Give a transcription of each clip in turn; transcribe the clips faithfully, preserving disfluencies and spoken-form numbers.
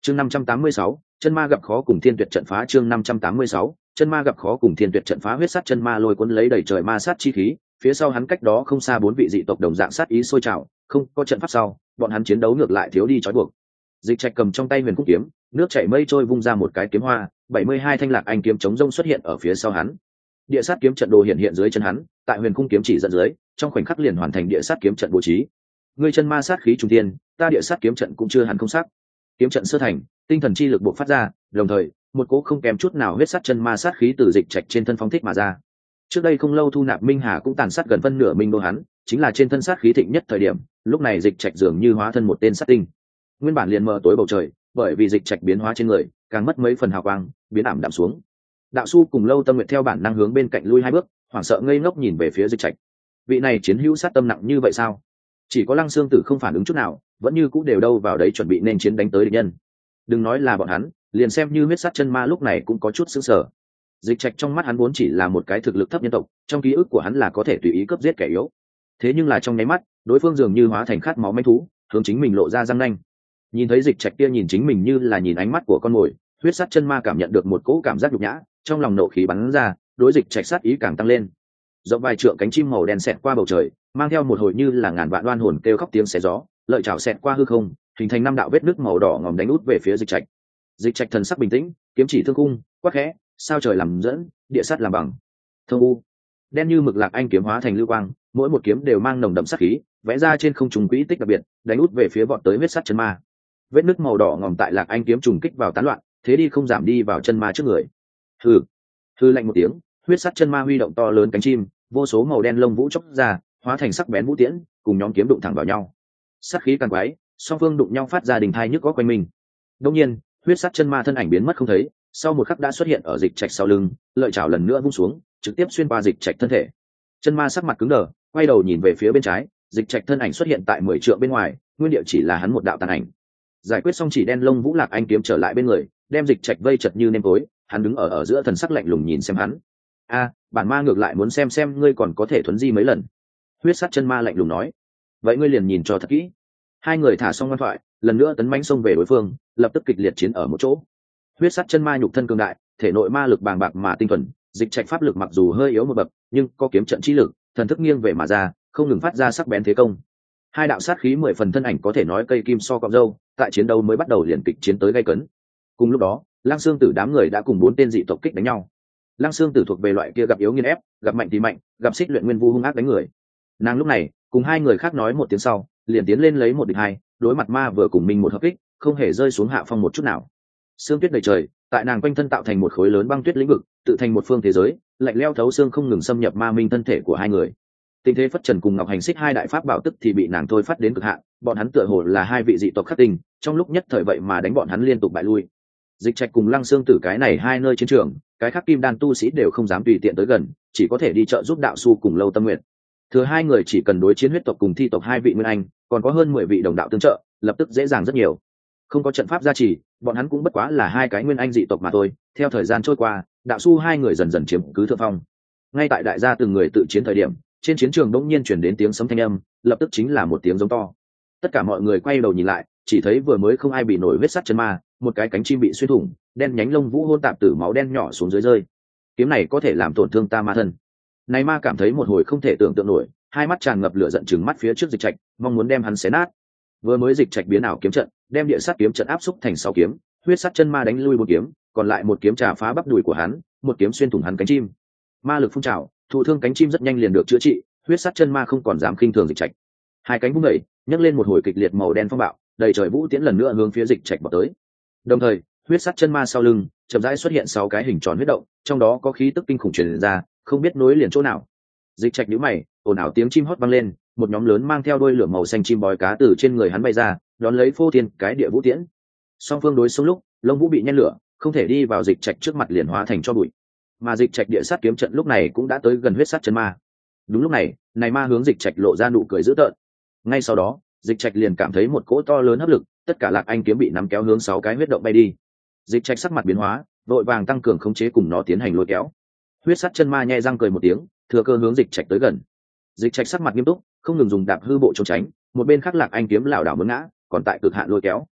chương năm trăm tám mươi sáu, chân ma gặp khó cùng thiên tuyệt trận phá. Chương năm trăm tám mươi sáu, chân ma gặp khó cùng thiên tuyệt trận phá. Huyết sắt chân ma lôi cuốn lấy đầy trời ma sát chi khí, phía sau hắn cách đó không xa bốn vị dị tộc đồng dạng sát ý sôi trào, không có trận pháp sau, bọn hắn chiến đấu ngược lại thiếu đi trói buộc. Dịch Trạch cầm trong tay huyền khúc kiếm, nước chảy mây trôi vung ra một cái kiếm hoa, bảy mươi hai thanh lạc anh kiếm chống rông xuất hiện ở phía sau hắn. Địa sát kiếm trận đồ hiện hiện dưới chân hắn, tại huyền khung kiếm chỉ dẫn dưới, trong khoảnh khắc liền hoàn thành địa sát kiếm trận bố trí. Ngươi chân ma sát khí trung thiên, ta địa sát kiếm trận cũng chưa hẳn không sắc. Kiếm trận sơ thành, tinh thần chi lực bộc phát ra, đồng thời, một cỗ không kém chút nào huyết sát chân ma sát khí từ Dịch Trạch trên thân phóng thích mà ra. Trước đây không lâu thu nạp Minh Hà cũng tàn sát gần phân nửa minh đô hắn, chính là trên thân sát khí thịnh nhất thời điểm, lúc này Dịch Trạch dường như hóa thân một tên sát tinh. Nguyên bản liền mờ tối bầu trời, bởi vì Dịch Trạch biến hóa trên người, càng mất mấy phần hào quang, biến ảm đạm xuống. Đạo Su cùng Lâu Tâm Nguyệt theo bản năng hướng bên cạnh lui hai bước, hoảng sợ ngây ngốc nhìn về phía Dịch Trạch. Vị này chiến hữu sát tâm nặng như vậy sao? Chỉ có Lăng Xương Tử không phản ứng chút nào, vẫn như cũ đều đâu vào đấy chuẩn bị nên chiến đánh tới địch nhân. Đừng nói là bọn hắn, liền xem như huyết sát chân ma lúc này cũng có chút sững sờ. Dịch Trạch trong mắt hắn vốn chỉ là một cái thực lực thấp nhân tộc, trong ký ức của hắn là có thể tùy ý cướp giết kẻ yếu. Thế nhưng là trong nháy mắt, đối phương dường như hóa thành khát máu manh thú, hướng chính mình lộ ra răng nanh. Nhìn thấy Dịch Trạch kia nhìn chính mình như là nhìn ánh mắt của con mồi, huyết sát chân ma cảm nhận được một cỗ cảm giác nhục nhã, trong lòng nộ khí bắn ra, đối Dịch Trạch sát ý càng tăng lên. Rộng vài trượng cánh chim màu đen xẹt qua bầu trời, mang theo một hồi như là ngàn vạn oan hồn kêu khóc tiếng xé gió, lợi chảo xẹt qua hư không, hình thành năm đạo vết nứt màu đỏ ngòm đánh út về phía Dịch Trạch. Dịch Trạch thần sắc bình tĩnh, kiếm chỉ thương cung, quát khẽ, sao trời làm dẫn, địa sát làm bằng. Thông u, đen như mực lạc anh kiếm hóa thành lưu quang, mỗi một kiếm đều mang nồng đậm sát khí, vẽ ra trên không trung quỹ tích đặc biệt, đánh út về phía vọt tới huyết sát chân ma. Vết nứt màu đỏ ngòm tại lạc anh kiếm trùng kích vào tán loạn, thế đi không giảm đi vào chân ma trước người. Hừ, hừ lạnh một tiếng, huyết sát chân ma huy động to lớn cánh chim, vô số màu đen lông vũ chốc ra, hóa thành sắc bén vũ tiễn, cùng nhóm kiếm đụng thẳng vào nhau. Sát khí càng quái, song phương đụng nhau phát ra đình thai nhức có quanh mình. Đương nhiên, huyết sát chân ma thân ảnh biến mất không thấy, sau một khắc đã xuất hiện ở Dịch Trạch sau lưng, lợi chảo lần nữa vung xuống, trực tiếp xuyên qua Dịch Trạch thân thể. Chân ma sắc mặt cứng đờ, quay đầu nhìn về phía bên trái, Dịch Trạch thân ảnh xuất hiện tại mười trượng bên ngoài, nguyên địa chỉ là hắn một đạo tàn ảnh. Giải quyết xong chỉ đen lông vũ lạc anh kiếm trở lại bên người, đem Dịch Trạch vây chật như nêm tối, hắn đứng ở ở giữa thần sắc lạnh lùng nhìn xem hắn. A, bản ma ngược lại muốn xem xem ngươi còn có thể thuấn di mấy lần. Huyết sát chân ma lạnh lùng nói. Vậy ngươi liền nhìn cho thật kỹ. Hai người thả xong ngoan thoại, lần nữa tấn mãnh xông về đối phương, lập tức kịch liệt chiến ở một chỗ. Huyết sát chân ma nhục thân cường đại, thể nội ma lực bàng bạc mà tinh thuần, Dịch Trạch pháp lực mặc dù hơi yếu một bậc, nhưng có kiếm trận chi lực, thần thức nghiêng về mà ra, không ngừng phát ra sắc bén thế công. Hai đạo sát khí mười phần thân ảnh có thể nói cây kim so cọng râu, tại chiến đấu mới bắt đầu liền kịch chiến tới gay cấn. Cùng lúc đó, Lăng Xương Tử đám người đã cùng bốn tên dị tộc kích đánh nhau. Lăng Xương Tử thuộc về loại kia gặp yếu nghiền ép, gặp mạnh thì mạnh, gặp xích luyện nguyên vu hung ác đánh người. Nàng lúc này, cùng hai người khác nói một tiếng sau, liền tiến lên lấy một địch hai, đối mặt ma vừa cùng mình một hợp kích, không hề rơi xuống hạ phong một chút nào. Sương tuyết đầy trời, tại nàng quanh thân tạo thành một khối lớn băng tuyết lĩnh vực, tự thành một phương thế giới, lạnh lẽo thấu xương không ngừng xâm nhập ma minh thân thể của hai người. Tình thế phất trần cùng Ngọc Hành Xích hai đại pháp bảo tức thì bị nàng thôi phát đến cực hạn, bọn hắn tựa hồ là hai vị dị tộc khắc tinh, trong lúc nhất thời vậy mà đánh bọn hắn liên tục bại lui. Dịch Trạch cùng Lăng Xương Tử cái này hai nơi chiến trường, cái khác kim đan tu sĩ đều không dám tùy tiện tới gần, chỉ có thể đi trợ giúp Đạo Su cùng Lâu Tâm Nguyệt. Thừa hai người chỉ cần đối chiến huyết tộc cùng thi tộc hai vị nguyên anh, còn có hơn mười vị đồng đạo tương trợ, lập tức dễ dàng rất nhiều. Không có trận pháp gia trì, bọn hắn cũng bất quá là hai cái nguyên anh dị tộc mà thôi. Theo thời gian trôi qua, Đạo Su hai người dần dần chiếm cứ thượng phong. Ngay tại đại gia từng người tự chiến thời điểm, trên chiến trường đột nhiên chuyển đến tiếng sấm thanh âm, lập tức chính là một tiếng giống to. Tất cả mọi người quay đầu nhìn lại, chỉ thấy vừa mới không ai bị nổi huyết sắt chân ma, một cái cánh chim bị xuyên thủng, đen nhánh lông vũ hôn tạp tử máu đen nhỏ xuống dưới rơi. Kiếm này có thể làm tổn thương ta ma thân. Này ma cảm thấy một hồi không thể tưởng tượng nổi, hai mắt tràn ngập lửa giận trừng mắt phía trước Dịch Trạch, mong muốn đem hắn xé nát. Vừa mới Dịch Trạch biến ảo kiếm trận, đem địa sát kiếm trận áp xúc thành sáu kiếm, huyết sắt chân ma đánh lui một kiếm, còn lại một kiếm trà phá bắp đùi của hắn, một kiếm xuyên thủng hắn cánh chim. Ma lực phun trào, thụ thương cánh chim rất nhanh liền được chữa trị, huyết sắt chân ma không còn dám khinh thường Dịch Trạch. Hai cánh vung đẩy, nhấc lên một hồi kịch liệt màu đen phong bạo, đầy trời vũ tiễn lần nữa hướng phía Dịch Trạch bọc tới. Đồng thời, huyết sắt chân ma sau lưng chậm rãi xuất hiện sáu cái hình tròn huyết động, trong đó có khí tức kinh khủng truyền ra, không biết nối liền chỗ nào. Dịch Trạch nhíu mày, ồn ào tiếng chim hót vang lên, một nhóm lớn mang theo đuôi lửa màu xanh chim bói cá từ trên người hắn bay ra, đón lấy phô thiên cái địa vũ tiễn. Song phương đối xông lúc, lông vũ bị nhen lửa, không thể đi vào Dịch Trạch trước mặt liền hóa thành cho bụi. Mà Dịch Trạch địa sát kiếm trận lúc này cũng đã tới gần huyết sắt chân ma. Đúng lúc này, này ma hướng Dịch Trạch lộ ra nụ cười dữ tợn. Ngay sau đó, Dịch Trạch liền cảm thấy một cỗ to lớn hấp lực, tất cả lạc anh kiếm bị nắm kéo hướng sáu cái huyết động bay đi. Dịch Trạch sắc mặt biến hóa, vội vàng tăng cường khống chế cùng nó tiến hành lôi kéo. Huyết sắt chân ma nhẹ răng cười một tiếng, thừa cơ hướng Dịch Trạch tới gần. Dịch Trạch sắc mặt nghiêm túc, không ngừng dùng đạp hư bộ trốn tránh, một bên khác lạc anh kiếm lảo đảo muốn ngã, còn tại cực hạn lôi kéo.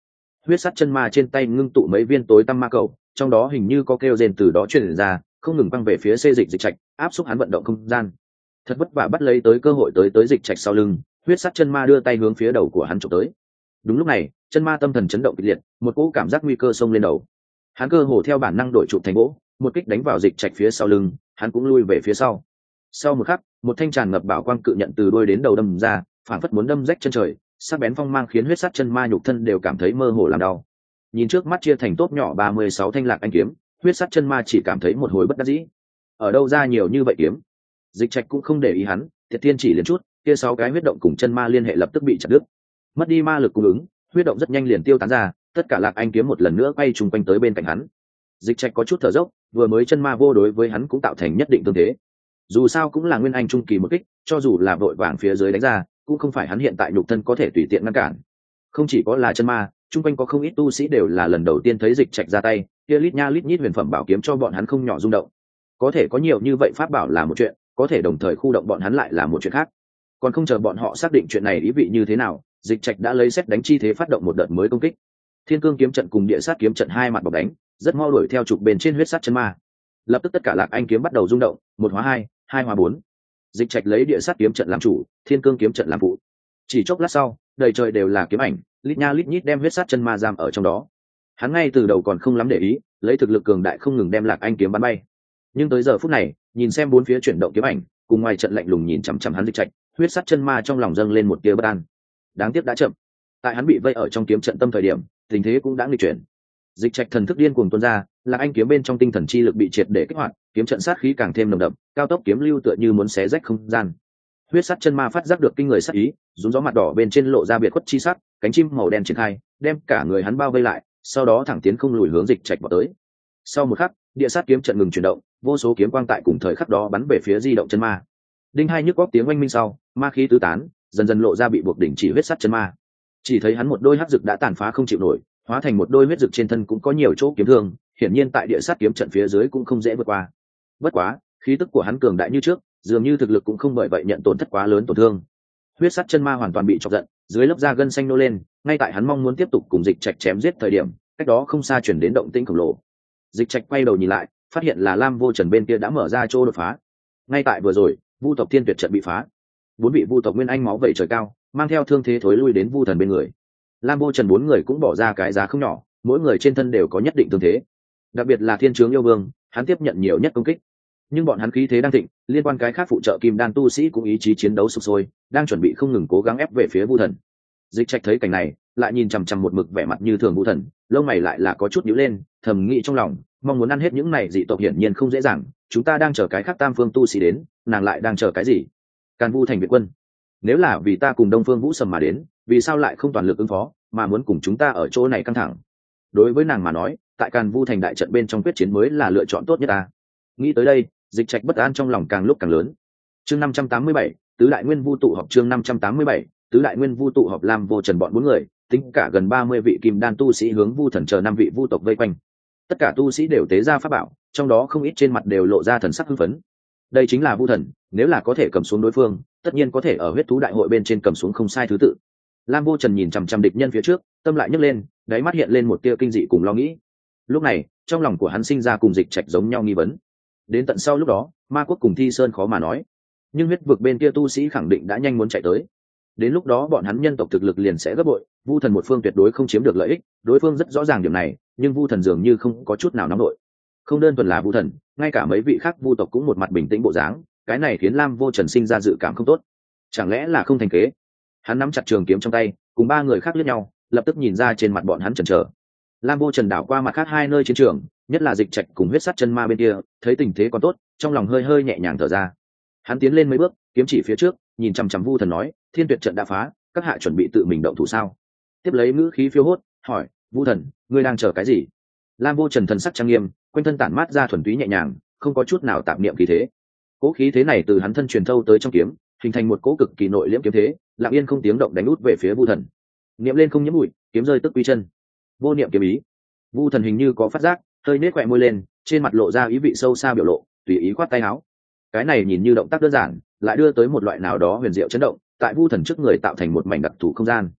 huyết sắt chân ma trên tay ngưng tụ mấy viên tối tăm ma cầu, trong đó hình như có kêu rền từ đó truyền ra, không ngừng băng về phía xê dịch dịch trạch, áp xúc hắn vận động không gian. Thật vất vả bắt lấy tới cơ hội tới tới dịch trạch sau lưng, huyết sắt chân ma đưa tay hướng phía đầu của hắn chụp tới. Đúng lúc này, chân ma tâm thần chấn động kịch liệt, một cỗ cảm giác nguy cơ xông lên đầu. Hắn cơ hồ theo bản năng đổi chụp thành gỗ, một kích đánh vào dịch trạch phía sau lưng, hắn cũng lui về phía sau. Sau một khắc, một thanh tràn ngập bảo quang cự nhận từ đuôi đến đầu đâm ra, phản phất muốn đâm rách chân trời, sắc bén phong mang khiến huyết sắt chân ma nhục thân đều cảm thấy mơ hồ làm đau. Nhìn trước mắt chia thành tốt nhỏ ba mươi sáu thanh lạc anh kiếm, huyết sắt chân ma chỉ cảm thấy một hồi bất đắc dĩ. Ở đâu ra nhiều như vậy kiếm? Dịch trạch cũng không để ý hắn, Thiệt Thiên chỉ liền chút, kia sáu cái huyết động cùng chân ma liên hệ lập tức bị chặt đứt. Mất đi ma lực cung ứng, huyết động rất nhanh liền tiêu tán ra, tất cả lạc anh kiếm một lần nữa quay trùng quanh tới bên cạnh hắn. Dịch trạch có chút thở dốc, vừa mới chân ma vô đối với hắn cũng tạo thành nhất định tương thế. Dù sao cũng là nguyên anh trung kỳ một kích, cho dù là vội vàng phía dưới đánh ra, cũng không phải hắn hiện tại nhục thân có thể tùy tiện ngăn cản. Không chỉ có là chân ma, chung quanh có không ít tu sĩ đều là lần đầu tiên thấy dịch trạch ra tay, kia lít nha lít nhít huyền phẩm bảo kiếm cho bọn hắn không nhỏ rung động. Có thể có nhiều như vậy pháp bảo là một chuyện, có thể đồng thời khu động bọn hắn lại là một chuyện khác. Còn không chờ bọn họ xác định chuyện này ý vị như thế nào, dịch trạch đã lấy xét đánh chi thế phát động một đợt mới công kích. Thiên cương kiếm trận cùng địa sát kiếm trận hai mặt bọc đánh, rất mau đuổi theo trục bên trên huyết sát chân ma. Lập tức tất cả lạc anh kiếm bắt đầu rung động, một hóa hai, hai hóa bốn. Dịch trạch lấy địa sát kiếm trận làm chủ, thiên cương kiếm trận làm phụ. Chỉ chốc lát sau, đầy trời đều là kiếm ảnh, lít nha lít nhít đem huyết sát chân ma giam ở trong đó. Hắn ngay từ đầu còn không lắm để ý, lấy thực lực cường đại không ngừng đem lạc anh kiếm bắn bay. Nhưng tới giờ phút này, nhìn xem bốn phía chuyển động kiếm ảnh, cùng ngoài trận lạnh lùng nhìn chằm chằm hắn dịch trạch, huyết sát chân ma trong lòng dâng lên một tia bất an. Đáng tiếc đã chậm. Tại hắn bị vây ở trong kiếm trận tâm thời điểm, tình thế cũng đã nghịch chuyển. Dịch trạch thần thức điên cuồng tuôn ra, lạc anh kiếm bên trong tinh thần chi lực bị triệt để kích hoạt, kiếm trận sát khí càng thêm nồng đậm, cao tốc kiếm lưu tựa như muốn xé rách không gian. Huyết sát chân ma phát giác được kinh người sát ý, rúng gió mặt đỏ bên trên lộ ra biệt khuất chi sắc, cánh chim màu đen triển khai, đem cả người hắn bao vây lại, sau đó thẳng tiến không lùi hướng dịch trạch vào tới. Sau một khắc, địa sát kiếm trận ngừng chuyển động, vô số kiếm quang tại cùng thời khắc đó bắn về phía di động chân ma. Đinh hai nhức góc tiếng oanh minh sau, ma khí tứ tán, dần dần lộ ra bị buộc đỉnh chỉ huyết sát chân ma. Chỉ thấy hắn một đôi hắc dực đã tàn phá không chịu nổi, hóa thành một đôi huyết dực trên thân cũng có nhiều chỗ kiếm thương, hiển nhiên tại địa sát kiếm trận phía dưới cũng không dễ vượt qua. Bất quá, khí tức của hắn cường đại như trước, dường như thực lực cũng không bởi vậy nhận tổn thất quá lớn tổn thương. Huyết sát chân ma hoàn toàn bị chọc giận, dưới lớp da gân xanh nô lên, ngay tại hắn mong muốn tiếp tục cùng dịch trạch chém giết thời điểm, cách đó không xa chuyển đến động tĩnh khổng lồ. Dịch trạch quay đầu nhìn lại, phát hiện là Lam Vô Trần bên kia đã mở ra chỗ đột phá. Ngay tại vừa rồi, vu tộc thiên tuyệt trận bị phá, bốn vị vu tộc nguyên anh máu vẩy trời cao, mang theo thương thế thối lui đến vu thần bên người. Lam Vô Trần bốn người cũng bỏ ra cái giá không nhỏ, mỗi người trên thân đều có nhất định thương thế. Đặc biệt là Thiên Chướng yêu vương, hắn tiếp nhận nhiều nhất công kích. Nhưng bọn hắn khí thế đang thịnh, liên quan cái khác phụ trợ kim đan tu sĩ cũng ý chí chiến đấu sục sôi, đang chuẩn bị không ngừng cố gắng ép về phía vu thần. Dịch trạch thấy cảnh này, lại nhìn chằm chằm một mực vẻ mặt như thường vu thần, lông mày lại là có chút nhíu lên, thầm nghĩ trong lòng, mong muốn ăn hết những này dị tộc hiển nhiên không dễ dàng, chúng ta đang chờ cái khác tam phương tu sĩ đến, nàng lại đang chờ cái gì? Càn Vu thành viện quân. Nếu là vì ta cùng Đông Phương Vũ Sầm mà đến, vì sao lại không toàn lực ứng phó, mà muốn cùng chúng ta ở chỗ này căng thẳng? Đối với nàng mà nói, tại Càn Vu thành đại trận bên trong quyết chiến mới là lựa chọn tốt nhất ta. Nghĩ tới đây, dịch trạch bất an trong lòng càng lúc càng lớn. Chương năm trăm tám mươi bảy, tứ đại nguyên vu tụ họp. Chương năm trăm tám mươi bảy, tứ đại nguyên vu tụ họp. Lam Vô Trần bọn bốn người, tính cả gần ba mươi vị kim đan tu sĩ hướng vu thần chờ năm vị vu tộc vây quanh. Tất cả tu sĩ đều tế ra pháp bảo, trong đó không ít trên mặt đều lộ ra thần sắc hưng phấn. Đây chính là vu thần, nếu là có thể cầm xuống đối phương, tất nhiên có thể ở huyết thú đại hội bên trên cầm xuống không sai thứ tự. Lam Vô Trần nhìn chằm chằm địch nhân phía trước, tâm lại nhấc lên, đáy mắt hiện lên một tia kinh dị cùng lo nghĩ. Lúc này, trong lòng của hắn sinh ra cùng dịch trạch giống nhau nghi vấn. Đến tận sau lúc đó, Ma Quốc cùng Thi Sơn khó mà nói, nhưng huyết vực bên kia tu sĩ khẳng định đã nhanh muốn chạy tới. Đến lúc đó bọn hắn nhân tộc thực lực liền sẽ gấp bội, vu thần một phương tuyệt đối không chiếm được lợi ích, đối phương rất rõ ràng điểm này, nhưng vu thần dường như không có chút nào nóng nổi. Không đơn thuần là vu thần, ngay cả mấy vị khác vu tộc cũng một mặt bình tĩnh bộ dáng, cái này khiến Lam Vô Trần sinh ra dự cảm không tốt. Chẳng lẽ là không thành kế? Hắn nắm chặt trường kiếm trong tay, cùng ba người khác liếc nhau, lập tức nhìn ra trên mặt bọn hắn chần chờ. Lam Vô Trần đảo qua mặt khác hai nơi chiến trường, nhất là dịch trạch cùng huyết sắt chân ma bên kia, thấy tình thế còn tốt, trong lòng hơi hơi nhẹ nhàng thở ra. Hắn tiến lên mấy bước, kiếm chỉ phía trước, nhìn chằm chằm vu thần nói, thiên tuyệt trận đã phá, các hạ chuẩn bị tự mình động thủ sao? Tiếp lấy ngữ khí phiêu hốt, hỏi, vu thần, ngươi đang chờ cái gì? Lam Vô Trần thần sắc trang nghiêm, quanh thân tản mát ra thuần túy nhẹ nhàng, không có chút nào tạp niệm khí thế. Cố khí thế này từ hắn thân truyền thâu tới trong kiếm, hình thành một cỗ cực kỳ nội liễm kiếm thế, lặng yên không tiếng động đánh út về phía vu thần. Niệm lên không nhiễm bụi, kiếm rơi tức quy chân. Vô niệm kiếm ý. Vu thần hình như có phát giác, hơi nết khóe môi lên, trên mặt lộ ra ý vị sâu xa biểu lộ, tùy ý khoát tay áo. Cái này nhìn như động tác đơn giản, lại đưa tới một loại nào đó huyền diệu chấn động, tại vu thần trước người tạo thành một mảnh đặc thù không gian.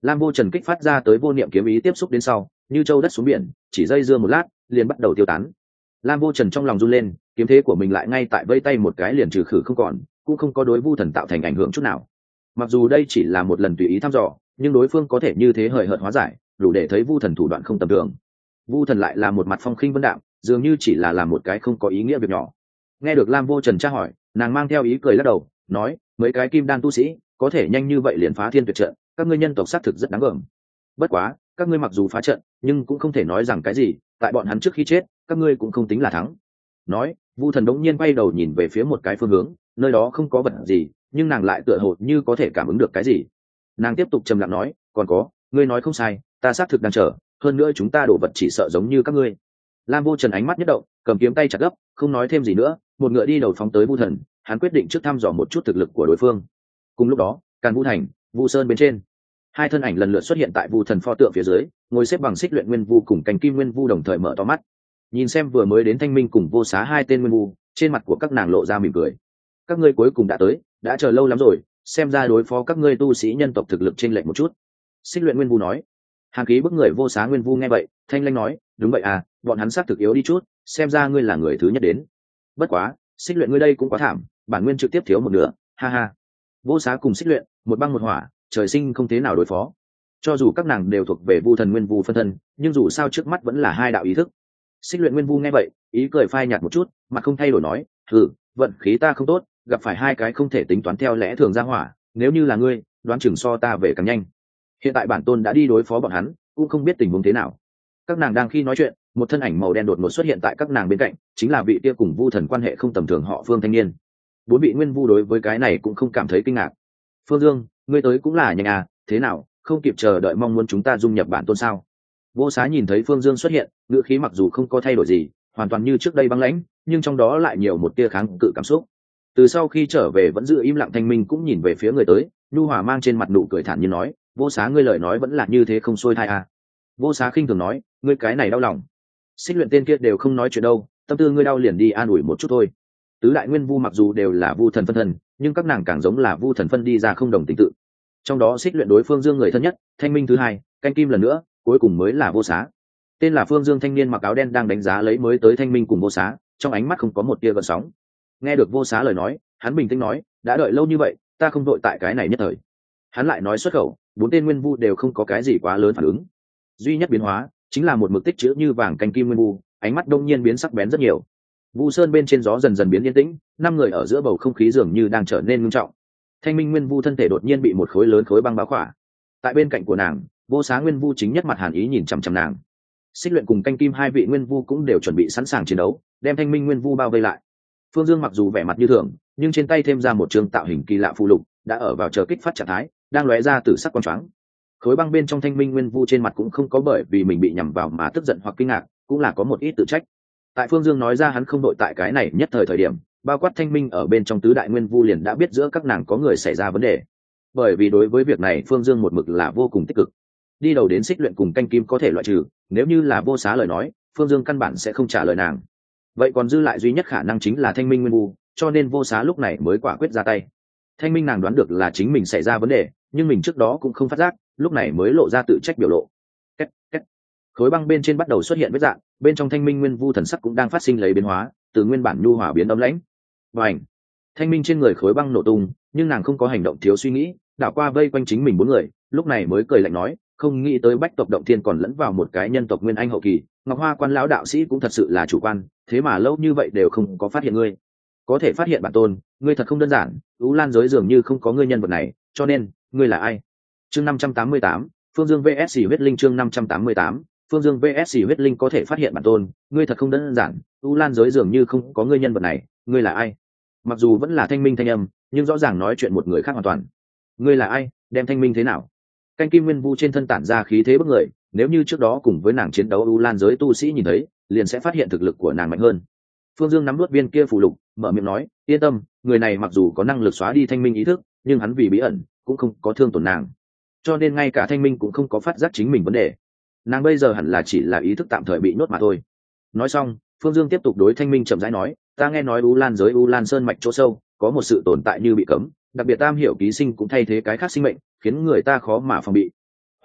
Lam Vô Trần kích phát ra tới vô niệm kiếm ý tiếp xúc đến sau, như châu đất xuống biển, chỉ dây dưa một lát, liền bắt đầu tiêu tán. Lam Vô Trần trong lòng run lên, kiếm thế của mình lại ngay tại vây tay một cái liền trừ khử không còn, cũng không có đối Vu Thần tạo thành ảnh hưởng chút nào. Mặc dù đây chỉ là một lần tùy ý thăm dò, nhưng đối phương có thể như thế hời hợt hóa giải, đủ để thấy Vu Thần thủ đoạn không tầm thường. Vu Thần lại là một mặt phong khinh vân đạm, dường như chỉ là làm một cái không có ý nghĩa việc nhỏ. Nghe được Lam Vô Trần tra hỏi, nàng mang theo ý cười lắc đầu, nói: mấy cái kim đan tu sĩ có thể nhanh như vậy liền phá thiên tuyệt trận, các ngươi nhân tộc xác thực rất đáng gờm. Bất quá, các ngươi mặc dù phá trận, nhưng cũng không thể nói rằng cái gì, tại bọn hắn trước khi chết, các ngươi cũng không tính là thắng. Nói, Vu Thần đống nhiên quay đầu nhìn về phía một cái phương hướng, nơi đó không có vật gì, nhưng nàng lại tựa hồ như có thể cảm ứng được cái gì. Nàng tiếp tục trầm lặng nói: còn có, ngươi nói không sai, ta xác thực đang chờ, hơn nữa chúng ta đổ vật chỉ sợ giống như các ngươi. Lam Vô Trần ánh mắt nhất động, cầm kiếm tay chặt gấp, không nói thêm gì nữa, một ngựa đi đầu phóng tới Vu Thần, hắn quyết định trước thăm dò một chút thực lực của đối phương. Cùng lúc đó, Càn Vũ Thành, Vu Sơn bên trên, hai thân ảnh lần lượt xuất hiện tại Vu Thần pho tượng phía dưới, ngồi xếp bằng Xích Luyện Nguyên Vu cùng Cành Kim Nguyên Vu đồng thời mở to mắt, nhìn xem vừa mới đến Thanh Minh cùng Vô Xá hai tên Nguyên Vu, trên mặt của các nàng lộ ra mỉm cười. Các ngươi cuối cùng đã tới, đã chờ lâu lắm rồi, xem ra đối phó các ngươi tu sĩ nhân tộc thực lực chênh lệch một chút. Xích Luyện Nguyên Vu nói. Hàn Khí bức người Vô Xá Nguyên Vu nghe vậy, thanh lãnh nói: đúng vậy à, bọn hắn xác thực yếu đi chút, xem ra ngươi là người thứ nhất đến. Bất quá, Xích Luyện ngươi đây cũng quá thảm, bản nguyên trực tiếp thiếu một nửa, ha ha. Vô Xá cùng Xích Luyện, một băng một hỏa, trời sinh không thế nào đối phó. Cho dù các nàng đều thuộc về Vu Thần Nguyên Vu phân thân, nhưng dù sao trước mắt vẫn là hai đạo ý thức. Xích Luyện Nguyên Vu nghe vậy, ý cười phai nhạt một chút, mặt không thay đổi nói: "Hừ, vận khí ta không tốt, gặp phải hai cái không thể tính toán theo lẽ thường ra hỏa, nếu như là ngươi, đoán chừng so ta về càng nhanh. Hiện tại bản tôn đã đi đối phó bọn hắn, cũng không biết tình huống thế nào." Các nàng đang khi nói chuyện, một thân ảnh màu đen đột ngột xuất hiện tại các nàng bên cạnh, chính là vị kia cùng Vu Thần quan hệ không tầm thường họ Phương thanh niên. Bốn vị Nguyên Vu đối với cái này cũng không cảm thấy kinh ngạc. "Phương Dương, ngươi tới cũng là nhanh à, thế nào, không kịp chờ đợi mong muốn chúng ta dung nhập bản tôn sao?" Vô Xá nhìn thấy Phương Dương xuất hiện, ngữ khí mặc dù không có thay đổi gì, hoàn toàn như trước đây băng lãnh, nhưng trong đó lại nhiều một tia kháng cự cảm xúc. Từ sau khi trở về vẫn giữ im lặng Thanh Minh cũng nhìn về phía người tới, nhu hòa mang trên mặt nụ cười thản nhiên nói: "Vô Xá ngươi lời nói vẫn là như thế không xuôi thai à?" Vô Xá khinh thường nói: "Ngươi cái này đau lòng. Xích Luyện tên kia đều không nói chuyện đâu, tâm tư ngươi đau liền đi an ủi một chút thôi." Tứ đại Nguyên Vu mặc dù đều là Vu Thần phân thân, nhưng các nàng càng giống là Vu Thần phân đi ra không đồng tính tự. Trong đó Xích Luyện đối Phương Dương người thân nhất, Thanh Minh thứ hai, Canh Kim lần nữa, cuối cùng mới là Vô Xá. Tên là Phương Dương thanh niên mặc áo đen đang đánh giá lấy mới tới Thanh Minh cùng Vô Xá, trong ánh mắt không có một tia gợn sóng. Nghe được Vô Xá lời nói, hắn bình tĩnh nói: "đã đợi lâu như vậy, ta không đội tại cái này nhất thời." Hắn lại nói xuất khẩu, bốn tên Nguyên Vu đều không có cái gì quá lớn phản ứng. Duy nhất biến hóa chính là một mực tích chữ như vàng Canh Kim Nguyên Vu, ánh mắt đông nhiên biến sắc bén rất nhiều. Vu Sơn bên trên gió dần dần biến yên tĩnh, năm người ở giữa bầu không khí dường như đang trở nên ngưng trọng. Thanh Minh Nguyên Vu thân thể đột nhiên bị một khối lớn khối băng bao khỏa. Tại bên cạnh của nàng, Vô Xá Nguyên Vu chính nhất mặt hàn ý nhìn chằm chằm nàng. Xích Luyện cùng Canh Kim hai vị Nguyên Vu cũng đều chuẩn bị sẵn sàng chiến đấu, đem Thanh Minh Nguyên Vu bao vây lại. Phương Dương mặc dù vẻ mặt như thường, nhưng trên tay thêm ra một trường tạo hình kỳ lạ phù lục, đã ở vào chờ kích phát trạng thái, đang lóe ra tử sắc quang choáng. Khối băng bên trong Thanh Minh Nguyên Vu trên mặt cũng không có bởi vì mình bị nhằm vào mà tức giận hoặc kinh ngạc, cũng là có một ít tự trách. Tại Phương Dương nói ra hắn không đội tại cái này nhất thời thời điểm, bao quát Thanh Minh ở bên trong tứ đại Nguyên Vu liền đã biết giữa các nàng có người xảy ra vấn đề. Bởi vì đối với việc này Phương Dương một mực là vô cùng tích cực. Đi đầu đến Xích Luyện cùng Canh Kim có thể loại trừ, nếu như là Vô Xá lời nói, Phương Dương căn bản sẽ không trả lời nàng. Vậy còn dư lại duy nhất khả năng chính là Thanh Minh Nguyên Vu, cho nên Vô Xá lúc này mới quả quyết ra tay. Thanh Minh nàng đoán được là chính mình xảy ra vấn đề, nhưng mình trước đó cũng không phát giác, lúc này mới lộ ra tự trách biểu lộ. Két, két. Khối băng bên trên bắt đầu xuất hiện vết rạn, bên trong Thanh Minh Nguyên Vu thần sắc cũng đang phát sinh lấy biến hóa, từ nguyên bản nhu hòa biến ấm lãnh. Bành! Thanh Minh trên người khối băng nổ tung, nhưng nàng không có hành động thiếu suy nghĩ, đảo qua vây quanh chính mình bốn người, lúc này mới cười lạnh nói: "Không nghĩ tới Bách tộc động thiên còn lẫn vào một cái nhân tộc nguyên anh hậu kỳ, Ngọc Hoa Quan lão đạo sĩ cũng thật sự là chủ quan, thế mà lâu như vậy đều không có phát hiện ngươi. Có thể phát hiện bản tôn, ngươi thật không đơn giản, Ú Lan giới dường như không có ngươi nhân vật này, cho nên, ngươi là ai?" Chương năm trăm tám mươi tám, Phương Dương vs Huyết Linh. Chương năm trăm tám mươi tám, Phương Dương vs Huyết Linh có thể phát hiện bản tôn, ngươi thật không đơn giản, Ú Lan giới dường như không có ngươi nhân vật này, ngươi là ai? Mặc dù vẫn là Thanh Minh thanh âm, nhưng rõ ràng nói chuyện một người khác hoàn toàn. Ngươi là ai, đem Thanh Minh thế nào? Canh Kim Nguyên Vu trên thân tản ra khí thế bức người, nếu như trước đó cùng với nàng chiến đấu U Lan giới tu sĩ nhìn thấy, liền sẽ phát hiện thực lực của nàng mạnh hơn. Phương Dương nắm nuốt viên kia phù lục, mở miệng nói: "Yên tâm, người này mặc dù có năng lực xóa đi Thanh Minh ý thức, nhưng hắn vì bí ẩn, cũng không có thương tổn nàng. Cho nên ngay cả Thanh Minh cũng không có phát giác chính mình vấn đề. Nàng bây giờ hẳn là chỉ là ý thức tạm thời bị nhốt mà thôi." Nói xong, Phương Dương tiếp tục đối Thanh Minh chậm rãi nói: "Ta nghe nói U Lan giới U Lan sơn mạch chỗ sâu, có một sự tồn tại như bị cấm, đặc biệt tam hiểu ký sinh cũng thay thế cái khác sinh mệnh, khiến người ta khó mà phòng bị.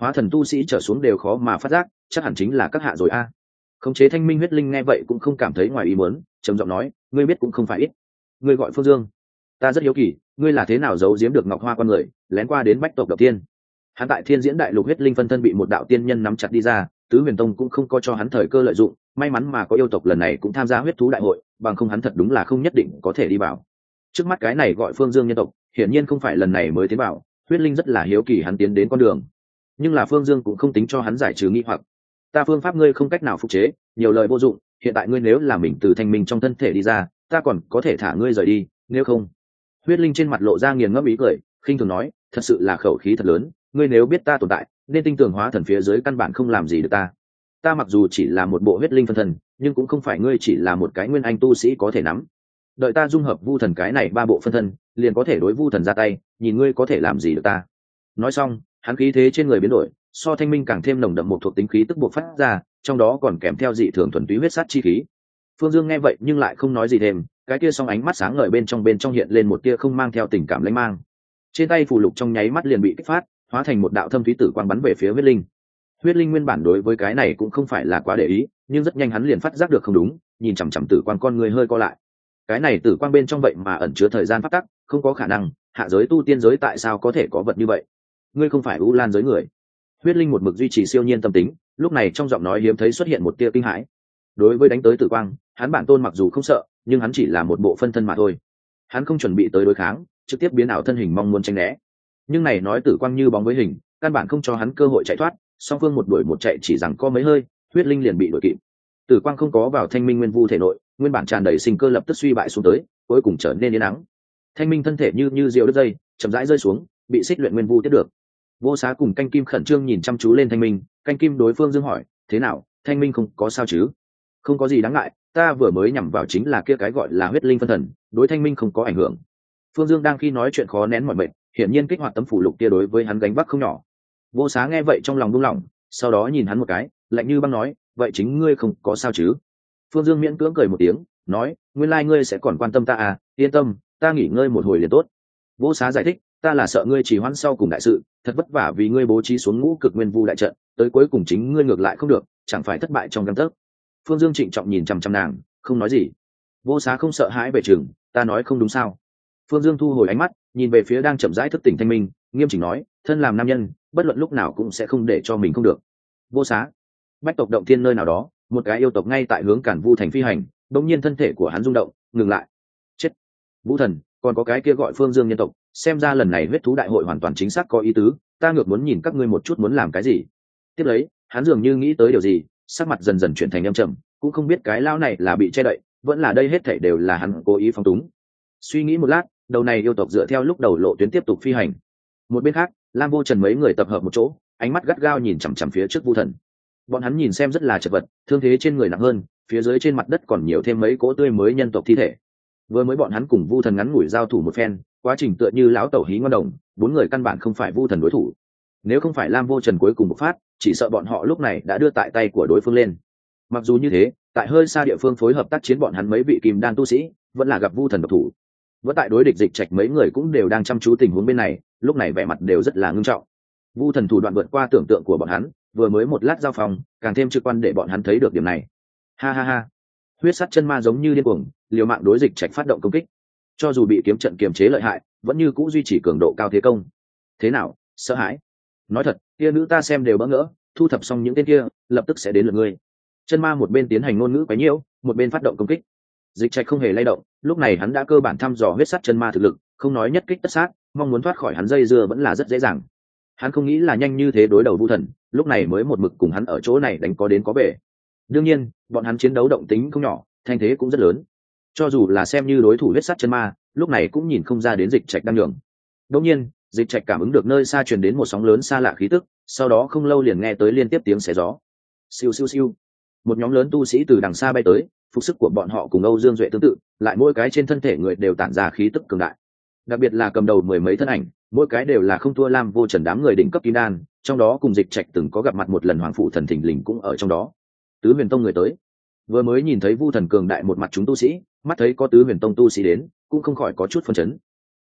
hóa thần tu sĩ trở xuống đều khó mà phát giác, chắc hẳn chính là các hạ rồi a. Khống chế thanh minh huyết linh nghe vậy cũng không cảm thấy ngoài ý muốn, trầm giọng nói, ngươi biết cũng không phải ít. Ngươi gọi Phương Dương, ta rất hiếu kỳ, ngươi là thế nào giấu giếm được Ngọc Hoa con người, lén qua đến Bách tộc Động Tiên. Hắn tại Thiên Diễn Đại Lục huyết linh phân thân bị một đạo tiên nhân nắm chặt đi ra, Tứ Huyền Tông cũng không có cho hắn thời cơ lợi dụng, may mắn mà có yêu tộc lần này cũng tham gia huyết thú đại hội, bằng không hắn thật đúng là không nhất định có thể đi vào. Trước mắt cái này gọi Phương Dương nhân tộc, hiển nhiên không phải lần này mới tiến vào, huyết linh rất là hiếu kỳ hắn tiến đến con đường. Nhưng là Phương Dương cũng không tính cho hắn giải trừ nghi hoặc. Ta phương pháp ngươi không cách nào phục chế, nhiều lời vô dụng, hiện tại ngươi nếu là mình từ thanh minh trong thân thể đi ra, ta còn có thể thả ngươi rời đi, nếu không. Huyết linh trên mặt lộ ra nghiền ngẫm ý cười, khinh thường nói, thật sự là khẩu khí thật lớn, ngươi nếu biết ta tồn tại, nên tin tưởng hóa thần phía dưới căn bản không làm gì được ta. Ta mặc dù chỉ là một bộ huyết linh phân thân, nhưng cũng không phải ngươi chỉ là một cái nguyên anh tu sĩ có thể nắm. Đợi ta dung hợp vu thần cái này ba bộ phân thân, liền có thể đối vu thần ra tay, nhìn ngươi có thể làm gì được ta. Nói xong, hắn khí thế trên người biến đổi, so thanh minh càng thêm nồng đậm một thuộc tính khí tức buộc phát ra, trong đó còn kèm theo dị thường thuần túy huyết sát chi khí. Phương Dương nghe vậy nhưng lại không nói gì thêm, cái kia song ánh mắt sáng ngời bên trong bên trong hiện lên một tia không mang theo tình cảm lãnh mang. Trên tay phù lục trong nháy mắt liền bị kích phát, hóa thành một đạo thâm thúy tử quang bắn về phía huyết linh. Huyết linh nguyên bản đối với cái này cũng không phải là quá để ý, nhưng rất nhanh hắn liền phát giác được không đúng, nhìn chằm chằm tử quang con người hơi co lại. Cái này tử quang bên trong vậy mà ẩn chứa thời gian phát tắc, không có khả năng, hạ giới tu tiên giới tại sao có thể có vật như vậy? Ngươi không phải U Lan giới người. Huyết linh một mực duy trì siêu nhiên tâm tính, lúc này trong giọng nói hiếm thấy xuất hiện một tia kinh hãi. Đối với đánh tới tử quang, hắn bản tôn mặc dù không sợ, nhưng hắn chỉ là một bộ phân thân mà thôi. Hắn không chuẩn bị tới đối kháng, trực tiếp biến ảo thân hình mong muốn tránh né. Nhưng này nói tử quang như bóng với hình, căn bản không cho hắn cơ hội chạy thoát, song phương một đuổi một chạy chỉ rằng có mấy hơi, huyết linh liền bị đuổi kịp. Tử quang không có vào thanh minh nguyên vu thể nội, nguyên bản tràn đầy sinh cơ lập tức suy bại xuống tới, cuối cùng trở nên yên ắng. Thanh minh thân thể như như diều đứt dây, chậm rãi rơi xuống, bị xích luyện nguyên vu tiếp được. Vô Xá cùng Canh Kim khẩn trương nhìn chăm chú lên Thanh Minh, Canh Kim đối Phương Dương hỏi, thế nào, Thanh Minh không có sao chứ? Không có gì đáng ngại, ta vừa mới nhằm vào chính là kia cái gọi là huyết linh phân thần, đối Thanh Minh không có ảnh hưởng. Phương Dương đang khi nói chuyện khó nén mọi mệt, hiển nhiên kích hoạt tấm phủ lục kia đối với hắn gánh vác không nhỏ. Vô Xá nghe vậy trong lòng buông lỏng, sau đó nhìn hắn một cái, lạnh như băng nói, vậy chính ngươi không có sao chứ? Phương Dương miễn cưỡng cười một tiếng, nói, nguyên lai ngươi sẽ còn quan tâm ta à, yên tâm, ta nghỉ ngơi một hồi liền tốt. Vô Xá giải thích, ta là sợ ngươi trì hoãn sau cùng đại sự, thật vất vả vì ngươi bố trí xuống ngũ cực nguyên vu đại trận, tới cuối cùng chính ngươi ngược lại không được, chẳng phải thất bại trong gang tấc. Phương Dương trịnh trọng nhìn chằm chằm nàng, không nói gì. Vô Xá không sợ hãi về chừng, ta nói không đúng sao? Phương Dương thu hồi ánh mắt, nhìn về phía đang chậm rãi thức tỉnh Thanh Minh, nghiêm chỉnh nói, thân làm nam nhân, bất luận lúc nào cũng sẽ không để cho mình không được. Vô Xá, Bách tộc Động Thiên nơi nào đó, một cái yêu tộc ngay tại hướng Cản Vu thành phi hành, đột nhiên thân thể của hắn rung động, ngừng lại. Chết. Vũ thần, còn có cái kia gọi Phương Dương nhân tộc, xem ra lần này huyết thú đại hội hoàn toàn chính xác có ý tứ, ta ngược muốn nhìn các ngươi một chút muốn làm cái gì. Tiếp lấy, hắn dường như nghĩ tới điều gì, sắc mặt dần dần chuyển thành âm trầm, cũng không biết cái lao này là bị che đậy, vẫn là đây hết thảy đều là hắn cố ý phóng túng. Suy nghĩ một lát, đầu này yêu tộc dựa theo lúc đầu lộ tuyến tiếp tục phi hành. Một bên khác, Lam Vô Trần mấy người tập hợp một chỗ, ánh mắt gắt gao nhìn chằm chằm phía trước Vu thần. Bọn hắn nhìn xem rất là chật vật, thương thế trên người nặng hơn, phía dưới trên mặt đất còn nhiều thêm mấy cỗ tươi mới nhân tộc thi thể. Vừa mới bọn hắn cùng Vu thần ngắn ngủi giao thủ một phen, quá trình tựa như lão tẩu hí ngoan đồng, bốn người căn bản không phải Vu thần đối thủ. Nếu không phải Lam Vô Trần cuối cùng một phát, chỉ sợ bọn họ lúc này đã đưa tại tay của đối phương lên. Mặc dù như thế, tại hơi xa địa phương phối hợp tác chiến bọn hắn mấy vị kim đan tu sĩ, vẫn là gặp Vu thần độc thủ. Vẫn tại đối địch Dịch Trạch mấy người cũng đều đang chăm chú tình huống bên này, lúc này vẻ mặt đều rất là ngưng trọng. Vu thần thủ đoạn vượt qua tưởng tượng của bọn hắn, vừa mới một lát giao phòng, càng thêm trực quan để bọn hắn thấy được điểm này. Ha ha ha. Huyết sắt chân ma giống như điên cuồng, liều mạng đối Dịch Trạch phát động công kích. Cho dù bị kiếm trận kiềm chế lợi hại, vẫn như cũ duy trì cường độ cao thế công. Thế nào, sợ hãi? Nói thật, kia nữ ta xem đều bỡ ngỡ, thu thập xong những tên kia, lập tức sẽ đến lượt ngươi. Chân ma một bên tiến hành ngôn ngữ quấy nhiễu, một bên phát động công kích. Dịch Trạch không hề lay động, lúc này hắn đã cơ bản thăm dò huyết sắt chân ma thực lực, không nói nhất kích tất sát, mong muốn thoát khỏi hắn dây dưa vẫn là rất dễ dàng. Hắn không nghĩ là nhanh như thế đối đầu Vu thần, lúc này mới một mực cùng hắn ở chỗ này đánh có đến có về. Đương nhiên, bọn hắn chiến đấu động tính không nhỏ, thanh thế cũng rất lớn. Cho dù là xem như đối thủ huyết sắt chân ma, lúc này cũng nhìn không ra đến Dịch Trạch đang nhường. Đột nhiên, Dịch Trạch cảm ứng được nơi xa truyền đến một sóng lớn xa lạ khí tức, sau đó không lâu liền nghe tới liên tiếp tiếng xé gió. Siêu siêu siêu. Một nhóm lớn tu sĩ từ đằng xa bay tới, phục sức của bọn họ cùng Âu Dương Duệ tương tự, lại mỗi cái trên thân thể người đều tản ra khí tức cường đại. Đặc biệt là cầm đầu mười mấy thân ảnh, mỗi cái đều là không thua Lam Vô Trần đám người đỉnh cấp kim đan, trong đó cùng Dịch Trạch từng có gặp mặt một lần hoàng phụ thần thình lình cũng ở trong đó. Tứ Huyền Tông người tới, vừa mới nhìn thấy Vu thần cường đại một mặt chúng tu sĩ, mắt thấy có Tứ Huyền Tông tu sĩ đến, cũng không khỏi có chút phân chấn.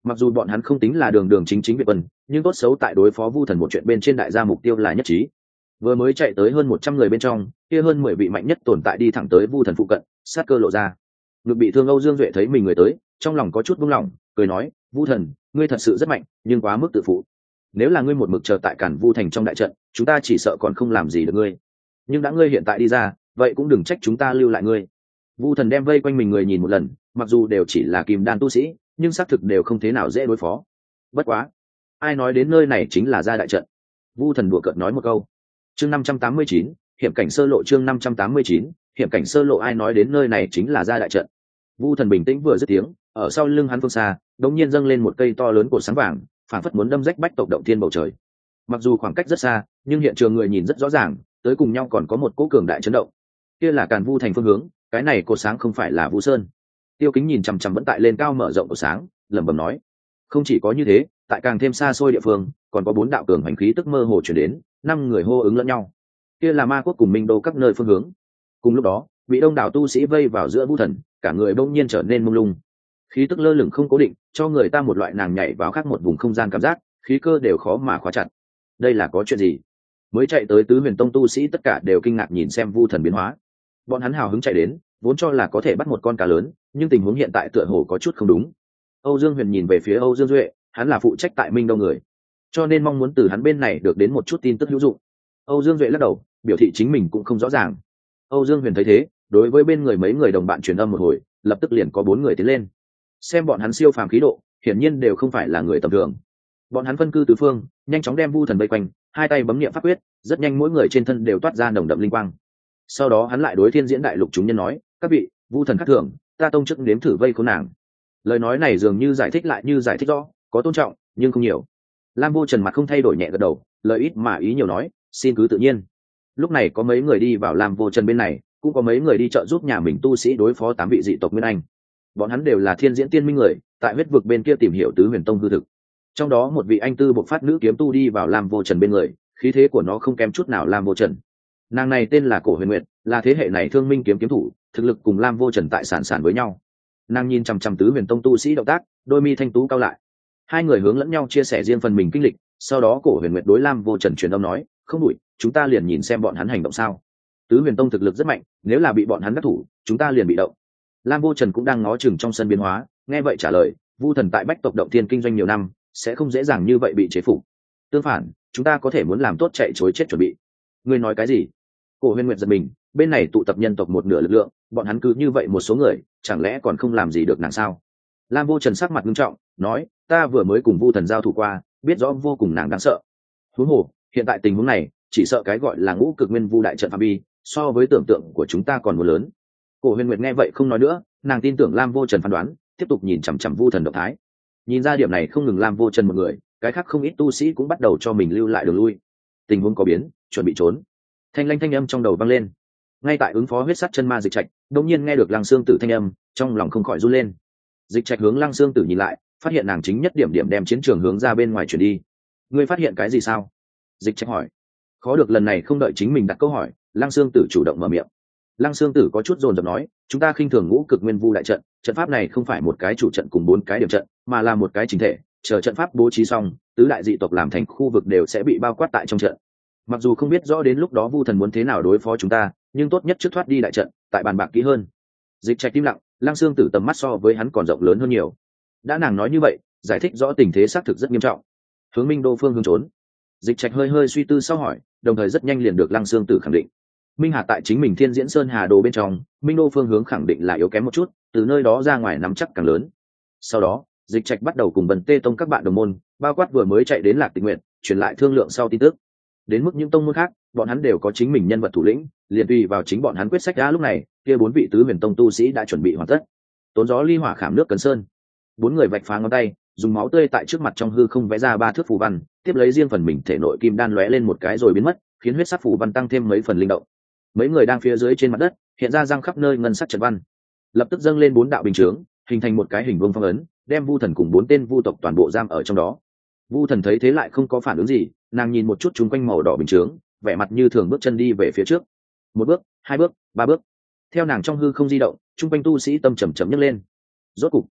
Mặc dù bọn hắn không tính là đường đường chính chính Việt quân, nhưng tốt xấu tại đối phó Vu Thần một chuyện bên trên đại gia mục tiêu là nhất trí. Vừa mới chạy tới hơn một trăm người bên trong, kia hơn mười vị mạnh nhất tồn tại đi thẳng tới Vu Thần phụ cận, sát cơ lộ ra. Ngực bị thương Âu Dương Duệ thấy mình người tới, trong lòng có chút buông lỏng, cười nói, Vu Thần, ngươi thật sự rất mạnh, nhưng quá mức tự phụ. Nếu là ngươi một mực chờ tại Cản Vu thành trong đại trận, chúng ta chỉ sợ còn không làm gì được ngươi. Nhưng đã ngươi hiện tại đi ra, vậy cũng đừng trách chúng ta lưu lại ngươi. Vu Thần đem vây quanh mình người nhìn một lần, mặc dù đều chỉ là kim đan tu sĩ, nhưng xác thực đều không thế nào dễ đối phó. Bất quá, ai nói đến nơi này chính là ra đại trận. Vu Thần đùa cợt nói một câu. Chương năm trăm tám mươi chín, hiểm cảnh sơ lộ. Chương năm trăm tám mươi chín, hiểm cảnh sơ lộ. Ai nói đến nơi này chính là ra đại trận. Vu Thần bình tĩnh vừa dứt tiếng, ở sau lưng hắn phương xa đống nhiên dâng lên một cây to lớn cột sáng vàng, phảng phất muốn đâm rách bách tộc động thiên bầu trời. Mặc dù khoảng cách rất xa, nhưng hiện trường người nhìn rất rõ ràng, tới cùng nhau còn có một cỗ cường đại chấn động. Kia là Càn Vu thành phương hướng, cái này cột sáng không phải là Vu Sơn. Tiêu Kính nhìn chằm chằm vẫn tại lên cao mở rộng cột sáng, lẩm bẩm nói: không chỉ có như thế, tại càng thêm xa xôi địa phương, còn có bốn đạo cường hành khí tức mơ hồ chuyển đến, năm người hô ứng lẫn nhau. Kia là Ma Quốc cùng Minh Đô các nơi phương hướng. Cùng lúc đó, bị đông đảo tu sĩ vây vào giữa Vu Thần, cả người bỗng nhiên trở nên mông lung, khí tức lơ lửng không cố định, cho người ta một loại nàng nhảy vào khác một vùng không gian cảm giác, khí cơ đều khó mà khóa chặt. Đây là có chuyện gì? Mới chạy tới Tứ Huyền Tông tu sĩ tất cả đều kinh ngạc nhìn xem Vu Thần biến hóa. Bọn hắn hào hứng chạy đến, vốn cho là có thể bắt một con cá lớn, nhưng tình huống hiện tại tựa hồ có chút không đúng. Âu Dương Huyền nhìn về phía Âu Dương Duệ, hắn là phụ trách tại Minh Đô người, cho nên mong muốn từ hắn bên này được đến một chút tin tức hữu dụng. Âu Dương Duệ lắc đầu, biểu thị chính mình cũng không rõ ràng. Âu Dương Huyền thấy thế, đối với bên người mấy người đồng bạn truyền âm một hồi, lập tức liền có bốn người tiến lên. Xem bọn hắn siêu phàm khí độ, hiển nhiên đều không phải là người tầm thường. Bọn hắn phân cư tứ phương, nhanh chóng đem Vu Thần vây quanh, hai tay bấm niệm pháp quyết, rất nhanh mỗi người trên thân đều toát ra nồng đậm linh quang. Sau đó hắn lại đối Thiên Diễn Đại Lục chúng nhân nói: các vị, Vu Thần khắc thường, ta tông chức nếm thử vây khốn nàng. Lời nói này dường như giải thích lại như giải thích rõ, có tôn trọng nhưng không nhiều. Lam Vô Trần mặt không thay đổi nhẹ gật đầu, lời ít mà ý nhiều nói: xin cứ tự nhiên. Lúc này có mấy người đi vào Lam Vô Trần bên này, cũng có mấy người đi trợ giúp nhà mình tu sĩ đối phó tám vị dị tộc Nguyên Anh. Bọn hắn đều là Thiên Diễn Tiên Minh người, tại huyết vực bên kia tìm hiểu Tứ Huyền Tông hư thực. Trong đó một vị anh tư bộc phát nữ kiếm tu đi vào Lam Vô Trần bên người, khí thế của nó không kém chút nào Lam Vô Trần. Nàng này tên là Cổ Huyền Nguyệt, là thế hệ này Thương Minh kiếm kiếm thủ, thực lực cùng Lam Vô Trần tại sản sản với nhau. Nàng nhìn chằm chằm Tứ Huyền Tông tu sĩ động tác, đôi mi thanh tú cao lại. Hai người hướng lẫn nhau chia sẻ riêng phần mình kinh lịch, sau đó Cổ Huyền Nguyệt đối Lam Vô Trần truyền âm nói: không đuổi, chúng ta liền nhìn xem bọn hắn hành động sao. Tứ Huyền Tông thực lực rất mạnh, nếu là bị bọn hắn đắc thủ, chúng ta liền bị động. Lam Vô Trần cũng đang ngó chừng trong sân biến hóa, nghe vậy trả lời: Vu Thần tại Bách tộc động thiên kinh doanh nhiều năm, sẽ không dễ dàng như vậy bị chế phục. Tương phản, chúng ta có thể muốn làm tốt chạy chối chết chuẩn bị. Ngươi nói cái gì? Cổ Huyền Nguyệt giật mình, bên này tụ tập nhân tộc một nửa lực lượng, bọn hắn cứ như vậy một số người, chẳng lẽ còn không làm gì được nàng sao? Lam Vô Trần sắc mặt nghiêm trọng, nói: ta vừa mới cùng Vu Thần giao thủ qua, biết rõ vô cùng nàng đáng sợ. Huống hồ, hiện tại tình huống này, chỉ sợ cái gọi là ngũ cực nguyên vu đại trận phạm vi, so với tưởng tượng của chúng ta còn muốn lớn. Cổ Huyền Nguyệt nghe vậy không nói nữa, nàng tin tưởng Lam Vô Trần phán đoán, tiếp tục nhìn chằm chằm Vu Thần động thái. Nhìn ra điểm này không ngừng Lam Vô Trần một người, cái khác không ít tu sĩ cũng bắt đầu cho mình lưu lại đường lui. Tình huống có biến, chuẩn bị trốn. Thanh lanh thanh âm trong đầu vang lên. Ngay tại ứng phó huyết sắt chân ma Dịch Trạch, đột nhiên nghe được Lăng Xương Tử thanh âm, trong lòng không khỏi run lên. Dịch Trạch hướng Lăng Xương Tử nhìn lại, phát hiện nàng chính nhất điểm điểm đem chiến trường hướng ra bên ngoài chuyển đi. Ngươi phát hiện cái gì sao? Dịch Trạch hỏi. Khó được lần này không đợi chính mình đặt câu hỏi, Lăng Xương Tử chủ động mở miệng. Lăng Xương Tử có chút dồn dập nói: chúng ta khinh thường ngũ cực nguyên vu đại trận, trận pháp này không phải một cái chủ trận cùng bốn cái điểm trận, mà là một cái chỉnh thể, chờ trận pháp bố trí xong, tứ đại dị tộc làm thành khu vực đều sẽ bị bao quát tại trong trận. Mặc dù không biết rõ đến lúc đó Vu Thần muốn thế nào đối phó chúng ta, nhưng tốt nhất trước thoát đi đại trận, tại bàn bạc kỹ hơn. Dịch Trạch im lặng, Lăng Xương Tử tầm mắt so với hắn còn rộng lớn hơn nhiều. Đã nàng nói như vậy, giải thích rõ tình thế xác thực rất nghiêm trọng. Hướng Minh Đô phương hướng trốn. Dịch Trạch hơi hơi suy tư sau hỏi, đồng thời rất nhanh liền được Lăng Xương Tử khẳng định. Minh Hà tại chính mình Thiên Diễn Sơn Hà Đồ bên trong, Minh Đô phương hướng khẳng định là yếu kém một chút, từ nơi đó ra ngoài nắm chắc càng lớn. Sau đó, Dịch Trạch bắt đầu cùng Vân Tê Tông các bạn đồng môn, bao quát vừa mới chạy đến Lạc Tịch Nguyện, truyền lại thương lượng sau tin tức. Đến mức những tông môn khác, bọn hắn đều có chính mình nhân vật thủ lĩnh, liền tùy vào chính bọn hắn quyết sách. Đã lúc này, kia bốn vị Tứ Huyền Tông tu sĩ đã chuẩn bị hoàn tất. Tốn gió ly hỏa khảm nước Cấn Sơn, bốn người vạch phá ngón tay, dùng máu tươi tại trước mặt trong hư không vẽ ra ba thước phù văn, tiếp lấy riêng phần mình thể nội kim đan lóe lên một cái rồi biến mất, khiến huyết sắc phù văn tăng thêm mấy phần linh động. Mấy người đang phía dưới trên mặt đất, hiện ra răng khắp nơi ngân sắc trận văn, lập tức dâng lên bốn đạo bình chướng, hình thành một cái hình vuông phong ấn, đem Vu Thần cùng bốn tên vu tộc toàn bộ giam ở trong đó. Vu Thần thấy thế lại không có phản ứng gì, nàng nhìn một chút chung quanh màu đỏ bình chướng, vẻ mặt như thường bước chân đi về phía trước. Một bước, hai bước, ba bước. Theo nàng trong hư không di động, chung quanh tu sĩ tâm trầm trầm nhấc lên. Rốt cục,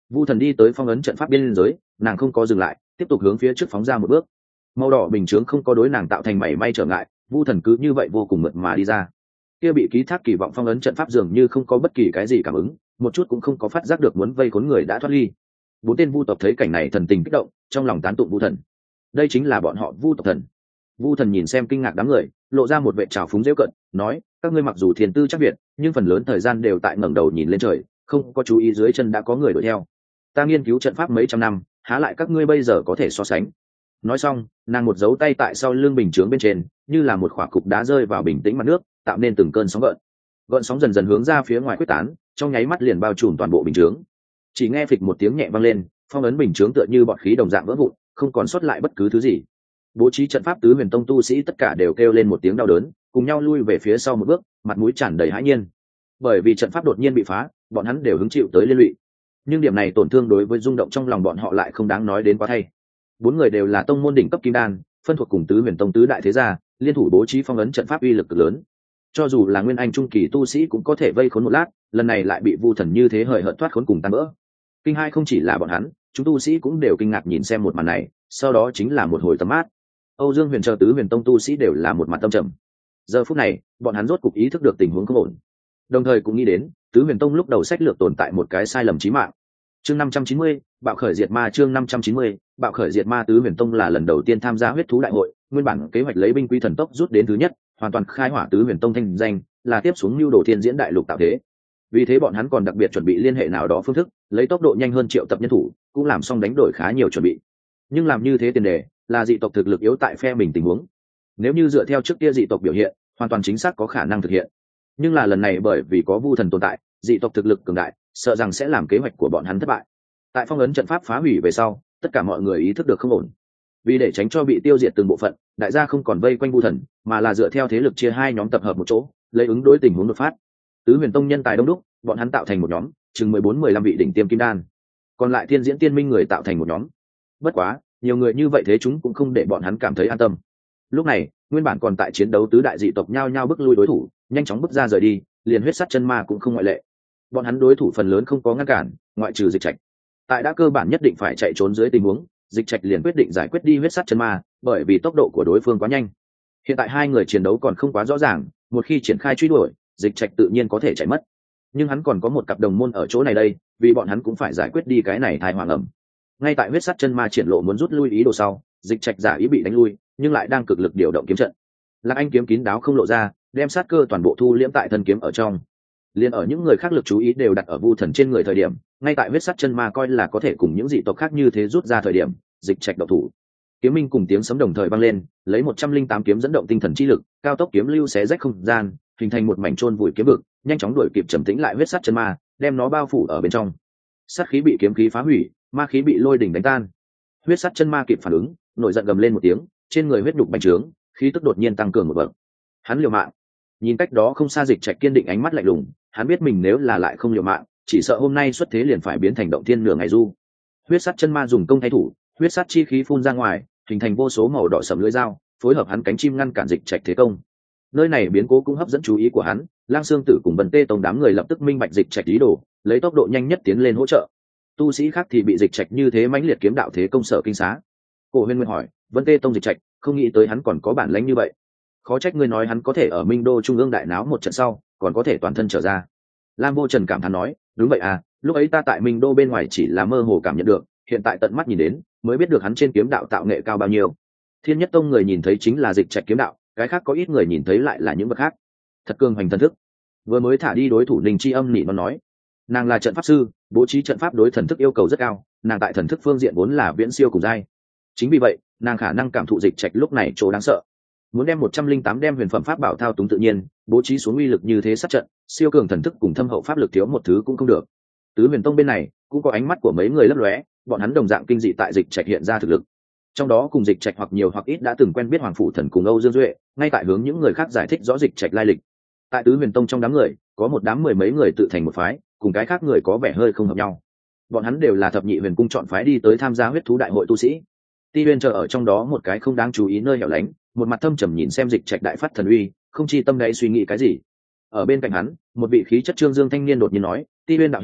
Vu thần đi tới phong ấn trận pháp biên giới, nàng không có dừng lại, tiếp tục hướng phía trước phóng ra một bước. Màu đỏ bình chướng không có đối nàng tạo thành mảy may trở ngại, Vu thần cứ như vậy vô cùng mượt mà đi ra. Kia bị ký thác kỳ vọng phong ấn trận pháp dường như không có bất kỳ cái gì cảm ứng, một chút cũng không có phát giác được muốn vây khốn người đã thoát ly. Bốn tên Vu tộc thấy cảnh này thần tình kích động, trong lòng tán tụng Vu thần. Đây chính là bọn họ Vu tộc thần. Vu thần nhìn xem kinh ngạc đám người, lộ ra một vẻ trào phúng giễu cợt, nói: các ngươi mặc dù thiền tư chắc việt, nhưng phần lớn thời gian đều tại ngẩng đầu nhìn lên trời, không có chú ý dưới chân đã có người đuổi theo. Ta nghiên cứu trận pháp mấy trăm năm, há lại các ngươi bây giờ có thể so sánh. Nói xong, nàng một dấu tay tại sau lưng bình chướng bên trên, như là một khỏa cục đá rơi vào bình tĩnh mặt nước, tạo nên từng cơn sóng gợn. Gợn sóng dần dần hướng ra phía ngoài quyết tán, trong nháy mắt liền bao trùm toàn bộ bình chướng. Chỉ nghe phịch một tiếng nhẹ vang lên, phong ấn bình chướng tựa như bọt khí đồng dạng vỡ vụn, không còn sót lại bất cứ thứ gì. Bố trí trận pháp tứ huyền tông tu sĩ tất cả đều kêu lên một tiếng đau đớn, cùng nhau lui về phía sau một bước, mặt mũi tràn đầy hãi nhiên. Bởi vì trận pháp đột nhiên bị phá, bọn hắn đều hứng chịu tới liên lụy. Nhưng điểm này tổn thương đối với rung động trong lòng bọn họ lại không đáng nói đến quá thay. Bốn người đều là tông môn đỉnh cấp kim đan, phân thuộc cùng tứ huyền tông tứ đại thế gia, liên thủ bố trí phong ấn trận pháp uy lực cực lớn. Cho dù là nguyên anh trung kỳ tu sĩ cũng có thể vây khốn một lát, lần này lại bị Vu thần như thế hời hợt thoát khốn cùng tan vỡ. Kinh hai không chỉ là bọn hắn, chúng tu sĩ cũng đều kinh ngạc nhìn xem một màn này, sau đó chính là một hồi tầm mát. Âu Dương Huyền chờ tứ huyền tông tu sĩ đều là một mặt tâm trầm. Giờ phút này, bọn hắn rốt cục ý thức được tình huống không ổn, đồng thời cũng nghĩ đến tứ huyền tông lúc đầu sách lược tồn tại một cái sai lầm chí mạng. Chương năm trăm chín mươi, bạo khởi diệt ma. Chương năm trăm chín mươi, bạo khởi diệt ma. Tứ huyền tông là lần đầu tiên tham gia huyết thú đại hội, nguyên bản kế hoạch lấy binh quy thần tốc rút đến thứ nhất, hoàn toàn khai hỏa tứ huyền tông thanh danh, là tiếp xuống lưu đồ thiên diễn đại lục tạo thế. Vì thế bọn hắn còn đặc biệt chuẩn bị liên hệ nào đó phương thức, lấy tốc độ nhanh hơn triệu tập nhân thủ, cũng làm xong đánh đổi khá nhiều chuẩn bị. Nhưng làm như thế tiền đề là dị tộc thực lực yếu tại phe mình tình huống. Nếu như dựa theo trước kia dị tộc biểu hiện, hoàn toàn chính xác có khả năng thực hiện. Nhưng là lần này bởi vì có Vu thần tồn tại, dị tộc thực lực cường đại, sợ rằng sẽ làm kế hoạch của bọn hắn thất bại. Tại phong ấn trận pháp phá hủy về sau, tất cả mọi người ý thức được không ổn. Vì để tránh cho bị tiêu diệt từng bộ phận, đại gia không còn vây quanh Vu thần, mà là dựa theo thế lực chia hai nhóm tập hợp một chỗ, lấy ứng đối tình huống đột phát. Tứ huyền tông nhân tài đông đúc, bọn hắn tạo thành một nhóm, chừng mười bốn mười lăm vị đỉnh tiêm kim đan. Còn lại thiên diễn tiên minh người tạo thành một nhóm. Bất quá, nhiều người như vậy thế chúng cũng không để bọn hắn cảm thấy an tâm. Lúc này, nguyên bản còn tại chiến đấu tứ đại dị tộc nhao nhao bước lui đối thủ, nhanh chóng bước ra rời đi, liền huyết sắt chân ma cũng không ngoại lệ. Bọn hắn đối thủ phần lớn không có ngăn cản, ngoại trừ Dịch Trạch. Tại đã cơ bản nhất định phải chạy trốn dưới tình huống, Dịch Trạch liền quyết định giải quyết đi huyết sắt chân ma, bởi vì tốc độ của đối phương quá nhanh. Hiện tại hai người chiến đấu còn không quá rõ ràng, một khi triển khai truy đuổi, Dịch Trạch tự nhiên có thể chạy mất. Nhưng hắn còn có một cặp đồng môn ở chỗ này đây, vì bọn hắn cũng phải giải quyết đi cái này thai hoàng ẩm. Ngay tại huyết sắt chân ma triển lộ muốn rút lui ý đồ sau, Dịch Trạch giả ý bị đánh lui, nhưng lại đang cực lực điều động kiếm trận. Lạc Anh kiếm kín đáo không lộ ra, đem sát cơ toàn bộ thu liễm tại thân kiếm ở trong. Liên ở những người khác lực chú ý đều đặt ở Vu thần trên người thời điểm, ngay tại huyết sắt chân ma coi là có thể cùng những dị tộc khác như thế rút ra thời điểm, Dịch Trạch độc thủ. Kiếm minh cùng tiếng sấm đồng thời vang lên, lấy một trăm linh tám kiếm dẫn động tinh thần chi lực, cao tốc kiếm lưu xé rách không gian, hình thành một mảnh chôn vùi kiếm vực, nhanh chóng đuổi kịp trầm tĩnh lại huyết sắt chân ma, đem nó bao phủ ở bên trong. Sát khí bị kiếm khí phá hủy, ma khí bị lôi đỉnh đánh tan. Huyết sắt chân ma kịp phản ứng, nổi giận gầm lên một tiếng, trên người huyết nhục bành trướng, khí tức đột nhiên tăng cường một bậc. Hắn liều mạng. Nhìn cách đó không xa Dịch Trạch kiên định ánh mắt lạnh lùng, hắn biết mình nếu là lại không liều mạng, chỉ sợ hôm nay xuất thế liền phải biến thành động thiên nửa ngày du. Huyết sắt chân ma dùng công thay thủ, huyết sắt chi khí phun ra ngoài, hình thành vô số màu đỏ sẫm lưỡi dao, phối hợp hắn cánh chim ngăn cản Dịch Trạch thế công. Nơi này biến cố cũng hấp dẫn chú ý của hắn, Lang Xương Tử cùng Vân Tê Tông đám người lập tức minh bạch Dịch Trạch ý đồ, lấy tốc độ nhanh nhất tiến lên hỗ trợ. Tu sĩ khác thì bị Dịch Trạch như thế mãnh liệt kiếm đạo thế công sở kinh xá. Cổ Huyên Nguyên hỏi, Vân Tê Tông Dịch Trạch, không nghĩ tới hắn còn có bản lĩnh như vậy. Khó trách ngươi nói hắn có thể ở Minh Đô trung ương đại náo một trận sau, còn có thể toàn thân trở ra. Lam Vô Trần cảm thán nói, đúng vậy à, lúc ấy ta tại Minh Đô bên ngoài chỉ là mơ hồ cảm nhận được, hiện tại tận mắt nhìn đến, mới biết được hắn trên kiếm đạo tạo nghệ cao bao nhiêu. Thiên Nhất Tông người nhìn thấy chính là Dịch Trạch kiếm đạo, cái khác có ít người nhìn thấy lại là những vật khác. Thật cường hoành thần thức. Vừa mới thả đi đối thủ Ninh Chi Âm nỉ nó nói, nàng là trận pháp sư, bố trí trận pháp đối thần thức yêu cầu rất cao, nàng tại thần thức phương diện vốn là viễn siêu cùng giai. Chính vì vậy, nàng khả năng cảm thụ Dịch Trạch lúc này chỗ đáng sợ. Muốn đem một trăm linh tám đem huyền phẩm pháp bảo thao túng tự nhiên, bố trí xuống uy lực như thế sát trận, siêu cường thần thức cùng thâm hậu pháp lực thiếu một thứ cũng không được. Tứ Huyền Tông bên này cũng có ánh mắt của mấy người lấp lóe, bọn hắn đồng dạng kinh dị tại Dịch Trạch hiện ra thực lực. Trong đó cùng Dịch Trạch hoặc nhiều hoặc ít đã từng quen biết Hoàng Phủ Thần cùng Âu Dương Duệ, ngay tại hướng những người khác giải thích rõ Dịch Trạch lai lịch. Tại Tứ Huyền Tông trong đám người, có một đám mười mấy người tự thành một phái, cùng cái khác người có vẻ hơi không hợp nhau. Bọn hắn đều là thập nhị huyền cung chọn phái đi tới tham gia huyết thú đại hội tu sĩ. Ti Uyên chờ ở trong đó một cái không đáng chú ý nơi hẻo lánh, một mặt thâm trầm nhìn xem Dịch Trạch đại phát thần uy, không chi tâm đáy suy nghĩ cái gì. Ở bên cạnh hắn, một vị khí chất trương dương thanh niên đột nhiên nói, Ti Uyên đạo hữu,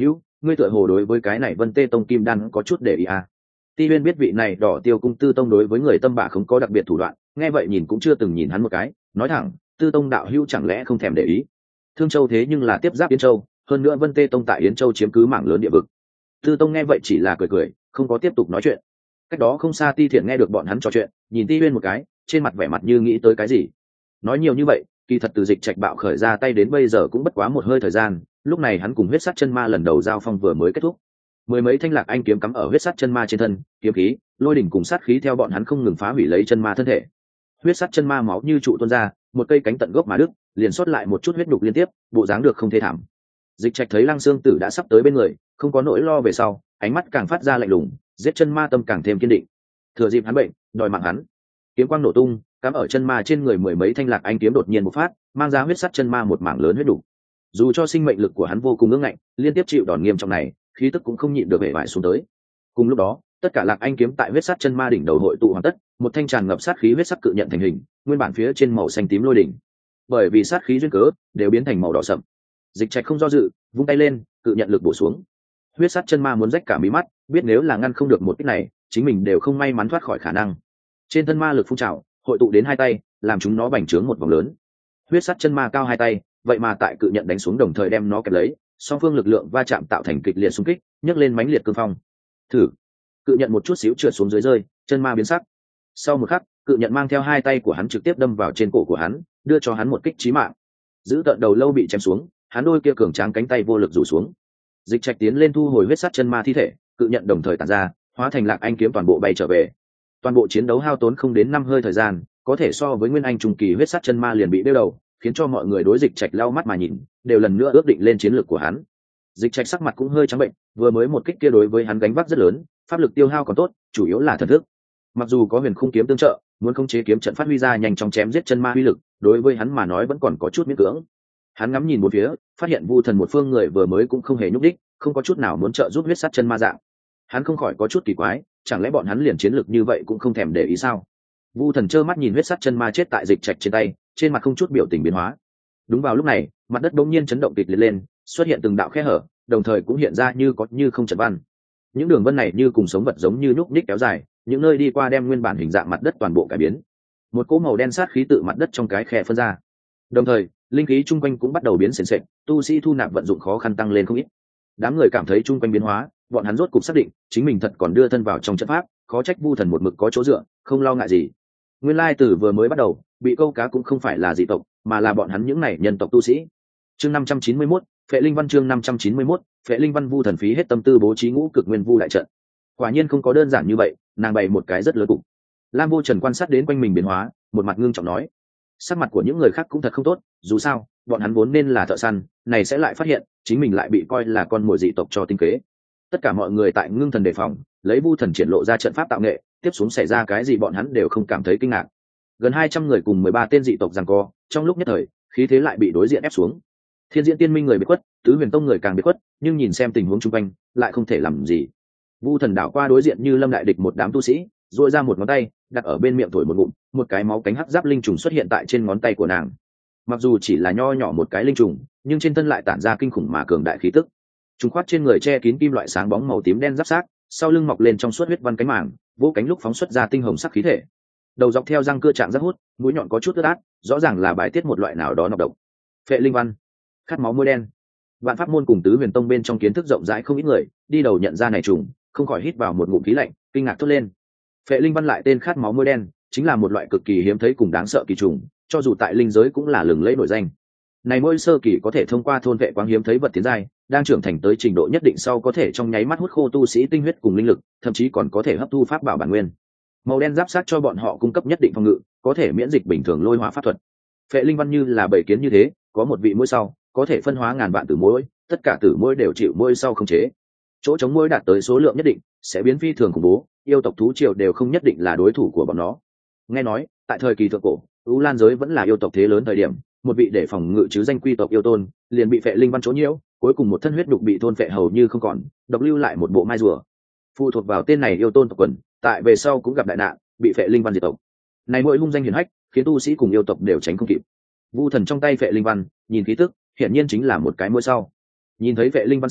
ngươi tựa hồ đối với cái này Vân Tê Tông kim đan có chút để ý à. Ti Uyên biết vị này Đỏ Tiêu cung Tư Tông đối với người tâm bạ không có đặc biệt thủ đoạn, nghe vậy nhìn cũng chưa từng nhìn hắn một cái, nói thẳng, Tư Tông đạo hữu chẳng lẽ không thèm để ý. Thương Châu thế nhưng là tiếp giáp Yến Châu, hơn nữa Vân Tê Tông tại Yến Châu chiếm cứ mảng lớn địa vực. Tư Tông nghe vậy chỉ là cười cười, không có tiếp tục nói chuyện. Cách đó không xa Ti Thiện nghe được bọn hắn trò chuyện, nhìn Ti Uyên một cái, trên mặt vẻ mặt như nghĩ tới cái gì. Nói nhiều như vậy, kỳ thật từ Dịch Trạch bạo khởi ra tay đến bây giờ cũng bất quá một hơi thời gian, lúc này hắn cùng huyết sắt chân ma lần đầu giao phong vừa mới kết thúc. Mười mấy thanh lạc anh kiếm cắm ở huyết sắt chân ma trên thân, kiếm khí, lôi đỉnh cùng sát khí theo bọn hắn không ngừng phá hủy lấy chân ma thân thể. Huyết sắt chân ma máu như trụ tuôn ra, một cây cánh tận gốc mà đứt, liền sót lại một chút huyết nhục liên tiếp, bộ dáng được không thê thảm. Dịch Trạch thấy Lăng Xương Tử đã sắp tới bên người, không có nỗi lo về sau, ánh mắt càng phát ra lạnh lùng, giết chân ma tâm càng thêm kiên định. Thừa dịp hắn bệnh, đòi mạng hắn. Kiếm quang nổ tung, cắm ở chân ma trên người mười mấy thanh lạc anh kiếm đột nhiên bộc phát, mang ra huyết sắt chân ma một mảng lớn huyết đủ. Dù cho sinh mệnh lực của hắn vô cùng ngưỡng ngạnh, liên tiếp chịu đòn nghiêm trọng này, khí tức cũng không nhịn được bể bại xuống tới. Cùng lúc đó, tất cả lạc anh kiếm tại huyết sắt chân ma đỉnh đầu hội tụ hoàn tất, một thanh tràn ngập sát khí huyết sắc cự nhận thành hình, nguyên bản phía trên màu xanh tím lôi đỉnh. Bởi vì sát khí duyên cớ, đều biến thành màu đỏ sậm. Dịch Trạch không do dự, vung tay lên, cự nhận lực bổ xuống. Huyết sắt chân ma muốn rách cả mí mắt, biết nếu là ngăn không được một kích này, chính mình đều không may mắn thoát khỏi khả năng. Trên thân ma lực phun trào, hội tụ đến hai tay, làm chúng nó bành trướng một vòng lớn. Huyết sắt chân ma cao hai tay, vậy mà tại cự nhận đánh xuống đồng thời đem nó kẹp lấy, song phương lực lượng va chạm tạo thành kịch liệt xung kích, nhấc lên mãnh liệt cương phong. Thử, cự nhận một chút xíu trượt xuống dưới rơi, chân ma biến sắc. Sau một khắc, cự nhận mang theo hai tay của hắn trực tiếp đâm vào trên cổ của hắn, đưa cho hắn một kích chí mạng. Giữ tận đầu lâu bị chém xuống, hắn đôi kia cường tráng cánh tay vô lực rủ xuống. Dịch Trạch tiến lên thu hồi huyết sắt chân ma thi thể, cự nhận đồng thời tản ra, hóa thành lạc anh kiếm toàn bộ bay trở về. Toàn bộ chiến đấu hao tốn không đến năm hơi thời gian, có thể so với nguyên anh trung kỳ huyết sắt chân ma liền bị đeo đầu, khiến cho mọi người đối Dịch Trạch lau mắt mà nhìn, đều lần nữa ước định lên chiến lược của hắn. Dịch Trạch sắc mặt cũng hơi trắng bệnh, vừa mới một kích kia đối với hắn gánh vác rất lớn, pháp lực tiêu hao còn tốt, chủ yếu là thần thức. Mặc dù có huyền khung kiếm tương trợ, muốn khống chế kiếm trận phát huy ra nhanh chóng chém giết chân ma uy lực, đối với hắn mà nói vẫn còn có chút miễn cưỡng. Hắn ngắm nhìn một phía, phát hiện Vu Thần một phương người vừa mới cũng không hề nhúc đích, không có chút nào muốn trợ giúp huyết sắt chân ma dạng. Hắn không khỏi có chút kỳ quái, chẳng lẽ bọn hắn liền chiến lược như vậy cũng không thèm để ý sao? Vu Thần trơ mắt nhìn huyết sắt chân ma chết tại Dịch Trạch trên tay, trên mặt không chút biểu tình biến hóa. Đúng vào lúc này, mặt đất bỗng nhiên chấn động kịch liệt lên, xuất hiện từng đạo khe hở, đồng thời cũng hiện ra như có như không trận văn. Những đường vân này như cùng sống vật giống như nhúc nhích kéo dài, những nơi đi qua đem nguyên bản hình dạng mặt đất toàn bộ cải biến. Một cỗ màu đen sát khí tự mặt đất trong cái khe phân ra. Đồng thời, linh khí chung quanh cũng bắt đầu biến sền sệt, tu sĩ thu nạp vận dụng khó khăn tăng lên không ít. Đám người cảm thấy chung quanh biến hóa, bọn hắn rốt cục xác định, chính mình thật còn đưa thân vào trong trận pháp, khó trách Vu Thần một mực có chỗ dựa, không lo ngại gì. Nguyên lai từ vừa mới bắt đầu, bị câu cá cũng không phải là dị tộc, mà là bọn hắn những này nhân tộc tu sĩ. Chương năm trăm chín mươi mốt, Phệ Linh Văn chương năm trăm chín mươi mốt, Phệ Linh Văn. Vu Thần phí hết tâm tư bố trí ngũ cực nguyên vu đại trận. Quả nhiên không có đơn giản như vậy, nàng bày một cái rất lớn cục. Lam Vô Trần quan sát đến quanh mình biến hóa, một mặt ngưng trọng nói: sắc mặt của những người khác cũng thật không tốt, dù sao bọn hắn vốn nên là thợ săn, này sẽ lại phát hiện chính mình lại bị coi là con mồi dị tộc cho tinh kế. Tất cả mọi người tại ngưng thần đề phòng, lấy Vu Thần triển lộ ra trận pháp tạo nghệ, tiếp xuống xảy ra cái gì bọn hắn đều không cảm thấy kinh ngạc. Gần hai trăm người cùng mười ba tên dị tộc giằng co, trong lúc nhất thời khí thế lại bị đối diện ép xuống. Thiên Diễn Tiên Minh người bị khuất, Tứ Huyền Tông người càng bị khuất, nhưng nhìn xem tình huống chung quanh lại không thể làm gì. Vu Thần đảo qua đối diện như lâm đại địch một đám tu sĩ, duỗi ra một ngón tay đặt ở bên miệng thổi một ngụm, một cái máu cánh hắc giáp linh trùng xuất hiện tại trên ngón tay của nàng. Mặc dù chỉ là nho nhỏ một cái linh trùng, nhưng trên thân lại tản ra kinh khủng mà cường đại khí tức. Trùng khoát trên người che kín kim loại sáng bóng màu tím đen giáp xác, sau lưng mọc lên trong suốt huyết văn cánh màng, vỗ cánh lúc phóng xuất ra tinh hồng sắc khí thể. Đầu dọc theo răng cưa trạng rất hút, mũi nhọn có chút ướt át, rõ ràng là bài tiết một loại nào đó nọc độc. Phệ Linh Văn, khát máu môi đen. Vạn Pháp môn cùng Tứ Huyền Tông bên trong kiến thức rộng rãi không ít người, đi đầu nhận ra này trùng, không khỏi hít vào một ngụm khí lạnh, kinh ngạc thốt lên. Phệ Linh Văn lại tên khát máu môi đen, chính là một loại cực kỳ hiếm thấy cùng đáng sợ kỳ trùng, cho dù tại linh giới cũng là lừng lẫy nổi danh. Này môi sơ kỳ có thể thông qua thôn vệ quang hiếm thấy vật tiến giai, đang trưởng thành tới trình độ nhất định sau có thể trong nháy mắt hút khô tu sĩ tinh huyết cùng linh lực, thậm chí còn có thể hấp thu pháp bảo bản nguyên. Màu đen giáp sát cho bọn họ cung cấp nhất định phòng ngự, có thể miễn dịch bình thường lôi hóa pháp thuật. Phệ Linh Văn như là bảy kiến như thế, có một vị mũi sau, có thể phân hóa ngàn vạn tử mũi, tất cả tử mũi đều chịu mũi sau khống chế. Chỗ chống mũi đạt tới số lượng nhất định, sẽ biến phi thường khủng bố, yêu tộc thú triều đều không nhất định là đối thủ của bọn nó. Nghe nói, tại thời kỳ thượng cổ, U Lan giới vẫn là yêu tộc thế lớn thời điểm, một vị để phòng ngự chứ danh quy tộc yêu tôn, liền bị Phệ Linh Văn chỗ nhiễu, cuối cùng một thân huyết đục bị thôn phệ hầu như không còn, độc lưu lại một bộ mai rùa. Phụ thuộc vào tên này yêu tôn tộc quần, tại về sau cũng gặp đại nạn, bị Phệ Linh Văn diệt tộc. Này mỗi hung danh hiển hách, khiến tu sĩ cùng yêu tộc đều tránh không kịp. Vu Thần trong tay Phệ Linh Văn, nhìn khí tức, hiển nhiên chính là một cái mũi sau. Nhìn thấy Phệ Linh Văn sau,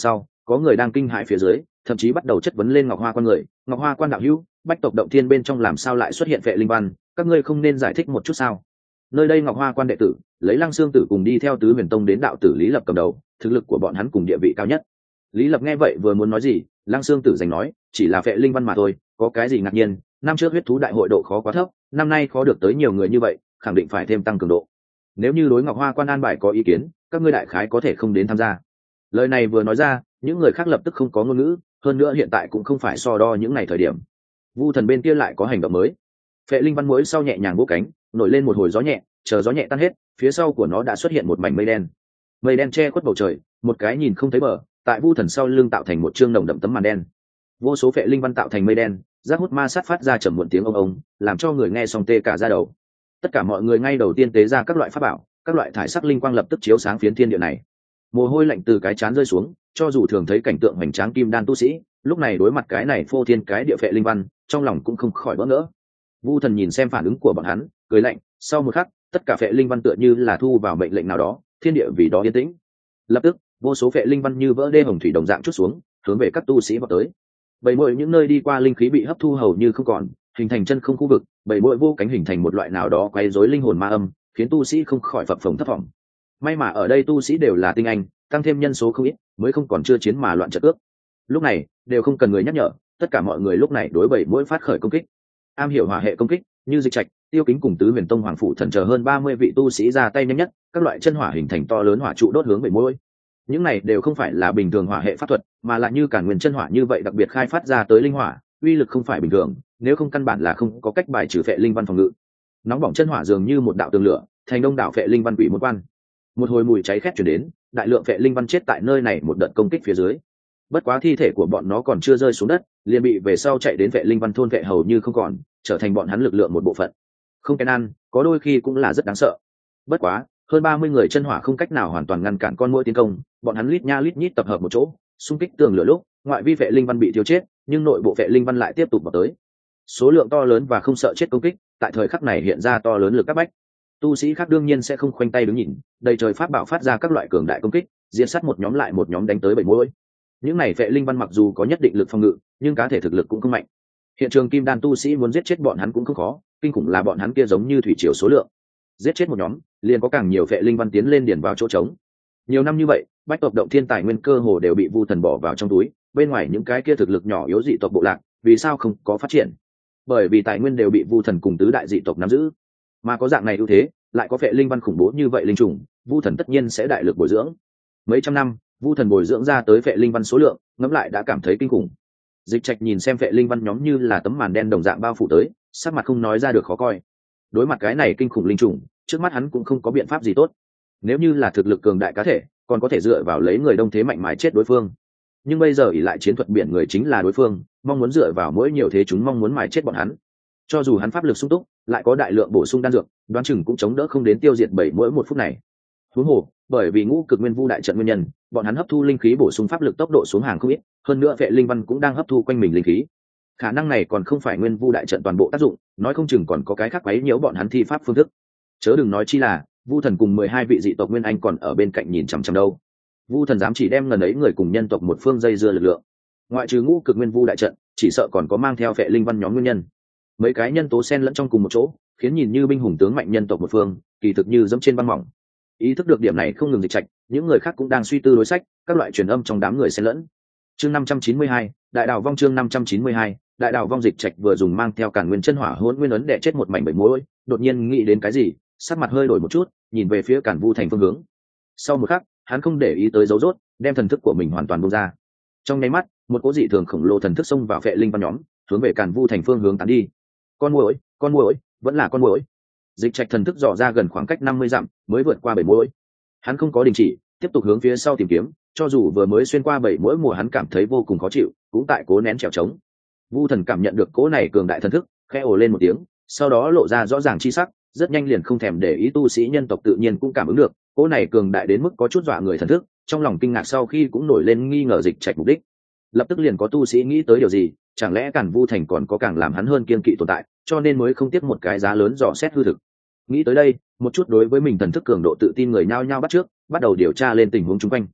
có người đang kinh hãi phía dưới thậm chí bắt đầu chất vấn lên Ngọc Hoa Quan người. Ngọc Hoa Quan đạo hữu, bách tộc động thiên bên trong làm sao lại xuất hiện vệ linh văn, các ngươi không nên giải thích một chút sao? Nơi đây Ngọc Hoa Quan đệ tử lấy Lăng Xương Tử cùng đi theo Tứ Huyền Tông đến đạo tử Lý Lập cầm đầu, thực lực của bọn hắn cùng địa vị cao nhất. Lý Lập nghe vậy vừa muốn nói gì, Lăng Xương Tử giành nói, chỉ là vệ linh văn mà thôi, có cái gì ngạc nhiên, năm trước huyết thú đại hội độ khó quá thấp, năm nay khó được tới nhiều người như vậy, khẳng định phải thêm tăng cường độ. Nếu như đối Ngọc Hoa Quan an bài có ý kiến, các ngươi đại khái có thể không đến tham gia. Lời này vừa nói ra, những người khác lập tức không có ngôn ngữ, hơn nữa hiện tại cũng không phải so đo những ngày thời điểm. Vu Thần bên kia lại có hành động mới. Vệ linh văn muối sau nhẹ nhàng vỗ cánh, nổi lên một hồi gió nhẹ, chờ gió nhẹ tan hết, phía sau của nó đã xuất hiện một mảnh mây đen. Mây đen che khuất bầu trời, một cái nhìn không thấy bờ, tại Vu Thần sau lưng tạo thành một chương nồng đậm tấm màn đen. Vô số vệ linh văn tạo thành mây đen, rác hút ma sát phát ra trầm muộn tiếng ông ông, làm cho người nghe xong tê cả da đầu. Tất cả mọi người ngay đầu tiên tế ra các loại pháp bảo, các loại thải sắc linh quang lập tức chiếu sáng phiến thiên địa này. Mồ hôi lạnh từ cái trán rơi xuống, cho dù thường thấy cảnh tượng hoành tráng kim đan tu sĩ, lúc này đối mặt cái này phô thiên cái địa phệ linh văn, trong lòng cũng không khỏi bỡ ngỡ. Vu Thần nhìn xem phản ứng của bọn hắn, cười lạnh, sau một khắc, tất cả phệ linh văn tựa như là thu vào mệnh lệnh nào đó, thiên địa vì đó yên tĩnh. Lập tức, vô số phệ linh văn như vỡ đê hồng thủy đồng dạng chút xuống, hướng về các tu sĩ vọt tới. Bảy mỗi những nơi đi qua linh khí bị hấp thu hầu như không còn, hình thành chân không khu vực, bảy mỗi vô cánh hình thành một loại nào đó quấy rối linh hồn ma âm, khiến tu sĩ không khỏi phập phồng thất vọng. May mà ở đây tu sĩ đều là tinh anh, tăng thêm nhân số không ít, mới không còn chưa chiến mà loạn trận ước. Lúc này, đều không cần người nhắc nhở, tất cả mọi người lúc này đối bảy mỗi phát khởi công kích. Am hiểu hỏa hệ công kích, như Dịch Trạch, Tiêu Kính cùng Tứ Huyền Tông Hoàng Phủ Thần chờ hơn ba mươi vị tu sĩ ra tay nhanh nhất, các loại chân hỏa hình thành to lớn hỏa trụ đốt hướng bảy mỗi. Những này đều không phải là bình thường hỏa hệ pháp thuật, mà là như Càn Nguyên chân hỏa như vậy đặc biệt khai phát ra tới linh hỏa, uy lực không phải bình thường, nếu không căn bản là không có cách bài trừ phệ linh văn phòng ngự. Nóng bỏng chân hỏa dường như một đạo tường lửa, thành đông đảo phệ linh văn quỷ một quan. Một hồi mùi cháy khét truyền đến, đại lượng phệ linh văn chết tại nơi này một đợt công kích phía dưới. Bất quá thi thể của bọn nó còn chưa rơi xuống đất, liền bị về sau chạy đến phệ linh văn thôn phệ hầu như không còn, trở thành bọn hắn lực lượng một bộ phận. Không kén ăn, có đôi khi cũng là rất đáng sợ. Bất quá, hơn ba mươi người chân hỏa không cách nào hoàn toàn ngăn cản con muỗi tiến công, bọn hắn lít nha lít nhít tập hợp một chỗ, xung kích tường lửa lúc, ngoại vi phệ linh văn bị tiêu chết, nhưng nội bộ phệ linh văn lại tiếp tục vào tới. Số lượng to lớn và không sợ chết công kích, tại thời khắc này hiện ra to lớn lực các bách. Tu sĩ khác đương nhiên sẽ không khoanh tay đứng nhìn, đầy trời pháp bảo phát ra các loại cường đại công kích, diệt sát một nhóm lại một nhóm đánh tới bảy muỗi. Những này phệ linh văn mặc dù có nhất định lực phòng ngự, nhưng cá thể thực lực cũng không mạnh. Hiện trường kim đan tu sĩ muốn giết chết bọn hắn cũng không khó, kinh khủng là bọn hắn kia giống như thủy triều số lượng. Giết chết một nhóm, liền có càng nhiều phệ linh văn tiến lên điền vào chỗ trống. Nhiều năm như vậy, bách tộc động thiên tài nguyên cơ hồ đều bị Vu Thần bỏ vào trong túi, bên ngoài những cái kia thực lực nhỏ yếu dị tộc bộ lạc, vì sao không có phát triển? Bởi vì tài nguyên đều bị Vu Thần cùng tứ đại dị tộc nắm giữ. Mà có dạng này ưu thế, lại có phệ linh văn khủng bố như vậy linh trùng, Vu Thần tất nhiên sẽ đại lực bồi dưỡng. Mấy trăm năm, Vu Thần bồi dưỡng ra tới phệ linh văn số lượng, ngẫm lại đã cảm thấy kinh khủng. Dịch Trạch nhìn xem phệ linh văn nhóm như là tấm màn đen đồng dạng bao phủ tới, sắc mặt không nói ra được khó coi. Đối mặt cái này kinh khủng linh trùng, trước mắt hắn cũng không có biện pháp gì tốt. Nếu như là thực lực cường đại cá thể, còn có thể dựa vào lấy người đông thế mạnh mái chết đối phương. Nhưng bây giờ ỷ lại chiến thuật biển người chính là đối phương, mong muốn dựa vào mỗi nhiều thế chúng mong muốn mài chết bọn hắn. Cho dù hắn pháp lực sung túc, lại có đại lượng bổ sung đan dược, đoán chừng cũng chống đỡ không đến tiêu diệt bảy mỗi một phút này. Huống hồ, bởi vì ngũ cực nguyên vu đại trận nguyên nhân, bọn hắn hấp thu linh khí bổ sung pháp lực tốc độ xuống hàng không ít, hơn nữa vệ linh văn cũng đang hấp thu quanh mình linh khí. Khả năng này còn không phải nguyên vu đại trận toàn bộ tác dụng, nói không chừng còn có cái khác quấy nhiễu bọn hắn thi pháp phương thức. Chớ đừng nói chi là, Vu Thần cùng mười hai vị dị tộc nguyên anh còn ở bên cạnh nhìn chằm chằm đâu. Vu Thần dám chỉ đem ngần ấy người cùng nhân tộc một phương dây dưa lực lượng. Ngoại trừ ngũ cực nguyên vu đại trận, chỉ sợ còn có mang theo vệ linh văn nhóm nguyên nhân. Mấy cái nhân tố xen lẫn trong cùng một chỗ, khiến nhìn như binh hùng tướng mạnh nhân tộc một phương, kỳ thực như dẫm trên băng mỏng. Ý thức được điểm này không ngừng Dịch Trạch, những người khác cũng đang suy tư đối sách, các loại truyền âm trong đám người xen lẫn. Chương năm trăm chín mươi hai, đại đào vong chương năm trăm chín mươi hai, đại đào vong. Dịch Trạch vừa dùng mang theo Càn Nguyên chân hỏa hỗn nguyên ấn đè chết một mảnh bảy muỗi, đột nhiên nghĩ đến cái gì, sắc mặt hơi đổi một chút, nhìn về phía Càn Vu thành phương hướng. Sau một khắc, hắn không để ý tới dấu rốt, đem thần thức của mình hoàn toàn buông ra. Trong nháy mắt, một cỗ dị thường khổng lồ thần thức xông vào phệ linh văn nhóm, hướng về Càn Vu thành phương hướng tán đi. Con muỗi, con muỗi, vẫn là con muỗi. Dịch Trạch thần thức dò ra gần khoảng cách năm mươi dặm, mới vượt qua bảy muỗi. Hắn không có đình chỉ, tiếp tục hướng phía sau tìm kiếm, cho dù vừa mới xuyên qua bảy muỗi mùa hắn cảm thấy vô cùng khó chịu, cũng tại cố nén trèo trống. Vu Thần cảm nhận được cỗ này cường đại thần thức, khẽ ồ lên một tiếng, sau đó lộ ra rõ ràng chi sắc, rất nhanh liền không thèm để ý tu sĩ nhân tộc tự nhiên cũng cảm ứng được, cỗ này cường đại đến mức có chút dọa người thần thức, trong lòng kinh ngạc sau khi cũng nổi lên nghi ngờ Dịch Trạch mục đích. Lập tức liền có tu sĩ nghĩ tới điều gì, chẳng lẽ Càn Vu thành còn có càng làm hắn hơn kiên kỵ tồn tại, cho nên mới không tiếc một cái giá lớn dò xét hư thực. Nghĩ tới đây, một chút đối với mình thần thức cường độ tự tin người nhao nhao bắt trước, bắt đầu điều tra lên tình huống chung quanh.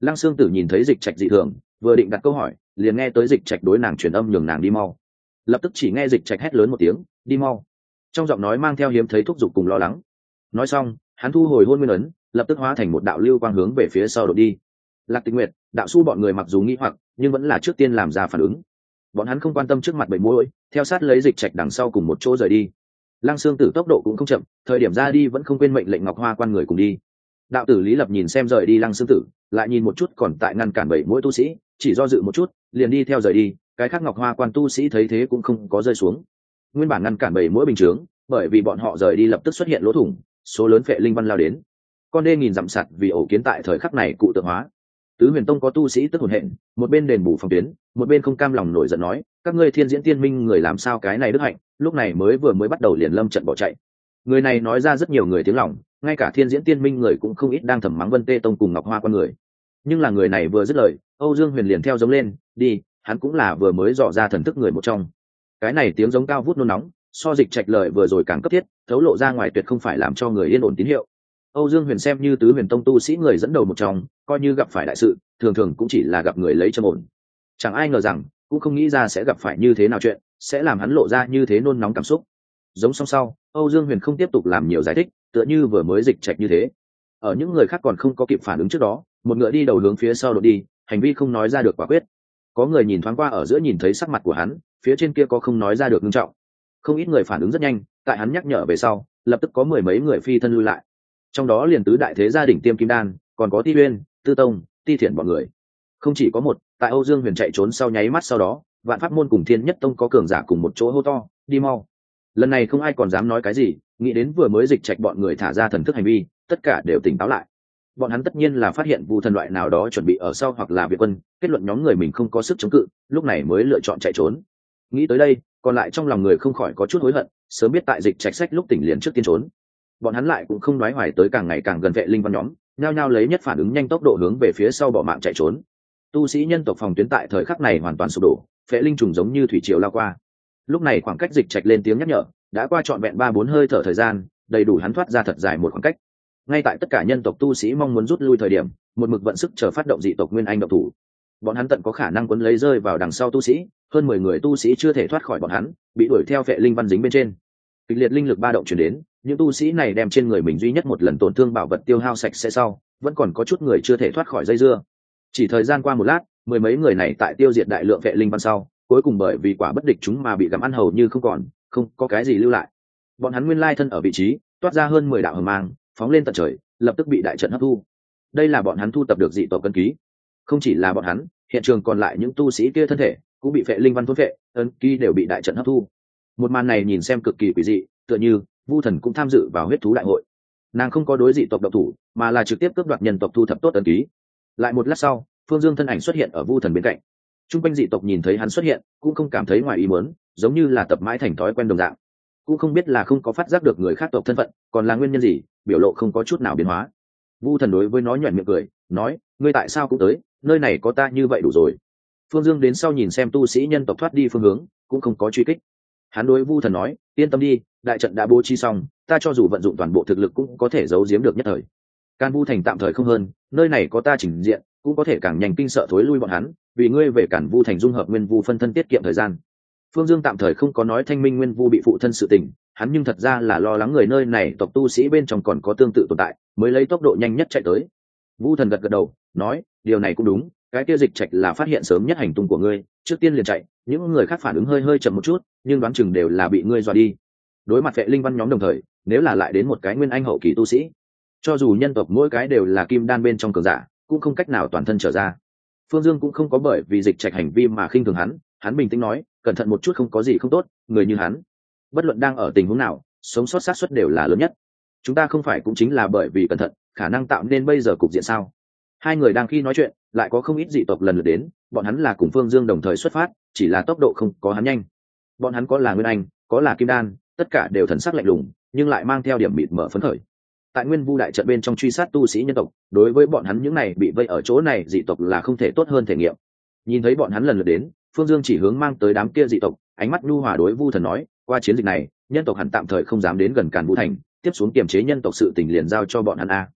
Lăng Xương Tử nhìn thấy Dịch Trạch dị thường, vừa định đặt câu hỏi, liền nghe tới Dịch Trạch đối nàng truyền âm nhường nàng đi mau. Lập tức chỉ nghe Dịch Trạch hét lớn một tiếng, đi mau, trong giọng nói mang theo hiếm thấy thúc giục cùng lo lắng. Nói xong, hắn thu hồi hôn nguyên ấn, lập tức hóa thành một đạo lưu quang hướng về phía sau đột đi. Lạc Tịch Nguyệt, đạo su bọn người mặc dù nghi hoặc, nhưng vẫn là trước tiên làm ra phản ứng. Bọn hắn không quan tâm trước mặt bảy mũi, theo sát lấy Dịch Trạch đằng sau cùng một chỗ rời đi. Lăng Xương Tử tốc độ cũng không chậm, thời điểm ra đi vẫn không quên mệnh lệnh Ngọc Hoa quan người cùng đi. Đạo tử Lý Lập nhìn xem rời đi Lăng Xương Tử, lại nhìn một chút còn tại ngăn cản bảy mũi tu sĩ, chỉ do dự một chút, liền đi theo rời đi. Cái khác Ngọc Hoa quan tu sĩ thấy thế cũng không có rơi xuống. Nguyên bản ngăn cản bảy mũi bình chướng, bởi vì bọn họ rời đi lập tức xuất hiện lỗ thủng, số lớn phệ linh văn lao đến. Con đê nghìn dặm sạt vì ổ kiến tại thời khắc này cụ tượng hóa. Tứ Huyền Tông có tu sĩ tức hồn hện, một bên đền bù phòng tuyến, một bên không cam lòng nổi giận nói, các ngươi Thiên Diễn Tiên Minh người làm sao cái này đức hạnh, lúc này mới vừa mới bắt đầu liền lâm trận bỏ chạy. Người này nói ra rất nhiều người tiếng lòng, ngay cả Thiên Diễn Tiên Minh người cũng không ít đang thầm mắng Vân Tê Tông cùng Ngọc Hoa con người. Nhưng là người này vừa dứt lời, Âu Dương Huyền liền theo giống lên, đi, hắn cũng là vừa mới dò ra thần thức người một trong. Cái này tiếng giống cao vút nôn nóng, so Dịch Trạch lời vừa rồi càng cấp thiết, thấu lộ ra ngoài tuyệt không phải làm cho người yên ổn tín hiệu. Âu Dương Huyền xem như Tứ Huyền Tông tu sĩ người dẫn đầu một trong, coi như gặp phải đại sự, thường thường cũng chỉ là gặp người lấy châm ổn. Chẳng ai ngờ rằng, cũng không nghĩ ra sẽ gặp phải như thế nào chuyện, sẽ làm hắn lộ ra như thế nôn nóng cảm xúc. Giống song sau, Âu Dương Huyền không tiếp tục làm nhiều giải thích, tựa như vừa mới Dịch Trạch như thế. Ở những người khác còn không có kịp phản ứng trước đó, một ngựa đi đầu hướng phía sau đột đi, hành vi không nói ra được quả quyết. Có người nhìn thoáng qua ở giữa nhìn thấy sắc mặt của hắn, phía trên kia có không nói ra được nghiêm trọng. Không ít người phản ứng rất nhanh, tại hắn nhắc nhở về sau, lập tức có mười mấy người phi thân lui lại. Trong đó liền tứ đại thế gia đỉnh tiêm kim đan, còn có Ti Uyên, Tư Tông, Ti Thiện bọn người. Không chỉ có một, tại Âu Dương Huyền chạy trốn sau nháy mắt sau đó, Vạn Pháp môn cùng Thiên Nhất Tông có cường giả cùng một chỗ hô to, đi mau. Lần này không ai còn dám nói cái gì, nghĩ đến vừa mới Dịch Trạch bọn người thả ra thần thức hành vi, tất cả đều tỉnh táo lại. Bọn hắn tất nhiên là phát hiện vu thần loại nào đó chuẩn bị ở sau hoặc là Việt quân, kết luận nhóm người mình không có sức chống cự, lúc này mới lựa chọn chạy trốn. Nghĩ tới đây, còn lại trong lòng người không khỏi có chút hối hận, sớm biết tại Dịch Trạch sách lúc tỉnh liền trước tiên trốn. Bọn hắn lại cũng không đoái hoài tới càng ngày càng gần vệ linh văn nhóm, nhao nhao lấy nhất phản ứng nhanh tốc độ hướng về phía sau bỏ mạng chạy trốn. Tu sĩ nhân tộc phòng tuyến tại thời khắc này hoàn toàn sụp đổ, phệ linh trùng giống như thủy triều lao qua. Lúc này khoảng cách Dịch Trạch lên tiếng nhắc nhở, đã qua trọn vẹn ba bốn hơi thở thời gian, đầy đủ hắn thoát ra thật dài một khoảng cách. Ngay tại tất cả nhân tộc tu sĩ mong muốn rút lui thời điểm, một mực vận sức chờ phát động dị tộc Nguyên Anh động thủ. Bọn hắn tận có khả năng cuốn lấy rơi vào đằng sau tu sĩ, hơn mười người tu sĩ chưa thể thoát khỏi bọn hắn, bị đuổi theo phệ linh văn dính bên trên. Kịch liệt linh lực ba động truyền đến, những tu sĩ này đem trên người mình duy nhất một lần tổn thương bảo vật tiêu hao sạch sẽ sau, vẫn còn có chút người chưa thể thoát khỏi dây dưa. Chỉ thời gian qua một lát, mười mấy người này tại tiêu diệt đại lượng vệ linh văn sau, cuối cùng bởi vì quả bất địch chúng mà bị gặm ăn hầu như không còn, không có cái gì lưu lại. Bọn hắn nguyên lai thân ở vị trí, toát ra hơn mười đạo hờ mang, phóng lên tận trời, lập tức bị đại trận hấp thu. Đây là bọn hắn thu tập được dị tộc cân ký. Không chỉ là bọn hắn, hiện trường còn lại những tu sĩ kia thân thể cũng bị vệ linh văn thôn vệ, ấn ký đều bị đại trận hấp thu. Một màn này nhìn xem cực kỳ quỷ dị, tựa như Vu Thần cũng tham dự vào huyết thú đại hội. Nàng không có đối dị tộc độc thủ, mà là trực tiếp cướp đoạt nhân tộc thu thập tốt ấn ký. Lại một lát sau, Phương Dương thân ảnh xuất hiện ở Vu Thần bên cạnh. Trung quanh dị tộc nhìn thấy hắn xuất hiện, cũng không cảm thấy ngoài ý muốn, giống như là tập mãi thành thói quen đồng dạng. Cũng không biết là không có phát giác được người khác tộc thân phận, còn là nguyên nhân gì, biểu lộ không có chút nào biến hóa. Vu Thần đối với nó nhuyễn miệng cười, nói: "Ngươi tại sao cũng tới, nơi này có ta như vậy đủ rồi." Phương Dương đến sau nhìn xem tu sĩ nhân tộc thoát đi phương hướng, cũng không có truy kích. Hắn đối Vu Thần nói: "Yên tâm đi, đại trận đã bố trí xong, ta cho dù vận dụng toàn bộ thực lực cũng có thể giấu giếm được nhất thời. Can Vu thành tạm thời không hơn, nơi này có ta chỉnh diện, cũng có thể càng nhanh kinh sợ thối lui bọn hắn, vì ngươi về Cản Vu thành dung hợp nguyên vu phân thân tiết kiệm thời gian." Phương Dương tạm thời không có nói Thanh Minh nguyên vu bị phụ thân sự tình, hắn nhưng thật ra là lo lắng người nơi này tộc tu sĩ bên trong còn có tương tự tồn tại, mới lấy tốc độ nhanh nhất chạy tới. Vu Thần gật gật đầu, nói: "Điều này cũng đúng, cái kia Dịch Trạch là phát hiện sớm nhất hành tung của ngươi, trước tiên liền chạy, những người khác phản ứng hơi hơi chậm một chút, nhưng đoán chừng đều là bị ngươi dọa đi." Đối mặt vệ linh văn nhóm đồng thời, nếu là lại đến một cái nguyên anh hậu kỳ tu sĩ, cho dù nhân tộc mỗi cái đều là kim đan bên trong cường giả, cũng không cách nào toàn thân trở ra. Phương Dương cũng không có bởi vì Dịch Trạch hành vi mà khinh thường hắn, hắn bình tĩnh nói: "Cẩn thận một chút không có gì không tốt, người như hắn, bất luận đang ở tình huống nào, sống sót xác suất đều là lớn nhất. Chúng ta không phải cũng chính là bởi vì cẩn thận, khả năng tạo nên bây giờ cục diện sao?" Hai người đang khi nói chuyện, lại có không ít dị tộc lần lượt đến, bọn hắn là cùng Phương Dương đồng thời xuất phát, chỉ là tốc độ không có hắn nhanh. Bọn hắn có là nguyên anh, có là kim đan, tất cả đều thần sắc lạnh lùng, nhưng lại mang theo điểm mịt mở phấn khởi. Tại Nguyên Vu đại trận bên trong truy sát tu sĩ nhân tộc, đối với bọn hắn những này bị vây ở chỗ này dị tộc là không thể tốt hơn thể nghiệm. Nhìn thấy bọn hắn lần lượt đến, Phương Dương chỉ hướng mang tới đám kia dị tộc, ánh mắt nhu hòa đối Vu Thần nói: "Qua chiến dịch này, nhân tộc hẳn tạm thời không dám đến gần Càn Vu thành, tiếp xuống kiềm chế nhân tộc sự tình liền giao cho bọn hắn a."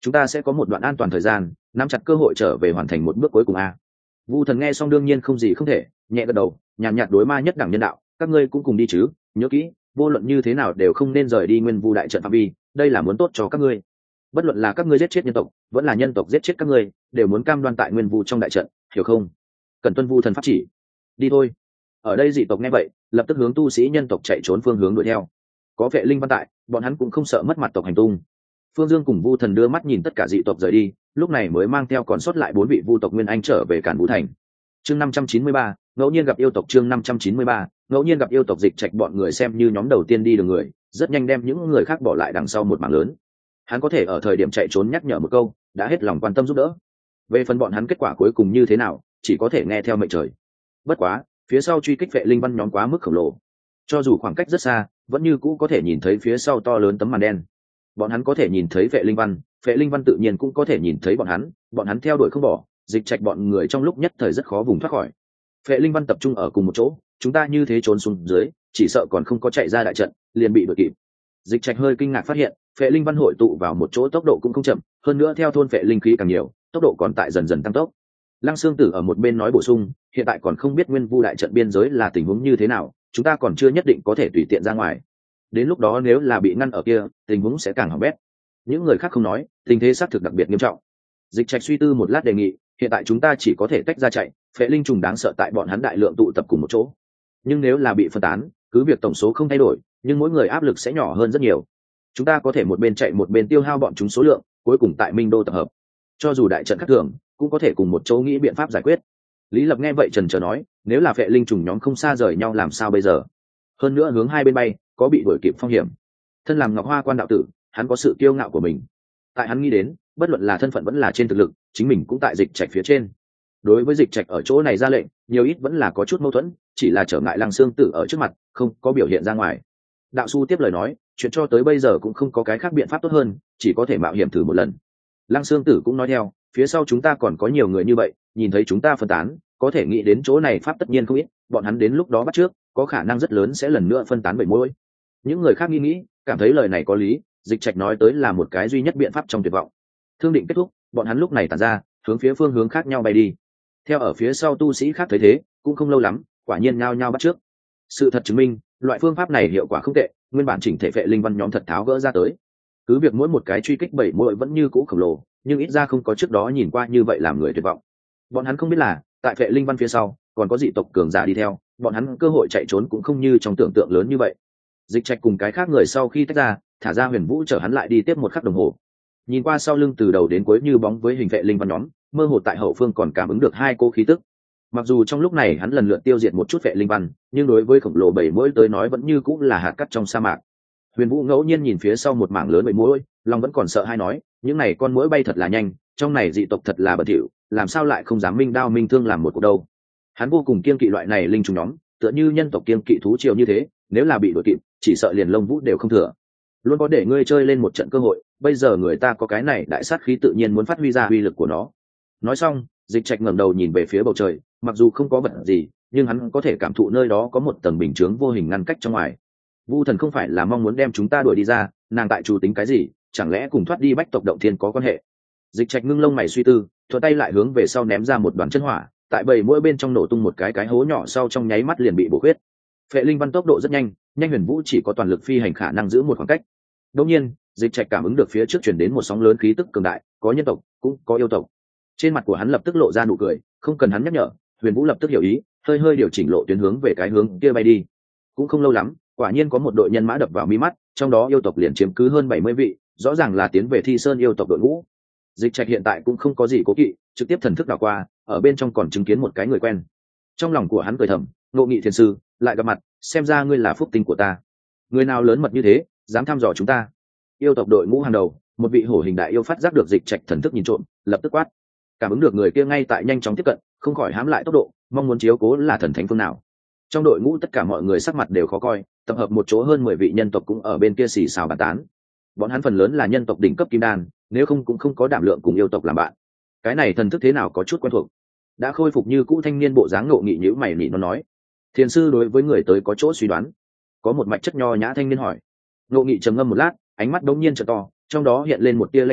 chúng ta sẽ có một đoạn an toàn thời gian nắm chặt cơ hội trở về hoàn thành một bước cuối cùng a. Vu Thần nghe xong đương nhiên không gì không thể, nhẹ gật đầu, nhàn nhạt đối ma nhất đẳng nhân đạo, các ngươi cũng cùng đi chứ, nhớ kỹ, vô luận như thế nào đều không nên rời đi Nguyên Vu đại trận phạm vi, đây là muốn tốt cho các ngươi. Bất luận là các ngươi giết chết nhân tộc, vẫn là nhân tộc giết chết các ngươi, đều muốn cam đoan tại Nguyên Vu trong đại trận, hiểu không? Cần tuân Vu Thần pháp chỉ. Đi thôi. Ở đây dị tộc nghe vậy, lập tức hướng tu sĩ nhân tộc chạy trốn phương hướng đuổi theo. Có vệ linh văn tại, bọn hắn cũng không sợ mất mặt tộc hành tung. Phương Dương cùng Vu Thần đưa mắt nhìn tất cả dị tộc rời đi, lúc này mới mang theo còn sót lại bốn vị Vu tộc Nguyên Anh trở về Càn Vũ Thành. Chương năm trăm chín mươi ba, ngẫu nhiên gặp yêu tộc chương năm trăm chín mươi ba, ngẫu nhiên gặp yêu tộc Dịch Trạch bọn người xem như nhóm đầu tiên đi đường người, rất nhanh đem những người khác bỏ lại đằng sau một mảng lớn. Hắn có thể ở thời điểm chạy trốn nhắc nhở một câu, đã hết lòng quan tâm giúp đỡ. Về phần bọn hắn kết quả cuối cùng như thế nào, chỉ có thể nghe theo mệnh trời. Bất quá, phía sau truy kích vệ linh văn nhóm quá mức khổng lồ, cho dù khoảng cách rất xa, vẫn như cũ có thể nhìn thấy phía sau to lớn tấm màn đen. Bọn hắn có thể nhìn thấy vệ linh văn, vệ linh văn tự nhiên cũng có thể nhìn thấy bọn hắn, bọn hắn theo đuổi không bỏ, Dịch Trạch bọn người trong lúc nhất thời rất khó vùng thoát khỏi. Vệ linh văn tập trung ở cùng một chỗ, chúng ta như thế trốn xuống dưới, chỉ sợ còn không có chạy ra đại trận, liền bị đuổi kịp. Dịch Trạch hơi kinh ngạc phát hiện, vệ linh văn hội tụ vào một chỗ tốc độ cũng không chậm, hơn nữa theo thôn vệ linh khí càng nhiều, tốc độ còn tại dần dần tăng tốc. Lăng Xương Tử ở một bên nói bổ sung, hiện tại còn không biết Nguyên Vu đại trận biên giới là tình huống như thế nào, chúng ta còn chưa nhất định có thể tùy tiện ra ngoài. Đến lúc đó nếu là bị ngăn ở kia, tình huống sẽ càng hỏng bét. Những người khác không nói, tình thế xác thực đặc biệt nghiêm trọng. Dịch Trạch suy tư một lát đề nghị, hiện tại chúng ta chỉ có thể tách ra chạy, phệ linh trùng đáng sợ tại bọn hắn đại lượng tụ tập cùng một chỗ. Nhưng nếu là bị phân tán, cứ việc tổng số không thay đổi, nhưng mỗi người áp lực sẽ nhỏ hơn rất nhiều. Chúng ta có thể một bên chạy một bên tiêu hao bọn chúng số lượng, cuối cùng tại Minh Đô tập hợp. Cho dù đại trận khác thường, cũng có thể cùng một chỗ nghĩ biện pháp giải quyết. Lý Lập nghe vậy trần trờ nói, nếu là phệ linh trùng nhóm không xa rời nhau làm sao bây giờ? Hơn nữa hướng hai bên bay, có bị đuổi kịp phong hiểm. Thân làm Ngọc Hoa quan đạo tử, hắn có sự kiêu ngạo của mình. Tại hắn nghĩ đến, bất luận là thân phận vẫn là trên thực lực, chính mình cũng tại Dịch Trạch phía trên. Đối với Dịch Trạch ở chỗ này ra lệnh, nhiều ít vẫn là có chút mâu thuẫn, chỉ là trở ngại Lăng Xương Tử ở trước mặt, không có biểu hiện ra ngoài. Đạo Su tiếp lời nói, chuyện cho tới bây giờ cũng không có cái khác biện pháp tốt hơn, chỉ có thể mạo hiểm thử một lần. Lăng Xương Tử cũng nói theo, phía sau chúng ta còn có nhiều người như vậy, nhìn thấy chúng ta phân tán, có thể nghĩ đến chỗ này pháp tất nhiên không ít, bọn hắn đến lúc đó bắt trước, có khả năng rất lớn sẽ lần nữa phân tán bảy mối. Những người khác nghĩ nghĩ, cảm thấy lời này có lý, Dịch Trạch nói tới là một cái duy nhất biện pháp trong tuyệt vọng. Thương định kết thúc, bọn hắn lúc này tản ra, hướng phía phương hướng khác nhau bay đi. Theo ở phía sau tu sĩ khác thấy thế, cũng không lâu lắm, quả nhiên nhao nhao bắt trước. Sự thật chứng minh, loại phương pháp này hiệu quả không tệ, nguyên bản chỉnh thể vệ linh văn nhóm thật tháo gỡ ra tới. Cứ việc mỗi một cái truy kích bảy mũi vẫn như cũ khổng lồ, nhưng ít ra không có trước đó nhìn qua như vậy làm người tuyệt vọng. Bọn hắn không biết là, tại vệ linh văn phía sau, còn có dị tộc cường giả đi theo, bọn hắn cơ hội chạy trốn cũng không như trong tưởng tượng lớn như vậy. Dịch Trạch cùng cái khác người sau khi tách ra, thả ra Huyền Vũ chở hắn lại đi tiếp một khắc đồng hồ. Nhìn qua sau lưng từ đầu đến cuối như bóng với hình vệ linh văn nhóm, mơ hồ tại hậu phương còn cảm ứng được hai cô khí tức. Mặc dù trong lúc này hắn lần lượt tiêu diệt một chút vệ linh văn, nhưng đối với khổng lồ bảy mũi tới nói vẫn như cũng là hạt cát trong sa mạc. Huyền Vũ ngẫu nhiên nhìn phía sau một mảng lớn bảy mũi, lòng vẫn còn sợ hai nói, những này con mũi bay thật là nhanh, trong này dị tộc thật là bẩn thỉu, làm sao lại không dám minh đao minh thương làm một cuộc đâu. Hắn vô cùng kiêng kỵ loại này linh trùng nhóm, tựa như nhân tộc kiêng kỵ thú triều như thế, nếu là bị đuổi kịp, chỉ sợ liền lông vũ đều không thừa. Luôn có để ngươi chơi lên một trận cơ hội, bây giờ người ta có cái này đại sát khí tự nhiên muốn phát huy ra uy lực của nó. Nói xong, Dịch Trạch ngẩng đầu nhìn về phía bầu trời, mặc dù không có vật gì, nhưng hắn có thể cảm thụ nơi đó có một tầng bình chướng vô hình ngăn cách trong ngoài. Vu Thần không phải là mong muốn đem chúng ta đuổi đi ra, nàng tại chủ tính cái gì, chẳng lẽ cùng thoát đi Bách tộc động thiên có quan hệ? Dịch Trạch ngưng lông mày suy tư, thuận tay lại hướng về sau ném ra một đoàn chân hỏa, tại bầy mũi bên trong nổ tung một cái cái hố nhỏ, sau trong nháy mắt liền bị bổ khuyết. Phệ linh văn tốc độ rất nhanh, nhanh Huyền Vũ chỉ có toàn lực phi hành khả năng giữ một khoảng cách. Đương nhiên, Dịch Trạch cảm ứng được phía trước truyền đến một sóng lớn khí tức cường đại, có nhân tộc, cũng có yêu tộc. Trên mặt của hắn lập tức lộ ra nụ cười, không cần hắn nhắc nhở, Huyền Vũ lập tức hiểu ý, hơi hơi điều chỉnh lộ tuyến hướng về cái hướng kia bay đi. Cũng không lâu lắm, quả nhiên có một đội nhân mã đập vào mi mắt, trong đó yêu tộc liền chiếm cứ hơn bảy mươi vị, rõ ràng là tiến về Thi Sơn yêu tộc đội ngũ. Dịch Trạch hiện tại cũng không có gì cố kỵ, trực tiếp thần thức đảo qua, ở bên trong còn chứng kiến một cái người quen. Trong lòng của hắn cười thầm, Ngộ Nghị Thiền sư, lại gặp mặt, xem ra ngươi là phúc tinh của ta. Người nào lớn mật như thế, dám thăm dò chúng ta? Yêu tộc đội ngũ hàng đầu, một vị hổ hình đại yêu phát giác được Dịch Trạch thần thức nhìn trộm, lập tức quát. Cảm ứng được người kia ngay tại nhanh chóng tiếp cận, không khỏi hám lại tốc độ, mong muốn chiếu cố là thần thánh phương nào. Trong đội ngũ tất cả mọi người sắc mặt đều khó coi, tập hợp một chỗ hơn mười vị nhân tộc cũng ở bên kia xì xào bàn tán. Bọn hắn phần lớn là nhân tộc đỉnh cấp kim đan, nếu không cũng không có đảm lượng cùng yêu tộc làm bạn. Cái này thần thức thế nào có chút quen thuộc. Đã khôi phục như cũ thanh niên bộ dáng Ngộ Nghị nhíu mày nỉ nó nói. Thiền sư đối với người tới có chỗ suy đoán. Có một mạch chất nho nhã thanh niên hỏi. Ngộ Nghị trầm ngâm một lát, ánh mắt đống nhiên trợ to, trong đó hiện lên một tia lanh mang,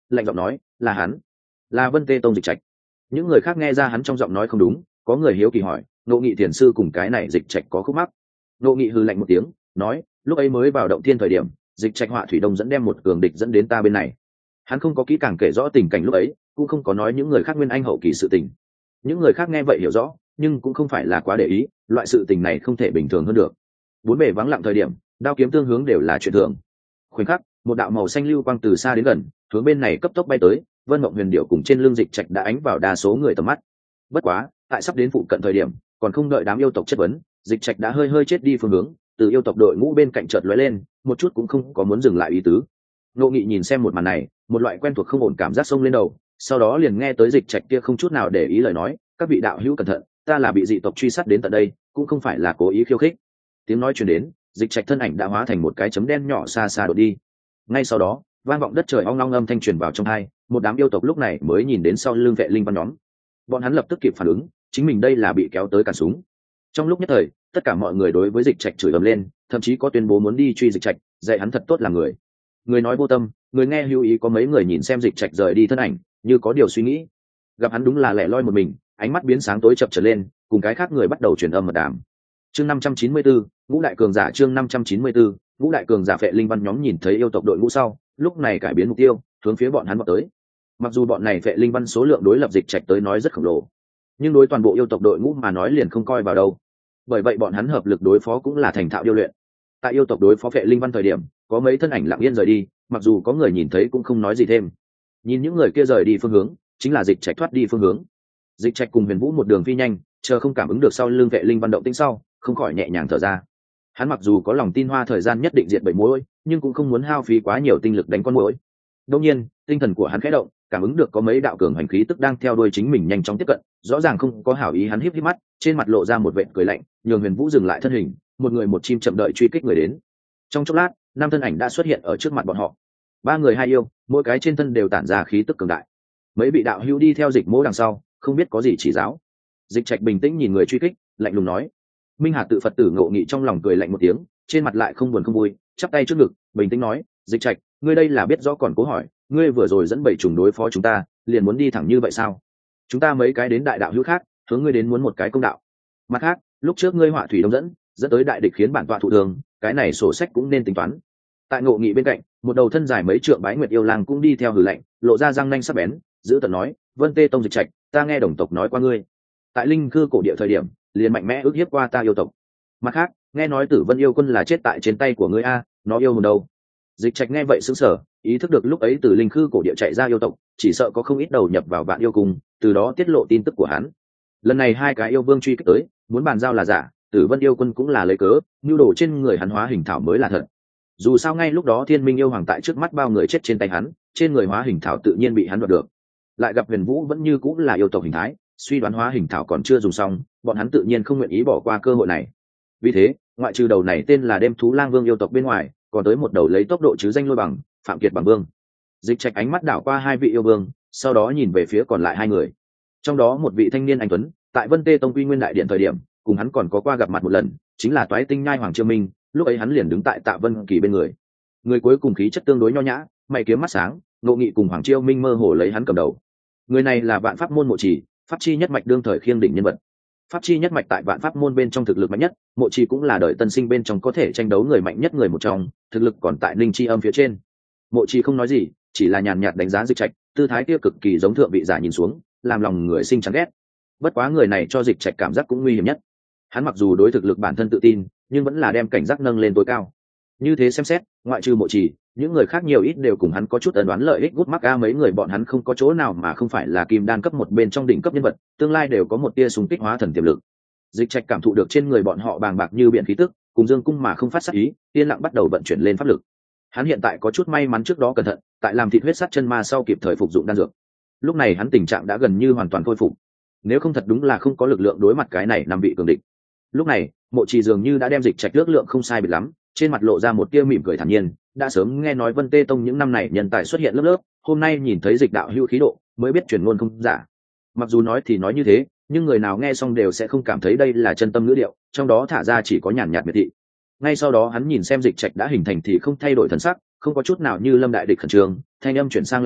lạnh giọng nói là hắn, là Vân Tê Tông Dịch Trạch. Những người khác nghe ra hắn trong giọng nói không đúng, có người hiếu kỳ hỏi Ngộ Nghị thiền sư cùng cái này Dịch Trạch có khúc mắc. Ngộ Nghị hừ lạnh một tiếng nói lúc ấy mới vào động thiên thời điểm, Dịch Trạch họa thủy đông dẫn đem một cường địch dẫn đến ta bên này. Hắn không có kỹ càng kể rõ tình cảnh lúc ấy, cũng không có nói những người khác nguyên anh hậu kỳ sự tình. Những người khác nghe vậy hiểu rõ, nhưng cũng không phải là quá để ý, loại sự tình này không thể bình thường hơn được. Bốn bề vắng lặng thời điểm, đao kiếm tương hướng đều là chuyện thường. Khoảnh khắc, một đạo màu xanh lưu quang từ xa đến gần, hướng bên này cấp tốc bay tới, Vân Mộng Huyền Điểu cùng trên lưng Dịch Trạch đã ánh vào đa số người tầm mắt. Bất quá, tại sắp đến phụ cận thời điểm, còn không đợi đám yêu tộc chất vấn, Dịch Trạch đã hơi hơi chết đi phương hướng, từ yêu tộc đội ngũ bên cạnh chợt lóe lên, một chút cũng không có muốn dừng lại ý tứ. Ngộ Nghị nhìn xem một màn này, một loại quen thuộc không ổn cảm giác xông lên đầu, sau đó liền nghe tới Dịch Trạch kia không chút nào để ý lời nói, các vị đạo hữu cẩn thận, ta là bị dị tộc truy sát đến tận đây, cũng không phải là cố ý khiêu khích. Tiếng nói truyền đến, Dịch Trạch thân ảnh đã hóa thành một cái chấm đen nhỏ xa xa đột đi. Ngay sau đó, vang vọng đất trời ong long âm thanh truyền vào trong tai, một đám yêu tộc lúc này mới nhìn đến sau lưng vệ linh văn nhóm. Bọn hắn lập tức kịp phản ứng, chính mình đây là bị kéo tới cản súng. Trong lúc nhất thời, tất cả mọi người đối với Dịch Trạch chửi ầm lên, thậm chí có tuyên bố muốn đi truy Dịch Trạch, dạy hắn thật tốt làm người. Người nói vô tâm, người nghe hữu ý, có mấy người nhìn xem Dịch Trạch rời đi thân ảnh, như có điều suy nghĩ. Gặp hắn đúng là lẻ loi một mình, ánh mắt biến sáng tối chập chờn lên, cùng cái khác người bắt đầu truyền âm mật đàm. Chương năm trăm chín mươi tư, Ngũ đại cường giả chương năm trăm chín mươi tư, Ngũ đại cường giả vệ linh văn nhóm nhìn thấy yêu tộc đội ngũ sau, lúc này cải biến mục tiêu, hướng phía bọn hắn vọt tới. Mặc dù bọn này vệ linh văn số lượng đối lập Dịch Trạch tới nói rất khổng lồ, nhưng đối toàn bộ yêu tộc đội ngũ mà nói liền không coi vào đâu. Bởi vậy bọn hắn hợp lực đối phó cũng là thành thạo điêu luyện. Tại yêu tộc đối phó vệ linh văn thời điểm, có mấy thân ảnh lặng yên rời đi, mặc dù có người nhìn thấy cũng không nói gì thêm. Nhìn những người kia rời đi phương hướng, chính là Dịch Trạch thoát đi phương hướng. Dịch Trạch cùng Huyền Vũ một đường phi nhanh, chờ không cảm ứng được sau lưng vệ linh văn động tĩnh sau, không khỏi nhẹ nhàng thở ra. Hắn mặc dù có lòng tin hoa thời gian nhất định diệt bảy muỗi, nhưng cũng không muốn hao phí quá nhiều tinh lực đánh con muỗi. Đương nhiên, tinh thần của hắn khẽ động, cảm ứng được có mấy đạo cường hành khí tức đang theo đuôi chính mình nhanh chóng tiếp cận, rõ ràng không có hảo ý, hắn híp híp mắt, trên mặt lộ ra một vệt cười lạnh, nhường Huyền Vũ dừng lại thân hình, một người một chim chậm đợi truy kích người đến. Trong chốc lát, năm thân ảnh đã xuất hiện ở trước mặt bọn họ. Ba người hai yêu, mỗi cái trên thân đều tản ra khí tức cường đại. Mấy vị đạo hữu đi theo Dịch Mỗ đằng sau, không biết có gì chỉ giáo. Dịch Trạch bình tĩnh nhìn người truy kích, lạnh lùng nói. Minh Hà tự Phật tử Ngộ Nghị trong lòng cười lạnh một tiếng, trên mặt lại không buồn không vui, chắp tay trước ngực, bình tĩnh nói, Dịch Trạch, ngươi đây là biết rõ còn cố hỏi, ngươi vừa rồi dẫn bảy trùng đối phó chúng ta, liền muốn đi thẳng như vậy sao? Chúng ta mấy cái đến đại đạo hữu khác, hướng ngươi đến muốn một cái công đạo. Mặt khác, lúc trước ngươi họa thủy đông dẫn, dẫn tới đại địch khiến bản tọa thụ thường, cái này sổ sách cũng nên tính toán. Tại Ngộ Nghị bên cạnh, một đầu thân dài mấy trượng Bái Nguyệt yêu lang cũng đi theo hừ lạnh, lộ ra răng nanh sắc bén, giữ tợn nói, Vân Tê Tông Dịch Trạch, ta nghe đồng tộc nói qua ngươi, tại linh cư cổ địa thời điểm, liền mạnh mẽ ức hiếp qua ta yêu tộc. Mặt khác, nghe nói Tử Vân yêu quân là chết tại trên tay của ngươi a, nó yêu hồn đâu? Dịch Trạch nghe vậy sững sờ, ý thức được lúc ấy từ linh khư cổ địa chạy ra yêu tộc, chỉ sợ có không ít đầu nhập vào vạn yêu cung, từ đó tiết lộ tin tức của hắn. Lần này hai cái yêu vương truy kích tới, muốn bàn giao là giả, Tử Vân yêu quân cũng là lấy cớ, nhu đồ trên người hắn hóa hình thảo mới là thật. Dù sao ngay lúc đó Thiên Minh yêu hoàng tại trước mắt bao người chết trên tay hắn, trên người hóa hình thảo tự nhiên bị hắn đoạt được. Lại gặp Huyền Vũ vẫn như cũng là yêu tộc hình thái, suy đoán hóa hình thảo còn chưa dùng xong, bọn hắn tự nhiên không nguyện ý bỏ qua cơ hội này. Vì thế, ngoại trừ đầu này tên là Đêm Thú Lang Vương yêu tộc bên ngoài, còn tới một đầu lấy tốc độ chứ danh Lôi Bằng, Phạm Kiệt Bằng Vương. Dịch Trạch ánh mắt đảo qua hai vị yêu vương, sau đó nhìn về phía còn lại hai người. Trong đó một vị thanh niên anh tuấn, tại Vân Tê Tông Quy Nguyên đại điện thời điểm, cùng hắn còn có qua gặp mặt một lần, chính là Toái Tinh Nhai Hoàng Chiêu Minh, lúc ấy hắn liền đứng tại Tạ Vân Kỳ bên người. Người cuối cùng khí chất tương đối nho nhã, mày kiếm mắt sáng, Ngộ Nghị cùng Hoàng Chiêu Minh mơ hồ lấy hắn cầm đầu. Người này là Vạn Pháp môn Mộ Trì, pháp chi nhất mạch đương thời khiêng đỉnh nhân vật. Pháp chi nhất mạch tại Vạn Pháp môn bên trong thực lực mạnh nhất, Mộ Trì cũng là đời tân sinh bên trong có thể tranh đấu người mạnh nhất người một trong, thực lực còn tại Linh Chi Âm phía trên. Mộ Trì không nói gì, chỉ là nhàn nhạt đánh giá Dịch Trạch, tư thái kia cực kỳ giống thượng vị giả nhìn xuống, làm lòng người sinh chán ghét. Bất quá người này cho Dịch Trạch cảm giác cũng nguy hiểm nhất. Hắn mặc dù đối thực lực bản thân tự tin, nhưng vẫn là đem cảnh giác nâng lên tối cao. Như thế xem xét, ngoại trừ Mộ Trì, những người khác nhiều ít đều cùng hắn có chút ẩn đoán lợi ích gút mắc a, mấy người bọn hắn không có chỗ nào mà không phải là kim đan cấp một bên trong đỉnh cấp nhân vật, tương lai đều có một tia xung kích hóa thần tiềm lực. Dịch Trạch cảm thụ được trên người bọn họ bàng bạc như biển khí tức, cùng dương cung mà không phát sát ý, yên lặng bắt đầu vận chuyển lên pháp lực. Hắn hiện tại có chút may mắn trước đó cẩn thận, tại làm thịt huyết sát chân ma sau kịp thời phục dụng đan dược. Lúc này hắn tình trạng đã gần như hoàn toàn khôi phục. Nếu không thật đúng là không có lực lượng đối mặt cái này năm vị cường địch. Lúc này, Mộ Trì dường như đã đem Dịch Trạch ước lượng không sai biệt lắm, trên mặt lộ ra một tia mỉm cười thản nhiên, đã sớm nghe nói Vân Tê Tông những năm này nhân tài xuất hiện lớp lớp, hôm nay nhìn thấy Dịch đạo hữu khí độ, mới biết truyền ngôn không giả. Mặc dù nói thì nói như thế, nhưng người nào nghe xong đều sẽ không cảm thấy đây là chân tâm ngữ điệu, trong đó thả ra chỉ có nhàn nhạt miệt thị. Ngay sau đó hắn nhìn xem Dịch Trạch đã hình thành thì không thay đổi thần sắc, không có chút nào như lâm đại địch khẩn trương, thanh âm chuyển sang lạnh lẽo,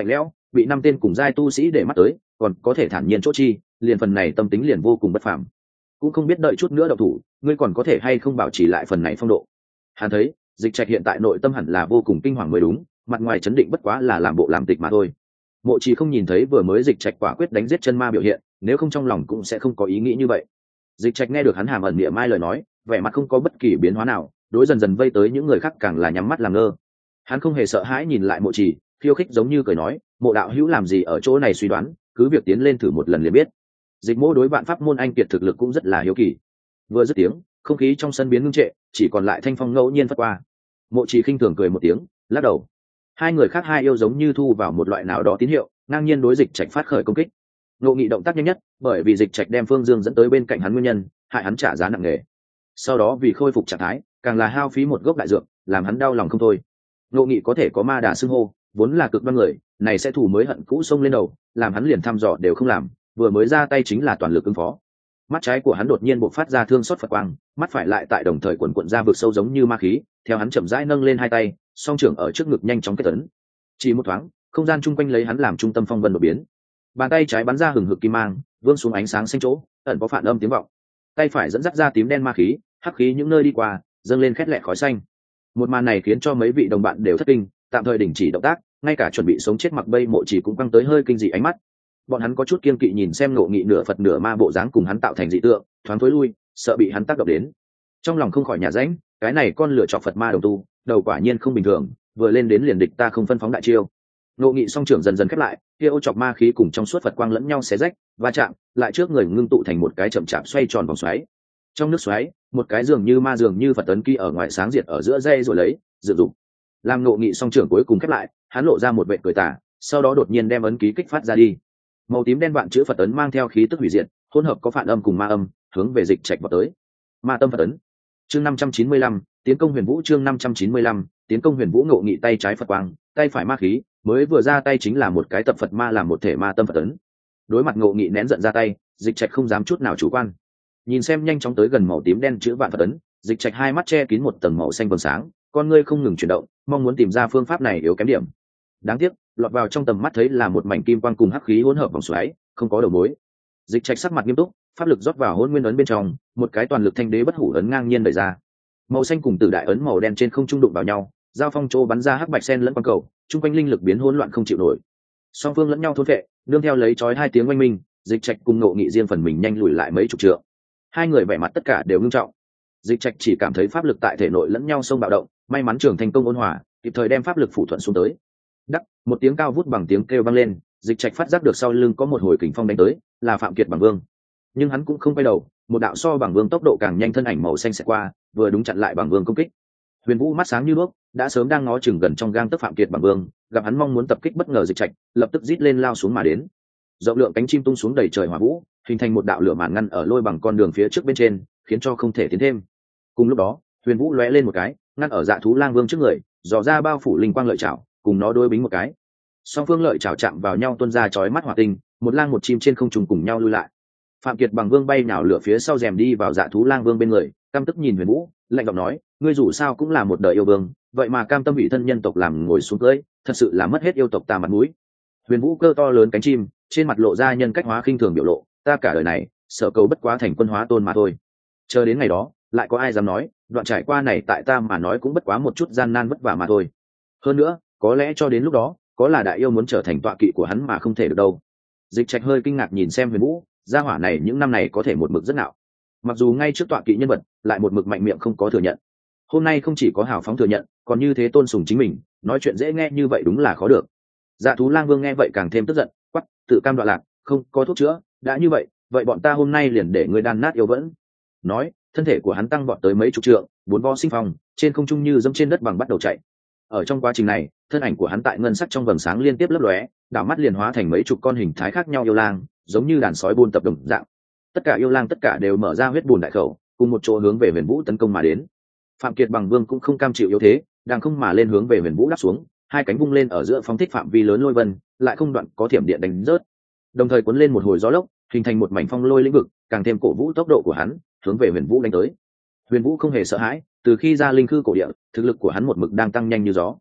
bị năm tên cùng giai tu sĩ để mắt tới còn có thể thản nhiên chỗ chi, liền phần này tâm tính liền vô cùng bất phàm. Cũng không biết đợi chút nữa đậu thủ ngươi còn có thể hay không bảo trì lại phần này phong độ. Hắn thấy Dịch Trạch hiện tại nội tâm hẳn là vô cùng kinh hoàng mới đúng, mặt ngoài chấn định bất quá là làm bộ làm tịch mà thôi. Mộ Trì không nhìn thấy vừa mới Dịch Trạch quả quyết đánh giết chân ma biểu hiện, nếu không trong lòng cũng sẽ không có ý nghĩ như vậy. Dịch Trạch nghe được hắn hàm ẩn miệng mai lời nói, vẻ mặt không có bất kỳ biến hóa nào, đối dần dần vây tới những người khác càng là nhắm mắt làm ngơ. Hắn không hề sợ hãi nhìn lại Mộ Trì, khiêu khích giống như cười nói, Mộ đạo hữu làm gì ở chỗ này suy đoán, cứ việc tiến lên thử một lần liền biết. Dịch Mỗ đối vạn pháp môn anh kiệt thực lực cũng rất là hiếu kỳ. Vừa dứt tiếng, không khí trong sân biến ngưng trệ, chỉ còn lại thanh phong ngẫu nhiên phất qua. Mộ Trì khinh thường cười một tiếng, lắc đầu. Hai người khác hai yêu giống như thu vào một loại nào đó tín hiệu, ngang nhiên đối Dịch Trạch phát khởi công kích. Ngộ Nghị động tác nhanh nhất, bởi vì Dịch Trạch đem Phương Dương dẫn tới bên cạnh hắn nguyên nhân, hại hắn trả giá nặng nề. Sau đó vì khôi phục trạng thái, càng là hao phí một gốc đại dược, làm hắn đau lòng không thôi. Ngộ Nghị có thể có ma đà xưng hô, vốn là cực đoan người, này sẽ thủ mới hận cũ xông lên đầu, làm hắn liền thăm dò đều không làm, vừa mới ra tay chính là toàn lực ứng phó. Mắt trái của hắn đột nhiên bộc phát ra thương xót Phật quang, mắt phải lại tại đồng thời cuộn cuộn ra vực sâu giống như ma khí, theo hắn chậm rãi nâng lên hai tay, song trưởng ở trước ngực nhanh chóng kết tấn. Chỉ một thoáng, không gian chung quanh lấy hắn làm trung tâm phong vân đột biến. Bàn tay trái bắn ra hừng hực kim mang, vươn xuống ánh sáng xanh chỗ, ẩn có phản âm tiếng vọng. Tay phải dẫn dắt ra tím đen ma khí, hắc khí những nơi đi qua, dâng lên khét lẹt khói xanh. Một màn này khiến cho mấy vị đồng bạn đều thất kinh, tạm thời đình chỉ động tác, ngay cả chuẩn bị sống chết mặc bây Mộ Chỉ cũng căng tới hơi kinh dị ánh mắt. Bọn hắn có chút kiên kỵ nhìn xem Ngộ Nghị nửa Phật nửa ma bộ dáng cùng hắn tạo thành dị tượng, thoáng thối lui, sợ bị hắn tác động đến. Trong lòng không khỏi nhà rãnh, cái này con lửa chọc Phật ma đồng tu, đầu quả nhiên không bình thường, vừa lên đến liền địch ta không phân phóng đại chiêu. Ngộ Nghị song trưởng dần dần khép lại, kia ô chọc ma khí cùng trong suốt Phật quang lẫn nhau xé rách, va chạm, lại trước người ngưng tụ thành một cái chậm chạp xoay tròn vòng xoáy. Trong nước xoáy, một cái dường như ma dường như Phật tấn kia ở ngoài sáng diệt ở giữa dây rồi lấy, dự dụng. Làm Ngộ Nghị song trưởng cuối cùng khép lại, hắn lộ ra một vệt cười tà, sau đó đột nhiên đem ấn ký kích phát ra đi. Màu tím đen vạn chữ Phật ấn mang theo khí tức hủy diệt, hỗn hợp có phản âm cùng ma âm, hướng về Dịch Trạch vào tới. Ma tâm Phật ấn. Chương năm trăm chín mươi lăm, tiến công Huyền Vũ chương năm trăm chín mươi lăm, tiến công Huyền Vũ. Ngộ Nghị tay trái Phật quang, tay phải ma khí, mới vừa ra tay chính là một cái tập Phật ma làm một thể ma tâm Phật ấn. Đối mặt Ngộ Nghị nén giận ra tay, Dịch Trạch không dám chút nào chủ quan. Nhìn xem nhanh chóng tới gần màu tím đen chữ vạn Phật ấn, Dịch Trạch hai mắt che kín một tầng màu xanh vầng sáng, con ngươi không ngừng chuyển động, mong muốn tìm ra phương pháp này yếu kém điểm. Đáng tiếc, lọt vào trong tầm mắt thấy là một mảnh kim quang cùng hắc khí hỗn hợp vòng xoáy, không có đầu mối. Dịch Trạch sắc mặt nghiêm túc, pháp lực rót vào hỗn nguyên ấn bên trong, một cái toàn lực thanh đế bất hủ ấn ngang nhiên đẩy ra. Màu xanh cùng tử đại ấn màu đen trên không trung đụng vào nhau, giao phong trô bắn ra hắc bạch sen lẫn quang cầu, trung quanh linh lực biến hỗn loạn không chịu nổi. Song phương lẫn nhau thôn vệ, nương theo lấy chói hai tiếng oanh minh, Dịch Trạch cùng Ngộ Nghị riêng phần mình nhanh lùi lại mấy chục trượng. Hai người vẻ mặt tất cả đều ngưng trọng. Dịch Trạch chỉ cảm thấy pháp lực tại thể nội lẫn nhau xông bạo động, may mắn trường thành công ôn hòa, kịp thời đem pháp lực phủ thuận xuống tới. Đắc, một tiếng cao vút bằng tiếng kêu vang lên, Dịch Trạch phát giác được sau lưng có một hồi kình phong đánh tới, là Phạm Kiệt Bằng Vương. Nhưng hắn cũng không quay đầu, một đạo so Bằng Vương tốc độ càng nhanh thân ảnh màu xanh sẽ qua, vừa đúng chặn lại Bằng Vương công kích. Huyền Vũ mắt sáng như đuốc, đã sớm đang ngó chừng gần trong gang tấc Phạm Kiệt Bằng Vương, gặp hắn mong muốn tập kích bất ngờ Dịch Trạch, lập tức rít lên lao xuống mà đến. Rộng lượng cánh chim tung xuống đầy trời hỏa vũ, hình thành một đạo lửa màn ngăn ở lôi bằng con đường phía trước bên trên, khiến cho không thể tiến thêm. Cùng lúc đó, Huyền Vũ lóe lên một cái, ngăn ở Dạ Thú Lang Vương trước người, dò ra bao phủ linh quang lợi chảo, cùng nó đối bính một cái. Song phương lợi chảo chạm vào nhau tuôn ra chói mắt hỏa tinh, một lang một chim trên không trung cùng nhau lui lại. Phạm Kiệt Bằng Vương bay nhào lửa phía sau rèm đi vào Dạ Thú Lang Vương bên người, căm tức nhìn Huyền Vũ, lạnh giọng nói, ngươi dù sao cũng là một đời yêu vương, vậy mà cam tâm bị thân nhân tộc làm ngồi xuống cưỡi, thật sự là mất hết yêu tộc ta mặt mũi. Huyền Vũ cơ to lớn cánh chim, trên mặt lộ ra nhân cách hóa khinh thường biểu lộ, ta cả đời này, sợ cầu bất quá thành quân hóa tôn mà thôi. Chờ đến ngày đó, lại có ai dám nói, đoạn trải qua này tại ta mà nói cũng bất quá một chút gian nan vất vả mà thôi. Hơn nữa, có lẽ cho đến lúc đó, có là đại yêu muốn trở thành tọa kỵ của hắn mà không thể được đâu. Dịch Trạch hơi kinh ngạc nhìn xem Huyền Vũ, gia hỏa này những năm này có thể một mực rất nạo. Mặc dù ngay trước tọa kỵ nhân vật, lại một mực mạnh miệng không có thừa nhận. Hôm nay không chỉ có hào phóng thừa nhận, còn như thế tôn sùng chính mình, nói chuyện dễ nghe như vậy đúng là khó được. Dạ Thú Lang Vương nghe vậy càng thêm tức giận, quắc, tự cam đoạn lạc, không có thuốc chữa, đã như vậy, vậy bọn ta hôm nay liền để ngươi đan nát yêu vẫn. Nói, thân thể của hắn tăng vọt tới mấy chục trượng, bốn vo sinh phong, trên không trung như dẫm trên đất bằng bắt đầu chạy. Ở trong quá trình này, thân ảnh của hắn tại ngân sắc trong vầng sáng liên tiếp lấp lóe, đảo mắt liền hóa thành mấy chục con hình thái khác nhau yêu lang, giống như đàn sói buôn tập đồng dạng. Tất cả yêu lang tất cả đều mở ra huyết bùn đại khẩu, cùng một chỗ hướng về Huyền Vũ tấn công mà đến. Phạm Kiệt Bằng Vương cũng không cam chịu yếu thế, đang không mà lên hướng về Huyền Vũ đáp xuống, hai cánh vung lên ở giữa phóng thích phạm vi lớn lôi vân, lại không đoạn có thiểm điện đánh rớt. Đồng thời cuốn lên một hồi gió lốc, hình thành một mảnh phong lôi lĩnh vực, càng thêm cổ vũ tốc độ của hắn, hướng về Huyền Vũ đánh tới. Huyền Vũ không hề sợ hãi, từ khi ra linh khư cổ địa, thực lực của hắn một mực đang tăng nhanh như gió.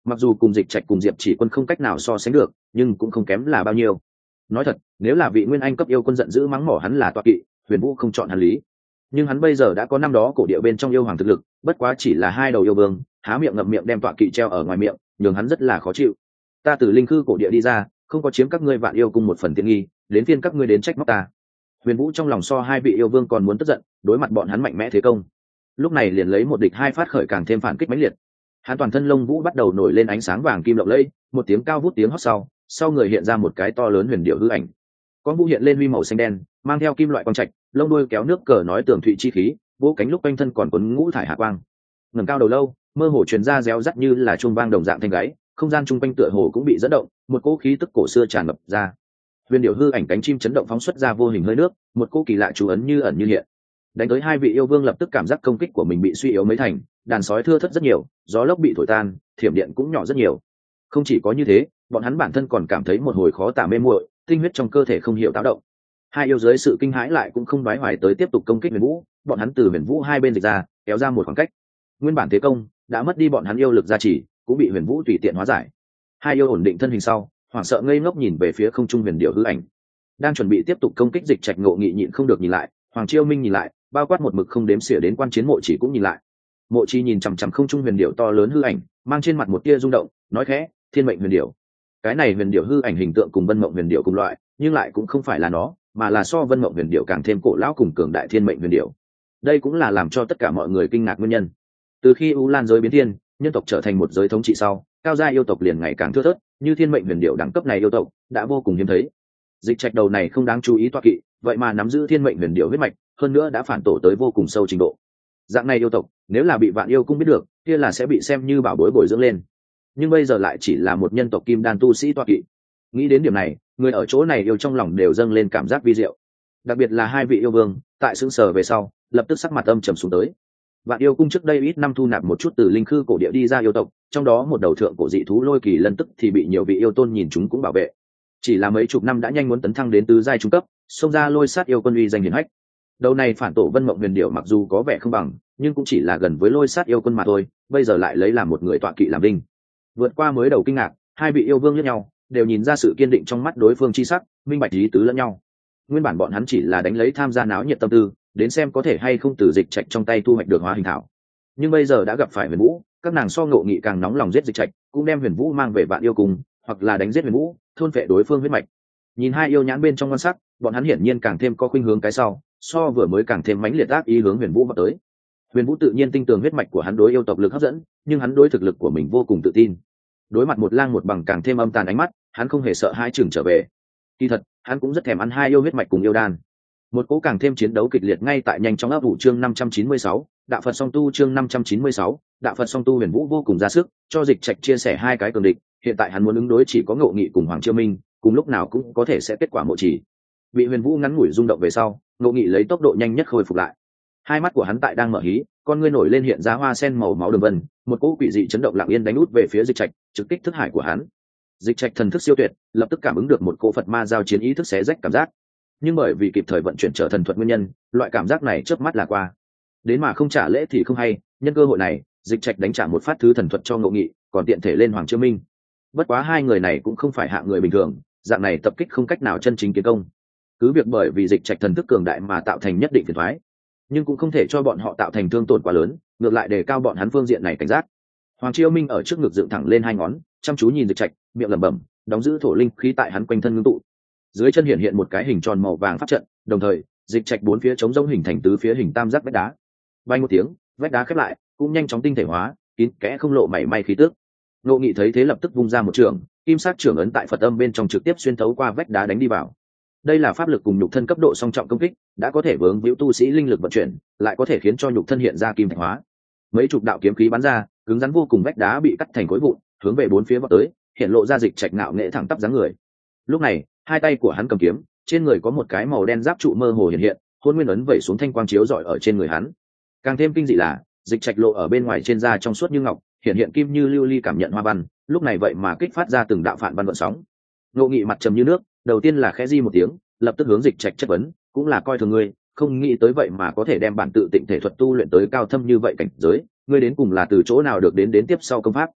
mặc dù cùng Dịch Trạch cùng Diệp Chỉ Quân không cách nào so sánh được, nhưng cũng không kém là bao nhiêu. Nói thật, nếu là vị nguyên anh cấp yêu quân giận dữ mắng mỏ hắn là tọa kỵ, Huyền Vũ không chọn hắn lý. Nhưng hắn bây giờ đã có năm đó cổ địa bên trong yêu hoàng thực lực, bất quá chỉ là hai đầu yêu vương, há miệng ngậm miệng đem tọa kỵ treo ở ngoài miệng, nhường hắn rất là khó chịu. Ta từ linh khư cổ địa đi ra, không có chiếm các ngươi vạn yêu cung một phần tiện nghi, đến phiên các ngươi đến trách móc ta. Huyền Vũ trong lòng so hai vị yêu vương còn muốn tức giận, đối mặt bọn hắn mạnh mẽ thế công, lúc này liền lấy một địch hai phát khởi càng thêm phản kích mãnh liệt. Hắn toàn thân lông vũ bắt đầu nổi lên ánh sáng vàng kim lộng lẫy, một tiếng cao vút tiếng hót sau, sau người hiện ra một cái to lớn huyền điệu hư ảnh. Con vũ hiện lên huy màu xanh đen, mang theo kim loại quang trạch, lông đuôi kéo nước cờ nói tường thụy chi khí, vỗ cánh lúc quanh thân còn cuốn ngũ thải hạ quang. Ngẩng cao đầu lâu, mơ hồ truyền ra réo rắt như là chuông vang đồng dạng thanh gáy, không gian chung quanh tựa hồ cũng bị dẫn động, một cỗ khí tức cổ xưa tràn ngập ra. Huyền điệu hư ảnh cánh chim chấn động phóng xuất ra vô hình hơi nước, một cỗ kỳ lạ chú ấn như ẩn như hiện. Đánh tới hai vị yêu vương lập tức cảm giác công kích của mình bị suy yếu mấy thành, đàn sói thưa thớt rất nhiều, gió lốc bị thổi tan, thiểm điện cũng nhỏ rất nhiều. Không chỉ có như thế, bọn hắn bản thân còn cảm thấy một hồi khó tả mê muội, tinh huyết trong cơ thể không hiểu táo động. Hai yêu dưới sự kinh hãi lại cũng không đoái hoài tới tiếp tục công kích Huyền Vũ, bọn hắn từ Huyền Vũ hai bên dịch ra, kéo ra một khoảng cách. Nguyên bản thế công đã mất đi bọn hắn yêu lực gia trì, cũng bị Huyền Vũ tùy tiện hóa giải. Hai yêu ổn định thân hình sau, hoảng sợ ngây ngốc nhìn về phía không trung huyền điệu hư ảnh, đang chuẩn bị tiếp tục công kích Dịch Trạch Ngộ Nghị nhịn không được nhìn lại, Hoàng Chiêu Minh nhìn lại, bao quát một mực không đếm xỉa đến quan chiến Mộ Chỉ cũng nhìn lại. Mộ Chỉ nhìn chằm chằm không trung huyền điệu to lớn hư ảnh, mang trên mặt một tia rung động, nói khẽ, Thiên mệnh huyền điệu. Cái này huyền điệu hư ảnh hình tượng cùng Vân Mộng huyền điệu cùng loại, nhưng lại cũng không phải là nó, mà là so Vân Mộng huyền điệu càng thêm cổ lão cùng cường đại Thiên mệnh huyền điệu. Đây cũng là làm cho tất cả mọi người kinh ngạc nguyên nhân. Từ khi U Lan giới biến thiên, nhân tộc trở thành một giới thống trị sau, cao gia yêu tộc liền ngày càng thưa thớt, như Thiên mệnh huyền điệu đẳng cấp này yêu tộc đã vô cùng hiếm thấy. Dịch Trạch đầu này không đáng chú ý toa kỵ, vậy mà nắm giữ Thiên mệnh huyền điệu huyết mạch, hơn nữa đã phản tổ tới vô cùng sâu trình độ. Dạng này yêu tộc, nếu là bị Vạn Yêu Cung biết được, kia là sẽ bị xem như bảo bối bồi dưỡng lên. Nhưng bây giờ lại chỉ là một nhân tộc kim đan tu sĩ toa kỵ. Nghĩ đến điểm này, người ở chỗ này yêu trong lòng đều dâng lên cảm giác vi diệu. Đặc biệt là hai vị yêu vương, tại sững sờ về sau, lập tức sắc mặt âm trầm xuống tới. Vạn Yêu Cung trước đây ít năm thu nạp một chút từ linh khư cổ địa đi ra yêu tộc, trong đó một đầu thượng cổ dị thú Lôi Kỳ Lân tức thì bị nhiều vị yêu tôn nhìn chúng cũng bảo vệ. Chỉ là mấy chục năm đã nhanh muốn tấn thăng đến tứ giai trung cấp, xông ra Lôi Sát yêu quân uy danh hiển hách. Đầu này phản tổ Vân Mộng huyền điệu mặc dù có vẻ không bằng, nhưng cũng chỉ là gần với Lôi Sát yêu quân mà thôi, bây giờ lại lấy làm một người tọa kỵ làm đinh. Vượt qua mới đầu kinh ngạc, hai vị yêu vương liếc nhau, đều nhìn ra sự kiên định trong mắt đối phương chi sắc, minh bạch ý tứ lẫn nhau. Nguyên bản bọn hắn chỉ là đánh lấy tham gia náo nhiệt tâm tư, đến xem có thể hay không từ Dịch Trạch trong tay thu hoạch được hóa hình thảo. Nhưng bây giờ đã gặp phải Huyền Vũ, các nàng so Ngộ Nghị càng nóng lòng giết Dịch Trạch, cũng đem Huyền Vũ mang về Vạn Yêu Cung, hoặc là đánh giết Huyền Vũ, thôn phệ đối phương huyết mạch. Nhìn hai yêu nhãn bên trong quan sát, bọn hắn hiển nhiên càng thêm có khuynh hướng cái sau, so vừa mới càng thêm mãnh liệt ác ý hướng Huyền Vũ vào tới. Huyền Vũ tự nhiên tin tưởng huyết mạch của hắn đối yêu tộc lực hấp dẫn, nhưng hắn đối thực lực của mình vô cùng tự tin. Đối mặt một lang một bằng càng thêm âm tàn ánh mắt, hắn không hề sợ hai chừng trở về. Kỳ thật, hắn cũng rất thèm ăn hai yêu huyết mạch cùng yêu đan. Một cỗ càng thêm chiến đấu kịch liệt ngay tại nhanh trong ấp ủ chương năm trăm chín mươi sáu, đạo Phật song tu chương năm trăm chín mươi sáu, đạo Phật song tu Huyền Vũ vô cùng ra sức, cho Dịch Trạch chia sẻ hai cái cường địch, hiện tại hắn muốn ứng đối chỉ có Ngộ Nghị cùng Hoàng Chiêu Minh, cùng lúc nào cũng có thể sẽ kết quả Mộ Chỉ. Bị Huyền Vũ ngắn ngủi rung động về sau, Ngộ Nghị lấy tốc độ nhanh nhất khôi phục lại. Hai mắt của hắn tại đang mở hí, con ngươi nổi lên hiện ra hoa sen màu máu đường vân, một cỗ quỷ dị chấn động lặng yên đánh út về phía Dịch Trạch, trực kích thức hải của hắn. Dịch Trạch thần thức siêu tuyệt, lập tức cảm ứng được một cỗ Phật ma giao chiến ý thức xé rách cảm giác. Nhưng bởi vì kịp thời vận chuyển trở thần thuật nguyên nhân, loại cảm giác này chớp mắt là qua. Đến mà không trả lễ thì không hay, nhân cơ hội này, Dịch Trạch đánh trả một phát thứ thần thuật cho Ngộ Nghị, còn tiện thể lên Hoàng Chiêu Minh. Bất quá hai người này cũng không phải hạng người bình thường, dạng này tập kích không cách nào chân chính kiến công. Cứ việc bởi vì Dịch Trạch thần thức cường đại mà tạo thành nhất định phiền toái, nhưng cũng không thể cho bọn họ tạo thành thương tổn quá lớn, ngược lại đề cao bọn hắn phương diện này cảnh giác. Hoàng Chiêu Minh ở trước ngực dựng thẳng lên hai ngón, chăm chú nhìn Dịch Trạch, miệng lẩm bẩm, đóng giữ thổ linh khí tại hắn quanh thân ngưng tụ. Dưới chân hiện hiện một cái hình tròn màu vàng pháp trận, đồng thời, Dịch Trạch bốn phía chống rỗng hình thành tứ phía hình tam giác vách đá. Vang một tiếng, vách đá khép lại, cũng nhanh chóng tinh thể hóa, kín kẽ không lộ mảy may khí tức. Ngộ Nghị thấy thế lập tức vung ra một trường, kim sắc trưởng ấn tại Phật âm bên trong trực tiếp xuyên thấu qua vách đá đánh đi vào. Đây là pháp lực cùng nhục thân cấp độ song trọng công kích, đã có thể vướng víu tu sĩ linh lực vận chuyển, lại có thể khiến cho nhục thân hiện ra kim thạch hóa. Mấy chục đạo kiếm khí bắn ra, cứng rắn vô cùng vách đá bị cắt thành khối vụn, hướng về bốn phía vọt tới, hiện lộ ra Dịch Trạch ngạo nghệ thẳng tắp dáng người. Lúc này, hai tay của hắn cầm kiếm, trên người có một cái màu đen giáp trụ mơ hồ hiện hiện, hôn nguyên ấn vẩy xuống thanh quang chiếu rọi ở trên người hắn. Càng thêm kinh dị là, Dịch Trạch lộ ở bên ngoài trên da trong suốt như ngọc, hiện hiện kim như lưu ly cảm nhận hoa văn, lúc này vậy mà kích phát ra từng đạo phản văn vận sóng. Ngộ Nghị mặt trầm như nước, đầu tiên là khẽ di một tiếng, lập tức hướng Dịch Trạch chất vấn, cũng là coi thường ngươi, không nghĩ tới vậy mà có thể đem bản tự tịnh thể thuật tu luyện tới cao thâm như vậy cảnh giới, ngươi đến cùng là từ chỗ nào được đến đến tiếp sau công pháp.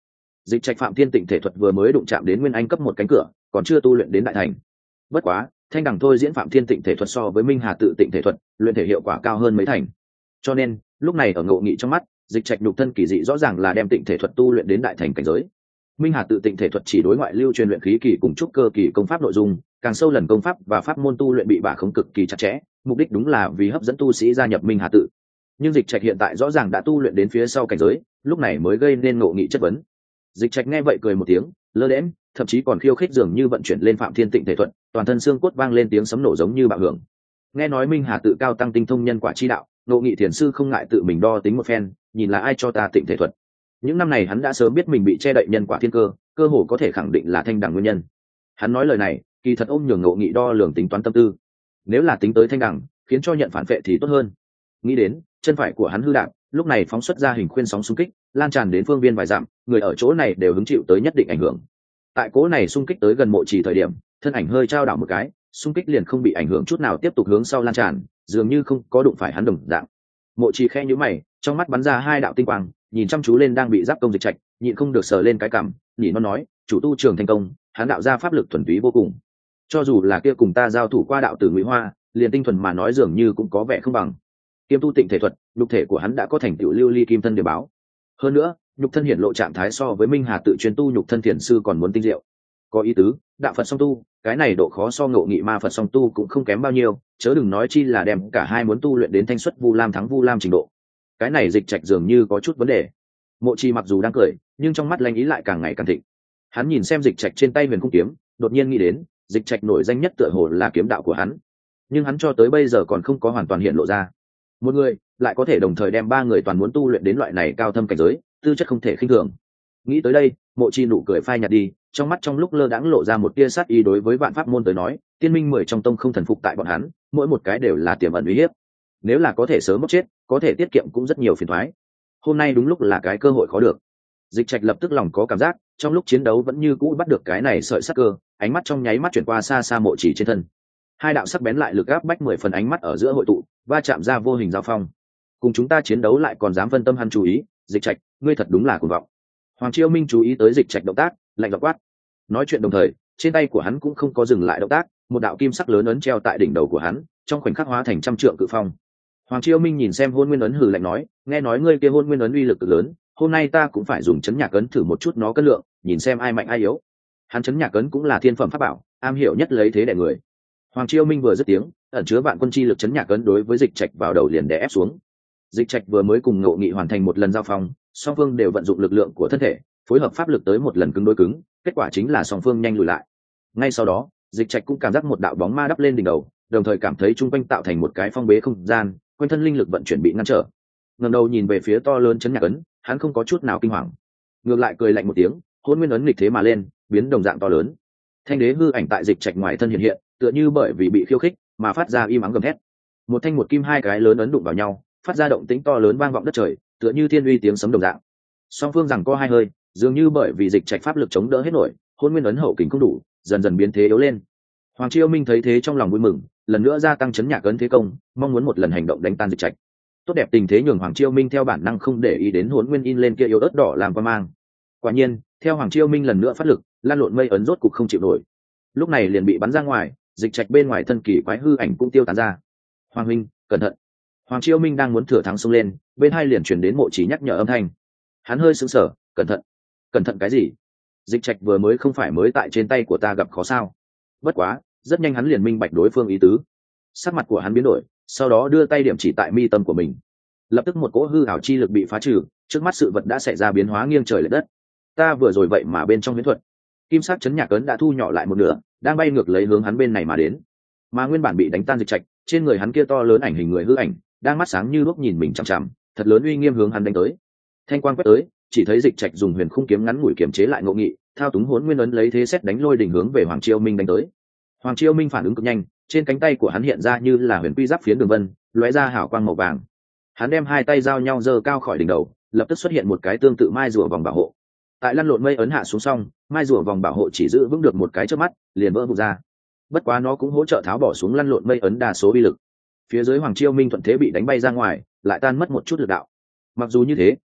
Dịch trạch phạm thiên tịnh thể thuật vừa mới đụng chạm đến nguyên anh cấp một cánh cửa, còn chưa tu luyện đến đại thành. Bất quá thanh đẳng thôi diễn phạm thiên tịnh thể thuật so với minh hà tự tịnh thể thuật luyện thể hiệu quả cao hơn mấy thành, cho nên lúc này ở ngộ nghị trong mắt, dịch trạch nhục thân kỳ dị rõ ràng là đem tịnh thể thuật tu luyện đến đại thành cảnh giới. Minh hà tự tịnh thể thuật chỉ đối ngoại lưu truyền luyện khí kỳ cùng trúc cơ kỳ công pháp nội dung, càng sâu lần công pháp và pháp môn tu luyện bị bả khống cực kỳ chặt chẽ, mục đích đúng là vì hấp dẫn tu sĩ gia nhập minh hà tự. Nhưng dịch trạch hiện tại rõ ràng đã tu luyện đến phía sau cảnh giới, lúc này mới gây nên ngộ nghị chất vấn. Dịch trạch nghe vậy cười một tiếng, lơ đễm, thậm chí còn khiêu khích dường như vận chuyển lên phạm thiên tịnh thể thuật, toàn thân xương cốt vang lên tiếng sấm nổ giống như bạo hưởng. Nghe nói minh hà tự cao tăng tinh thông nhân quả chi đạo, ngộ nghị thiền sư không ngại tự mình đo tính một phen, nhìn là ai cho ta tịnh thể thuật. Những năm này hắn đã sớm biết mình bị che đậy nhân quả thiên cơ, cơ hồ có thể khẳng định là thanh đẳng nguyên nhân. Hắn nói lời này kỳ thật ôm nhường ngộ nghị đo lường tính toán tâm tư, nếu là tính tới thanh đẳng khiến cho nhận phản vệ thì tốt hơn. Nghĩ đến chân phải của hắn hư đạp, lúc này phóng xuất ra hình khuyên sóng xung kích, lan tràn đến phương viên vài dặm, người ở chỗ này đều hứng chịu tới nhất định ảnh hưởng. Tại cố này xung kích tới gần mộ trì thời điểm, thân ảnh hơi trao đảo một cái, xung kích liền không bị ảnh hưởng chút nào tiếp tục hướng sau lan tràn, dường như không có đụng phải hắn đồng dạng. Mộ trì khe nhíu mày, trong mắt bắn ra hai đạo tinh quang, nhìn chăm chú lên đang bị giáp công dịch trạch, nhịn không được sờ lên cái cằm, nhịn nó nói, chủ tu trường thành công, hắn đạo ra pháp lực thuần túy vô cùng. Cho dù là kia cùng ta giao thủ qua đạo tử Ngụy Hoa, liền tinh thuần mà nói dường như cũng có vẻ không bằng. Kiêm tu tịnh thể thuật, nhục thể của hắn đã có thành tựu lưu ly kim thân để báo. Hơn nữa, nhục thân hiển lộ trạng thái so với minh hà tự chuyên tu nhục thân thiền sư còn muốn tinh diệu. Có ý tứ, đạo Phật song tu, cái này độ khó so ngộ nghị ma Phật song tu cũng không kém bao nhiêu, chớ đừng nói chi là đem cả hai muốn tu luyện đến thanh xuất vu lam thắng vu lam trình độ. Cái này dịch trạch dường như có chút vấn đề. Mộ Trì mặc dù đang cười, nhưng trong mắt lanh ý lại càng ngày càng thịnh. Hắn nhìn xem dịch trạch trên tay huyền cung kiếm, đột nhiên nghĩ đến, dịch trạch nổi danh nhất tựa hồ là kiếm đạo của hắn, nhưng hắn cho tới bây giờ còn không có hoàn toàn hiện lộ ra. Một người lại có thể đồng thời đem ba người toàn muốn tu luyện đến loại này cao thâm cảnh giới, tư chất không thể khinh thường. Nghĩ tới đây, Mộ Trì nụ cười phai nhạt đi, trong mắt trong lúc lơ đãng lộ ra một tia sát ý. Đối với vạn pháp môn tới nói, tiên minh mười trong tông không thần phục tại bọn hắn, mỗi một cái đều là tiềm ẩn uy hiếp. Nếu là có thể sớm bóc chết, có thể tiết kiệm cũng rất nhiều phiền toái. Hôm nay đúng lúc là cái cơ hội khó được. Dịch trạch lập tức lòng có cảm giác, trong lúc chiến đấu vẫn như cũ bắt được cái này sợi sắc cơ, ánh mắt trong nháy mắt chuyển qua xa xa Mộ Trì trên thân. Hai đạo sắc bén lại lực áp bách mười phần ánh mắt ở giữa hội tụ, va chạm ra vô hình giao phong. Cùng chúng ta chiến đấu lại còn dám phân tâm hắn chú ý, dịch trạch, ngươi thật đúng là cuồng vọng. Hoàng Chiêu Minh chú ý tới dịch trạch động tác, lạnh giọng quát. Nói chuyện đồng thời, trên tay của hắn cũng không có dừng lại động tác, một đạo kim sắc lớn ấn treo tại đỉnh đầu của hắn, trong khoảnh khắc hóa thành trăm trượng cự phong. Hoàng Chiêu Minh nhìn xem hôn nguyên ấn hừ lạnh nói, nghe nói ngươi kia hôn nguyên ấn uy lực cực lớn, hôm nay ta cũng phải dùng chấn nhạc ấn thử một chút nó cân lượng, nhìn xem ai mạnh ai yếu. Hắn chấn nhạc ấn cũng là thiên phẩm pháp bảo, am hiểu nhất lấy thế đè người. Hoàng Chiêu Minh vừa dứt tiếng, ẩn chứa vạn quân chi lực chấn nhạc ấn đối với dịch trạch vào đầu liền đè ép xuống. Dịch trạch vừa mới cùng Ngộ Nghị hoàn thành một lần giao phong, song phương đều vận dụng lực lượng của thân thể, phối hợp pháp lực tới một lần cứng đối cứng, kết quả chính là song phương nhanh lùi lại. Ngay sau đó, dịch trạch cũng cảm giác một đạo bóng ma đắp lên đỉnh đầu, đồng thời cảm thấy trung quanh tạo thành một cái phong bế không gian, quanh thân linh lực vận chuyển bị ngăn trở. Ngẩng đầu nhìn về phía to lớn chấn nhạc ấn, hắn không có chút nào kinh hoàng, ngược lại cười lạnh một tiếng, hôn nguyên ấn nghịch thế mà lên, biến đồng dạng to lớn. Thanh đế hư ảnh tại dịch trạch ngoài thân hiện hiện, tựa như bởi vì bị khiêu khích mà phát ra im ắng gầm thét. Một thanh một kim hai cái lớn ấn đụng vào nhau, phát ra động tĩnh to lớn vang vọng đất trời, tựa như thiên uy tiếng sấm đồng dạng. Song phương rằng co hai hơi, dường như bởi vì dịch trạch pháp lực chống đỡ hết nổi, hôn nguyên ấn hậu kình không đủ, dần dần biến thế yếu lên. Hoàng Chiêu Minh thấy thế trong lòng vui mừng, lần nữa gia tăng chấn nhạc ấn thế công, mong muốn một lần hành động đánh tan dịch trạch. Tốt đẹp tình thế nhường Hoàng Chiêu Minh theo bản năng không để ý đến hồn nguyên in lên kia yếu ớt đỏ làm qua mang. Quả nhiên, theo Hoàng Chiêu Minh lần nữa phát lực, lan lộn mây ấn rốt cục không chịu nổi. Lúc này liền bị bắn ra ngoài, dịch trạch bên ngoài thân kỳ quái hư ảnh cũng tiêu tán ra. Hoàng huynh, cẩn thận! Hoàng Chiêu Minh đang muốn thừa thắng xông lên, bên hai liền truyền đến Mộ Chỉ nhắc nhở âm thanh. Hắn hơi sững sờ, cẩn thận! Cẩn thận cái gì? Dịch trạch vừa mới không phải mới tại trên tay của ta gặp khó sao? Bất quá, rất nhanh hắn liền minh bạch đối phương ý tứ. Sắc mặt của hắn biến đổi, sau đó đưa tay điểm chỉ tại mi tâm của mình. Lập tức một cỗ hư ảo chi lực bị phá trừ, trước mắt sự vật đã xảy ra biến hóa nghiêng trời lệch đất. Ta vừa rồi vậy mà bên trong huyễn thuật, kim sắc chấn nhạc ấn đã thu nhỏ lại một nửa, đang bay ngược lấy hướng hắn bên này mà đến. Mà nguyên bản bị đánh tan dịch trạch, trên người hắn kia to lớn ảnh hình người hư ảnh, đang mắt sáng như đuốc nhìn mình chằm chằm, thật lớn uy nghiêm hướng hắn đánh tới. Thanh quang quét tới, chỉ thấy dịch trạch dùng huyền khung kiếm ngắn ngủi kiềm chế lại Ngộ Nghị, thao túng hỗn nguyên ấn lấy thế xét đánh lôi đỉnh hướng về Hoàng Chiêu Minh đánh tới. Hoàng Chiêu Minh phản ứng cực nhanh, trên cánh tay của hắn hiện ra như là huyền quy giáp phiến đường vân, lóe ra hào quang màu vàng. Hắn đem hai tay giao nhau giơ cao khỏi đỉnh đầu, lập tức xuất hiện một cái tương tự mai rùa vòng bảo hộ. Tại lăn lộn mây ấn hạ xuống xong, mai rùa vòng bảo hộ chỉ giữ vững được một cái chớp mắt, liền vỡ vụn ra. Bất quá nó cũng hỗ trợ tháo bỏ xuống lăn lộn mây ấn đa số uy lực. Phía dưới Hoàng Chiêu Minh thuận thế bị đánh bay ra ngoài, lại tan mất một chút lực đạo. Mặc dù như thế,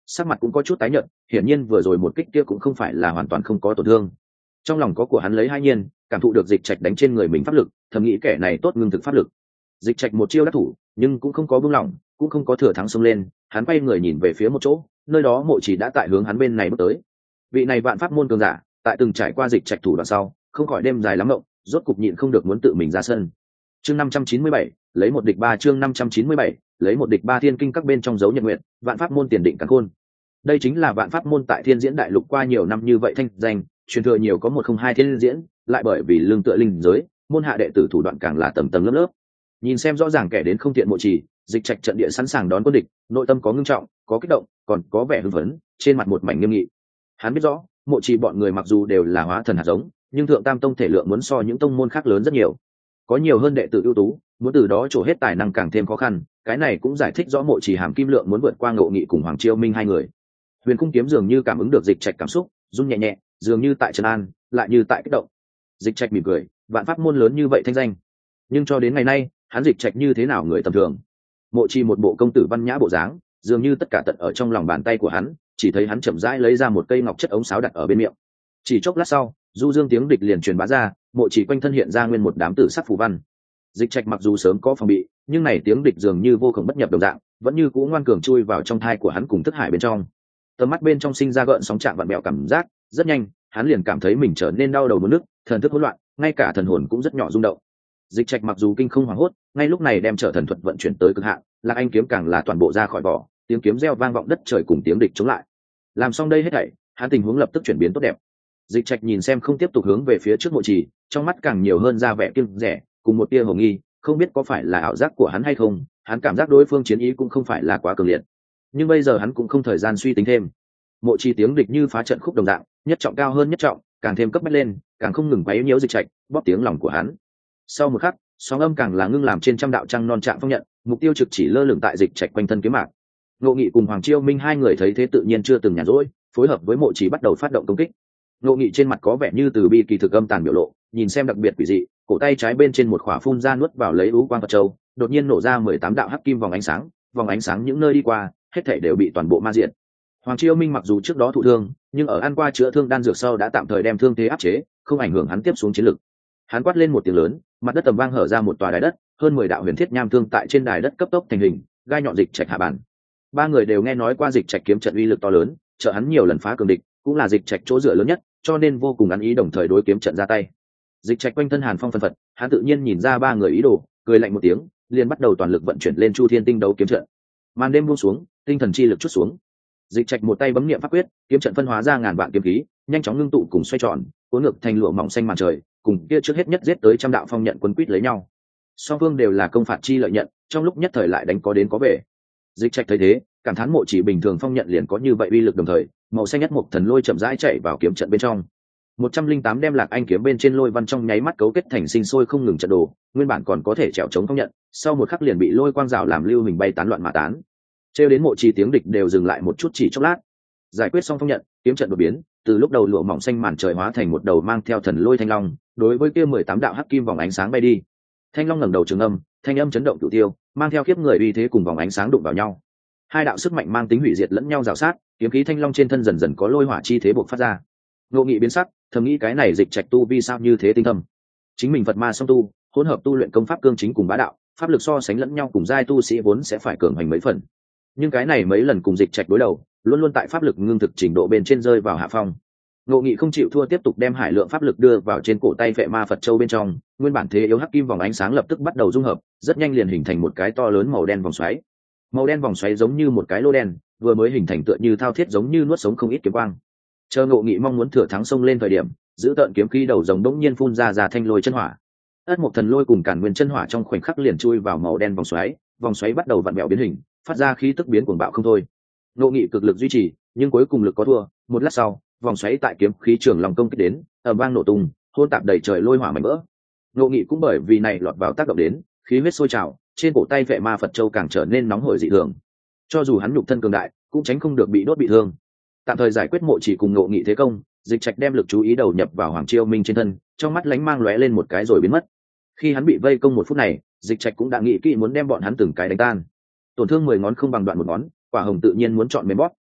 sắc mặt cũng có chút tái nhợt, hiển nhiên vừa rồi một kích kia cũng không phải là hoàn toàn không có tổn thương. Trong lòng có của hắn lấy hai nhiên, cảm thụ được Dịch Trạch đánh trên người mình pháp lực, thầm nghĩ kẻ này tốt ngưng thực pháp lực. Dịch Trạch một chiêu đắc thủ, nhưng cũng không có buông lỏng, cũng không có thừa thắng xông lên, hắn quay người nhìn về phía một chỗ, nơi đó Mộ Chỉ đã tại hướng hắn bên này bước tới. Vị này vạn pháp môn cường giả, tại từng trải qua Dịch Trạch thủ đoạn sau, không khỏi đêm dài lắm mộng, rốt cục nhịn không được muốn tự mình ra sân. Chương năm trăm chín mươi bảy, lấy một địch ba chương năm trăm chín mươi bảy, lấy một địch ba thiên kinh các bên trong dấu nhật nguyện, vạn pháp môn tiền định càn khôn. Đây chính là vạn pháp môn tại Thiên Diễn Đại Lục qua nhiều năm như vậy thanh danh, truyền thừa nhiều có một không hai thiên diễn, lại bởi vì lương tựa linh giới, môn hạ đệ tử thủ đoạn càng là tầng tầng lớp lớp. Nhìn xem rõ ràng kẻ đến không thiện Mộ Chỉ, Dịch Trạch trận địa sẵn sàng đón quân địch, nội tâm có ngưng trọng, có kích động, còn có vẻ hưng phấn, trên mặt một mảnh nghiêm nghị. Hắn biết rõ, Mộ Chỉ bọn người mặc dù đều là hóa thần hạt giống, nhưng Thượng Tam tông thể lượng muốn so những tông môn khác lớn rất nhiều, có nhiều hơn đệ tử ưu tú, muốn từ đó trổ hết tài năng càng thêm khó khăn. Cái này cũng giải thích rõ Mộ Chỉ hàm kim lượng muốn vượt qua Ngộ Nghị cùng Hoàng Chiêu Minh hai người. Huyền Cung Kiếm dường như cảm ứng được Dịch Trạch cảm xúc, run nhẹ nhẹ, dường như tại trấn an, lại như tại kích động. Dịch Trạch mỉm cười, vạn pháp môn lớn như vậy thanh danh, nhưng cho đến ngày nay, hắn Dịch Trạch như thế nào người tầm thường. Mộ Chỉ một bộ công tử văn nhã bộ dáng, dường như tất cả tận ở trong lòng bàn tay của hắn, chỉ thấy hắn chậm rãi lấy ra một cây ngọc chất ống sáo đặt ở bên miệng. Chỉ chốc lát sau, du dương tiếng địch liền truyền bá ra, Mộ Chỉ quanh thân hiện ra nguyên một đám tử sắc phù văn. Dịch Trạch mặc dù sớm có phòng bị, nhưng này tiếng địch dường như vô cùng bất nhập đồng dạng, vẫn như cũ ngoan cường chui vào trong thai của hắn cùng thức hải bên trong. Tầm mắt bên trong sinh ra gợn sóng chạm vặn bẹo cảm giác, rất nhanh, hắn liền cảm thấy mình trở nên đau đầu muốn nức, thần thức hỗn loạn, ngay cả thần hồn cũng rất nhỏ rung động. Dịch Trạch mặc dù kinh không hoảng hốt, ngay lúc này đem trở thần thuật vận chuyển tới cực hạn, Lạc Anh kiếm càng là toàn bộ ra khỏi vỏ, tiếng kiếm reo vang vọng đất trời cùng tiếng địch chống lại. Làm xong đây hết thảy, hắn tình huống lập tức chuyển biến tốt đẹp. Dịch Trạch nhìn xem không tiếp tục hướng về phía trước Mộ Chỉ, trong mắt càng nhiều hơn ra vẻ kiêng dè, cùng một tia hồ nghi, không biết có phải là ảo giác của hắn hay không, hắn cảm giác đối phương chiến ý cũng không phải là quá cường liệt. Nhưng bây giờ hắn cũng không thời gian suy tính thêm. Mộ Chỉ tiếng địch như phá trận khúc đồng dạng, nhất trọng cao hơn nhất trọng, càng thêm cấp bách lên, càng không ngừng quấy nhiễu Dịch Trạch, bóp tiếng lòng của hắn. Sau một khắc, sóng âm càng là ngưng làm trên trăm đạo trăng non trạng phong nhận, mục tiêu trực chỉ lơ lửng tại Dịch Trạch quanh thân kiếm mạc. Ngộ Nghị cùng Hoàng Chiêu Minh hai người thấy thế tự nhiên chưa từng nhàn rỗi, phối hợp với Mộ Chỉ bắt đầu phát động công kích. Ngộ Nghị trên mặt có vẻ như từ bi kỳ thực âm tàn biểu lộ, nhìn xem đặc biệt quỷ dị, cổ tay trái bên trên một khỏa phun ra nuốt vào lấy ú quang Phật châu, đột nhiên nổ ra mười tám đạo hắc kim vòng ánh sáng, vòng ánh sáng những nơi đi qua, hết thảy đều bị toàn bộ ma diệt. Hoàng Chiêu Minh mặc dù trước đó thụ thương, nhưng ở ăn qua chữa thương đan dược sau đã tạm thời đem thương thế áp chế, không ảnh hưởng hắn tiếp xuống chiến lực. Hắn quát lên một tiếng lớn, mặt đất tầm vang hở ra một tòa đài đất, hơn mười đạo huyền thiết nham thương tại trên đài đất cấp tốc thành hình, gai nhọn Dịch Trạch hạ bản. Ba người đều nghe nói qua Dịch Trạch kiếm trận uy lực to lớn, trợ hắn nhiều lần phá cường địch, cũng là Dịch Trạch chỗ dựa lớn nhất, cho nên vô cùng ăn ý đồng thời đối kiếm trận ra tay. Dịch Trạch quanh thân hàn phong phân phật, hắn tự nhiên nhìn ra ba người ý đồ, cười lạnh một tiếng, liền bắt đầu toàn lực vận chuyển lên Chu Thiên Tinh đấu kiếm trận. Màn đêm buông xuống, tinh thần chi lực chút xuống. Dịch Trạch một tay bấm niệm pháp quyết, kiếm trận phân hóa ra ngàn vạn kiếm khí, nhanh chóng ngưng tụ cùng xoay tròn, cuốn ngược thành lụa mỏng xanh màn trời, cùng kia trước hết nhất giết tới trăm đạo phong nhận quân quýt lấy nhau. Song phương đều là công phạt chi lợi nhận, trong lúc nhất thời lại đánh có đến có về. Dịch Trạch thấy thế, cảm thán Mộ Chỉ bình thường phong nhận liền có như vậy uy lực đồng thời, màu xanh nhất một thần lôi chậm rãi chạy vào kiếm trận bên trong. một trăm linh tám đem Lạc Anh kiếm bên trên lôi văn trong nháy mắt cấu kết thành sinh sôi không ngừng trận đồ, nguyên bản còn có thể trèo chống phong nhận, sau một khắc liền bị lôi quang rào làm lưu hình bay tán loạn mà tán. Trêu đến Mộ Chỉ tiếng địch đều dừng lại một chút chỉ chốc lát. Giải quyết xong phong nhận, kiếm trận đột biến, từ lúc đầu lụa mỏng xanh màn trời hóa thành một đầu mang theo thần lôi thanh long, đối với kia mười tám đạo hắc kim vòng ánh sáng bay đi. Thanh long ngẩng đầu trường âm, thanh âm chấn động cửu tiêu, mang theo khiếp người uy thế cùng vòng ánh sáng đụng vào nhau. Hai đạo sức mạnh mang tính hủy diệt lẫn nhau rào sát, kiếm khí thanh long trên thân dần dần có lôi hỏa chi thế bộc phát ra. Ngộ Nghị biến sắc, thầm nghĩ cái này Dịch Trạch tu vi sao như thế tinh thâm. Chính mình Phật ma song tu, hỗn hợp tu luyện công pháp cương chính cùng bá đạo, pháp lực so sánh lẫn nhau cùng giai tu sĩ vốn sẽ phải cường hành mấy phần. Nhưng cái này mấy lần cùng Dịch Trạch đối đầu, luôn luôn tại pháp lực ngưng thực trình độ bên trên rơi vào hạ phong. Ngộ Nghị không chịu thua tiếp tục đem hải lượng pháp lực đưa vào trên cổ tay vệ ma Phật châu bên trong, nguyên bản thế yếu hắc kim vòng ánh sáng lập tức bắt đầu dung hợp, rất nhanh liền hình thành một cái to lớn màu đen vòng xoáy. Màu đen vòng xoáy giống như một cái lô đen, vừa mới hình thành tựa như thao thiết giống như nuốt sống không ít kiếm quang. Chờ Ngộ Nghị mong muốn thừa thắng xông lên thời điểm, giữ tợn kiếm khí đầu rồng đống nhiên phun ra ra thanh lôi chân hỏa. Ất Mộc Thần Lôi cùng Càn Nguyên chân hỏa trong khoảnh khắc liền chui vào màu đen vòng xoáy, vòng xoáy bắt đầu vặn vẹo biến hình, phát ra khí tức biến cuồng bạo không thôi. Ngộ Nghị cực lực duy trì, nhưng cuối cùng lực có thua, một lát sau, vòng xoáy tại kiếm khí trường lòng công kích đến, ầm vang nổ tung, hôn tạp đầy trời lôi hỏa mảnh vỡ. Ngộ Nghị cũng bởi vì này lọt vào tác động đến, khí huyết sôi trào, trên cổ tay vệ ma Phật châu càng trở nên nóng hổi dị thường. Cho dù hắn nhục thân cường đại, cũng tránh không được bị đốt bị thương. Tạm thời giải quyết Mộ Chỉ cùng Ngộ Nghị thế công, Dịch Trạch đem lực chú ý đầu nhập vào Hoàng Chiêu Minh trên thân, trong mắt lánh mang lóe lên một cái rồi biến mất. Khi hắn bị vây công một phút này, Dịch Trạch cũng đã nghĩ kỹ muốn đem bọn hắn từng cái đánh tan. Tổn thương mười ngón không bằng đoạn một ngón, Quả Hồng tự nhiên muốn chọn mềm bóp,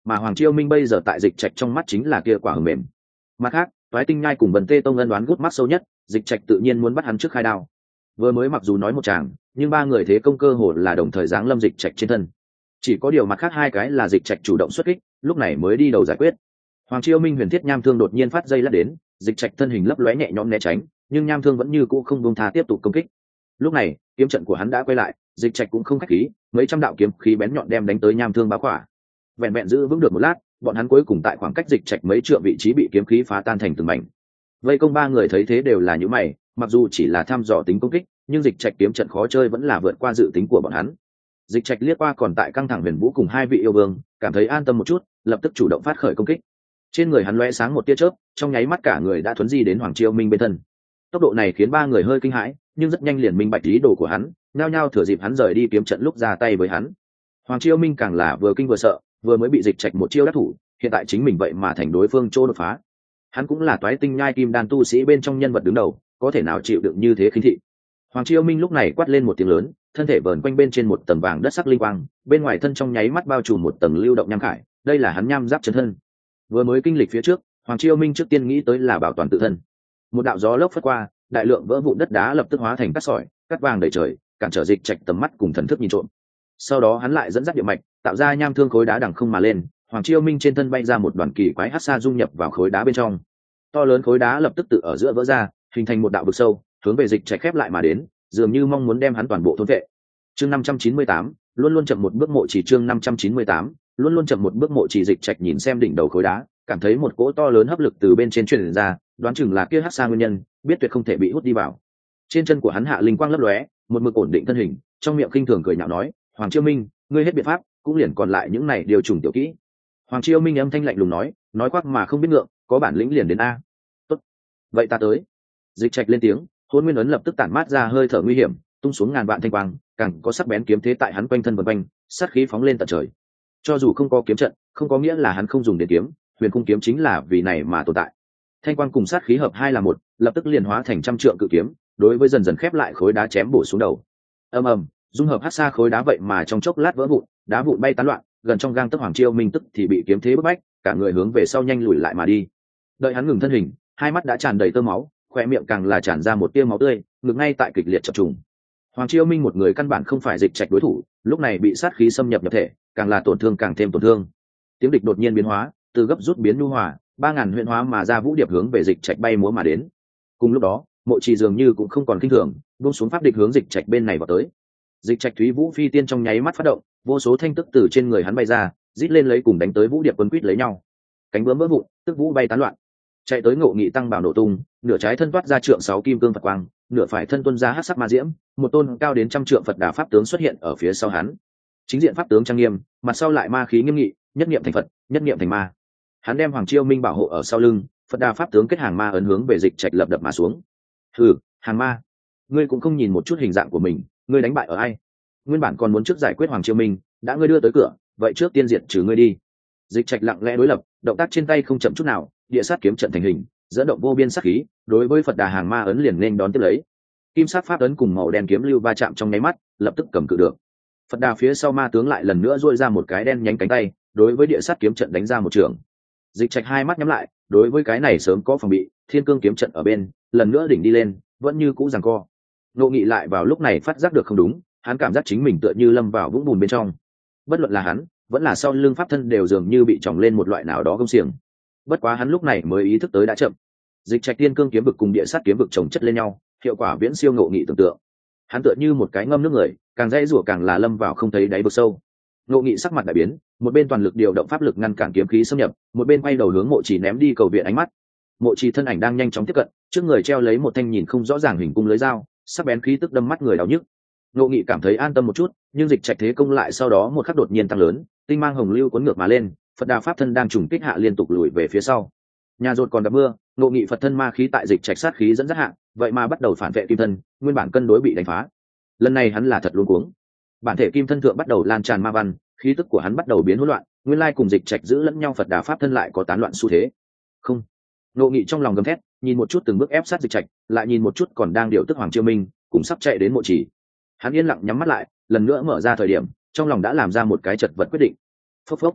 mà Hoàng Chiêu Minh bây giờ tại Dịch Trạch trong mắt chính là kia quả hờ mềm. Mặt khác, Toái Tinh Nhai cùng Bần Tê Tông ân đoán gút mắt sâu nhất, Dịch Trạch tự nhiên muốn bắt hắn trước khai đao. Vừa mới mặc dù nói một chàng, nhưng ba người thế công cơ hồ là đồng thời giáng lâm Dịch Trạch trên thân. Chỉ có điều mặt khác hai cái là Dịch Trạch chủ động xuất kích, lúc này mới đi đầu giải quyết. Hoàng Chiêu Minh huyền thiết nham thương đột nhiên phát dây lắc đến, Dịch Trạch thân hình lấp lóe nhẹ nhõm né tránh, nhưng nham thương vẫn như cũ không buông tha tiếp tục công kích. Lúc này, kiếm trận của hắn đã quay lại, Dịch Trạch cũng không khách khí, mấy trăm đạo kiếm khí bén nhọn đem đánh tới nham thương bá khỏa. Vẹn vẹn giữ vững được một lát, bọn hắn cuối cùng tại khoảng cách Dịch Trạch mấy trượng vị trí bị kiếm khí phá tan thành từng mảnh. Vây công ba người thấy thế đều là những mày, mặc dù chỉ là thăm dò tính công kích, nhưng Dịch Trạch kiếm trận khó chơi vẫn là vượt qua dự tính của bọn hắn. Dịch Trạch liếc qua còn tại căng thẳng Huyền Vũ cùng hai vị yêu vương, cảm thấy an tâm một chút, lập tức chủ động phát khởi công kích. Trên người hắn lóe sáng một tia chớp, trong nháy mắt cả người đã thuấn di đến Hoàng Chiêu Minh bên thân. Tốc độ này khiến ba người hơi kinh hãi, nhưng rất nhanh liền minh bạch ý đồ của hắn, nhao nhao thừa dịp hắn rời đi kiếm trận lúc ra tay với hắn. Hoàng Chiêu Minh càng là vừa kinh vừa sợ, vừa mới bị Dịch Trạch một chiêu đắc thủ, hiện tại chính mình vậy mà thành đối phương chỗ đột phá. Hắn cũng là Toái Tinh Nhai kim đan tu sĩ bên trong nhân vật đứng đầu, có thể nào chịu đựng như thế khinh thị. Hoàng Chiêu Minh lúc này quát lên một tiếng lớn, thân thể vờn quanh bên trên một tầng vàng đất sắc linh quang, bên ngoài thân trong nháy mắt bao trùm một tầng lưu động nham khải, đây là hắn nham giáp chân thân. Vừa mới kinh lịch phía trước, Hoàng Chiêu Minh trước tiên nghĩ tới là bảo toàn tự thân. Một đạo gió lốc phất qua, đại lượng vỡ vụn đất đá lập tức hóa thành cát sỏi, cát vàng đầy trời, cản trở Dịch Trạch tầm mắt cùng thần thức nhìn trộm. Sau đó hắn lại dẫn dắt địa mạch, tạo ra nham thương khối đá đằng không mà lên, Hoàng Chiêu Minh trên thân bay ra một đoàn kỳ quái hắc sa dung nhập vào khối đá bên trong. To lớn khối đá lập tức tự ở giữa vỡ ra, hình thành một đạo vực sâu, hướng về Dịch Trạch khép lại mà đến, dường như mong muốn đem hắn toàn bộ thôn vệ. Chương năm trăm chín mươi tám, luôn luôn chậm một bước mộ chỉ chương năm trăm chín mươi tám, luôn luôn chậm một bước mộ chỉ Dịch Trạch nhìn xem đỉnh đầu khối đá, cảm thấy một cỗ to lớn hấp lực từ bên trên truyền ra, đoán chừng là kia hắc sa nguyên nhân, biết tuyệt không thể bị hút đi vào. Trên chân của hắn hạ linh quang lấp lóe, một mực ổn định thân hình, trong miệng khinh thường cười nhạo nói, "Hoàng Chiêu Minh, ngươi hết biện pháp, cũng liền còn lại những này điều trùng tiểu kỹ." Hoàng Chiêu Minh âm thanh lạnh lùng nói, nói khoác mà không biết ngượng, có bản lĩnh liền đến a. Tốt, vậy ta tới. Dịch Trạch lên tiếng, Hỗn Nguyên ấn lập tức tản mát ra hơi thở nguy hiểm, tung xuống ngàn vạn thanh quang, càng có sắc bén kiếm thế tại hắn quanh thân vần quanh, sát khí phóng lên tận trời. Cho dù không có kiếm trận, không có nghĩa là hắn không dùng đến kiếm, huyền khung kiếm chính là vì này mà tồn tại. Thanh quang cùng sát khí hợp hai là một, lập tức liền hóa thành trăm trượng cự kiếm, đối với dần dần khép lại khối đá chém bổ xuống đầu. Ầm ầm, dung hợp hắc sa khối đá vậy mà trong chốc lát vỡ vụn, đá vụn bay tán loạn, gần trong gang tấc Hoàng Chiêu Minh tức thì bị kiếm thế bức bách, cả người hướng về sau nhanh lùi lại mà đi. Đợi hắn ngừng thân hình, hai mắt đã tràn đầy tơ máu, khóe miệng càng là tràn ra một tia máu tươi, ngực ngay tại kịch liệt chập trùng. Hoàng Chiêu Minh một người căn bản không phải Dịch Trạch đối thủ, lúc này bị sát khí xâm nhập nhập thể, càng là tổn thương càng thêm tổn thương. Tiếng địch đột nhiên biến hóa, từ gấp rút biến nhu hòa, ba ngàn huyền hóa mà ra vũ điệp hướng về Dịch Trạch bay múa mà đến. Cùng lúc đó, Mộ Trì dường như cũng không còn kinh thường, buông xuống pháp địch hướng Dịch Trạch bên này vào tới. Dịch Trạch Thúy Vũ phi tiên trong nháy mắt phát động, vô số thanh tức từ trên người hắn bay ra, rít lên lấy cùng đánh tới vũ điệp quấn quýt lấy nhau. Cánh bướm vỡ vụn, tức vũ bay tán loạn. Chạy tới Ngộ Nghị tăng bảo nổ tung, nửa trái thân toát ra trượng sáu kim cương Phật quang, nửa phải thân tuôn ra hắc sắc ma diễm, một tôn cao đến trăm trượng Phật Đà pháp tướng xuất hiện ở phía sau hắn. Chính diện pháp tướng trang nghiêm, mặt sau lại ma khí nghiêm nghị, nhất niệm thành Phật, nhất niệm thành ma. Hắn đem Hoàng Chiêu Minh bảo hộ ở sau lưng, Phật Đà pháp tướng kết hàng ma ấn hướng về Dịch Trạch lập đập mà xuống. Hừ, hàng ma, ngươi cũng không nhìn một chút hình dạng của mình, ngươi đánh bại ở ai? Nguyên bản còn muốn trước giải quyết Hoàng Chiêu Minh, đã ngươi đưa tới cửa, vậy trước tiên diệt trừ ngươi đi. Dịch Trạch lặng lẽ đối lập, động tác trên tay không chậm chút nào, địa sát kiếm trận thành hình, dẫn động vô biên sát khí, đối với Phật Đà hàng ma ấn liền nên đón tiếp lấy. Kim sắc pháp ấn cùng màu đen kiếm lưu va chạm trong nháy mắt, lập tức cầm cự được. Phật Đà phía sau ma tướng lại lần nữa duỗi ra một cái đen nhánh cánh tay, đối với địa sát kiếm trận đánh ra một trường. Dịch Trạch hai mắt nhắm lại, đối với cái này sớm có phòng bị, Thiên Cương kiếm trận ở bên, lần nữa đỉnh đi lên, vẫn như cũ giằng co. Ngộ Nghị lại vào lúc này phát giác được không đúng, hắn cảm giác chính mình tựa như lâm vào vũng bùn bên trong. Bất luận là hắn, vẫn là sau lưng pháp thân đều dường như bị tròng lên một loại nào đó gông xiềng. Bất quá hắn lúc này mới ý thức tới đã chậm. Dịch Trạch Thiên Cương kiếm vực cùng địa sát kiếm vực chồng chất lên nhau, hiệu quả viễn siêu Ngộ Nghị tưởng tượng. Hắn tựa như một cái ngâm nước người, càng dãy rủa càng là lâm vào không thấy đáy vực sâu. Ngộ Nghị sắc mặt đại biến, một bên toàn lực điều động pháp lực ngăn cản kiếm khí xâm nhập, một bên quay đầu hướng Mộ Trì ném đi cầu viện ánh mắt. Mộ Trì thân ảnh đang nhanh chóng tiếp cận, trước người treo lấy một thanh nhìn không rõ ràng hình cung lưới dao, sắc bén khí tức đâm mắt người đau nhức. Ngộ Nghị cảm thấy an tâm một chút, nhưng Dịch Trạch thế công lại sau đó một khắc đột nhiên tăng lớn, tinh mang hồng lưu cuốn ngược mà lên, Phật Đà pháp thân đang trùng kích hạ liên tục lùi về phía sau. Nhà rột còn gặp mưa, Ngộ Nghị Phật thân ma khí tại Dịch Trạch sát khí dẫn dắt hạ, vậy mà bắt đầu phản vệ kim thân, nguyên bản cân đối bị đánh phá. Lần này hắn là thật luống cuống. Bản thể kim thân thượng bắt đầu lan tràn ma văn, khí tức của hắn bắt đầu biến hỗn loạn, nguyên lai cùng Dịch Trạch giữ lẫn nhau Phật Đà pháp thân lại có tán loạn xu thế. Không. Ngộ Nghị trong lòng gầm thét, nhìn một chút từng bước ép sát Dịch Trạch, lại nhìn một chút còn đang điều tức Hoàng Chiêu Minh, cũng sắp chạy đến Mộ Trì. Hắn yên lặng nhắm mắt lại, lần nữa mở ra thời điểm, trong lòng đã làm ra một cái chật vật quyết định. Phốc phốc.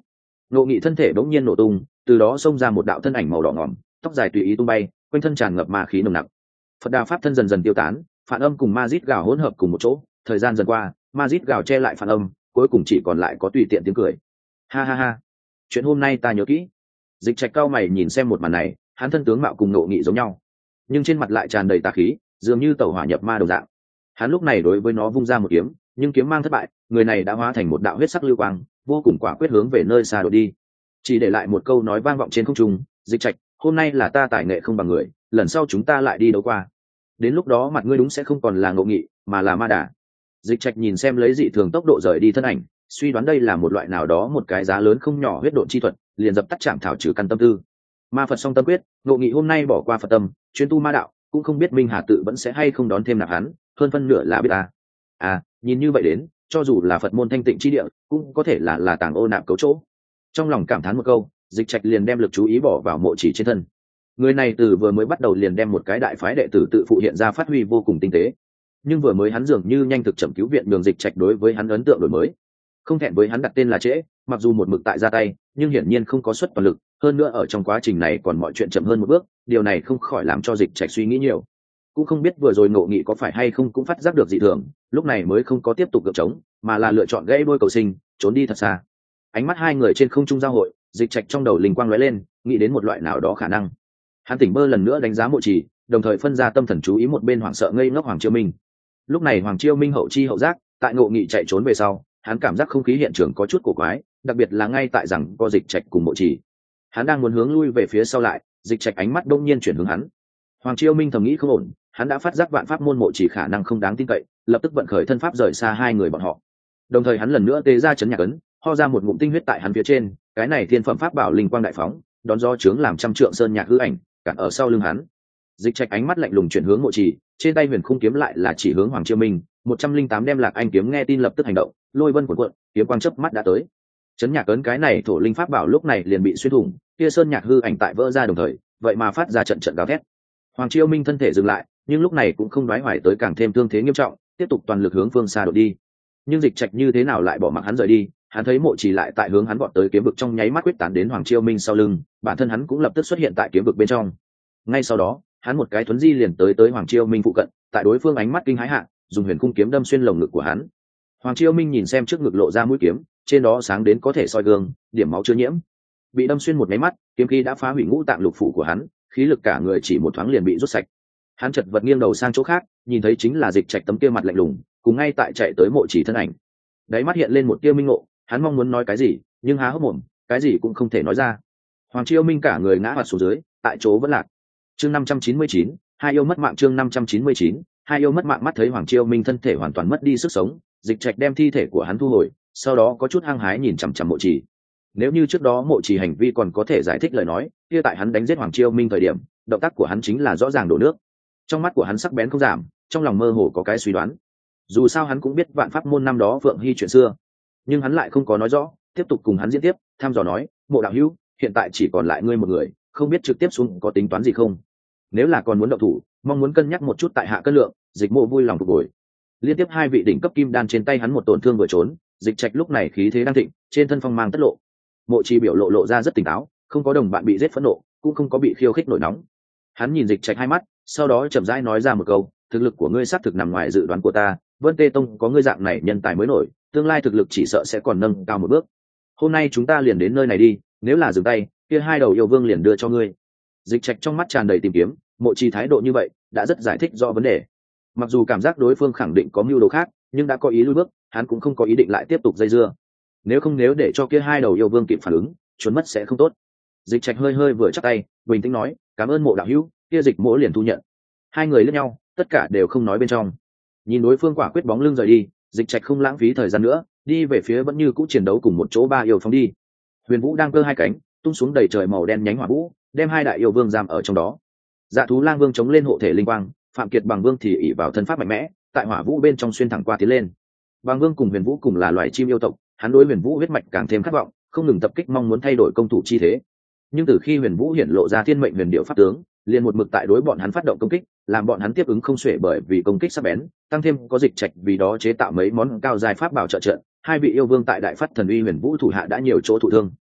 Ngộ Nghị thân thể bỗng nhiên nổ tung, từ đó xông ra một đạo thân ảnh màu đỏ ngỏm, tóc dài tùy ý tung bay, quanh thân tràn ngập ma khí nồng nặc. Phật đà pháp thân dần dần tiêu tán, phản âm cùng ma rít gào hỗn hợp cùng một chỗ. Thời gian dần qua, ma rít gào che lại phản âm, cuối cùng chỉ còn lại có tùy tiện tiếng cười. Ha ha ha, chuyện hôm nay ta nhớ kỹ. Dịch Trạch cao mày nhìn xem một màn này, hắn thân tướng mạo cùng Ngộ Nghị giống nhau, nhưng trên mặt lại tràn đầy tà khí, dường như tẩu hỏa nhập ma đồng dạng. Hắn lúc này đối với nó vung ra một kiếm, nhưng kiếm mang thất bại, người này đã hóa thành một đạo huyết sắc lưu quang, vô cùng quả quyết hướng về nơi xa đổ đi, chỉ để lại một câu nói vang vọng trên không trung: Dịch Trạch, hôm nay là ta tài nghệ không bằng người, lần sau chúng ta lại đi đấu qua. Đến lúc đó mặt ngươi đúng sẽ không còn là Ngộ Nghị, mà là Ma Đà. Dịch Trạch nhìn xem lấy dị thường tốc độ rời đi thân ảnh, suy đoán đây là một loại nào đó một cái giá lớn không nhỏ huyết độn chi thuật, liền dập tắt chạm thảo trừ căn tâm tư. Ma Phật song tâm quyết, Ngộ Nghị hôm nay bỏ qua Phật tâm, chuyên tu ma đạo, cũng không biết Minh Hà tự vẫn sẽ hay không đón thêm nạp hắn, hơn phân nửa là biết ta. À, nhìn như vậy đến, cho dù là Phật môn thanh tịnh chi địa, cũng có thể là là tàng ô nạp cấu chỗ. Trong lòng cảm thán một câu, Dịch Trạch liền đem lực chú ý bỏ vào Mộ Chỉ trên thân. Người này từ vừa mới bắt đầu liền đem một cái đại phái đệ tử tự phụ hiện ra phát huy vô cùng tinh tế, nhưng vừa mới hắn dường như nhanh thực chậm cứu viện đường Dịch Trạch đối với hắn ấn tượng đổi mới, không thẹn với hắn đặt tên là trễ, mặc dù một mực tại ra tay, nhưng hiển nhiên không có xuất toàn lực, hơn nữa ở trong quá trình này còn mọi chuyện chậm hơn một bước, điều này không khỏi làm cho Dịch Trạch suy nghĩ nhiều. Cũng không biết vừa rồi Ngộ Nghị có phải hay không cũng phát giác được dị thường, lúc này mới không có tiếp tục gượng chống, mà là lựa chọn gãy đôi cầu sinh, trốn đi thật xa. Ánh mắt hai người trên không trung giao hội, Dịch Trạch trong đầu linh quang lóe lên, nghĩ đến một loại nào đó khả năng. Hắn tỉnh bơ lần nữa đánh giá Mộ Chỉ, đồng thời phân ra tâm thần chú ý một bên hoảng sợ ngây ngốc Hoàng Chiêu Minh. Lúc này Hoàng Chiêu Minh hậu chi hậu giác, tại Ngộ Nghị chạy trốn về sau, hắn cảm giác không khí hiện trường có chút cổ quái, đặc biệt là ngay tại rằng có Dịch Trạch cùng Mộ Chỉ. Hắn đang muốn hướng lui về phía sau lại, Dịch Trạch ánh mắt đông nhiên chuyển hướng hắn. Hoàng Chiêu Minh thầm nghĩ không ổn, hắn đã phát giác vạn pháp môn Mộ Chỉ khả năng không đáng tin cậy, lập tức vận khởi thân pháp rời xa hai người bọn họ. Đồng thời hắn lần nữa tế ra chấn nhạc ấn, ho ra một ngụm tinh huyết tại hắn phía trên, cái này thiên phẩm pháp bảo linh quang đại phóng, đón gió trướng làm trăm trượng sơn nhạc hư ảnh, cản ở sau lưng hắn. Dịch Trạch ánh mắt lạnh lùng chuyển hướng Mộ Chỉ, trên tay huyền khung kiếm lại là chỉ hướng Hoàng Chiêu Minh. Một trăm linh tám đem Lạc Anh kiếm nghe tin lập tức hành động, lôi vân cuộn cuộn, kiếm quang chớp mắt đã tới. Chấn nhạc ấn cái này thổ linh pháp bảo lúc này liền bị xuyên thủng, kia sơn nhạc hư ảnh tại vỡ ra đồng thời, vậy mà phát ra trận trận gào thét. Hoàng Chiêu Minh thân thể dừng lại, nhưng lúc này cũng không đoái hoài tới càng thêm thương thế nghiêm trọng, tiếp tục toàn lực hướng phương xa đột đi. Nhưng Dịch Trạch như thế nào lại bỏ mặc hắn rời đi, hắn thấy Mộ Chỉ lại tại hướng hắn vọt tới kiếm vực trong nháy mắt quyết tán đến Hoàng Chiêu Minh sau lưng, bản thân hắn cũng lập tức xuất hiện tại kiếm vực bên trong. Ngay sau đó, hắn một cái thuấn di liền tới tới Hoàng Chiêu Minh phụ cận, tại đối phương ánh mắt kinh hãi hạ, dùng huyền cung kiếm đâm xuyên lồng ngực của hắn. Hoàng Chiêu Minh nhìn xem trước ngực lộ ra mũi kiếm, trên đó sáng đến có thể soi gương, điểm máu chưa nhiễm. Bị đâm xuyên một cái mắt, kiếm khí đã phá hủy ngũ tạng lục phủ của hắn, khí lực cả người chỉ một thoáng liền bị rút sạch. Hắn chợt vật nghiêng đầu sang chỗ khác, nhìn thấy chính là Dịch Trạch tấm kia mặt lạnh lùng, cùng ngay tại chạy tới Mộ Chỉ thân ảnh. Đáy mắt hiện lên một tia minh ngộ, hắn mong muốn nói cái gì, nhưng há hốc mồm, cái gì cũng không thể nói ra. Hoàng Chiêu Minh cả người ngã hoạt xuống dưới, tại chỗ vẫn lạc. Chương năm trăm chín mươi chín, hai yêu mất mạng. Chương năm trăm chín mươi chín, hai yêu mất mạng. Mắt thấy Hoàng Chiêu Minh thân thể hoàn toàn mất đi sức sống, Dịch Trạch đem thi thể của hắn thu hồi, sau đó có chút hăng hái nhìn chằm chằm Mộ Chỉ. Nếu như trước đó Mộ Chỉ hành vi còn có thể giải thích lời nói, kia tại hắn đánh giết Hoàng Chiêu Minh thời điểm, động tác của hắn chính là rõ ràng đổ nước. Trong mắt của hắn sắc bén không giảm, trong lòng mơ hồ có cái suy đoán. Dù sao hắn cũng biết vạn pháp môn năm đó Phượng Hy chuyện xưa, nhưng hắn lại không có nói rõ, tiếp tục cùng hắn diễn tiếp, thăm dò nói: Mộ đạo hữu, hiện tại chỉ còn lại ngươi một người, không biết trực tiếp xuống có tính toán gì không? Nếu là còn muốn động thủ, mong muốn cân nhắc một chút tại hạ cân lượng. Dịch Mộ vui lòng phục hồi. Liên tiếp hai vị đỉnh cấp kim đan trên tay hắn một tổn thương vừa trốn, Dịch Trạch lúc này khí thế đang thịnh, trên thân phong mang tất lộ. Mộ Chỉ biểu lộ lộ ra rất tỉnh táo, không có đồng bạn bị giết phẫn nộ, cũng không có bị khiêu khích nổi nóng. Hắn nhìn Dịch Trạch hai mắt, sau đó chậm rãi nói ra một câu: thực lực của ngươi xác thực nằm ngoài dự đoán của ta, Vân Tê Tông có ngươi dạng này nhân tài mới nổi, tương lai thực lực chỉ sợ sẽ còn nâng cao một bước. Hôm nay chúng ta liền đến nơi này đi, nếu là dừng tay, kia hai đầu yêu vương liền đưa cho ngươi. Dịch Trạch trong mắt tràn đầy tìm kiếm, Mộ Chỉ thái độ như vậy đã rất giải thích rõ vấn đề. Mặc dù cảm giác đối phương khẳng định có mưu đồ khác, nhưng đã có ý lui bước, hắn cũng không có ý định lại tiếp tục dây dưa. Nếu không nếu để cho kia hai đầu yêu vương kịp phản ứng, trốn mất sẽ không tốt. Dịch Trạch hơi hơi vừa chắp tay, bình tĩnh nói: cảm ơn Mộ đạo hữu. Kia Dịch Mỗ liền thu nhận. Hai người liếc nhau, tất cả đều không nói bên trong. Nhìn đối phương quả quyết bóng lưng rời đi, Dịch Trạch không lãng phí thời gian nữa, đi về phía vẫn như cũ chiến đấu cùng một chỗ ba yêu phóng đi. Huyền Vũ đang cơ hai cánh, tung xuống đầy trời màu đen nhánh hỏa vũ, đem hai đại yêu vương giam ở trong đó. Dạ thú lang vương chống lên hộ thể linh quang, Phạm Kiệt bằng vương thì ỷ vào thân pháp mạnh mẽ, tại hỏa vũ bên trong xuyên thẳng qua tiến lên. Bằng vương cùng Huyền Vũ cùng là loài chim yêu tộc, hắn đối Huyền Vũ huyết mạch càng thêm khát vọng, không ngừng tập kích mong muốn thay đổi công thủ chi thế. Nhưng từ khi Huyền Vũ hiển lộ ra thiên mệnh huyền điệu pháp tướng, liền một mực tại đối bọn hắn phát động công kích, làm bọn hắn tiếp ứng không xuể bởi vì công kích sắc bén, tăng thêm có Dịch Trạch vì đó chế tạo mấy món cao giai pháp bảo trợ trận, hai vị yêu vương tại đại phát thần uy Huyền Vũ thủ hạ đã nhiều chỗ thụ thương.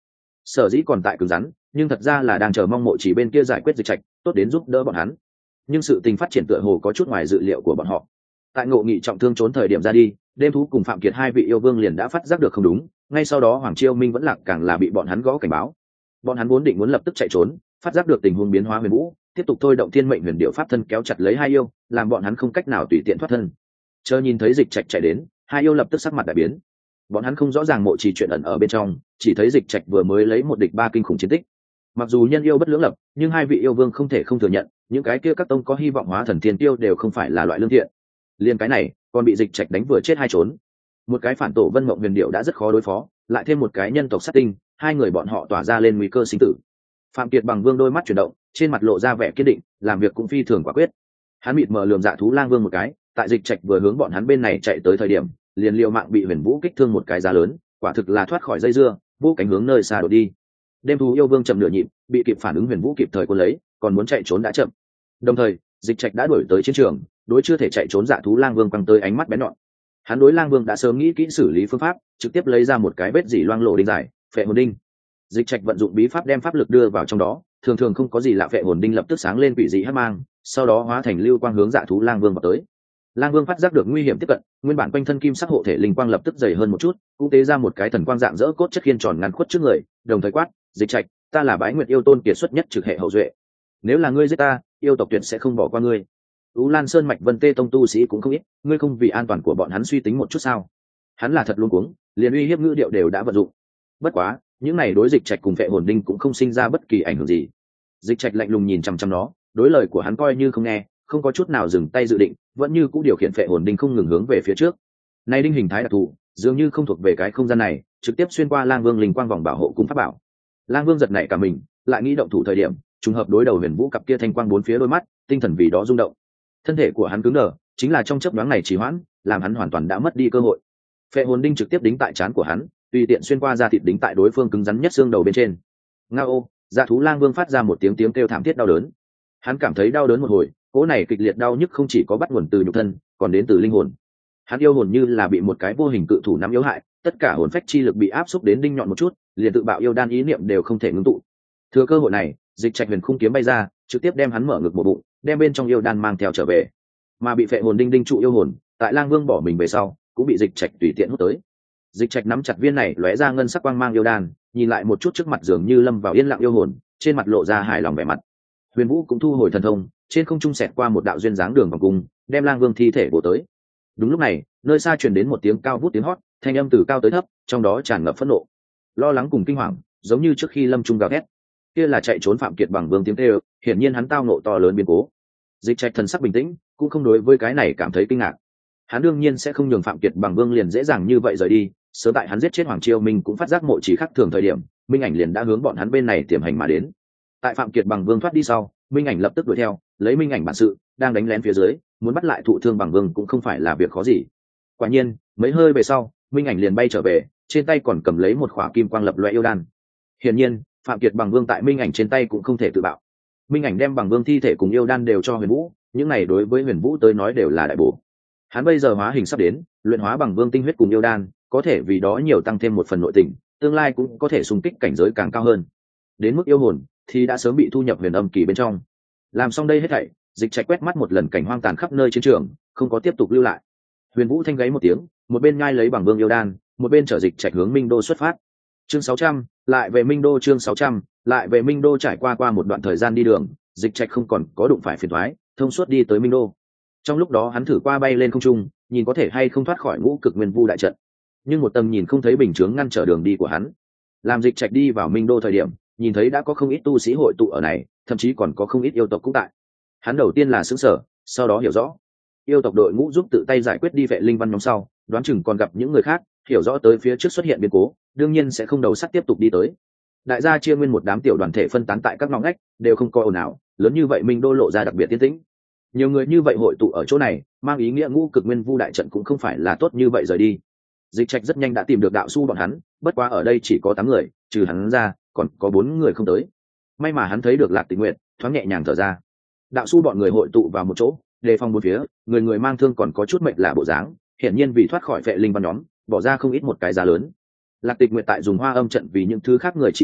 sở dĩ còn tại cứng rắn nhưng thật ra là đang chờ mong mộ chỉ bên kia giải quyết dịch trạch tốt đến giúp đỡ bọn hắn. Nhưng sự tình phát triển tựa hồ có chút ngoài dự liệu của bọn họ. Tại Ngộ Nghị trọng thương trốn thời điểm ra đi, Đêm Thú cùng Phạm Kiệt hai vị yêu vương liền đã phát giác được không đúng, ngay sau đó Hoàng Chiêu Minh vẫn lạc càng là bị bọn hắn gõ cảnh báo. Bọn hắn vốn định muốn lập tức chạy trốn, phát giác được tình huống biến hóa Huyền Vũ tiếp tục thôi động thiên mệnh huyền điệu pháp thân kéo chặt lấy hai yêu, làm bọn hắn không cách nào tùy tiện thoát thân. Chờ nhìn thấy dịch trạch chạy đến, hai yêu lập tức sắc mặt đại biến. Bọn hắn không rõ ràng mộ trì chuyện ẩn ở bên trong, chỉ thấy dịch trạch vừa mới lấy một địch ba kinh khủng chiến tích. Mặc dù nhân yêu bất lưỡng lập, nhưng hai vị yêu vương không thể không thừa nhận, những cái kia các tông có hy vọng hóa thần tiên tiêu đều không phải là loại lương thiện. Liên cái này, còn bị dịch trạch đánh vừa chết hai trốn. Một cái phản tổ Vân Mộng Huyền Điệu đã rất khó đối phó, lại thêm một cái nhân tộc sát tinh, hai người bọn họ tỏa ra lên nguy cơ sinh tử. Phạm Kiệt bằng vương đôi mắt chuyển động, trên mặt lộ ra vẻ kiên định, làm việc cũng phi thường quả quyết. Hắn mịt mờ lườm Dạ Thú Lang Vương một cái, tại dịch trạch vừa hướng bọn hắn bên này chạy tới thời điểm, liền liều mạng bị Huyền Vũ kích thương một cái giá lớn, quả thực là thoát khỏi dây dưa, vô cánh hướng nơi xa đổ đi. Đêm Thú yêu vương chậm nửa nhịp, bị kịp phản ứng Huyền Vũ kịp thời cuốn lấy, còn muốn chạy trốn đã chậm. Đồng thời, dịch trạch đã đuổi tới chiến trường, đối chưa thể chạy trốn Dạ Thú Lang Vương quăng tới ánh mắt bén nhọn. Hắn đối Lang Vương đã sớm nghĩ kỹ xử lý phương pháp, trực tiếp lấy ra một cái vết dỉ loang lổ đinh dài, phệ hồn đinh. Dịch trạch vận dụng bí pháp đem pháp lực đưa vào trong đó, thường thường không có gì lạ, phệ hồn đinh lập tức sáng lên quỷ dị hắc mang, sau đó hóa thành lưu quang hướng Dạ Thú Lang Vương vào tới. Lang Vương phát giác được nguy hiểm tiếp cận, nguyên bản quanh thân kim sắc hộ thể linh quang lập tức dày hơn một chút, cũng tế ra một cái thần quang dạng dỡ cốt chất khiên tròn ngăn khuất trước người, đồng thời quát: "Dịch trạch, ta là Bái Nguyệt yêu tôn kiệt xuất nhất trực hệ hậu duệ. Nếu là ngươi giết ta, yêu tộc tuyệt sẽ không bỏ qua ngươi. Ú Lan Sơn mạch Vân Tê tông tu sĩ cũng không ít, ngươi không vì an toàn của bọn hắn suy tính một chút sao?" Hắn là thật luống cuống, liền uy hiếp ngữ điệu đều đã vận dụng. Bất quá, những này đối dịch trạch cùng phệ hồn đinh cũng không sinh ra bất kỳ ảnh hưởng gì. Dịch trạch lạnh lùng nhìn chằm chằm nó, đối lời của hắn coi như không nghe, không có chút nào dừng tay dự định, vẫn như cũ điều khiển phệ hồn đinh không ngừng hướng về phía trước. Này đinh hình thái đặc thù, dường như không thuộc về cái không gian này, trực tiếp xuyên qua Lang Vương linh quang vòng bảo hộ cung pháp bảo. Lang Vương giật nảy cả mình, lại nghĩ động thủ thời điểm, trùng hợp đối đầu Huyền Vũ cặp kia thanh quang bốn phía đôi mắt, tinh thần vì đó rung động. Thân thể của hắn cứng đờ, chính là trong chớp nhoáng này trì hoãn, làm hắn hoàn toàn đã mất đi cơ hội. Phệ hồn đinh trực tiếp đính tại trán của hắn, tùy tiện xuyên qua da thịt đính tại đối phương cứng rắn nhất xương đầu bên trên. Ngao, Dạ Thú Lang Vương phát ra một tiếng tiếng kêu thảm thiết đau đớn. Hắn cảm thấy đau đớn một hồi, cỗ này kịch liệt đau nhức không chỉ có bắt nguồn từ nhục thân, còn đến từ linh hồn. Hắn yêu hồn như là bị một cái vô hình cự thủ nắm yếu hại, tất cả hồn phách chi lực bị áp xúc đến đinh nhọn một chút, liền tự bạo yêu đan ý niệm đều không thể ngưng tụ. Thừa cơ hội này, dịch trạch huyền khung kiếm bay ra, trực tiếp đem hắn mở ngực một bụng, đem bên trong yêu đan mang theo trở về. Mà bị phệ hồn đinh đinh trụ yêu hồn, tại Lang Vương bỏ mình về sau, cũng bị dịch trạch tùy tiện hút tới. Dịch trạch nắm chặt viên này lóe ra ngân sắc quang mang yêu đan, nhìn lại một chút trước mặt dường như lâm vào yên lặng yêu hồn, trên mặt lộ ra hài lòng vẻ mặt. Huyền Vũ cũng thu hồi thần thông, trên không trung xẹt qua một đạo duyên dáng đường vòng cung, đem Lang Vương thi thể bổ tới. Đúng lúc này, nơi xa truyền đến một tiếng cao vút tiếng hót, thanh âm từ cao tới thấp, trong đó tràn ngập phẫn nộ, lo lắng cùng kinh hoàng, giống như trước khi Lâm Trung gào thét. Kia là chạy trốn Phạm Kiệt bằng Vương tiếng kêu, hiển nhiên hắn tao nộ to lớn biến cố. Dịch trạch thần sắc bình tĩnh, cũng không đối với cái này cảm thấy kinh ngạc. Hắn đương nhiên sẽ không nhường Phạm Kiệt bằng Vương liền dễ dàng như vậy rời đi, sớm tại hắn giết chết Hoàng Chiêu Minh cũng phát giác mộ chỉ khác thường thời điểm, Minh Ảnh liền đã hướng bọn hắn bên này tiềm hành mà đến. Tại Phạm Kiệt bằng Vương thoát đi sau, Minh Ảnh lập tức đuổi theo, lấy Minh Ảnh bản sự, đang đánh lén phía dưới, muốn bắt lại thụ thương bằng Vương cũng không phải là việc khó gì. Quả nhiên, mấy hơi về sau, Minh Ảnh liền bay trở về, trên tay còn cầm lấy một khỏa kim quang lập loè yêu đan. Hiển nhiên, Phạm Kiệt bằng Vương tại Minh Ảnh trên tay cũng không thể tự bạo. Minh Ảnh đem bằng Vương thi thể cùng yêu đan đều cho Huyền Vũ, những này đối với Huyền Vũ tới nói đều là đại bổ. Hắn bây giờ hóa hình sắp đến, luyện hóa bằng Vương tinh huyết cùng yêu đan, có thể vì đó nhiều tăng thêm một phần nội tình, tương lai cũng có thể xung kích cảnh giới càng cao hơn. Đến mức yêu hồn thì đã sớm bị thu nhập huyền âm kỳ bên trong. Làm xong đây hết thảy, dịch trạch quét mắt một lần cảnh hoang tàn khắp nơi chiến trường, không có tiếp tục lưu lại. Huyền Vũ thanh gáy một tiếng, một bên nhai lấy bằng Vương yêu đan, một bên chở dịch trạch hướng Minh Đô xuất phát. Chương sáu trăm, lại về Minh Đô. Chương sáu trăm, lại về Minh Đô. Trải qua qua một đoạn thời gian đi đường, dịch trạch không còn có đụng phải phiền toái, thông suốt đi tới Minh Đô. Trong lúc đó hắn thử qua bay lên không trung, nhìn có thể hay không thoát khỏi ngũ cực nguyên vu đại trận, nhưng một tầm nhìn không thấy bình chướng ngăn trở đường đi của hắn. Làm dịch trạch đi vào Minh Đô thời điểm, nhìn thấy đã có không ít tu sĩ hội tụ ở này, thậm chí còn có không ít yêu tộc cũng tại. Hắn đầu tiên là sững sờ, sau đó hiểu rõ, yêu tộc đội ngũ giúp tự tay giải quyết đi vệ linh văn nhóm sau, đoán chừng còn gặp những người khác, hiểu rõ tới phía trước xuất hiện biến cố, đương nhiên sẽ không đầu sắt tiếp tục đi tới. Đại gia chia nguyên một đám tiểu đoàn thể phân tán tại các ngõ ngách, đều không có ồn ào, lớn như vậy Minh Đô lộ ra đặc biệt tiến tĩnh. Nhiều người như vậy hội tụ ở chỗ này, mang ý nghĩa ngũ cực nguyên vu đại trận cũng không phải là tốt như vậy rời đi. Dịch trạch rất nhanh đã tìm được đạo su bọn hắn, bất quá ở đây chỉ có tám người, trừ hắn ra còn có bốn người không tới. May mà hắn thấy được Lạc Tịch Nguyệt, thoáng nhẹ nhàng thở ra. Đạo su bọn người hội tụ vào một chỗ, đề phòng bốn phía, người người mang thương còn có chút mệnh lạ bộ dáng, hiển nhiên vì thoát khỏi vệ linh văn nhóm, bỏ ra không ít một cái giá lớn. Lạc Tịch Nguyệt tại dùng hoa âm trận vì những thứ khác người trị liệu,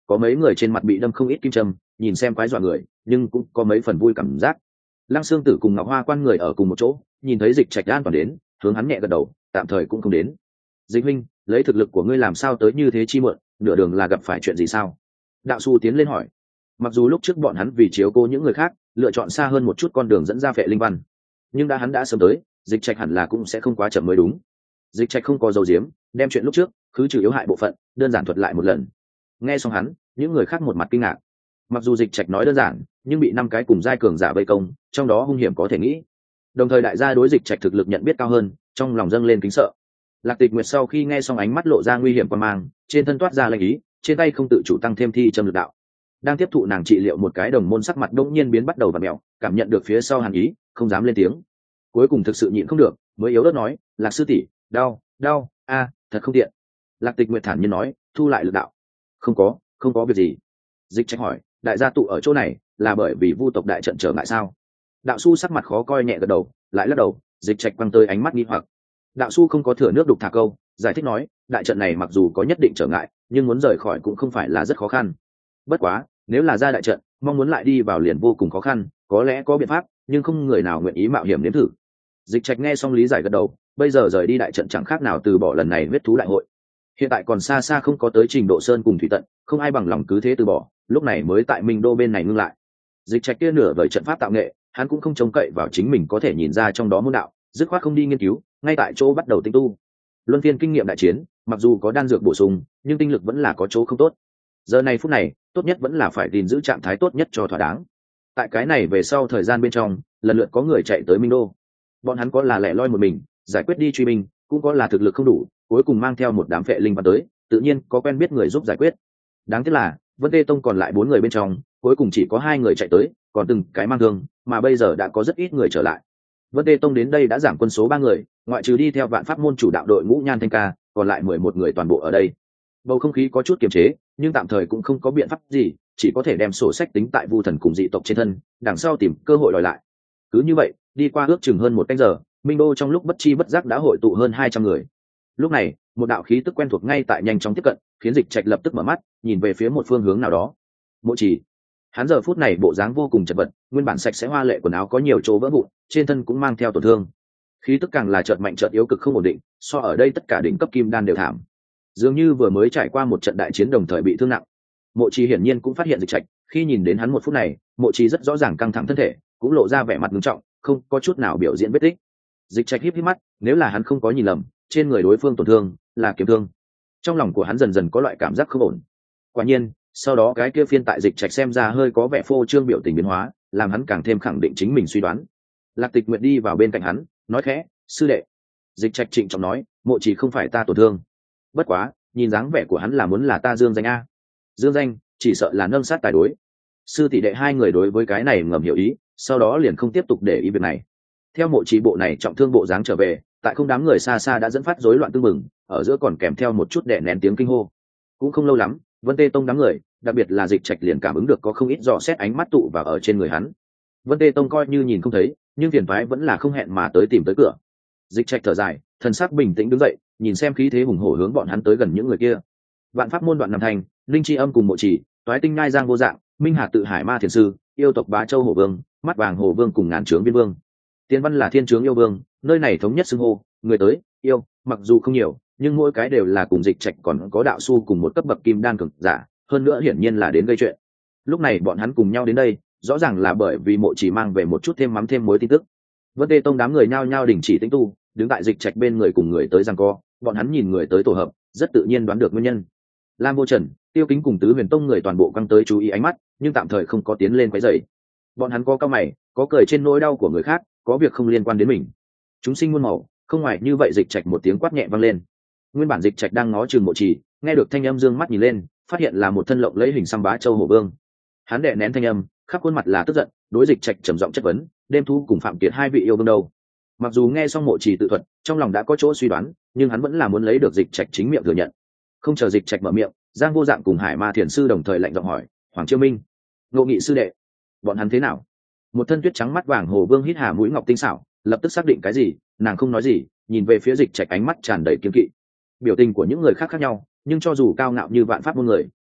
có mấy người trên mặt bị đâm không ít kim châm, nhìn xem quái dọa người, nhưng cũng có mấy phần vui cảm giác. Lăng Xương Tử cùng Ngọc Hoa Quan người ở cùng một chỗ, nhìn thấy Dịch Trạch an toàn đến, hướng hắn nhẹ gật đầu, tạm thời cũng không đến. Dịch huynh, lấy thực lực của ngươi làm sao tới như thế chi muộn, nửa đường là gặp phải chuyện gì sao? Đạo Su tiến lên hỏi. Mặc dù lúc trước bọn hắn vì chiếu cố những người khác, lựa chọn xa hơn một chút con đường dẫn ra Phệ Linh Văn, nhưng đã hắn đã sớm tới, Dịch Trạch hẳn là cũng sẽ không quá chậm mới đúng. Dịch Trạch không có dầu diếm, đem chuyện lúc trước cứ trừ yếu hại bộ phận đơn giản thuật lại một lần. Nghe xong hắn, những người khác một mặt kinh ngạc. Mặc dù Dịch Trạch nói đơn giản, nhưng bị năm cái cùng giai cường giả vây công, trong đó hung hiểm có thể nghĩ. Đồng thời đại gia đối Dịch Trạch thực lực nhận biết cao hơn, trong lòng dâng lên kính sợ. Lạc Tịch Nguyệt sau khi nghe xong ánh mắt lộ ra nguy hiểm quan mang, trên thân toát ra lệnh ý, trên tay không tự chủ tăng thêm thi châm lực đạo. Đang tiếp thụ nàng trị liệu một cái đồng môn sắc mặt đột nhiên biến bắt đầu vặn mèo, cảm nhận được phía sau hàn ý, không dám lên tiếng. Cuối cùng thực sự nhịn không được, mới yếu ớt nói, "Lạc sư tỷ, đau, đau, a, thật không tiện." Lạc Tịch Nguyệt thản nhiên nói, thu lại lực đạo. "Không có, không có việc gì." Dịch Trạch hỏi, "Đại gia tụ ở chỗ này, là bởi vì Vu tộc đại trận trở ngại sao?" Đạo Su sắc mặt khó coi nhẹ gật đầu, lại lắc đầu. Dịch Trạch quăng tới ánh mắt nghi hoặc. Đạo Su không có thừa nước đục thả câu, giải thích nói, đại trận này mặc dù có nhất định trở ngại, nhưng muốn rời khỏi cũng không phải là rất khó khăn. Bất quá, nếu là ra đại trận, mong muốn lại đi vào liền vô cùng khó khăn, có lẽ có biện pháp, nhưng không người nào nguyện ý mạo hiểm nếm thử. Dịch Trạch nghe xong lý giải gật đầu, bây giờ rời đi đại trận chẳng khác nào từ bỏ lần này huyết thú đại hội. Hiện tại còn xa xa không có tới trình độ sơn cùng thủy tận, không ai bằng lòng cứ thế từ bỏ, lúc này mới tại Minh Đô bên này ngưng lại. Dịch Trạch kia nửa vời trận pháp tạo nghệ, hắn cũng không trông cậy vào chính mình có thể nhìn ra trong đó môn đạo, dứt khoát không đi nghiên cứu, ngay tại chỗ bắt đầu tinh tu. Luân phiên kinh nghiệm đại chiến, mặc dù có đan dược bổ sung, nhưng tinh lực vẫn là có chỗ không tốt. Giờ này phút này, tốt nhất vẫn là phải gìn giữ trạng thái tốt nhất cho thỏa đáng. Tại cái này về sau thời gian bên trong, lần lượt có người chạy tới Minh Đô. Bọn hắn có là lẻ loi một mình, giải quyết đi truy binh, cũng có là thực lực không đủ, cuối cùng mang theo một đám Phệ Linh Văn tới, tự nhiên có quen biết người giúp giải quyết. Đáng tiếc là, Vân Tê Tông còn lại bốn người bên trong, cuối cùng chỉ có hai người chạy tới, còn từng cái mang thương, mà bây giờ đã có rất ít người trở lại. Vân Tê Tông đến đây đã giảm quân số ba người, ngoại trừ đi theo Vạn Pháp môn chủ đạo đội Ngũ Nhan Thanh Ca, còn lại mười một người toàn bộ ở đây. Bầu không khí có chút kiềm chế, nhưng tạm thời cũng không có biện pháp gì, chỉ có thể đem sổ sách tính tại Vu Thần cùng dị tộc trên thân, đằng sau tìm cơ hội đòi lại. Cứ như vậy, đi qua ước chừng hơn một canh giờ, Minh Đô trong lúc bất chi bất giác đã hội tụ hơn hai trăm người. Lúc này, một đạo khí tức quen thuộc ngay tại nhanh chóng tiếp cận, khiến Dịch Trạch lập tức mở mắt, nhìn về phía một phương hướng nào đó. Mộ Trì. Hắn giờ phút này bộ dáng vô cùng chật vật, nguyên bản sạch sẽ hoa lệ quần áo có nhiều chỗ vỡ vụn, trên thân cũng mang theo tổn thương. Khí tức càng là chợt mạnh chợt yếu cực không ổn định, so ở đây tất cả đỉnh cấp kim đan đều thảm. Dường như vừa mới trải qua một trận đại chiến đồng thời bị thương nặng. Mộ Trì hiển nhiên cũng phát hiện Dịch Trạch, khi nhìn đến hắn một phút này, Mộ Trì rất rõ ràng căng thẳng thân thể, cũng lộ ra vẻ mặt nghiêm trọng, không có chút nào biểu diễn vết tích. Dịch Trạch híp híp mắt, nếu là hắn không có nhìn lầm, trên người đối phương tổn thương là kiếm thương. Trong lòng của hắn dần dần có loại cảm giác không ổn. Quả nhiên, sau đó cái kia phiên tại Dịch Trạch xem ra hơi có vẻ phô trương biểu tình biến hóa, làm hắn càng thêm khẳng định chính mình suy đoán. Lạc Tịch Nguyệt đi vào bên cạnh hắn, nói khẽ, "Sư đệ." Dịch Trạch trịnh trọng nói, "Mộ Trì không phải ta tổn thương. Bất quá, nhìn dáng vẻ của hắn là muốn là ta dương danh a." Dương danh, chỉ sợ là nâng sát tài đối. Sư tỷ đệ hai người đối với cái này ngầm hiểu ý, sau đó liền không tiếp tục để ý việc này. Theo Mộ Trì bộ này trọng thương bộ dáng trở về, tại không đám người xa xa đã dẫn phát rối loạn tương mừng, ở giữa còn kèm theo một chút đè nén tiếng kinh hô. Cũng không lâu lắm, Vân Tê Tông đám người, đặc biệt là Dịch Trạch liền cảm ứng được có không ít dò xét ánh mắt tụ vào ở trên người hắn. Vân Tê Tông coi như nhìn không thấy, nhưng phiền toái vẫn là không hẹn mà tới tìm tới cửa. Dịch Trạch thở dài, thần sắc bình tĩnh đứng dậy, nhìn xem khí thế hùng hổ hướng bọn hắn tới gần những người kia. Vạn Pháp môn Đoạn Nam Thành, Linh Chi Âm cùng Mộ Trì, Toái Tinh Ngai Giang Vô Dạng, Minh Hà Tự Hải Ma Thiền Sư, Yêu tộc Bá Châu Hổ Vương, Mắt Vàng Hổ Vương cùng Ngàn Trướng Viên Vương. Tiên văn là Thiên Trướng Yêu Vương, nơi này thống nhất xưng hô, người tới, yêu, mặc dù không nhiều, nhưng mỗi cái đều là cùng Dịch Trạch còn có đạo su cùng một cấp bậc kim đan cường giả, hơn nữa hiển nhiên là đến gây chuyện. Lúc này bọn hắn cùng nhau đến đây, rõ ràng là bởi vì Mộ Trì mang về một chút thêm mắm thêm muối tin tức. Vân Tê Tông đám người nhao nhao đình chỉ tĩnh tu, đứng tại Dịch Trạch bên người cùng người tới giằng co, bọn hắn nhìn người tới tổ hợp, rất tự nhiên đoán được nguyên nhân. Lam Vô Trần, Tiêu Kính cùng Tứ Huyền Tông người toàn bộ căng tới chú ý ánh mắt, nhưng tạm thời không có tiến lên quấy rầy. Bọn hắn có cao mày, có cười trên nỗi đau của người khác, có việc không liên quan đến mình. Chúng sinh muôn màu, không ngoài như vậy. Dịch Trạch một tiếng quát nhẹ vang lên. Nguyên bản Dịch Trạch đang ngó chừng Mộ Trì, nghe được thanh âm dương mắt nhìn lên, phát hiện là một thân lộng lẫy hình xăm Bá Châu Hổ Vương. Hắn đè nén thanh âm, khắp khuôn mặt là tức giận, đối Dịch Trạch trầm giọng chất vấn, đêm thu cùng Phạm Kiệt hai vị yêu vương đâu? Mặc dù nghe xong Mộ Trì tự thuật, trong lòng đã có chỗ suy đoán, nhưng hắn vẫn là muốn lấy được Dịch Trạch chính miệng thừa nhận. Không chờ Dịch Trạch mở miệng, Giang Vô Dạng cùng Hải Ma Thiền Sư đồng thời lạnh giọng hỏi, Hoàng Chiêu Minh, Ngộ Nghị sư đệ, bọn hắn thế nào? Một thân tuyết trắng mắt vàng Hồ Vương hít hà mũi ngọc tinh xảo, lập tức xác định cái gì, nàng không nói gì, nhìn về phía Dịch Trạch ánh mắt tràn đầy kiên kỵ. Biểu tình của những người khác khác nhau, nhưng cho dù cao ngạo như Vạn Pháp môn người,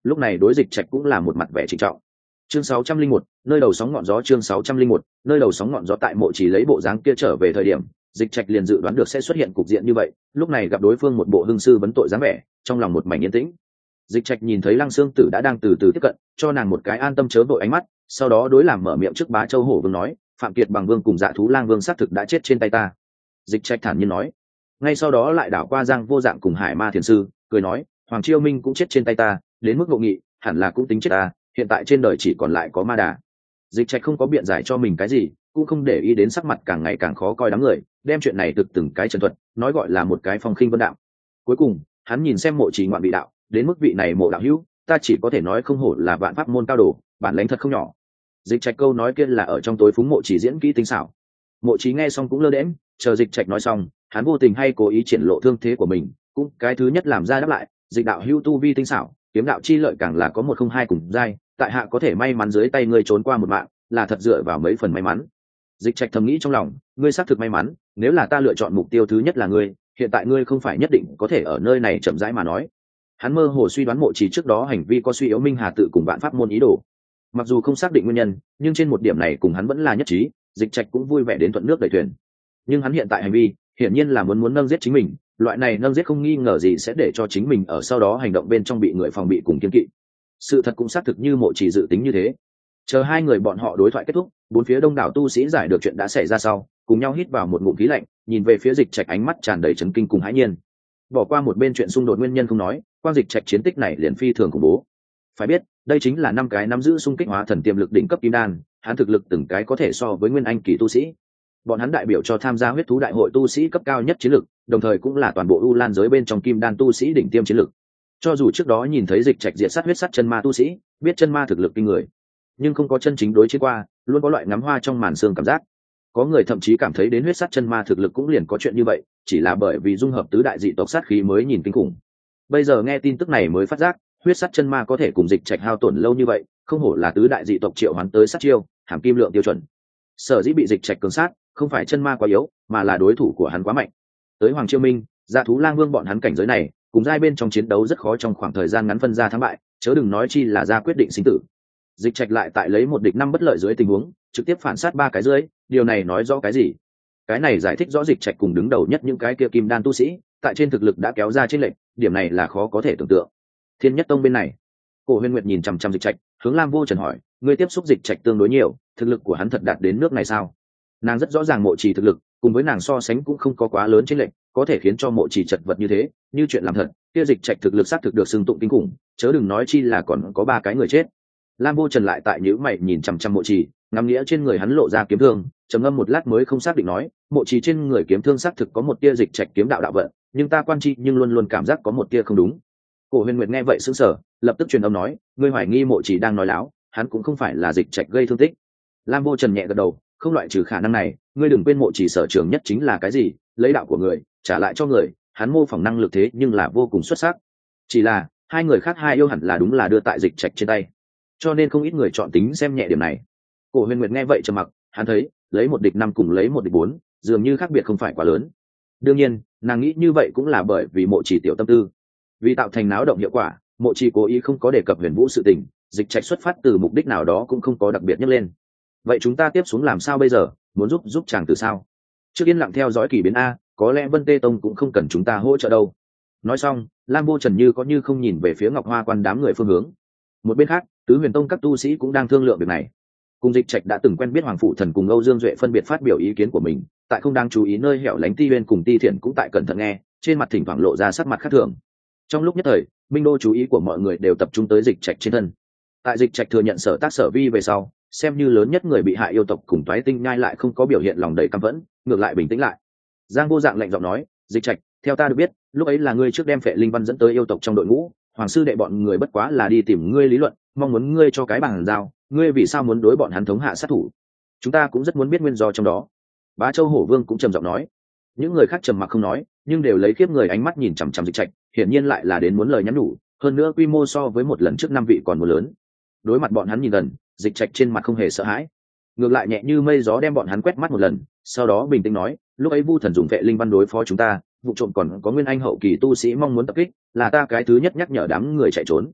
lúc này đối dịch trạch cũng là một mặt vẻ trịnh trọng. Chương sáu trăm linh một, nơi đầu sóng ngọn gió. Chương sáu trăm linh một, nơi đầu sóng ngọn gió. Tại Mộ Chỉ lấy bộ dáng kia trở về thời điểm, dịch trạch liền dự đoán được sẽ xuất hiện cục diện như vậy, lúc này gặp đối phương một bộ hưng sư vấn tội dáng vẻ, trong lòng một mảnh yên tĩnh. Dịch trạch nhìn thấy Lăng Xương Tử đã đang từ từ tiếp cận, cho nàng một cái an tâm chớ vội ánh mắt, sau đó đối làm mở miệng trước Bá Châu Hổ Vương nói, Phạm Kiệt Bằng Vương cùng Dạ Thú Lang Vương xác thực đã chết trên tay ta. Dịch trạch thản nhiên nói. Ngay sau đó lại đảo qua Giang Vô Dạng cùng Hải Ma Thiền Sư, cười nói, Hoàng Chiêu Minh cũng chết trên tay ta, đến mức ngộ nghị, hẳn là cũng tính chết ta, hiện tại trên đời chỉ còn lại có Ma Đà. Dịch trạch không có biện giải cho mình cái gì, cũng không để ý đến sắc mặt càng ngày càng khó coi đám người, đem chuyện này thực từng cái trần thuật, nói gọi là một cái phong khinh vân đạo. Cuối cùng, hắn nhìn xem Mộ Chỉ ngoạn vị đạo, đến mức vị này Mộ đạo hữu, ta chỉ có thể nói không hổ là vạn pháp môn cao đồ, bản lãnh thật không nhỏ. Dịch trạch câu nói kia là ở trong tối phúng Mộ Chỉ diễn kỹ tinh xảo. Mộ Chỉ nghe xong cũng lơ đễnh, chờ dịch trạch nói xong, hắn vô tình hay cố ý triển lộ thương thế của mình, cũng cái thứ nhất làm ra đáp lại, dịch đạo hữu tu vi tinh xảo, kiếm đạo chi lợi càng là có một không hai cùng giai, tại hạ có thể may mắn dưới tay ngươi trốn qua một mạng, là thật dựa vào mấy phần may mắn. Dịch trạch thầm nghĩ trong lòng, ngươi xác thực may mắn, nếu là ta lựa chọn mục tiêu thứ nhất là ngươi, hiện tại ngươi không phải nhất định có thể ở nơi này chậm rãi mà nói. Hắn mơ hồ suy đoán Mộ Chỉ trước đó hành vi có suy yếu Minh Hà tự cùng vạn pháp môn ý đồ, mặc dù không xác định nguyên nhân, nhưng trên một điểm này cùng hắn vẫn là nhất trí, dịch trạch cũng vui vẻ đến thuận nước đẩy thuyền. Nhưng hắn hiện tại hành vi hiển nhiên là muốn muốn nâng giết chính mình, loại này nâng giết không nghi ngờ gì sẽ để cho chính mình ở sau đó hành động bên trong bị người phòng bị cùng kiên kỵ. Sự thật cũng xác thực như Mộ Chỉ dự tính như thế. Chờ hai người bọn họ đối thoại kết thúc, bốn phía đông đảo tu sĩ giải được chuyện đã xảy ra sau, cùng nhau hít vào một ngụm khí lạnh, nhìn về phía dịch trạch ánh mắt tràn đầy chấn kinh cùng hãi nhiên. Bỏ qua một bên chuyện xung đột nguyên nhân không nói, quan dịch trạch chiến tích này liền phi thường khủng bố. Phải biết, đây chính là năm cái nắm giữ xung kích hóa thần tiềm lực đỉnh cấp kim đan, hắn thực lực từng cái có thể so với nguyên anh kỳ tu sĩ. Bọn hắn đại biểu cho tham gia huyết thú đại hội tu sĩ cấp cao nhất chiến lực, đồng thời cũng là toàn bộ U Lan giới bên trong kim đan tu sĩ đỉnh tiêm chiến lực. Cho dù trước đó nhìn thấy dịch trạch diệt sát huyết sắt chân ma tu sĩ, biết chân ma thực lực kinh người, nhưng không có chân chính đối chiến qua, luôn có loại ngắm hoa trong màn sương cảm giác. Có người thậm chí cảm thấy đến huyết sắt chân ma thực lực cũng liền có chuyện như vậy, chỉ là bởi vì dung hợp tứ đại dị tộc sát khí mới nhìn kinh khủng. Bây giờ nghe tin tức này mới phát giác, huyết sắt chân ma có thể cùng dịch trạch hao tổn lâu như vậy, không hổ là tứ đại dị tộc triệu hoán tới sát chiêu, hàm kim lượng tiêu chuẩn. Sở dĩ bị dịch trạch cường sát, không phải chân ma quá yếu, mà là đối thủ của hắn quá mạnh. Tới Hoàng Chiêu Minh, Dạ Thú Lang Vương bọn hắn cảnh giới này, cùng giai bên trong chiến đấu rất khó trong khoảng thời gian ngắn phân ra thắng bại, chớ đừng nói chi là ra quyết định sinh tử. Dịch trạch lại tại lấy một địch năm bất lợi dưới tình huống, trực tiếp phản sát ba cái dưới, điều này nói rõ cái gì? Cái này giải thích rõ dịch trạch cùng đứng đầu nhất những cái kia kim đan tu sĩ, tại trên thực lực đã kéo ra trên lệnh, điểm này là khó có thể tưởng tượng. Thiên Nhất Tông bên này, Cổ Huyền Nguyệt nhìn chằm chằm dịch trạch, hướng Lam Vô Trần hỏi, ngươi tiếp xúc dịch trạch tương đối nhiều, thực lực của hắn thật đạt đến nước này sao? Nàng rất rõ ràng Mộ Chỉ thực lực, cùng với nàng so sánh cũng không có quá lớn chênh lệch, có thể khiến cho Mộ Chỉ chật vật như thế, như chuyện làm thật, kia dịch trạch thực lực xác thực được xưng tụng kinh khủng, chớ đừng nói chi là còn có ba cái người chết. Lam Vô Trần lại tại nhíu mày nhìn chằm chằm Mộ Chỉ, ngắm nghĩa trên người hắn lộ ra kiếm thương, trầm ngâm một lát mới không xác định nói, Mộ Chỉ trên người kiếm thương xác thực có một tia dịch trạch kiếm đạo đạo vận, nhưng ta quan chi nhưng luôn luôn cảm giác có một tia không đúng. Cổ Huyền Nguyệt nghe vậy sững sờ, lập tức truyền âm nói, ngươi hoài nghi Mộ Chỉ đang nói láo, hắn cũng không phải là dịch trạch gây thương tích. Lam Vô Trần nhẹ gật đầu, không loại trừ khả năng này, ngươi đừng quên Mộ Chỉ sở trường nhất chính là cái gì, lấy đạo của người trả lại cho người, hắn mô phỏng năng lực thế nhưng là vô cùng xuất sắc. Chỉ là hai người khác hai yêu hẳn là đúng là đưa tại dịch trạch trên tay, cho nên không ít người chọn tính xem nhẹ điểm này. Cổ Huyền Nguyệt nghe vậy trầm mặc, hắn thấy lấy một địch năm cùng lấy một địch bốn, dường như khác biệt không phải quá lớn. Đương nhiên, nàng nghĩ như vậy cũng là bởi vì Mộ Chỉ tiểu tâm tư, vì tạo thành náo động hiệu quả, Mộ Chỉ cố ý không có đề cập Huyền Vũ sự tình, dịch trạch xuất phát từ mục đích nào đó cũng không có đặc biệt nhắc lên. Vậy chúng ta tiếp xuống làm sao bây giờ, muốn giúp giúp chàng từ sao? Trước yên lặng theo dõi kỳ biến a, có lẽ Vân Tê Tông cũng không cần chúng ta hỗ trợ đâu. Nói xong, Lam Vô Trần như có như không nhìn về phía Ngọc Hoa Quan đám người phương hướng. Một bên khác, Tứ Huyền Tông các tu sĩ cũng đang thương lượng việc này. Cùng dịch trạch đã từng quen biết Hoàng Phụ Thần cùng Âu Dương Duệ phân biệt phát biểu ý kiến của mình, tại không đang chú ý nơi hẻo lánh Ti Uyên cùng Ti Thiện cũng tại cẩn thận nghe, trên mặt thỉnh thoảng lộ ra sắc mặt khác thường. Trong lúc nhất thời, minh đô chú ý của mọi người đều tập trung tới dịch trạch trên thân. Tại dịch trạch thừa nhận sở tác sở vi về sau, xem như lớn nhất người bị hại yêu tộc cùng Toái Tinh Nhai lại không có biểu hiện lòng đầy căm phẫn, ngược lại bình tĩnh lại. Giang Vô Dạng lạnh giọng nói, dịch trạch, theo ta được biết, lúc ấy là ngươi trước đem Phệ Linh Văn dẫn tới yêu tộc trong đội ngũ, Hoàng sư đệ bọn người bất quá là đi tìm ngươi lý luận, mong muốn ngươi cho cái bằng giao, ngươi vì sao muốn đối bọn hắn thống hạ sát thủ? Chúng ta cũng rất muốn biết nguyên do trong đó. Bá Châu Hổ Vương cũng trầm giọng nói. Những người khác trầm mặc không nói, nhưng đều lấy khiếp người ánh mắt nhìn chằm chằm dịch trạch, hiển nhiên lại là đến muốn lời nhắn nhủ, hơn nữa quy mô so với một lần trước năm vị còn một lớn. Đối mặt bọn hắn nhìn gần, dịch trạch trên mặt không hề sợ hãi, ngược lại nhẹ như mây gió đem bọn hắn quét mắt một lần, sau đó bình tĩnh nói, lúc ấy Vu Thần dùng Phệ Linh Văn đối phó chúng ta, vụ trộm còn có nguyên anh hậu kỳ tu sĩ mong muốn tập kích, là ta cái thứ nhất nhắc nhở đám người chạy trốn.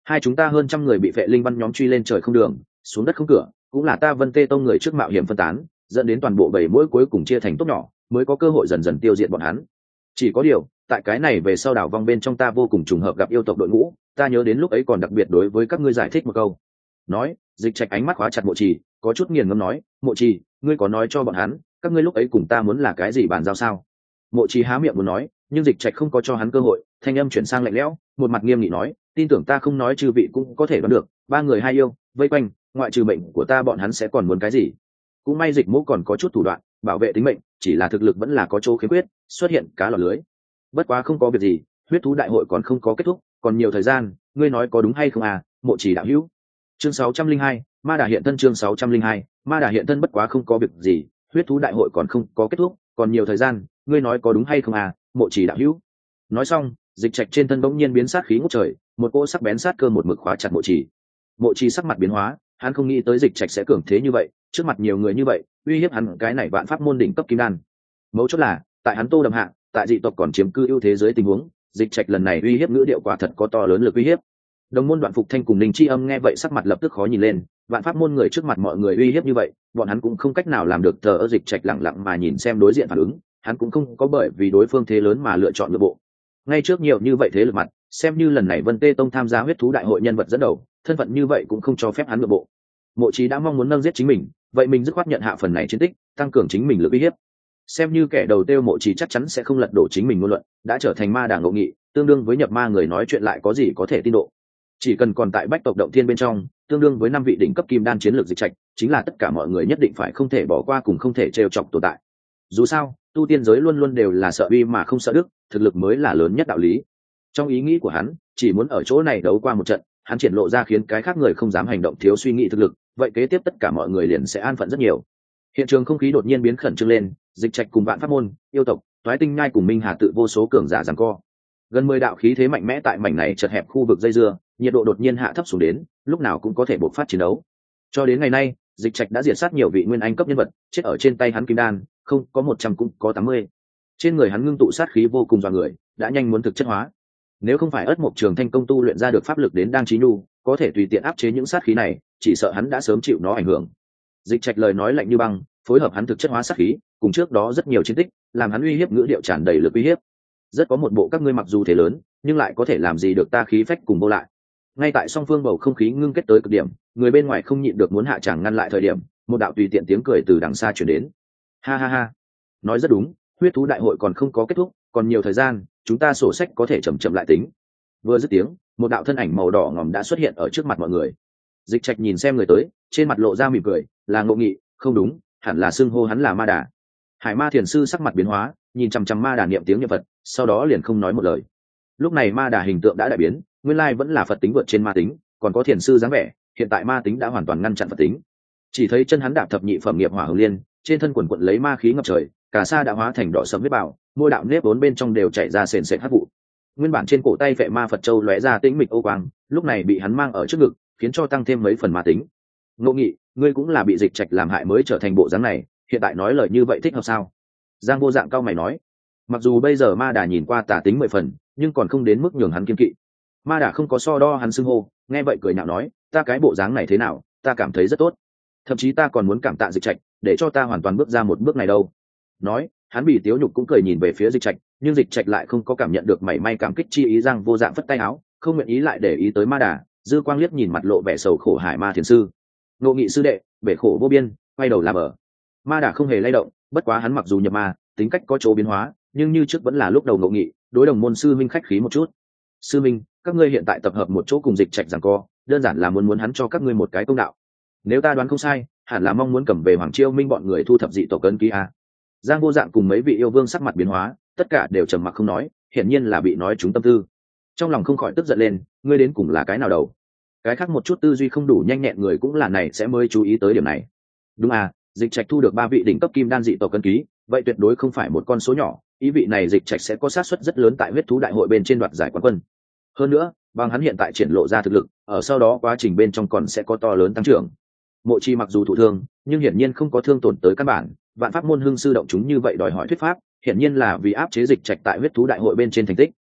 hai chúng ta hơn trăm người bị vệ linh văn nhóm truy lên trời không đường, xuống đất không cửa, cũng là ta Vân Tê Tông người trước mạo hiểm phân tán, dẫn đến toàn bộ bảy mũi cuối cùng chia thành tốt nhỏ, mới có cơ hội dần dần tiêu diệt bọn hắn. Chỉ có điều, tại cái này về sau đảo vong bên trong ta vô cùng trùng hợp gặp yêu tộc đội ngũ, ta nhớ đến lúc ấy còn đặc biệt đối với các ngươi giải thích một câu. Nói, Dịch Trạch ánh mắt khóa chặt Mộ Trì, có chút nghiền ngẫm nói, Mộ Trì, ngươi có nói cho bọn hắn, các ngươi lúc ấy cùng ta muốn là cái gì bàn giao sao? Mộ Trì há miệng muốn nói, nhưng Dịch Trạch không có cho hắn cơ hội, thanh âm chuyển sang lạnh lẽo, một mặt nghiêm nghị nói, tin tưởng ta không nói chư vị cũng có thể đoán được, ba người hai yêu vây quanh, ngoại trừ mệnh của ta bọn hắn sẽ còn muốn cái gì? Cũng may Dịch Mỗ còn có chút thủ đoạn bảo vệ tính mệnh, chỉ là thực lực vẫn là có chỗ khiếm khuyết, xuất hiện cá lọt lưới. Bất quá không có việc gì, huyết thú đại hội còn không có kết thúc, còn nhiều thời gian, ngươi nói có đúng hay không à? Mộ Trì đạo hữu. Chương sáu trăm linh hai, Ma Đà hiện thân. Chương sáu trăm linh hai, Ma Đà hiện thân. Bất quá không có việc gì, huyết thú đại hội còn không có kết thúc, còn nhiều thời gian, ngươi nói có đúng hay không à? Mộ Trì đạo hữu. Nói xong, Dịch Trạch trên thân bỗng nhiên biến sát khí ngút trời, một cỗ sắc bén sát cơ một mực khóa chặt Mộ Trì. Mộ Trì sắc mặt biến hóa, hắn không nghĩ tới Dịch Trạch sẽ cường thế như vậy, trước mặt nhiều người như vậy, uy hiếp hắn cái này vạn pháp môn đỉnh cấp kim đan. Mấu chốt là, tại hắn Tô Đầm hạ, tại dị tộc còn chiếm cư ưu thế dưới tình huống, Dịch Trạch lần này uy hiếp ngữ điệu quả thật có to lớn lực uy hiếp. Đồng môn Đoạn Phục Thanh cùng Ninh Chi Âm nghe vậy sắc mặt lập tức khó nhìn lên, vạn pháp môn người trước mặt mọi người uy hiếp như vậy, bọn hắn cũng không cách nào làm được thờ ơ. Dịch Trạch lặng lặng mà nhìn xem đối diện phản ứng, hắn cũng không có bởi vì đối phương thế lớn mà lựa chọn lựa bộ. Ngay trước nhiều như vậy thế lực mặt, xem như lần này Vân Tê Tông tham gia huyết thú đại hội nhân vật dẫn đầu, thân phận như vậy cũng không cho phép hắn lựa bộ. Mộ Trì đã mong muốn nâng giết chính mình, vậy mình dứt khoát nhận hạ phần này chiến tích, tăng cường chính mình lực uy hiếp. Xem như kẻ đầu tiêu, Mộ Trì chắc chắn sẽ không lật đổ chính mình ngôn luận, đã trở thành ma đảng ngộ nghị, tương đương với nhập ma người nói chuyện lại có gì có thể tin độ. Chỉ cần còn tại bách tộc động thiên bên trong, tương đương với năm vị đỉnh cấp kim đan chiến lược Dịch Trạch, chính là tất cả mọi người nhất định phải không thể bỏ qua cùng không thể trêu chọc tồn tại. Dù sao, tu tiên giới luôn luôn đều là sợ uy mà không sợ đức, thực lực mới là lớn nhất đạo lý. Trong ý nghĩ của hắn, chỉ muốn ở chỗ này đấu qua một trận, hắn triển lộ ra khiến cái khác người không dám hành động thiếu suy nghĩ thực lực, vậy kế tiếp tất cả mọi người liền sẽ an phận rất nhiều. Hiện trường không khí đột nhiên biến khẩn trương lên, Dịch Trạch cùng vạn pháp môn, yêu tộc, Toái Tinh Nhai cùng Minh Hà tự vô số cường giả giằng co. Gần mười đạo khí thế mạnh mẽ tại mảnh này chật hẹp khu vực dây dưa, nhiệt độ đột nhiên hạ thấp xuống đến, lúc nào cũng có thể bộc phát chiến đấu. Cho đến ngày nay, Dịch Trạch đã diệt sát nhiều vị nguyên anh cấp nhân vật, chết ở trên tay hắn kim đan, không có một trăm cũng có tám mươi. Trên người hắn ngưng tụ sát khí vô cùng dọa người, đã nhanh muốn thực chất hóa. Nếu không phải Ất Mộc Trường Thanh công tu luyện ra được pháp lực đến đang trí nhu, có thể tùy tiện áp chế những sát khí này, chỉ sợ hắn đã sớm chịu nó ảnh hưởng. Dịch Trạch lời nói lạnh như băng, phối hợp hắn thực chất hóa sát khí, cùng trước đó rất nhiều chiến tích, làm hắn uy hiếp ngữ điệu tràn đầy lực uy hiếp. Rất có một bộ các ngươi mặc dù thế lớn, nhưng lại có thể làm gì được ta khí phách cùng vô lại. Ngay tại song phương bầu không khí ngưng kết tới cực điểm, người bên ngoài không nhịn được muốn hạ tràng ngăn lại thời điểm, một đạo tùy tiện tiếng cười từ đằng xa truyền đến. Ha ha ha, nói rất đúng, huyết thú đại hội còn không có kết thúc, còn nhiều thời gian, chúng ta sổ sách có thể chậm chậm lại tính. Vừa dứt tiếng, một đạo thân ảnh màu đỏ ngòm đã xuất hiện ở trước mặt mọi người. Dịch Trạch nhìn xem người tới, trên mặt lộ ra mỉm cười, là Ngộ Nghị, không đúng, hẳn là xưng hô hắn là Ma Đà. Hải Ma Thiền sư sắc mặt biến hóa, nhìn chằm chằm Ma Đà niệm tiếng niệm Phật, sau đó liền không nói một lời. Lúc này Ma Đà hình tượng đã đại biến, nguyên lai vẫn là Phật tính vượt trên ma tính, còn có thiền sư dáng vẻ, hiện tại ma tính đã hoàn toàn ngăn chặn Phật tính. Chỉ thấy chân hắn đạp thập nhị phẩm nghiệp hỏa hồng liên, trên thân quần quần lấy ma khí ngập trời, cả sa đã hóa thành đỏ sẫm huyết bào, môi đạo nếp vốn bên trong đều chảy ra sền sệt hắc vụ. Nguyên bản trên cổ tay vệ ma Phật châu lóe ra tĩnh mịch ô quang, lúc này bị hắn mang ở trước ngực, khiến cho tăng thêm mấy phần ma tính. Ngộ Nghị, ngươi cũng là bị Dịch Trạch làm hại mới trở thành bộ dáng này, hiện tại nói lời như vậy thích hợp sao? Giang Vô Dạng cao mày nói. Mặc dù bây giờ Ma Đà nhìn qua tà tính mười phần, nhưng còn không đến mức nhường hắn kiên kỵ. Ma Đà không có so đo hắn xưng hô, nghe vậy cười nhạo nói, ta cái bộ dáng này thế nào, ta cảm thấy rất tốt. Thậm chí ta còn muốn cảm tạ Dịch Trạch, để cho ta hoàn toàn bước ra một bước này đâu. Nói, hắn bị tiếu nhục cũng cười nhìn về phía Dịch Trạch, nhưng Dịch Trạch lại không có cảm nhận được mảy may cảm kích chi ý. Giang Vô Dạng phất tay áo, không nguyện ý lại để ý tới Ma Đà, dư quang liếc nhìn mặt lộ vẻ sầu khổ Hải Ma Thiền sư. Ngộ Nghị sư đệ, bể khổ vô biên, quay đầu làm ở. Ma Đà không hề lay động, bất quá hắn mặc dù nhập ma, tính cách có chỗ biến hóa, nhưng như trước vẫn là lúc đầu Ngộ Nghị, đối đồng môn sư minh khách khí một chút. Sư minh, các ngươi hiện tại tập hợp một chỗ cùng Dịch Trạch giằng co, đơn giản là muốn muốn hắn cho các ngươi một cái công đạo. Nếu ta đoán không sai, hẳn là mong muốn cầm về Hoàng Chiêu Minh bọn người thu thập dị tộc cấn ký a. Giang Vô Dạng cùng mấy vị yêu vương sắc mặt biến hóa, tất cả đều trầm mặc không nói, hiển nhiên là bị nói trúng tâm tư. Trong lòng không khỏi tức giận lên, ngươi đến cùng là cái nào đầu? Cái khác một chút tư duy không đủ nhanh nhẹn người cũng là này sẽ mới chú ý tới điểm này. Đúng à, Dịch Trạch thu được ba vị đỉnh cấp kim đan dị tộc cấn ký, vậy tuyệt đối không phải một con số nhỏ, ý vị này Dịch Trạch sẽ có xác suất rất lớn tại huyết thú đại hội bên trên đoạt giải quán quân. Hơn nữa, bằng hắn hiện tại triển lộ ra thực lực, ở sau đó quá trình bên trong còn sẽ có to lớn tăng trưởng. Mộ Chi mặc dù thụ thương, nhưng hiển nhiên không có thương tổn tới căn bản, vạn pháp môn hưng sư động chúng như vậy đòi hỏi thuyết pháp, hiển nhiên là vì áp chế Dịch Trạch tại huyết thú đại hội bên trên thành tích.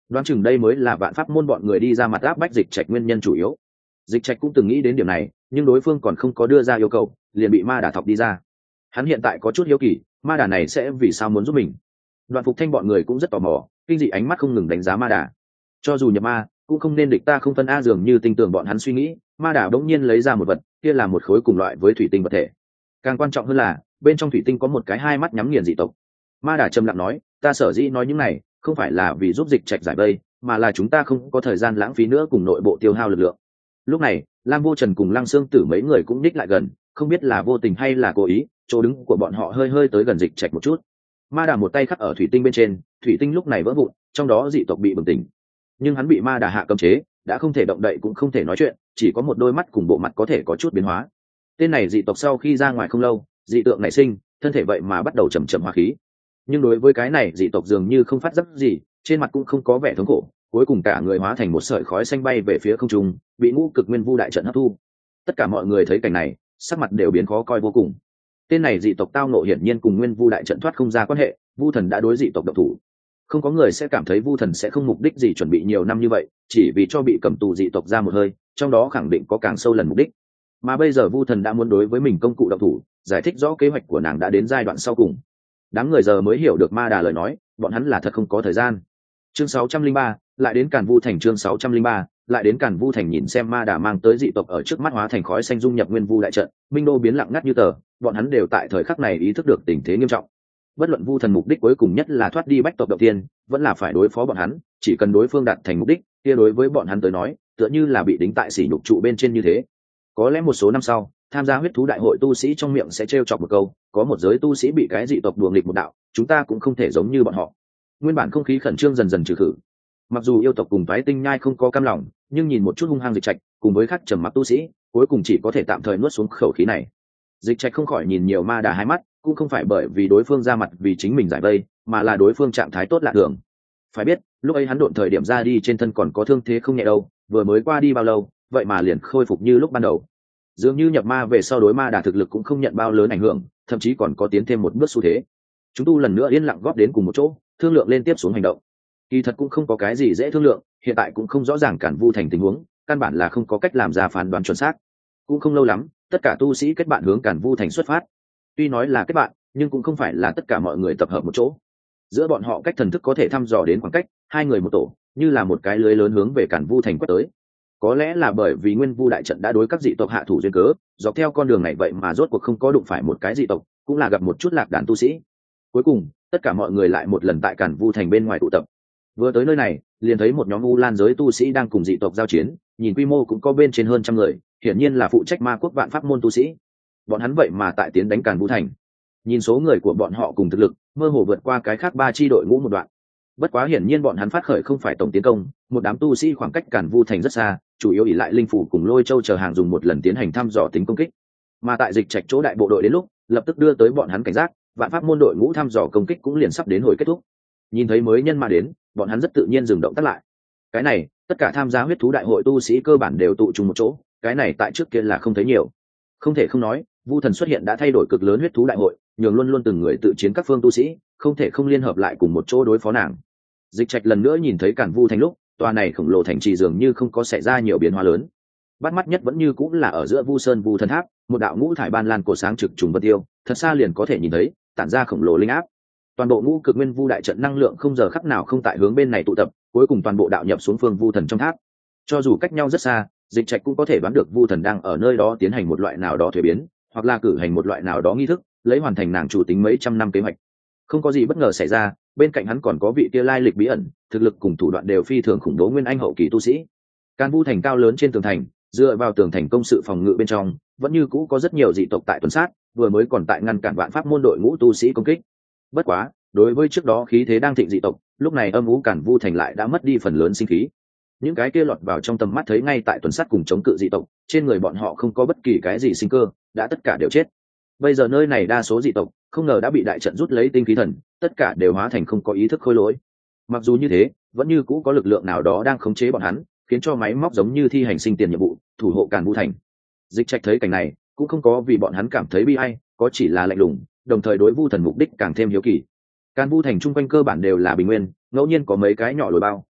Đoán chừng đây mới là vạn pháp môn bọn người đi ra mặt áp bách Dịch Trạch nguyên nhân chủ yếu. Dịch Trạch cũng từng nghĩ đến điểm này, nhưng đối phương còn không có đưa ra yêu cầu, liền bị ma đà thọc đi ra. Hắn hiện tại có chút hiếu kỳ, ma đà này sẽ vì sao muốn giúp mình. Đoạn Phục Thanh bọn người cũng rất tò mò, kinh dị ánh mắt không ngừng đánh giá ma đà. Cho dù nhập ma, cũng không nên địch ta không phân a, dường như tin tưởng bọn hắn suy nghĩ. Ma đà bỗng nhiên lấy ra một vật, kia là một khối cùng loại với thủy tinh vật thể. Càng quan trọng hơn là, bên trong thủy tinh có một cái hai mắt nhắm nghiền dị tộc. Ma đà trầm lặng nói, ta sở dĩ nói những này, không phải là vì giúp Dịch Trạch giải vây, mà là chúng ta không có thời gian lãng phí nữa cùng nội bộ tiêu hao lực lượng. Lúc này, Lam Vô Trần cùng Lăng Xương Tử mấy người cũng ních lại gần, không biết là vô tình hay là cố ý, chỗ đứng của bọn họ hơi hơi tới gần Dịch Trạch một chút. Ma đà một tay khắc ở thủy tinh bên trên, thủy tinh lúc này vỡ vụn, trong đó dị tộc bị bừng tỉnh. Nhưng hắn bị ma đà hạ cấm chế, đã không thể động đậy cũng không thể nói chuyện, chỉ có một đôi mắt cùng bộ mặt có thể có chút biến hóa. Tên này dị tộc sau khi ra ngoài không lâu, dị tượng nảy sinh, thân thể vậy mà bắt đầu chậm chậm hóa khí. Nhưng đối với cái này dị tộc dường như không phát giác gì, trên mặt cũng không có vẻ thống khổ, cuối cùng cả người hóa thành một sợi khói xanh bay về phía không trung, bị ngũ cực nguyên vu đại trận hấp thu. Tất cả mọi người thấy cảnh này, sắc mặt đều biến khó coi vô cùng. Tên này dị tộc tao nộ hiển nhiên cùng nguyên vu đại trận thoát không ra quan hệ, vu thần đã đối dị tộc độc thủ. Không có người sẽ cảm thấy vu thần sẽ không mục đích gì chuẩn bị nhiều năm như vậy, chỉ vì cho bị cầm tù dị tộc ra một hơi, trong đó khẳng định có càng sâu lần mục đích. Mà bây giờ vu thần đã muốn đối với mình công cụ độc thủ, giải thích rõ kế hoạch của nàng đã đến giai đoạn sau cùng. Đám người giờ mới hiểu được ma đà lời nói, bọn hắn là thật không có thời gian. Chương sáu trăm linh ba, lại đến Càn Vu thành. Chương sáu trăm linh ba, lại đến Càn Vu thành. Nhìn xem ma đà mang tới dị tộc ở trước mắt hóa thành khói xanh dung nhập nguyên vu đại trận, minh đô biến lặng ngắt như tờ, bọn hắn đều tại thời khắc này ý thức được tình thế nghiêm trọng. Bất luận vu thần mục đích cuối cùng nhất là thoát đi bách tộc đầu tiên, vẫn là phải đối phó bọn hắn, chỉ cần đối phương đạt thành mục đích, kia đối với bọn hắn tới nói, tựa như là bị đính tại sỉ nhục trụ bên trên như thế. Có lẽ một số năm sau, tham gia huyết thú đại hội tu sĩ trong miệng sẽ trêu chọc một câu, có một giới tu sĩ bị cái dị tộc đùa nghịch một đạo, chúng ta cũng không thể giống như bọn họ. Nguyên bản không khí khẩn trương dần dần trừ khử. Mặc dù yêu tộc cùng Toái Tinh Nhai không có cam lòng, nhưng nhìn một chút hung hăng Dịch Trạch, cùng với khắc trầm mặc tu sĩ, cuối cùng chỉ có thể tạm thời nuốt xuống khẩu khí này. Dịch Trạch không khỏi nhìn nhiều ma đà hai mắt, cũng không phải bởi vì đối phương ra mặt vì chính mình giải vây, mà là đối phương trạng thái tốt lạ thường. Phải biết, lúc ấy hắn độn thời điểm ra đi trên thân còn có thương thế không nhẹ đâu, vừa mới qua đi bao lâu, vậy mà liền khôi phục như lúc ban đầu. Dường như nhập ma về sau đối ma đà thực lực cũng không nhận bao lớn ảnh hưởng, thậm chí còn có tiến thêm một bước xu thế. Chúng tu lần nữa yên lặng góp đến cùng một chỗ, thương lượng lên tiếp xuống hành động. Kỳ thật cũng không có cái gì dễ thương lượng, hiện tại cũng không rõ ràng Càn Vu thành tình huống, căn bản là không có cách làm ra phán đoán chuẩn xác. Cũng không lâu lắm, tất cả tu sĩ kết bạn hướng Càn Vu thành xuất phát. Tuy nói là kết bạn, nhưng cũng không phải là tất cả mọi người tập hợp một chỗ. Giữa bọn họ cách thần thức có thể thăm dò đến khoảng cách, hai người một tổ, như là một cái lưới lớn hướng về Càn Vu thành quét tới. Có lẽ là bởi vì nguyên vu đại trận đã đối các dị tộc hạ thủ duyên cớ, dọc theo con đường này vậy mà rốt cuộc không có đụng phải một cái dị tộc, cũng là gặp một chút lạc đàn tu sĩ. Cuối cùng, tất cả mọi người lại một lần tại Càn Vu thành bên ngoài tụ tập. Vừa tới nơi này, liền thấy một nhóm u lan giới tu sĩ đang cùng dị tộc giao chiến, nhìn quy mô cũng có bên trên hơn trăm người, hiển nhiên là phụ trách ma quốc vạn pháp môn tu sĩ. Bọn hắn vậy mà tại tiến đánh Càn Vu thành. Nhìn số người của bọn họ cùng thực lực, mơ hồ vượt qua cái khác ba chi đội ngũ một đoạn. Bất quá hiển nhiên bọn hắn phát khởi không phải tổng tiến công, một đám tu sĩ khoảng cách Càn Vu thành rất xa, chủ yếu ỷ lại linh phủ cùng Lôi Châu chờ hàng dùng một lần tiến hành thăm dò tính công kích. Mà tại Dịch Trạch chỗ đại bộ đội đến lúc, lập tức đưa tới bọn hắn cảnh giác, vạn pháp môn đội ngũ thăm dò công kích cũng liền sắp đến hồi kết thúc. Nhìn thấy mới nhân mà đến, bọn hắn rất tự nhiên dừng động tác lại. Cái này, tất cả tham gia huyết thú đại hội tu sĩ cơ bản đều tụ chung một chỗ, cái này tại trước kia là không thấy nhiều. Không thể không nói, Vu thần xuất hiện đã thay đổi cực lớn huyết thú đại hội, nhường luôn luôn từng người tự chiến các phương tu sĩ, không thể không liên hợp lại cùng một chỗ đối phó nàng. Dịch Trạch lần nữa nhìn thấy Càn Vu thành lúc, tòa này khổng lồ thành trì dường như không có xảy ra nhiều biến hóa lớn. Bắt mắt nhất vẫn như cũng là ở giữa Vu Sơn Vu Thần Tháp, một đạo ngũ thải ban lan cổ sáng trực trùng vân tiêu, thật xa liền có thể nhìn thấy, tản ra khổng lồ linh áp. Toàn bộ ngũ cực nguyên vu đại trận năng lượng không giờ khắc nào không tại hướng bên này tụ tập, cuối cùng toàn bộ đạo nhập xuống phương Vu Thần trong tháp. Cho dù cách nhau rất xa, Dịch Trạch cũng có thể đoán được Vu Thần đang ở nơi đó tiến hành một loại nào đó thuế biến, hoặc là cử hành một loại nào đó nghi thức, lấy hoàn thành nàng chủ tính mấy trăm năm kế hoạch. Không có gì bất ngờ xảy ra, bên cạnh hắn còn có vị kia lai lịch bí ẩn, thực lực cùng thủ đoạn đều phi thường khủng bố nguyên anh hậu kỳ tu sĩ. Càn Vu thành cao lớn trên tường thành, dựa vào tường thành công sự phòng ngự bên trong, vẫn như cũ có rất nhiều dị tộc tại tuần sát, vừa mới còn tại ngăn cản vạn pháp môn đội ngũ tu sĩ công kích. Bất quá, đối với trước đó khí thế đang thịnh dị tộc, lúc này âm u Càn Vu thành lại đã mất đi phần lớn sinh khí. Những cái kia lọt vào trong tầm mắt thấy ngay tại tuần sát cùng chống cự dị tộc, trên người bọn họ không có bất kỳ cái gì sinh cơ, đã tất cả đều chết. Bây giờ nơi này đa số dị tộc, không ngờ đã bị đại trận rút lấy tinh khí thần, tất cả đều hóa thành không có ý thức khôi lỗi. Mặc dù như thế, vẫn như cũ có lực lượng nào đó đang khống chế bọn hắn, khiến cho máy móc giống như thi hành sinh tiền nhiệm vụ, thủ hộ Càn Vu thành. Dịch Trạch thấy cảnh này, cũng không có vì bọn hắn cảm thấy bi ai, có chỉ là lạnh lùng, đồng thời đối Vu thần mục đích càng thêm hiếu kỳ. Càn Vu thành chung quanh cơ bản đều là bình nguyên, ngẫu nhiên có mấy cái nhỏ lồi bao,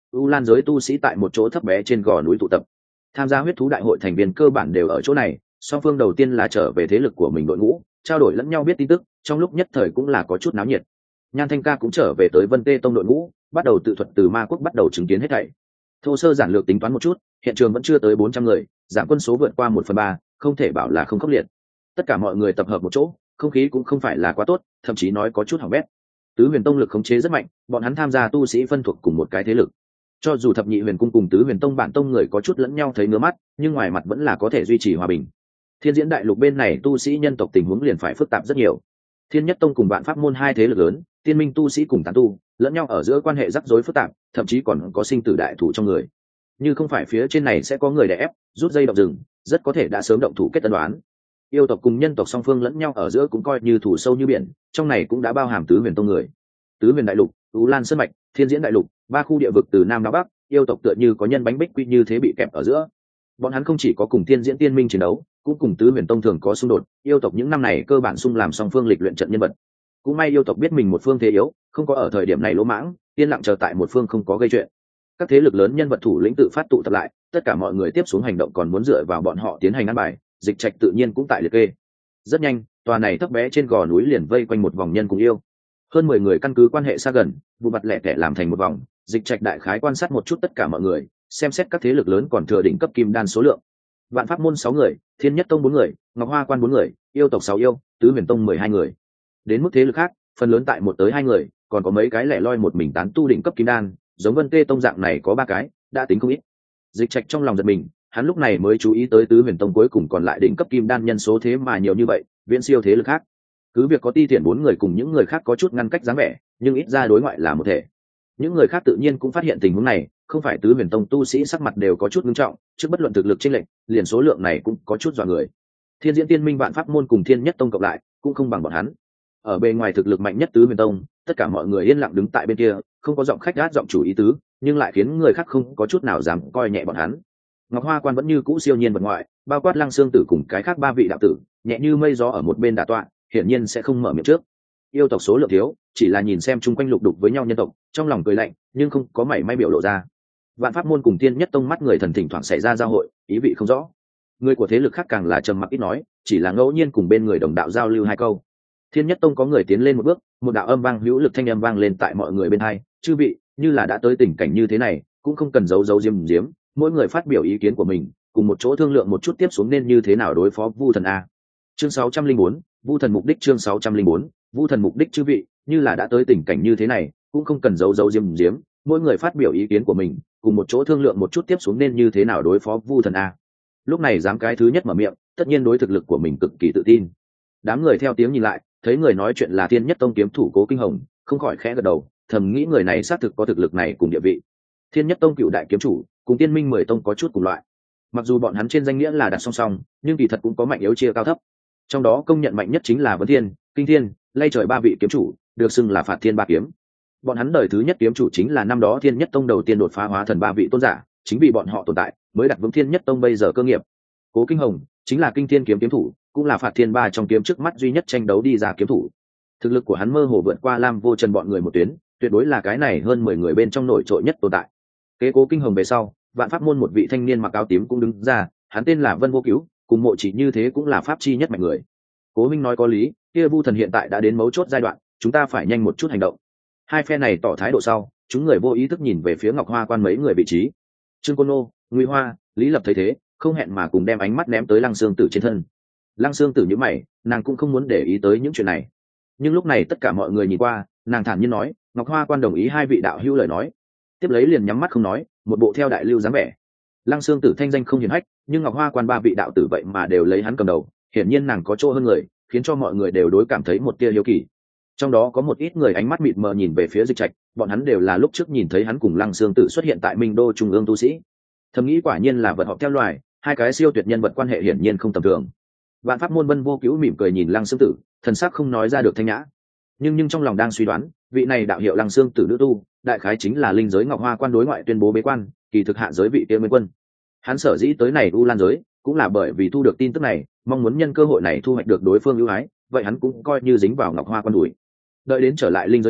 u lan giới tu sĩ tại một chỗ thấp bé trên gò núi tụ tập. Tham gia huyết thú đại hội thành viên cơ bản đều ở chỗ này, song phương đầu tiên là trở về thế lực của mình đội ngũ, trao đổi lẫn nhau biết tin tức, trong lúc nhất thời cũng là có chút náo nhiệt. Nhan Thanh Ca cũng trở về tới Vân Tê tông đội ngũ, bắt đầu tự thuật từ ma quốc bắt đầu chứng kiến hết thảy. Thô sơ giản lược tính toán một chút, hiện trường vẫn chưa tới bốn trăm người, giảm quân số vượt qua một phần ba, không thể bảo là không khốc liệt. Tất cả mọi người tập hợp một chỗ, không khí cũng không phải là quá tốt, thậm chí nói có chút hỏng bét. Tứ Huyền Tông lực khống chế rất mạnh, bọn hắn tham gia tu sĩ phân thuộc cùng một cái thế lực. Cho dù Thập Nhị Huyền Cung cùng Tứ Huyền Tông bản tông người có chút lẫn nhau thấy ngứa mắt, nhưng ngoài mặt vẫn là có thể duy trì hòa bình. Thiên Diễn Đại Lục bên này tu sĩ nhân tộc tình huống liền phải phức tạp rất nhiều. Thiên Nhất Tông cùng Vạn Pháp môn hai thế lực lớn, Tiên Minh tu sĩ cùng tán tu, lẫn nhau ở giữa quan hệ rắc rối phức tạp, thậm chí còn có sinh tử đại thủ trong người. Như không phải phía trên này sẽ có người đè ép, rút dây động rừng, rất có thể đã sớm động thủ kết tân đoán. Yêu tộc cùng nhân tộc song phương lẫn nhau ở giữa cũng coi như thủ sâu như biển, trong này cũng đã bao hàm Tứ Huyền Tông người. Tứ Huyền Đại Lục, Tú Lan Sơn mạch, Thiên Diễn Đại Lục, ba khu địa vực từ nam đến bắc, yêu tộc tựa như có nhân bánh bích quy như thế bị kẹp ở giữa. Bọn hắn không chỉ có cùng Thiên Diễn Tiên Minh chiến đấu, cũng cùng Tứ Huyền Tông thường có xung đột, yêu tộc những năm này cơ bản xung làm song phương lịch luyện trận nhân vật. Cũng may yêu tộc biết mình một phương thế yếu, không có ở thời điểm này lỗ mãng, yên lặng chờ tại một phương không có gây chuyện. Các thế lực lớn nhân vật thủ lĩnh tự phát tụ tập lại, tất cả mọi người tiếp xuống hành động còn muốn dựa vào bọn họ tiến hành ăn bài, Dịch Trạch tự nhiên cũng tại liệt kê. Rất nhanh, tòa này thấp bé trên gò núi liền vây quanh một vòng nhân cùng yêu. Hơn mười người căn cứ quan hệ xa gần, vụ mặt lẻ tẻ làm thành một vòng, Dịch Trạch đại khái quan sát một chút tất cả mọi người, xem xét các thế lực lớn còn thừa đỉnh cấp kim đan số lượng. Vạn Pháp môn sáu người, Thiên Nhất Tông bốn người, Ngọc Hoa Quan bốn người, yêu tộc sáu yêu, Tứ Huyền Tông mười hai người. Đến mức thế lực khác, phần lớn tại một tới hai người, còn có mấy cái lẻ loi một mình tán tu đỉnh cấp kim đan, giống Vân Tê Tông dạng này có ba cái, đã tính không ít. Dịch Trạch trong lòng giật mình, hắn lúc này mới chú ý tới Tứ Huyền Tông cuối cùng còn lại đỉnh cấp kim đan nhân số thế mà nhiều như vậy, viễn siêu thế lực khác. Cứ việc có Ti Tiện bốn người cùng những người khác có chút ngăn cách dáng vẻ, nhưng ít ra đối ngoại là một thể. Những người khác tự nhiên cũng phát hiện tình huống này, không phải Tứ Huyền Tông tu sĩ sắc mặt đều có chút nghiêm trọng, trước bất luận thực lực chênh lệch, liền số lượng này cũng có chút dọa người. Thiên Diễn Tiên Minh Vạn Pháp môn cùng Thiên Nhất Tông cộng lại, cũng không bằng bọn hắn. Ở bề ngoài thực lực mạnh nhất Tứ Huyền Tông, tất cả mọi người yên lặng đứng tại bên kia, không có giọng khách gát giọng chủ ý tứ, nhưng lại khiến người khác không có chút nào dám coi nhẹ bọn hắn. Ngọc Hoa Quan vẫn như cũ siêu nhiên vật ngoại, bao quát Lăng Xương Tử cùng cái khác ba vị đạo tử, nhẹ như mây gió ở một bên đả tọa, hiển nhiên sẽ không mở miệng trước. Yêu tộc số lượng thiếu, chỉ là nhìn xem chung quanh lục đục với nhau nhân tộc, trong lòng cười lạnh, nhưng không có mảy may biểu lộ ra. Vạn Pháp môn cùng Thiên Nhất Tông mắt người thần thỉnh thoảng xảy ra giao hội, ý vị không rõ. Người của thế lực khác càng là trầm mặc ít nói, chỉ là ngẫu nhiên cùng bên người đồng đạo giao lưu hai câu. Thiên Nhất Tông có người tiến lên một bước, một đạo âm vang hữu lực thanh âm vang lên tại mọi người bên hai, "Chư vị, như là đã tới tình cảnh như thế này, cũng không cần giấu giấu diếm diếm, mỗi người phát biểu ý kiến của mình, cùng một chỗ thương lượng một chút tiếp xuống nên như thế nào đối phó Vu Thần a." Chương sáu trăm linh bốn, Vu Thần mục đích chương sáu trăm linh bốn, Vu Thần mục đích chư vị, như là đã tới tình cảnh như thế này, cũng không cần giấu giấu diếm diếm, mỗi người phát biểu ý kiến của mình, cùng một chỗ thương lượng một chút tiếp xuống nên như thế nào đối phó Vu Thần a. Lúc này dám cái thứ nhất mở miệng, tất nhiên đối thực lực của mình cực kỳ tự tin. Đám người theo tiếng nhìn lại, thấy người nói chuyện là Thiên Nhất Tông kiếm thủ Cố Kinh Hồng, không khỏi khẽ gật đầu, thầm nghĩ người này xác thực có thực lực này cùng địa vị. Thiên Nhất Tông cựu đại kiếm chủ, cùng Tiên Minh mười tông có chút cùng loại. Mặc dù bọn hắn trên danh nghĩa là đặt song song, nhưng kỳ thật cũng có mạnh yếu chia cao thấp. Trong đó công nhận mạnh nhất chính là Vấn Thiên, Kinh Thiên, Lay Trời ba vị kiếm chủ, được xưng là Phạt Thiên ba kiếm. Bọn hắn đời thứ nhất kiếm chủ chính là năm đó Thiên Nhất Tông đầu tiên đột phá hóa thần ba vị tôn giả, chính vì bọn họ tồn tại, mới đặt vững Thiên Nhất Tông bây giờ cơ nghiệp. Cố Kinh Hồng chính là Kinh Thiên kiếm kiếm thủ, cũng là Phạt Thiên ba trong kiếm trước mắt duy nhất tranh đấu đi ra kiếm thủ. Thực lực của hắn mơ hồ vượt qua Lam Vô Trần bọn người một tuyến, tuyệt đối là cái này hơn mười người bên trong nổi trội nhất tồn tại. Kế Cố Kinh Hồng về sau, Vạn Pháp môn một vị thanh niên mặc áo tím cũng đứng ra, hắn tên là Vân Vô Cứu, cùng Mộ Chỉ như thế cũng là pháp chi nhất mạnh người. Cố Minh nói có lý, kia Vu Thần hiện tại đã đến mấu chốt giai đoạn, chúng ta phải nhanh một chút hành động. Hai phe này tỏ thái độ sau, chúng người vô ý thức nhìn về phía Ngọc Hoa Quan mấy người vị trí. Trương Côn Nô, Ngụy Hoa, Lý Lập thấy thế, không hẹn mà cùng đem ánh mắt ném tới Lăng Xương Tử trên thân. Lăng Xương Tử nhíu mày, nàng cũng không muốn để ý tới những chuyện này. Nhưng lúc này tất cả mọi người nhìn qua, nàng thản nhiên nói, Ngọc Hoa Quan đồng ý hai vị đạo hữu lời nói. Tiếp lấy liền nhắm mắt không nói, một bộ theo đại lưu dáng vẻ. Lăng Xương Tử thanh danh không hiển hách, nhưng Ngọc Hoa Quan ba vị đạo tử vậy mà đều lấy hắn cầm đầu, hiển nhiên nàng có chỗ hơn người, khiến cho mọi người đều đối cảm thấy một tia hiếu kỳ. Trong đó có một ít người ánh mắt mịt mờ nhìn về phía Dịch Trạch, bọn hắn đều là lúc trước nhìn thấy hắn cùng Lăng Xương Tử xuất hiện tại Minh Đô trung ương tu sĩ. Thầm nghĩ quả nhiên là vật họp theo loài, hai cái siêu tuyệt nhân vật quan hệ hiển nhiên không tầm thường. Vạn Pháp môn Vân Vô Cứu mỉm cười nhìn Lăng Xương Tử, thần sắc không nói ra được thanh nhã. Nhưng nhưng trong lòng đang suy đoán, vị này đạo hiệu Lăng Xương Tử nữ tu, đại khái chính là linh giới Ngọc Hoa Quan đối ngoại tuyên bố bế quan, kỳ thực hạ giới vị kia Nguyên Quân. Hắn sở dĩ tới này U Lan giới, cũng là bởi vì thu được tin tức này, mong muốn nhân cơ hội này thu hoạch được đối phương ưu ái, vậy hắn cũng coi như dính vào Ngọc Hoa Quan đuổi. Đợi đến trở lại linh giới ngày,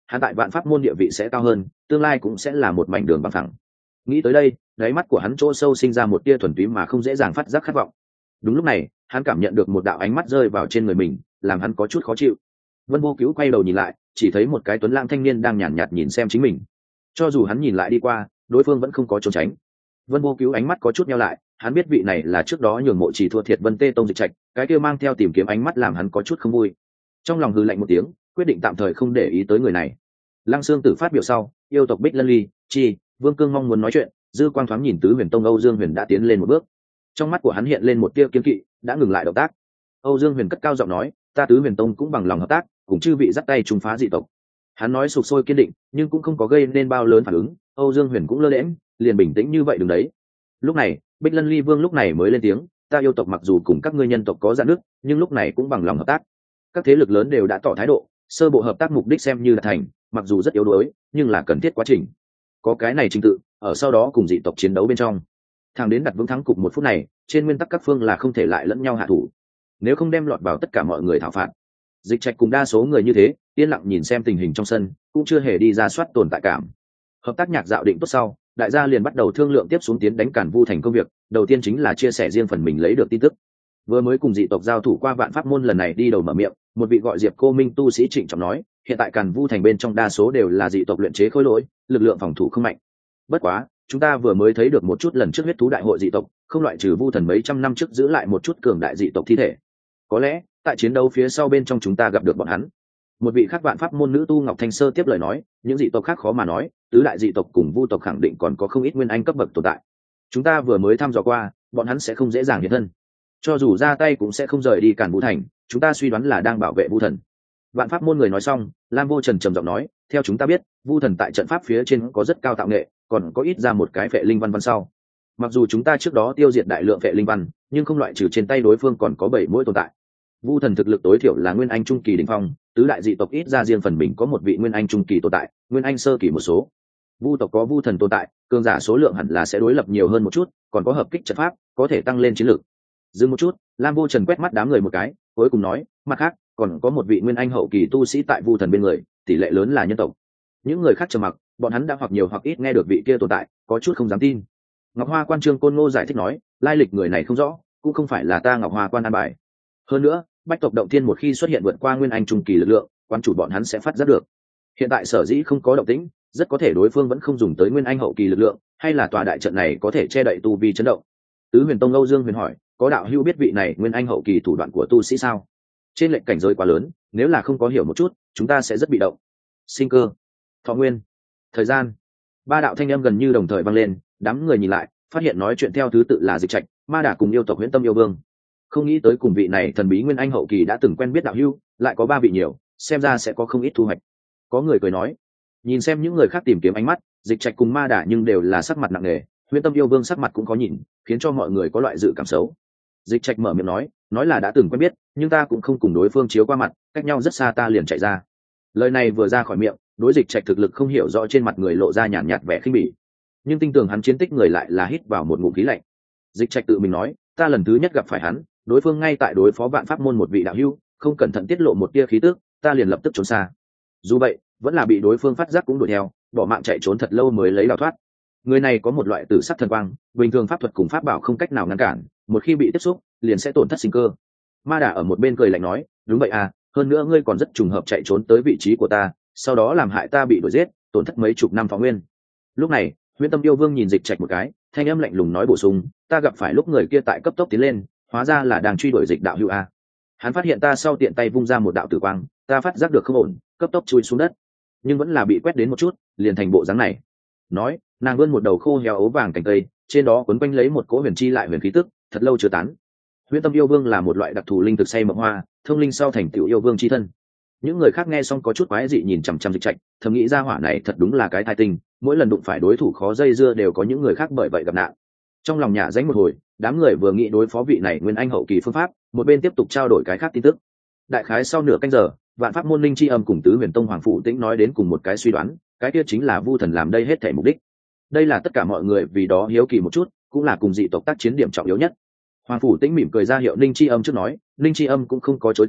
hắn tại vạn pháp môn địa vị sẽ cao hơn, tương lai cũng sẽ là một mảnh đường bằng phẳng. Nghĩ tới đây, đáy mắt của hắn chỗ sâu sinh ra một tia thuần túy mà không dễ dàng phát giác khát vọng. Đúng lúc này, hắn cảm nhận được một đạo ánh mắt rơi vào trên người mình, làm hắn có chút khó chịu. Vân Vô Cứu quay đầu nhìn lại, chỉ thấy một cái tuấn lãng thanh niên đang nhàn nhạt, nhạt nhìn xem chính mình. Cho dù hắn nhìn lại đi qua, đối phương vẫn không có trốn tránh. Vân Vô Cứu ánh mắt có chút nheo lại, hắn biết vị này là trước đó nhường mộ chỉ thua thiệt Vân Tê Tông Dịch Trạch, cái kia mang theo tìm kiếm ánh mắt làm hắn có chút không vui. Trong lòng hừ lạnh một tiếng, quyết định tạm thời không để ý tới người này. Lăng Xương Tử phát biểu sau, yêu tộc Bích Lân Ly, Chi, Vương Cương mong muốn nói chuyện, dư quang thoáng nhìn Tứ Huyền Tông Âu Dương Huyền đã tiến lên một bước. Trong mắt của hắn hiện lên một tia kiên kỵ, đã ngừng lại động tác. Âu Dương Huyền cất cao giọng nói, ta Tứ Huyền Tông cũng bằng lòng hợp tác, cùng chư vị dắt tay trùng phá dị tộc. Hắn nói sục sôi kiên định, nhưng cũng không có gây nên bao lớn phản ứng. Âu Dương Huyền cũng lơ lẽm, liền bình tĩnh như vậy đừng đấy. Lúc này, Bích Lân Ly Vương lúc này mới lên tiếng, ta yêu tộc mặc dù cùng các ngươi nhân tộc có rạn nứt, nhưng lúc này cũng bằng lòng hợp tác. Các thế lực lớn đều đã tỏ thái độ, sơ bộ hợp tác mục đích xem như là thành, mặc dù rất yếu đuối, nhưng là cần thiết quá trình. Có cái này trình tự, ở sau đó cùng dị tộc chiến đấu bên trong. Thẳng đến đặt vững thắng cục một phút này, trên nguyên tắc các phương là không thể lại lẫn nhau hạ thủ. Nếu không đem lọt vào tất cả mọi người thảo phạt. Dịch Trạch cùng đa số người như thế, yên lặng nhìn xem tình hình trong sân, cũng chưa hề đi ra soát tồn tại cảm. Hợp tác nhạc dạo định tốt sau, đại gia liền bắt đầu thương lượng tiếp xuống tiến đánh Càn Vu thành công việc, đầu tiên chính là chia sẻ riêng phần mình lấy được tin tức. Vừa mới cùng dị tộc giao thủ qua vạn pháp môn lần này đi đầu mở miệng, một vị gọi Diệp Cô Minh tu sĩ trịnh trọng nói, hiện tại Càn Vu thành bên trong đa số đều là dị tộc luyện chế khối lỗi, lực lượng phòng thủ không mạnh. Bất quá, chúng ta vừa mới thấy được một chút lần trước huyết thú đại hội dị tộc, không loại trừ Vu thần mấy trăm năm trước giữ lại một chút cường đại dị tộc thi thể. Có lẽ, tại chiến đấu phía sau bên trong chúng ta gặp được bọn hắn. Một vị khác vạn pháp môn nữ tu Ngọc Thanh Sơ tiếp lời nói, những dị tộc khác khó mà nói, tứ đại dị tộc cùng Vu tộc khẳng định còn có không ít nguyên anh cấp bậc tồn tại. Chúng ta vừa mới thăm dò qua, bọn hắn sẽ không dễ dàng hiện thân. Cho dù ra tay cũng sẽ không rời đi Càn Vu thành, chúng ta suy đoán là đang bảo vệ Vu thần. Vạn pháp môn người nói xong, Lam Vô Trần trầm giọng nói, theo chúng ta biết, Vu thần tại trận pháp phía trên có rất cao tạo nghệ, còn có ít ra một cái vệ linh văn văn sau. Mặc dù chúng ta trước đó tiêu diệt đại lượng vệ linh văn, nhưng không loại trừ trên tay đối phương còn có bảy mũi tồn tại. Vu thần thực lực tối thiểu là nguyên anh trung kỳ đỉnh phong, tứ đại dị tộc ít ra riêng phần mình có một vị nguyên anh trung kỳ tồn tại, nguyên anh sơ kỳ một số. Vu tộc có Vu thần tồn tại, cường giả số lượng hẳn là sẽ đối lập nhiều hơn một chút, còn có hợp kích trận pháp, có thể tăng lên chiến lược. Dừng một chút, Lam Vô Trần quét mắt đám người một cái, cuối cùng nói, mặt khác, còn có một vị nguyên anh hậu kỳ tu sĩ tại Vu thần bên người, tỷ lệ lớn là nhân tộc. Những người khác trầm mặc, bọn hắn đã hoặc nhiều hoặc ít nghe được vị kia tồn tại, có chút không dám tin. Ngọc Hoa Quan Trương Côn Ngô giải thích nói, lai lịch người này không rõ, cũng không phải là ta Ngọc Hoa Quan an bài. Hơn nữa, bách tộc động thiên một khi xuất hiện vượt qua nguyên anh trung kỳ lực lượng, quan chủ bọn hắn sẽ phát giác được. Hiện tại sở dĩ không có động tĩnh, rất có thể đối phương vẫn không dùng tới nguyên anh hậu kỳ lực lượng, hay là tòa đại trận này có thể che đậy tu vi chấn động. Tứ Huyền Tông Âu Dương Huyền hỏi, có đạo hữu biết vị này nguyên anh hậu kỳ thủ đoạn của tu sĩ sao? Trên lệnh cảnh giới quá lớn, nếu là không có hiểu một chút, chúng ta sẽ rất bị động. Sinh cơ, thọ nguyên, thời gian, ba đạo thanh âm gần như đồng thời vang lên, đám người nhìn lại, phát hiện nói chuyện theo thứ tự là Dịch Trạch, Ma Đà cùng yêu tộc Huyễn Tâm yêu vương. Không nghĩ tới cùng vị này thần bí nguyên anh hậu kỳ đã từng quen biết đạo hữu, lại có ba vị nhiều, xem ra sẽ có không ít thu hoạch. Có người cười nói, nhìn xem những người khác tìm kiếm ánh mắt, Dịch Trạch cùng Ma Đà nhưng đều là sắc mặt nặng nề, Huyễn Tâm yêu vương sắc mặt cũng có nhìn, khiến cho mọi người có loại dự cảm xấu. Dịch Trạch mở miệng nói, nói là đã từng quen biết, nhưng ta cũng không cùng đối phương chiếu qua mặt, cách nhau rất xa ta liền chạy ra. Lời này vừa ra khỏi miệng, đối Dịch Trạch thực lực không hiểu rõ trên mặt người lộ ra nhàn nhạt, nhạt vẻ khinh bỉ, nhưng tinh tường hắn chiến tích người lại là hít vào một ngụm khí lạnh. Dịch Trạch tự mình nói, ta lần thứ nhất gặp phải hắn, đối phương ngay tại đối phó vạn pháp môn một vị đạo hữu, không cẩn thận tiết lộ một tia khí tức, ta liền lập tức trốn xa. Dù vậy, vẫn là bị đối phương phát giác cũng đuổi theo, bỏ mạng chạy trốn thật lâu mới lấy đào thoát. Người này có một loại tử sắc thần quang, bình thường pháp thuật cùng pháp bảo không cách nào ngăn cản, một khi bị tiếp xúc, liền sẽ tổn thất sinh cơ. Ma Đà ở một bên cười lạnh nói, đúng vậy à, hơn nữa ngươi còn rất trùng hợp chạy trốn tới vị trí của ta, sau đó làm hại ta bị đuổi giết, tổn thất mấy chục năm thọ nguyên. Lúc này, Huyễn Tâm yêu vương nhìn Dịch Trạch một cái, thanh âm lạnh lùng nói bổ sung, ta gặp phải lúc người kia tại cấp tốc tiến lên, hóa ra là đang truy đuổi Dịch đạo hữu a. Hắn phát hiện ta sau tiện tay vung ra một đạo tử quang, ta phát giác được không ổn, cấp tốc chui xuống đất, nhưng vẫn là bị quét đến một chút, liền thành bộ dáng này. Nói, nàng vươn một đầu khô héo ấu vàng cành cây, trên đó quấn quanh lấy một cỗ huyền chi lại huyền khí tức, thật lâu chưa tán. Huyễn Tâm yêu vương là một loại đặc thù linh thực say mộng hoa, thông linh sau thành tiểu yêu vương chi thân. Những người khác nghe xong có chút quái dị nhìn chằm chằm Dịch Trạch, thầm nghĩ ra hỏa này thật đúng là cái thai tinh, mỗi lần đụng phải đối thủ khó dây dưa đều có những người khác bởi vậy gặp nạn. Trong lòng nhả dánh một hồi, đám người vừa nghĩ đối phó vị này nguyên anh hậu kỳ phương pháp, một bên tiếp tục trao đổi cái khác tin tức. Đại khái sau nửa canh giờ, vạn pháp môn linh chi âm cùng Tứ Huyền Tông Hoàng Phủ Tĩnh nói đến cùng một cái suy đoán, cái kia chính là Vu thần làm đây hết thể mục đích. Đây là tất cả mọi người vì đó hiếu kỳ một chút, cũng là cùng dị tộc tác chiến điểm trọng yếu nhất. Hoàng Phủ Tĩnh mỉm cười ra hiệu linh chi âm trước nói, linh chi âm cũng không có chối từ,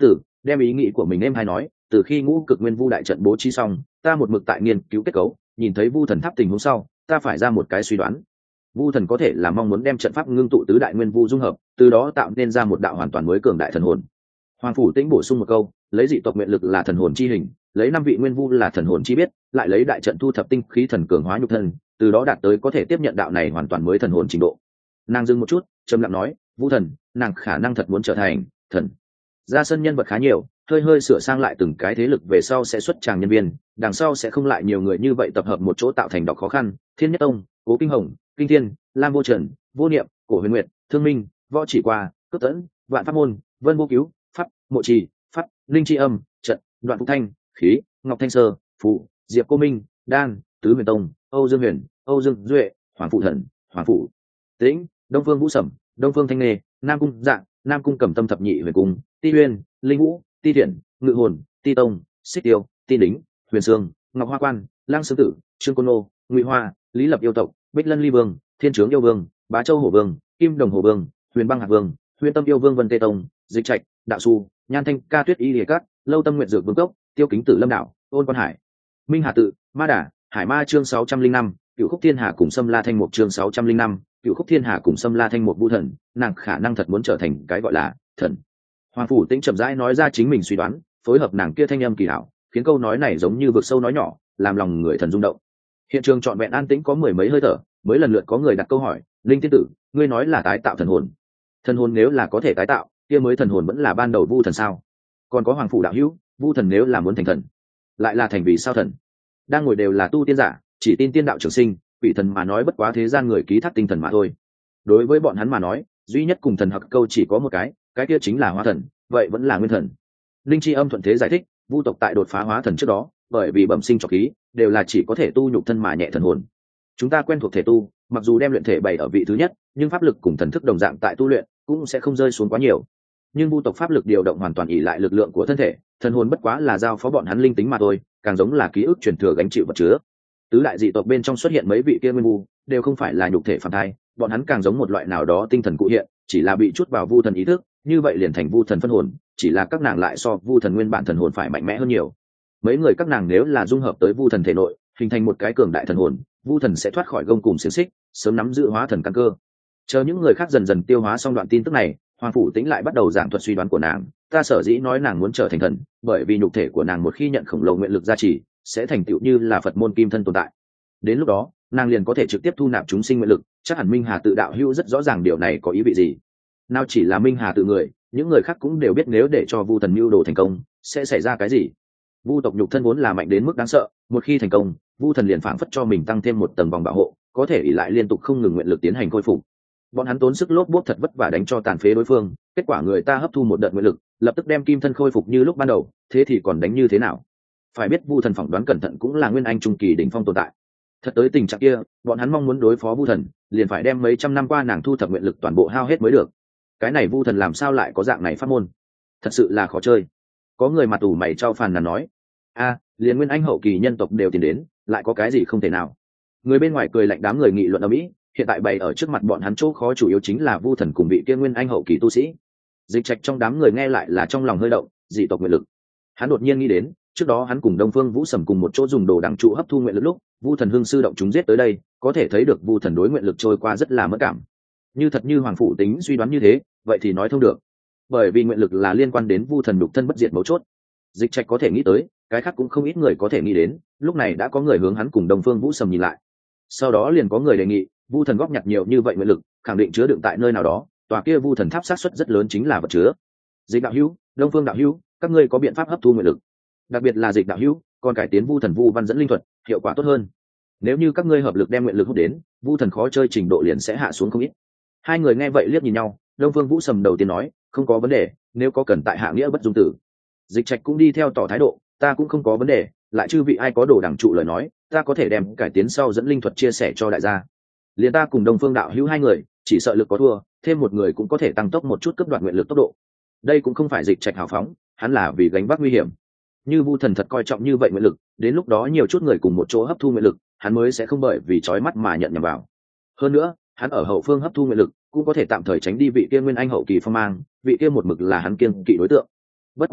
đem ý nghĩ của mình em hay nói, từ khi ngũ cực nguyên vu đại trận bố trí xong, ta một mực tại nghiên cứu kết cấu, nhìn thấy vu thần tháp tình huống sau, ta phải ra một cái suy đoán. Vu thần có thể là mong muốn đem trận pháp ngưng tụ tứ đại nguyên vu dung hợp, từ đó tạo nên ra một đạo hoàn toàn mới cường đại thần hồn. Hoàng phủ tĩnh bổ sung một câu, lấy dị tộc nguyện lực là thần hồn chi hình, lấy năm vị nguyên vu là thần hồn chi biết, lại lấy đại trận thu thập tinh khí thần cường hóa nhục thân, từ đó đạt tới có thể tiếp nhận đạo này hoàn toàn mới thần hồn trình độ. Nàng dừng một chút, trầm lặng nói, vu thần, nàng khả năng thật muốn trở thành thần. Ra sân nhân vật khá nhiều, hơi hơi sửa sang lại từng cái thế lực về sau sẽ xuất tràng nhân viên, đằng sau sẽ không lại nhiều người như vậy tập hợp một chỗ tạo thành đọc khó khăn. Thiên Nhất Tông, Cố Kinh Hồng, Kinh Thiên, Lam Vô Trần, Vô Niệm, Cổ Huyền Nguyệt, Thương Minh, Võ Chỉ Qua, Cước Tẫn, Vạn Pháp Môn, Vân Vô Cứu, Pháp, Mộ Trì, Pháp, Linh Chi Âm, Trận, Đoạn Phúc Thanh, Khí, Ngọc Thanh Sơ, Phụ, Diệp Cô Minh, Đan, Tứ Huyền Tông, Âu Dương Huyền, Âu Dương Duệ, Hoàng Phụ Thần, Hoàng Phụ Tĩnh, Đông Phương Vũ Sẩm, Đông Phương Thanh Nghê, Nam Cung Dạng, Nam Cung Cẩm Tâm Thập Nhị Huyền Cung, Ti Uyên, Linh Vũ, Ti Thiện, Ngự Hồn, Ti Tông, Xích Tiêu, Ti Đính, Huyền Sương, Ngọc Hoa Quan, Lang Sư Tử, Trương Côn Nô, Ngụy Hoa, Lý Lập Yêu Tộc, Bích Lân Ly Vương, Thiên Trướng Yêu Vương, Bá Châu Hổ Vương, Kim Đồng Hổ Vương, Huyền Băng Hạc Vương, Huyền Tâm Yêu Vương Vân Tê Tông, Dịch Trạch, Đạo Su, Nhan Thanh Ca Tuyết Y Lìa Cát, Lâu Tâm Nguyện Dược Vương Cốc, Tiêu Kính Tử Lâm Đạo, Ôn Quan Hải, Minh Hà Tự, Ma Đà, Hải Ma chương sáu trăm linh năm, Cựu Khúc Thiên Hà cùng Sâm La Thanh Mục chương sáu trăm linh năm, Cựu Khúc Thiên Hà cùng Sâm La Thanh Mục vu thần, nàng khả năng thật muốn trở thành cái gọi là thần. Hoàng phủ Tĩnh chậm rãi nói ra chính mình suy đoán, phối hợp nàng kia thanh âm kỳ hảo, khiến câu nói này giống như vực sâu nói nhỏ, làm lòng người thần rung động. Hiện trường trọn vẹn an tĩnh có mười mấy hơi thở, mới lần lượt có người đặt câu hỏi, Linh tiên tử, ngươi nói là tái tạo thần hồn. Thần hồn nếu là có thể tái tạo, kia mới thần hồn vẫn là ban đầu vu thần sao? Còn có Hoàng phủ đạo hữu, vu thần nếu là muốn thành thần, lại là thành vì sao thần? Đang ngồi đều là tu tiên giả, chỉ tin tiên đạo trường sinh, quỷ thần mà nói bất quá thế gian người ký thác tinh thần mà thôi. Đối với bọn hắn mà nói, duy nhất cùng thần hoặc câu chỉ có một cái, cái kia chính là hóa thần, vậy vẫn là nguyên thần. Linh Chi Âm thuận thế giải thích, vu tộc tại đột phá hóa thần trước đó, bởi vì bẩm sinh trọc khí, đều là chỉ có thể tu nhục thân mà nhẹ thần hồn. Chúng ta quen thuộc thể tu, mặc dù đem luyện thể bày ở vị thứ nhất, nhưng pháp lực cùng thần thức đồng dạng tại tu luyện, cũng sẽ không rơi xuống quá nhiều. Nhưng vu tộc pháp lực điều động hoàn toàn ỷ lại lực lượng của thân thể, thần hồn bất quá là giao phó bọn hắn linh tính mà thôi, càng giống là ký ức truyền thừa gánh chịu vật chứa. Tứ đại dị tộc bên trong xuất hiện mấy vị kia nguyên vu, đều không phải là nhục thể phàm thai, bọn hắn càng giống một loại nào đó tinh thần cụ hiện, chỉ là bị chút vào vu thần ý thức, như vậy liền thành vu thần phân hồn, chỉ là các nàng lại so vu thần nguyên bản thần hồn phải mạnh mẽ hơn nhiều. Mấy người các nàng nếu là dung hợp tới vu thần thể nội, hình thành một cái cường đại thần hồn, vu thần sẽ thoát khỏi gông cùm xiềng xích, sớm nắm giữ hóa thần căn cơ. Chờ những người khác dần dần tiêu hóa xong đoạn tin tức này, Hoàng phủ Tĩnh lại bắt đầu giảng thuật suy đoán của nàng. Ta sở dĩ nói nàng muốn trở thành thần, bởi vì nhục thể của nàng một khi nhận khổng lồ nguyện lực gia trì, sẽ thành tựu như là Phật môn kim thân tồn tại. Đến lúc đó, nàng liền có thể trực tiếp thu nạp chúng sinh nguyện lực. Chắc hẳn Minh Hà tự đạo hữu rất rõ ràng điều này có ý vị gì. Nào chỉ là Minh Hà tự người, những người khác cũng đều biết nếu để cho vu thần mưu đồ thành công, sẽ xảy ra cái gì. Vu tộc nhục thân vốn là mạnh đến mức đáng sợ, một khi thành công, vu thần liền phảng phất cho mình tăng thêm một tầng vòng bảo hộ, có thể ỷ lại liên tục không ngừng nguyện lực tiến hành khôi phục. Bọn hắn tốn sức lốp bốp thật vất vả đánh cho tàn phế đối phương, kết quả người ta hấp thu một đợt nguyện lực, lập tức đem kim thân khôi phục như lúc ban đầu, thế thì còn đánh như thế nào? Phải biết vu thần phỏng đoán cẩn thận cũng là nguyên anh trung kỳ đỉnh phong tồn tại. Thật tới tình trạng kia, bọn hắn mong muốn đối phó vu thần, liền phải đem mấy trăm năm qua nàng thu thập nguyện lực toàn bộ hao hết mới được. Cái này vu thần làm sao lại có dạng này pháp môn? Thật sự là khó chơi. Có người mặt ủ mày trao phàn nàn nói, a, liền nguyên anh hậu kỳ nhân tộc đều tìm đến, lại có cái gì không thể nào? Người bên ngoài cười lạnh, đám người nghị luận ở mỹ. Hiện tại bày ở trước mặt bọn hắn chỗ khó chủ yếu chính là vu thần cùng vị kia nguyên anh hậu kỳ tu sĩ. Dịch Trạch trong đám người nghe lại là trong lòng hơi động, dị tộc nguyện lực. Hắn đột nhiên nghĩ đến, trước đó hắn cùng Đông Phương Vũ Sầm cùng một chỗ dùng đồ đằng trụ hấp thu nguyện lực lúc, vu thần hưng sư động chúng giết tới đây, có thể thấy được vu thần đối nguyện lực trôi qua rất là mất cảm. Như thật như Hoàng phủ Tính suy đoán như thế, vậy thì nói thông được. Bởi vì nguyện lực là liên quan đến vu thần đục thân bất diệt mấu chốt. Dịch Trạch có thể nghĩ tới, cái khác cũng không ít người có thể nghĩ đến, lúc này đã có người hướng hắn cùng Đông Phương Vũ Sầm nhìn lại. Sau đó liền có người đề nghị, vu thần góp nhặt nhiều như vậy nguyện lực, khẳng định chứa đựng tại nơi nào đó, tòa kia vu thần tháp sát suất rất lớn chính là vật chứa. Dịch đạo hữu, Đông Phương đạo hữu, các ngươi có biện pháp hấp thu nguyện lực, đặc biệt là Dịch đạo hữu còn cải tiến vu thần vu văn dẫn linh thuật, hiệu quả tốt hơn. Nếu như các ngươi hợp lực đem nguyện lực hút đến, vu thần khó chơi trình độ liền sẽ hạ xuống không ít. Hai người nghe vậy liếc nhìn nhau, Đông Phương Vũ Sầm đầu tiên nói, không có vấn đề, nếu có cần tại hạ nghĩa bất dung tử. Dịch Trạch cũng đi theo tỏ thái độ, ta cũng không có vấn đề, lại chư vị ai có đồ đẳng trụ lời nói, ta có thể đem cải tiến sau dẫn linh thuật chia sẻ cho đại gia. Liền ta cùng Đông Phương đạo hữu hai người, chỉ sợ lực có thua, thêm một người cũng có thể tăng tốc một chút cấp đoạt nguyện lực tốc độ. Đây cũng không phải Dịch Trạch hào phóng, hắn là vì gánh vác nguy hiểm. Như vu thần thật coi trọng như vậy nguyện lực, đến lúc đó nhiều chút người cùng một chỗ hấp thu nguyện lực, hắn mới sẽ không bởi vì chói mắt mà nhận nhầm vào. Hơn nữa, hắn ở hậu phương hấp thu nguyện lực, cũng có thể tạm thời tránh đi vị kia nguyên anh hậu kỳ phong mang, vị kia một mực là hắn kiêng kỵ đối tượng. Bất quá,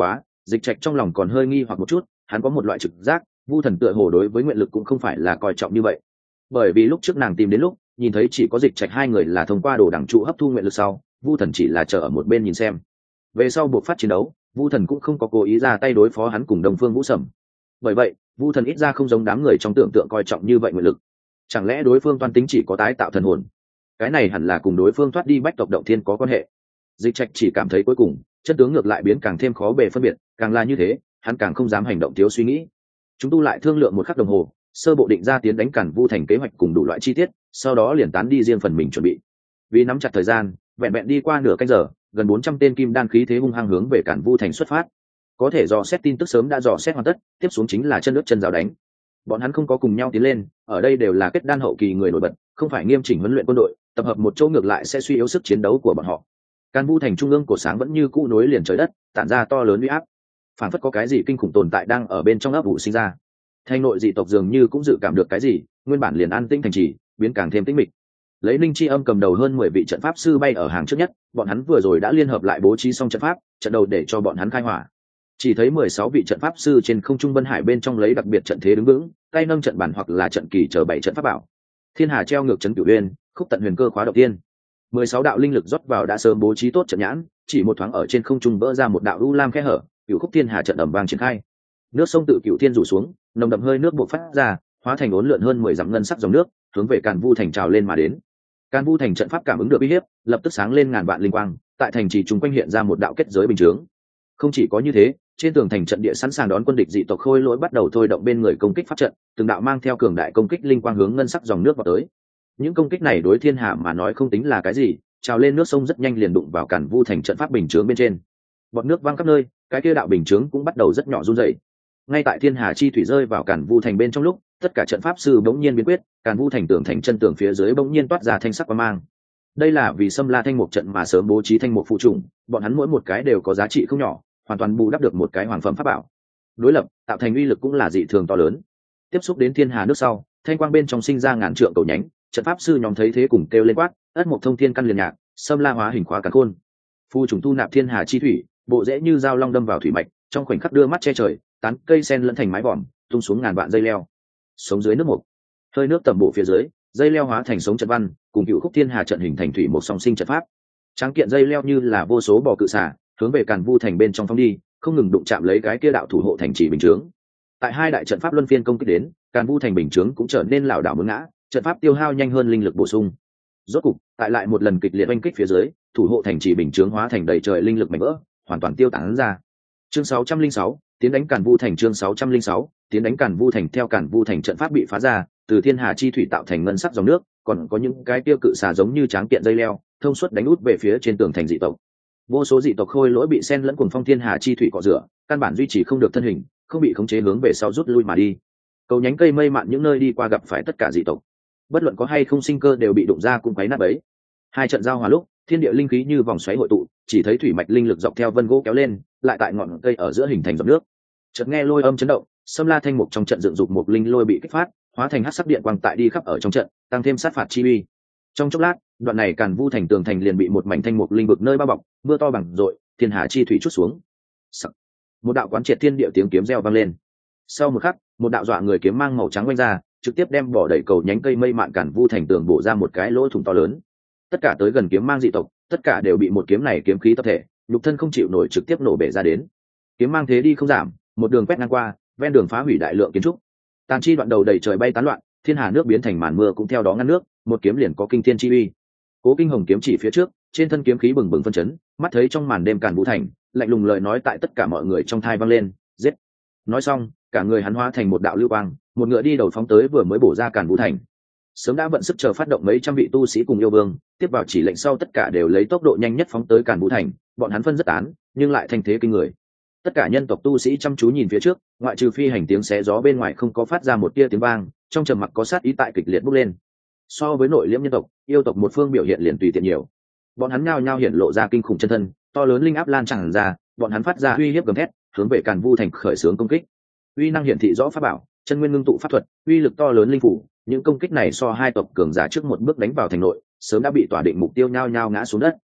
Dịch Trạch trong lòng còn hơi nghi hoặc một chút, hắn có một loại trực giác, Vu Thần tựa hồ đối với nguyện lực cũng không phải là coi trọng như vậy. Bởi vì lúc trước nàng tìm đến lúc, nhìn thấy chỉ có Dịch Trạch hai người là thông qua đồ đẳng trụ hấp thu nguyện lực sau, Vu Thần chỉ là chờ ở một bên nhìn xem. Về sau buộc phát chiến đấu, Vu Thần cũng không có cố ý ra tay đối phó hắn cùng Đông Phương Vũ Sầm. Bởi vậy, Vu Thần ít ra không giống đám người trong tưởng tượng coi trọng như vậy nguyện lực. Chẳng lẽ đối phương toan tính chỉ có tái tạo thần hồn? Cái này hẳn là cùng đối phương thoát đi bách tộc động thiên có quan hệ. Dịch Trạch chỉ cảm thấy cuối cùng chân tướng ngược lại biến càng thêm khó bề phân biệt, càng là như thế hắn càng không dám hành động thiếu suy nghĩ. Chúng tu lại thương lượng một khắc đồng hồ, sơ bộ định ra tiến đánh Càn Vu thành kế hoạch cùng đủ loại chi tiết, sau đó liền tán đi riêng phần mình chuẩn bị. Vì nắm chặt thời gian, vẹn vẹn đi qua nửa canh giờ, gần bốn trăm tên kim đan khí thế hung hăng hướng về Càn Vu thành xuất phát. Có thể dò xét tin tức sớm đã dò xét hoàn tất, tiếp xuống chính là chân nước chân giáo đánh. Bọn hắn không có cùng nhau tiến lên, ở đây đều là kết đan hậu kỳ người nổi bật, không phải nghiêm chỉnh huấn luyện quân đội, tập hợp một chỗ ngược lại sẽ suy yếu sức chiến đấu của bọn họ. Càn Vu thành trung ương cổ sáng vẫn như cũ nối liền trời đất, tản ra to lớn uy áp, phản phất có cái gì kinh khủng tồn tại đang ở bên trong ấp ủ sinh ra. Thành nội dị tộc dường như cũng dự cảm được cái gì, nguyên bản liền an tĩnh thành trì biến càng thêm tĩnh mịch. Lấy Linh Chi Âm cầm đầu hơn mười vị trận pháp sư bay ở hàng trước nhất, bọn hắn vừa rồi đã liên hợp lại bố trí xong trận pháp, trận đầu để cho bọn hắn khai hỏa. Chỉ thấy mười sáu vị trận pháp sư trên không trung vân hải bên trong lấy đặc biệt trận thế đứng vững, tay nâng trận bản hoặc là trận kỳ chờ bảy trận pháp bảo. Thiên Hà treo ngược trấn Cửu Uyên, khúc tận huyền cơ khóa đầu tiên. mười sáu đạo linh lực rót vào đã sớm bố trí tốt trận nhãn, chỉ một thoáng ở trên không trung vỡ ra một đạo u lam khe hở, cửu khúc thiên hà trận ầm vang triển khai. Nước sông tự cửu thiên rủ xuống, nồng đậm hơi nước bộc phát ra, hóa thành uốn lượn hơn mười dặm ngân sắc dòng nước, hướng về Càn Vu thành trào lên mà đến. Càn Vu thành trận pháp cảm ứng được uy hiếp, lập tức sáng lên ngàn vạn linh quang, tại thành trì chúng quanh hiện ra một đạo kết giới bình chướng. Không chỉ có như thế, trên tường thành trận địa sẵn sàng đón quân địch dị tộc khôi lỗi bắt đầu thôi động bên người công kích pháp trận, từng đạo mang theo cường đại công kích linh quang hướng ngân sắc dòng nước vào tới. Những công kích này đối thiên hạ mà nói không tính là cái gì, trào lên nước sông rất nhanh liền đụng vào Càn Vu thành trận pháp bình chướng bên trên. Bọt nước văng khắp nơi, cái kia đạo bình chướng cũng bắt đầu rất nhỏ run rẩy. Ngay tại thiên hà chi thủy rơi vào Càn Vu thành bên trong lúc, tất cả trận pháp sư bỗng nhiên biến quyết, Càn Vu thành tường thành chân tường phía dưới bỗng nhiên toát ra thanh sắc quang mang. Đây là vì Xâm La thanh mục trận mà sớm bố trí thanh mục phụ trùng, bọn hắn mỗi một cái đều có giá trị không nhỏ, hoàn toàn bù đắp được một cái hoàng phẩm pháp bảo. Đối lập, tạo thành uy lực cũng là dị thường to lớn. Tiếp xúc đến thiên hà nước sau, thanh quang bên trong sinh ra ngàn trượng cầu nhánh, trận pháp sư nhóm thấy thế cùng kêu lên quát, ất mục thông thiên căn liền nhạc, Xâm La hóa hình khóa càn khôn. Phu trùng thu nạp thiên hà chi thủy, bộ dễ như dao long đâm vào thủy mạch, trong khoảnh khắc đưa mắt che trời, tán cây sen lẫn thành mái vòm, tung xuống ngàn vạn dây leo. Sống dưới nước mục, hơi nước tầm bộ phía dưới, dây leo hóa thành sống trận văn, cùng cựu khúc thiên hà trận hình thành thủy một song sinh trận pháp. Tráng kiện dây leo như là vô số bò cự xả, hướng về Càn Vu thành bên trong phóng đi, không ngừng đụng chạm lấy cái kia đạo thủ hộ thành trì bình chướng. Tại hai đại trận pháp luân phiên công kích đến, Càn Vu thành bình chướng cũng trở nên lảo đảo muốn ngã, trận pháp tiêu hao nhanh hơn linh lực bổ sung. Rốt cục, tại lại một lần kịch liệt oanh kích phía dưới, thủ hộ thành trì bình chướng hóa thành đầy trời linh lực mảnh vỡ, hoàn toàn tiêu tán ra. Chương sáu trăm linh sáu, tiến đánh Càn Vu thành. Chương sáu trăm linh sáu, tiến đánh Càn Vu thành. Theo Càn Vu thành trận pháp bị phá ra, từ thiên hà chi thủy tạo thành ngân sắc dòng nước, còn có những cái tiêu cự xà giống như tráng kiện dây leo, thông suốt đánh út về phía trên tường thành dị tộc. Vô số dị tộc khôi lỗi bị xen lẫn cuồng phong thiên hà chi thủy cọ rửa, căn bản duy trì không được thân hình, không bị khống chế hướng về sau rút lui mà đi. Cầu nhánh cây mây mạn những nơi đi qua gặp phải tất cả dị tộc, bất luận có hay không sinh cơ đều bị đụng ra cũng quấy nát bấy. Hai trận giao hòa lúc, thiên địa linh khí như vòng xoáy hội tụ, chỉ thấy thủy mạch linh lực dọc theo vân gỗ kéo lên, lại tại ngọn cây ở giữa hình thành dòng nước. Chợt nghe lôi âm chấn động, Xâm La thanh mục trong trận dựng dục một linh lôi bị kích phát, hóa thành hắc sắc điện quang tại đi khắp ở trong trận, tăng thêm sát phạt chi uy. Trong chốc lát, đoạn này Càn Vu thành tường thành liền bị một mảnh thanh mục linh vực nơi bao bọc, mưa to bằng rội, thiên hà chi thủy chút xuống. Sắc. Một đạo quán triệt thiên địa tiếng kiếm reo vang lên. Sau một khắc, một đạo dọa người kiếm mang màu trắng quanh ra, trực tiếp đem bỏ đẩy cầu nhánh cây mây mạn Càn Vu thành tường bổ ra một cái lỗ thủng to lớn. Tất cả tới gần kiếm mang dị tộc, tất cả đều bị một kiếm này kiếm khí tập thể, nhục thân không chịu nổi trực tiếp nổ bể ra đến. Kiếm mang thế đi không giảm, một đường quét ngang qua, ven đường phá hủy đại lượng kiến trúc. Tàn chi đoạn đầu đầy trời bay tán loạn, thiên hà nước biến thành màn mưa cũng theo đó ngăn nước, một kiếm liền có kinh thiên chi uy. Cố Kinh Hồng kiếm chỉ phía trước, trên thân kiếm khí bừng bừng phân chấn, mắt thấy trong màn đêm Càn Vu thành, lạnh lùng lời nói tại tất cả mọi người trong thai vang lên, giết. Nói xong, cả người hắn hóa thành một đạo lưu quang, một ngựa đi đầu phóng tới vừa mới bổ ra Càn Vu thành. Sớm đã vận sức chờ phát động mấy trăm vị tu sĩ cùng yêu vương, tiếp vào chỉ lệnh sau tất cả đều lấy tốc độ nhanh nhất phóng tới Càn Vu thành, bọn hắn phân rất tán, nhưng lại thanh thế kinh người. Tất cả nhân tộc tu sĩ chăm chú nhìn phía trước, ngoại trừ phi hành tiếng xé gió bên ngoài không có phát ra một tia tiếng vang, trong trầm mặc có sát ý tại kịch liệt bốc lên. So với nội liễm nhân tộc, yêu tộc một phương biểu hiện liền tùy tiện nhiều. Bọn hắn nhao nhao hiện lộ ra kinh khủng chân thân, to lớn linh áp lan tràn ra, bọn hắn phát ra uy hiếp gầm thét, hướng về Càn Vu thành khởi xướng công kích. Uy năng hiển thị rõ pháp bảo, chân nguyên ngưng tụ pháp thuật, uy lực to lớn linh phủ, những công kích này so hai tộc cường giả trước một bước đánh vào thành nội, sớm đã bị tỏa định mục tiêu nhao nhao ngã xuống đất.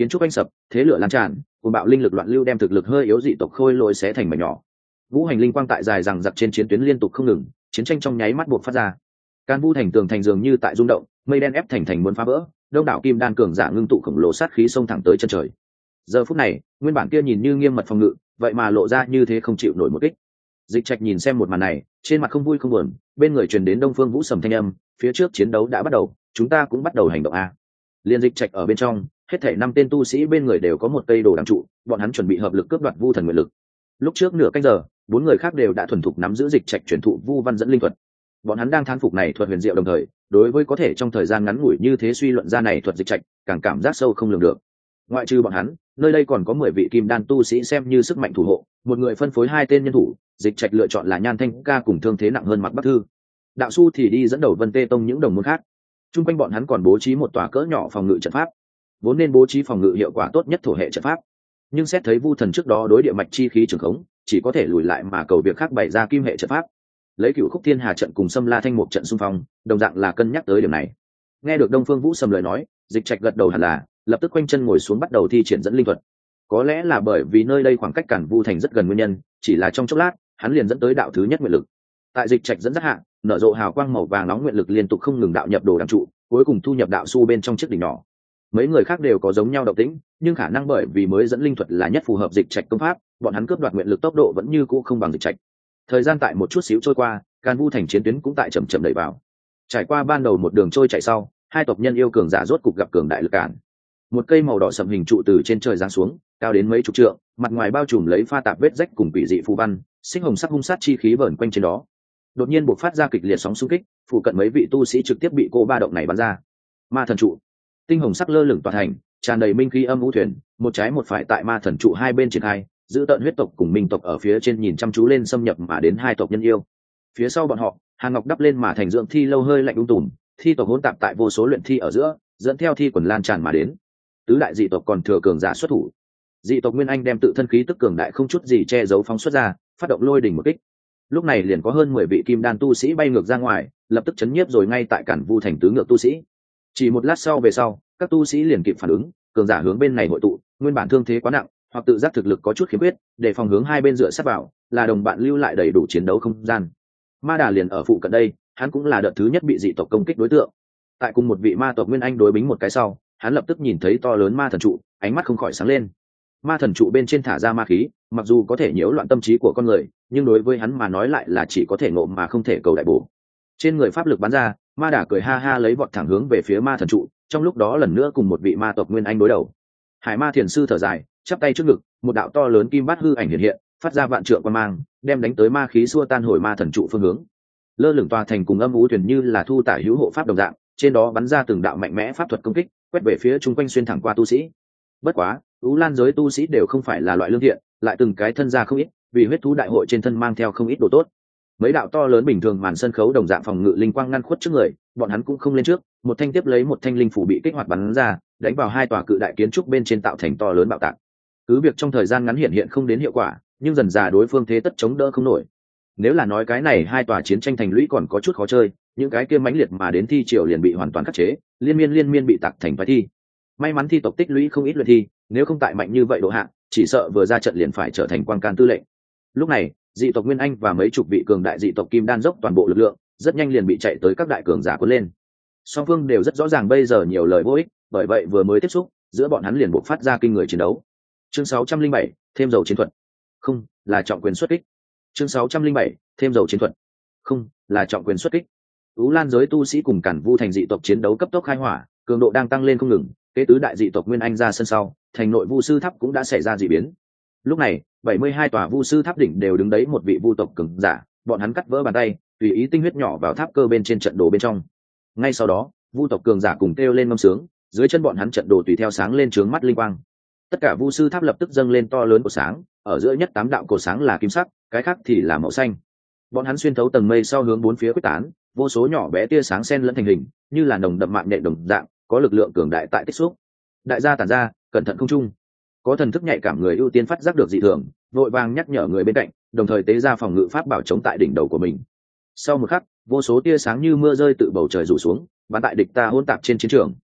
kiến trúc anh sập, thế lửa lan tràn, cùng bạo linh lực loạn lưu đem thực lực hơi yếu dị tộc khôi lỗi xé thành mảnh nhỏ. Vũ hành linh quang tại dài rằng giặc trên chiến tuyến liên tục không ngừng, chiến tranh trong nháy mắt buộc phát ra. Can Vu thành tường thành dường như tại rung động, mây đen ép thành thành muốn phá vỡ, đông đảo kim đan cường giả ngưng tụ khổng lồ sát khí xông thẳng tới chân trời. Giờ phút này, nguyên bản kia nhìn như nghiêm mật phòng ngự, vậy mà lộ ra như thế không chịu nổi một kích. Dịch Trạch nhìn xem một màn này, trên mặt không vui không buồn, bên người truyền đến Đông Phương Vũ Sầm thanh âm, phía trước chiến đấu đã bắt đầu, chúng ta cũng bắt đầu hành động a. Liên Dịch Trạch ở bên trong, hết thảy năm tên tu sĩ bên người đều có một cây đồ đằng trụ, bọn hắn chuẩn bị hợp lực cướp đoạt Vu thần nguyện lực. Lúc trước nửa canh giờ, bốn người khác đều đã thuần thục nắm giữ Dịch Trạch truyền thụ Vu văn dẫn linh thuật. Bọn hắn đang thán phục này thuật huyền diệu đồng thời, đối với có thể trong thời gian ngắn ngủi như thế suy luận ra này thuật Dịch Trạch, càng cảm giác sâu không lường được. Ngoại trừ bọn hắn, nơi đây còn có mười vị kim đan tu sĩ xem như sức mạnh thủ hộ, một người phân phối hai tên nhân thủ, Dịch Trạch lựa chọn là Nhan Thanh ca cùng thương thế nặng hơn Mặc Bắc Thư. Đạo Su thì đi dẫn đầu Vân Tê Tông những đồng môn khác. Trung quanh bọn hắn còn bố trí một tòa cỡ nhỏ phòng ngự trận pháp, vốn nên bố trí phòng ngự hiệu quả tốt nhất thổ hệ trận pháp, nhưng xét thấy Vu thần trước đó đối địa mạch chi khí trường khống, chỉ có thể lùi lại mà cầu việc khác bày ra kim hệ trận pháp. Lấy Cửu Khúc Thiên Hà trận cùng Sâm La Thanh một trận xung phong, đồng dạng là cân nhắc tới điểm này. Nghe được Đông Phương Vũ Sầm lời nói, Dịch Trạch gật đầu hẳn là, lập tức quanh chân ngồi xuống bắt đầu thi triển dẫn linh thuật. Có lẽ là bởi vì nơi đây khoảng cách Cản Vu thành rất gần nguyên nhân, chỉ là trong chốc lát, hắn liền dẫn tới đạo thứ nhất nguyện lực. Tại Dịch Trạch dẫn dắt hạ, nở rộ hào quang màu vàng nóng nguyện lực liên tục không ngừng đạo nhập đồ đằng trụ, cuối cùng thu nhập đạo su bên trong chiếc đỉnh nhỏ. Mấy người khác đều có giống nhau động tĩnh, nhưng khả năng bởi vì mới dẫn linh thuật là nhất phù hợp Dịch Trạch công pháp, bọn hắn cướp đoạt nguyện lực tốc độ vẫn như cũ không bằng Dịch Trạch. Thời gian tại một chút xíu trôi qua, Càn Vu thành chiến tuyến cũng tại chậm chậm đẩy vào. Trải qua ban đầu một đường trôi chạy sau, hai tộc nhân yêu cường giả rốt cục gặp cường đại lực cản. Một cây màu đỏ sậm hình trụ từ trên trời giáng xuống, cao đến mấy chục trượng, mặt ngoài bao trùm lấy pha tạp vết rách cùng quỷ dị phù văn, xích hồng sắc hung sát chi khí vờn quanh trên đó. Đột nhiên bộc phát ra kịch liệt sóng xung kích, phụ cận mấy vị tu sĩ trực tiếp bị cô ba động này bắn ra. Ma thần trụ, tinh hồng sắc lơ lửng tỏa thành, tràn đầy minh khí âm u thuyền, một trái một phải tại ma thần trụ hai bên triển khai, giữ tận huyết tộc cùng minh tộc ở phía trên nhìn chăm chú lên xâm nhập mà đến hai tộc nhân yêu. Phía sau bọn họ, Hàn Ngọc đắp lên mà thành dưỡng thi lâu hơi lạnh ung tùm, thi tộc hỗn tạp tại vô số luyện thi ở giữa, dẫn theo thi quần lan tràn mà đến. Tứ đại dị tộc còn thừa cường giả xuất thủ. Dị tộc Nguyên Anh đem tự thân khí tức cường đại không chút gì che giấu phóng xuất ra, phát động lôi đỉnh một kích. Lúc này liền có hơn mười vị kim đan tu sĩ bay ngược ra ngoài, lập tức chấn nhiếp rồi ngay tại Cản Vu thành tứ ngược tu sĩ. Chỉ một lát sau về sau, các tu sĩ liền kịp phản ứng, cường giả hướng bên này hội tụ, nguyên bản thương thế quá nặng, hoặc tự giác thực lực có chút khiếm khuyết, để phòng hướng hai bên dựa sát vào, là đồng bạn lưu lại đầy đủ chiến đấu không gian. Ma Đà liền ở phụ cận đây, hắn cũng là đợt thứ nhất bị dị tộc công kích đối tượng. Tại cùng một vị ma tộc Nguyên Anh đối bính một cái sau, hắn lập tức nhìn thấy to lớn ma thần trụ, ánh mắt không khỏi sáng lên. Ma thần trụ bên trên thả ra ma khí, mặc dù có thể nhiễu loạn tâm trí của con người, nhưng đối với hắn mà nói lại là chỉ có thể ngộ mà không thể cầu đại bổ. Trên người pháp lực bắn ra, Ma Đà cười ha ha lấy vọt thẳng hướng về phía ma thần trụ, trong lúc đó lần nữa cùng một vị ma tộc Nguyên Anh đối đầu. Hải Ma Thiền sư thở dài, chắp tay trước ngực, một đạo to lớn kim bát hư ảnh hiện hiện, phát ra vạn trượng quang mang, đem đánh tới ma khí xua tan hồi ma thần trụ phương hướng. Lơ lửng tòa thành cùng âm u thuyền như là thu tả hữu hộ pháp đồng dạng, trên đó bắn ra từng đạo mạnh mẽ pháp thuật công kích, quét về phía chung quanh xuyên thẳng qua tu sĩ. Bất quá, Ú Lan giới tu sĩ đều không phải là loại lương thiện, lại từng cái thân gia không ít, vì huyết thú đại hội trên thân mang theo không ít đồ tốt. Mấy đạo to lớn bình thường màn sân khấu đồng dạng phòng ngự linh quang ngăn khuất trước người, bọn hắn cũng không lên trước, một thanh tiếp lấy một thanh linh phủ bị kích hoạt bắn ra, đánh vào hai tòa cự đại kiến trúc bên trên tạo thành to lớn bạo tạc. Cứ việc trong thời gian ngắn hiện hiện không đến hiệu quả, nhưng dần dà đối phương thế tất chống đỡ không nổi. Nếu là nói cái này hai tòa chiến tranh thành lũy còn có chút khó chơi, những cái kia mãnh liệt mà đến thi triều liền bị hoàn toàn khắc chế, liên miên liên miên bị tạc thành phái thi. May mắn thi tộc tích lũy không ít luyện thi, nếu không tại mạnh như vậy độ hạng, chỉ sợ vừa ra trận liền phải trở thành quan can tư lệnh. Lúc này, dị tộc Nguyên Anh và mấy chục vị cường đại dị tộc Kim Đan dốc toàn bộ lực lượng, rất nhanh liền bị chạy tới các đại cường giả cuốn lên. Song phương đều rất rõ ràng bây giờ nhiều lời vô ích, bởi vậy vừa mới tiếp xúc, giữa bọn hắn liền bộc phát ra kinh người chiến đấu. Chương sáu trăm linh bảy, thêm dầu chiến thuật. Không, là trọng quyền xuất kích. Chương sáu trăm linh bảy, thêm dầu chiến thuật. Không, là trọng quyền xuất kích. Ú Lan giới tu sĩ cùng Cản Vu thành dị tộc chiến đấu cấp tốc khai hỏa, cường độ đang tăng lên không ngừng, kế tứ đại dị tộc Nguyên Anh ra sân sau, thành nội Vu sư tháp cũng đã xảy ra dị biến. Lúc này, bảy mươi hai tòa Vu sư tháp đỉnh đều đứng đấy một vị Vu tộc cường giả, bọn hắn cắt vỡ bàn tay, tùy ý tinh huyết nhỏ vào tháp cơ bên trên trận đồ bên trong. Ngay sau đó, Vu tộc cường giả cùng kêu lên ngâm sướng, dưới chân bọn hắn trận đồ tùy theo sáng lên trướng mắt linh quang. Tất cả Vu sư tháp lập tức dâng lên to lớn của sáng, ở giữa nhất tám đạo cột sáng là kim sắc, cái khác thì là màu xanh. Bọn hắn xuyên thấu tầng mây sau hướng bốn phía quyết tán, vô số nhỏ bé tia sáng xen lẫn thành hình, như là nồng đậm mạng nhện đồng dạng, có lực lượng cường đại tại tích xúc. Đại gia tản ra, cẩn thận không trung. Có thần thức nhạy cảm người ưu tiên phát giác được dị thường, vội vàng nhắc nhở người bên cạnh, đồng thời tế ra phòng ngự pháp bảo chống tại đỉnh đầu của mình. Sau một khắc, vô số tia sáng như mưa rơi tự bầu trời rủ xuống, bắn tại địch ta hỗn tạp trên chiến trường.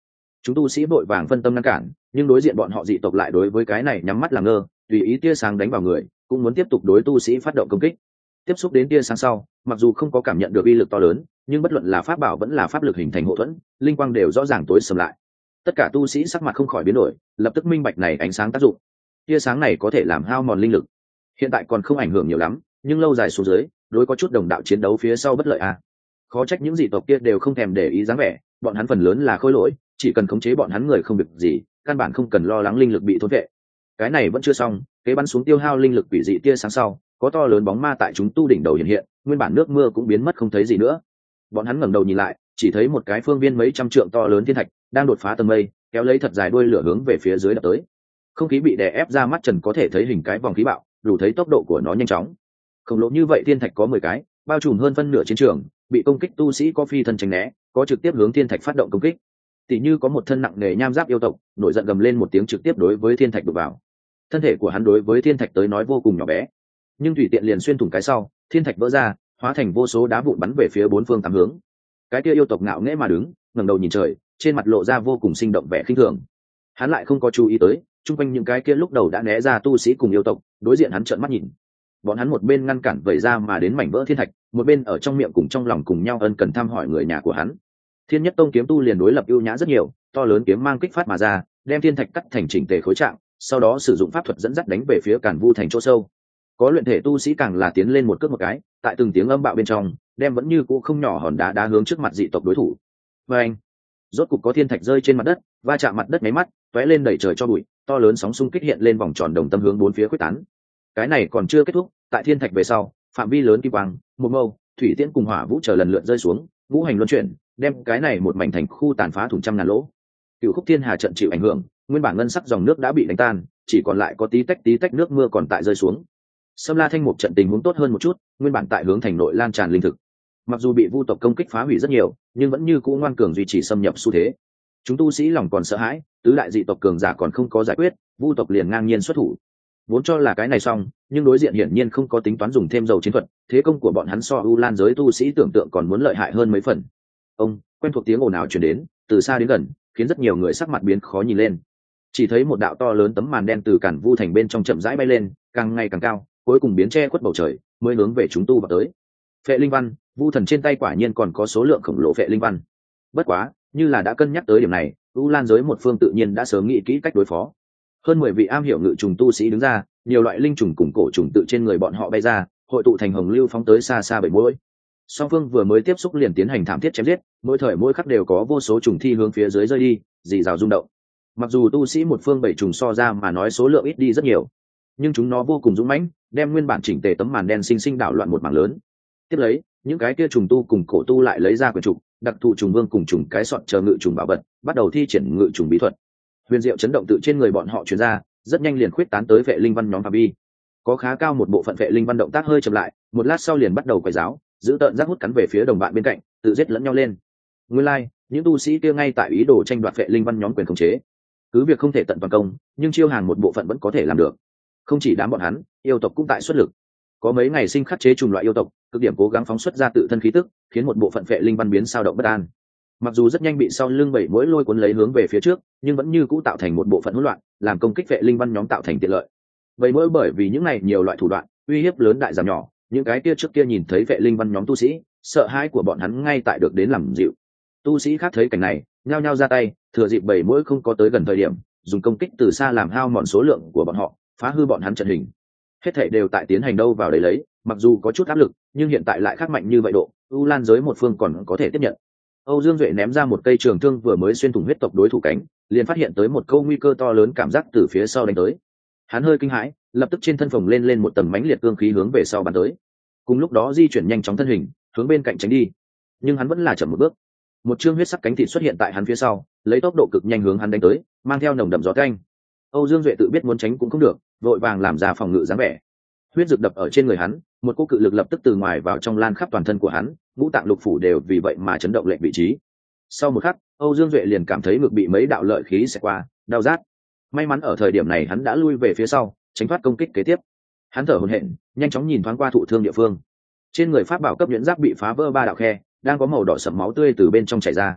Chúng tu sĩ vội vàng phân tâm ngăn cản, nhưng đối diện bọn họ dị tộc lại đối với cái này nhắm mắt làm ngơ, tùy ý tia sáng đánh vào người, cũng muốn tiếp tục đối tu sĩ phát động công kích. Tiếp xúc đến tia sáng sau, mặc dù không có cảm nhận được uy lực to lớn, nhưng bất luận là pháp bảo vẫn là pháp lực hình thành hộ thuẫn, linh quang đều rõ ràng tối sầm lại. Tất cả tu sĩ sắc mặt không khỏi biến đổi, lập tức minh bạch này ánh sáng tác dụng. Tia sáng này có thể làm hao mòn linh lực. Hiện tại còn không ảnh hưởng nhiều lắm, nhưng lâu dài xuống dưới, đối có chút đồng đạo chiến đấu phía sau bất lợi à. Khó trách những dị tộc kia đều không thèm để ý dáng vẻ, bọn hắn phần lớn là khôi lỗi, chỉ cần khống chế bọn hắn người không việc gì, căn bản không cần lo lắng linh lực bị thôn vệ. Cái này vẫn chưa xong, kế bắn xuống tiêu hao linh lực quỷ dị tia sáng sau, có to lớn bóng ma tại chúng tu đỉnh đầu hiện hiện, nguyên bản nước mưa cũng biến mất không thấy gì nữa. Bọn hắn ngẩng đầu nhìn lại, chỉ thấy một cái phương viên mấy trăm trượng to lớn thiên thạch đang đột phá tầng mây, kéo lấy thật dài đuôi lửa hướng về phía dưới đập tới. Không khí bị đè ép ra, mắt trần có thể thấy hình cái vòng khí bạo, đủ thấy tốc độ của nó nhanh chóng. Khổng lồ như vậy thiên thạch có mười cái, bao trùm hơn phân nửa chiến trường, bị công kích tu sĩ có phi thân tránh né, có trực tiếp hướng thiên thạch phát động công kích. Tỷ như có một thân nặng nề nham giáp yêu tộc, nổi giận gầm lên một tiếng trực tiếp đối với thiên thạch đụng vào. Thân thể của hắn đối với thiên thạch tới nói vô cùng nhỏ bé, nhưng tùy tiện liền xuyên thủng cái sau, thiên thạch vỡ ra, hóa thành vô số đá vụn bắn về phía bốn phương tám hướng. Cái kia yêu tộc ngạo nghễ mà đứng, ngẩng đầu nhìn trời, trên mặt lộ ra vô cùng sinh động vẻ khinh thường. Hắn lại không có chú ý tới, chung quanh những cái kia lúc đầu đã né ra tu sĩ cùng yêu tộc, đối diện hắn trợn mắt nhìn. Bọn hắn một bên ngăn cản vẩy ra mà đến mảnh vỡ thiên thạch, một bên ở trong miệng cùng trong lòng cùng nhau ân cần thăm hỏi người nhà của hắn. Thiên Nhất Tông kiếm tu liền đối lập ưu nhã rất nhiều, to lớn kiếm mang kích phát mà ra, đem thiên thạch cắt thành chỉnh tề khối trạng, sau đó sử dụng pháp thuật dẫn dắt đánh về phía Càn Vu thành chỗ sâu. Có luyện thể tu sĩ càng là tiến lên một cước một cái, tại từng tiếng âm bạo bên trong, đem vẫn như cũ không nhỏ hòn đá đá hướng trước mặt dị tộc đối thủ. Và anh, rốt cục có thiên thạch rơi trên mặt đất, va chạm mặt đất mấy mắt, tóe lên đẩy trời cho bụi, to lớn sóng xung kích hiện lên vòng tròn đồng tâm hướng bốn phía quyết tán. Cái này còn chưa kết thúc, tại thiên thạch về sau, phạm vi lớn kim quang, một mâu, thủy tiễn cùng hỏa vũ chờ lần lượt rơi xuống, ngũ hành luân chuyển, đem cái này một mảnh thành khu tàn phá thủng trăm ngàn lỗ. Cửu Khúc Thiên Hà trận chịu ảnh hưởng, nguyên bản ngân sắc dòng nước đã bị đánh tan, chỉ còn lại có tí tách tí tách nước mưa còn tại rơi xuống. Sâm La Thanh một trận tình huống tốt hơn một chút, nguyên bản tại hướng thành nội lan tràn linh thực. Mặc dù bị vu tộc công kích phá hủy rất nhiều, nhưng vẫn như cũ ngoan cường duy trì xâm nhập xu thế. Chúng tu sĩ lòng còn sợ hãi, tứ đại dị tộc cường giả còn không có giải quyết, vu tộc liền ngang nhiên xuất thủ. Vốn cho là cái này xong, nhưng đối diện hiển nhiên không có tính toán dùng thêm dầu chiến thuật, thế công của bọn hắn so U Lan giới tu sĩ tưởng tượng còn muốn lợi hại hơn mấy phần. Ông, quen thuộc tiếng ồn ào truyền đến, từ xa đến gần, khiến rất nhiều người sắc mặt biến khó nhìn lên. Chỉ thấy một đạo to lớn tấm màn đen từ Càn Vu thành bên trong chậm rãi bay lên, càng ngày càng cao, cuối cùng biến che khuất bầu trời, mới hướng về chúng tu vào tới. Phệ linh văn, Vu thần trên tay quả nhiên còn có số lượng khổng lồ phệ linh văn. Bất quá, như là đã cân nhắc tới điểm này, U Lan giới một phương tự nhiên đã sớm nghĩ kỹ cách đối phó. Hơn mười vị am hiểu ngự trùng tu sĩ đứng ra, nhiều loại linh trùng cùng cổ trùng tự trên người bọn họ bay ra, hội tụ thành hồng lưu phóng tới xa xa bảy mũi. Song phương vừa mới tiếp xúc liền tiến hành thảm thiết chém giết, mỗi thời mỗi khắc đều có vô số trùng thi hướng phía dưới rơi đi, rì rào rung động. Mặc dù tu sĩ một phương bảy trùng so ra mà nói số lượng ít đi rất nhiều, nhưng chúng nó vô cùng dũng mãnh, đem nguyên bản chỉnh tề tấm màn đen sinh sinh đảo loạn một mảng lớn. Tiếp lấy, những cái kia trùng tu cùng cổ tu lại lấy ra quyển trục, đặc thù trùng vương cùng trùng cái sọt chờ ngự trùng bảo vật, bắt đầu thi triển ngự trùng bí thuật. Huyền diệu chấn động tự trên người bọn họ truyền ra, rất nhanh liền khuyết tán tới vệ linh văn nhóm phạm vi. Có khá cao một bộ phận vệ linh văn động tác hơi chậm lại, một lát sau liền bắt đầu quay giáo, giữ tợn giác hút cắn về phía đồng bạn bên cạnh, tự giết lẫn nhau lên. Nguyên lai, like, những tu sĩ kia ngay tại ý đồ tranh đoạt vệ linh văn nhóm quyền khống chế. Cứ việc không thể tận toàn công, nhưng chiêu hàng một bộ phận vẫn có thể làm được. Không chỉ đám bọn hắn, yêu tộc cũng tại xuất lực. Có mấy ngày sinh khắc chế trùng loại yêu tộc, cực điểm cố gắng phóng xuất ra tự thân khí tức, khiến một bộ phận vệ linh văn biến sao động bất an. Mặc dù rất nhanh bị sau lưng bảy mũi lôi cuốn lấy hướng về phía trước, nhưng vẫn như cũ tạo thành một bộ phận hỗn loạn, làm công kích vệ linh văn nhóm tạo thành tiện lợi. Bảy mũi bởi vì những này nhiều loại thủ đoạn, uy hiếp lớn đại giảm nhỏ, những cái kia trước kia nhìn thấy vệ linh văn nhóm tu sĩ, sợ hãi của bọn hắn ngay tại được đến làm dịu. Tu sĩ khác thấy cảnh này, nhao nhao ra tay, thừa dịp bảy mũi không có tới gần thời điểm, dùng công kích từ xa làm hao mòn số lượng của bọn họ, phá hư bọn hắn trận hình. Hết thảy đều tại tiến hành đâu vào đấy lấy, mặc dù có chút áp lực, nhưng hiện tại lại khác mạnh như vậy độ, U Lan giới một phương còn có thể tiếp nhận. Âu Dương Duệ ném ra một cây trường thương vừa mới xuyên thủng huyết tộc đối thủ cánh, liền phát hiện tới một câu nguy cơ to lớn cảm giác từ phía sau đánh tới. Hắn hơi kinh hãi, lập tức trên thân phồng lên lên một tầng mãnh liệt cương khí hướng về sau bắn tới. Cùng lúc đó di chuyển nhanh chóng thân hình, hướng bên cạnh tránh đi. Nhưng hắn vẫn là chậm một bước. Một chương huyết sắc cánh thịt xuất hiện tại hắn phía sau, lấy tốc độ cực nhanh hướng hắn đánh tới, mang theo nồng đậm gió canh. Âu Dương Duệ tự biết muốn tránh cũng không được, vội vàng làm ra phòng ngự dáng vẻ. Huyết dược đập ở trên người hắn, một cỗ cự lực lập tức từ ngoài vào trong lan khắp toàn thân của hắn, ngũ tạng lục phủ đều vì vậy mà chấn động lệch vị trí. Sau một khắc, Âu Dương Duệ liền cảm thấy ngực bị mấy đạo lợi khí xẹt qua, đau rát. May mắn ở thời điểm này hắn đã lui về phía sau, tránh thoát công kích kế tiếp. Hắn thở hổn hển, nhanh chóng nhìn thoáng qua thụ thương địa phương. Trên người pháp bảo cấp nhuyễn giáp bị phá vỡ ba đạo khe, đang có màu đỏ sẫm máu tươi từ bên trong chảy ra.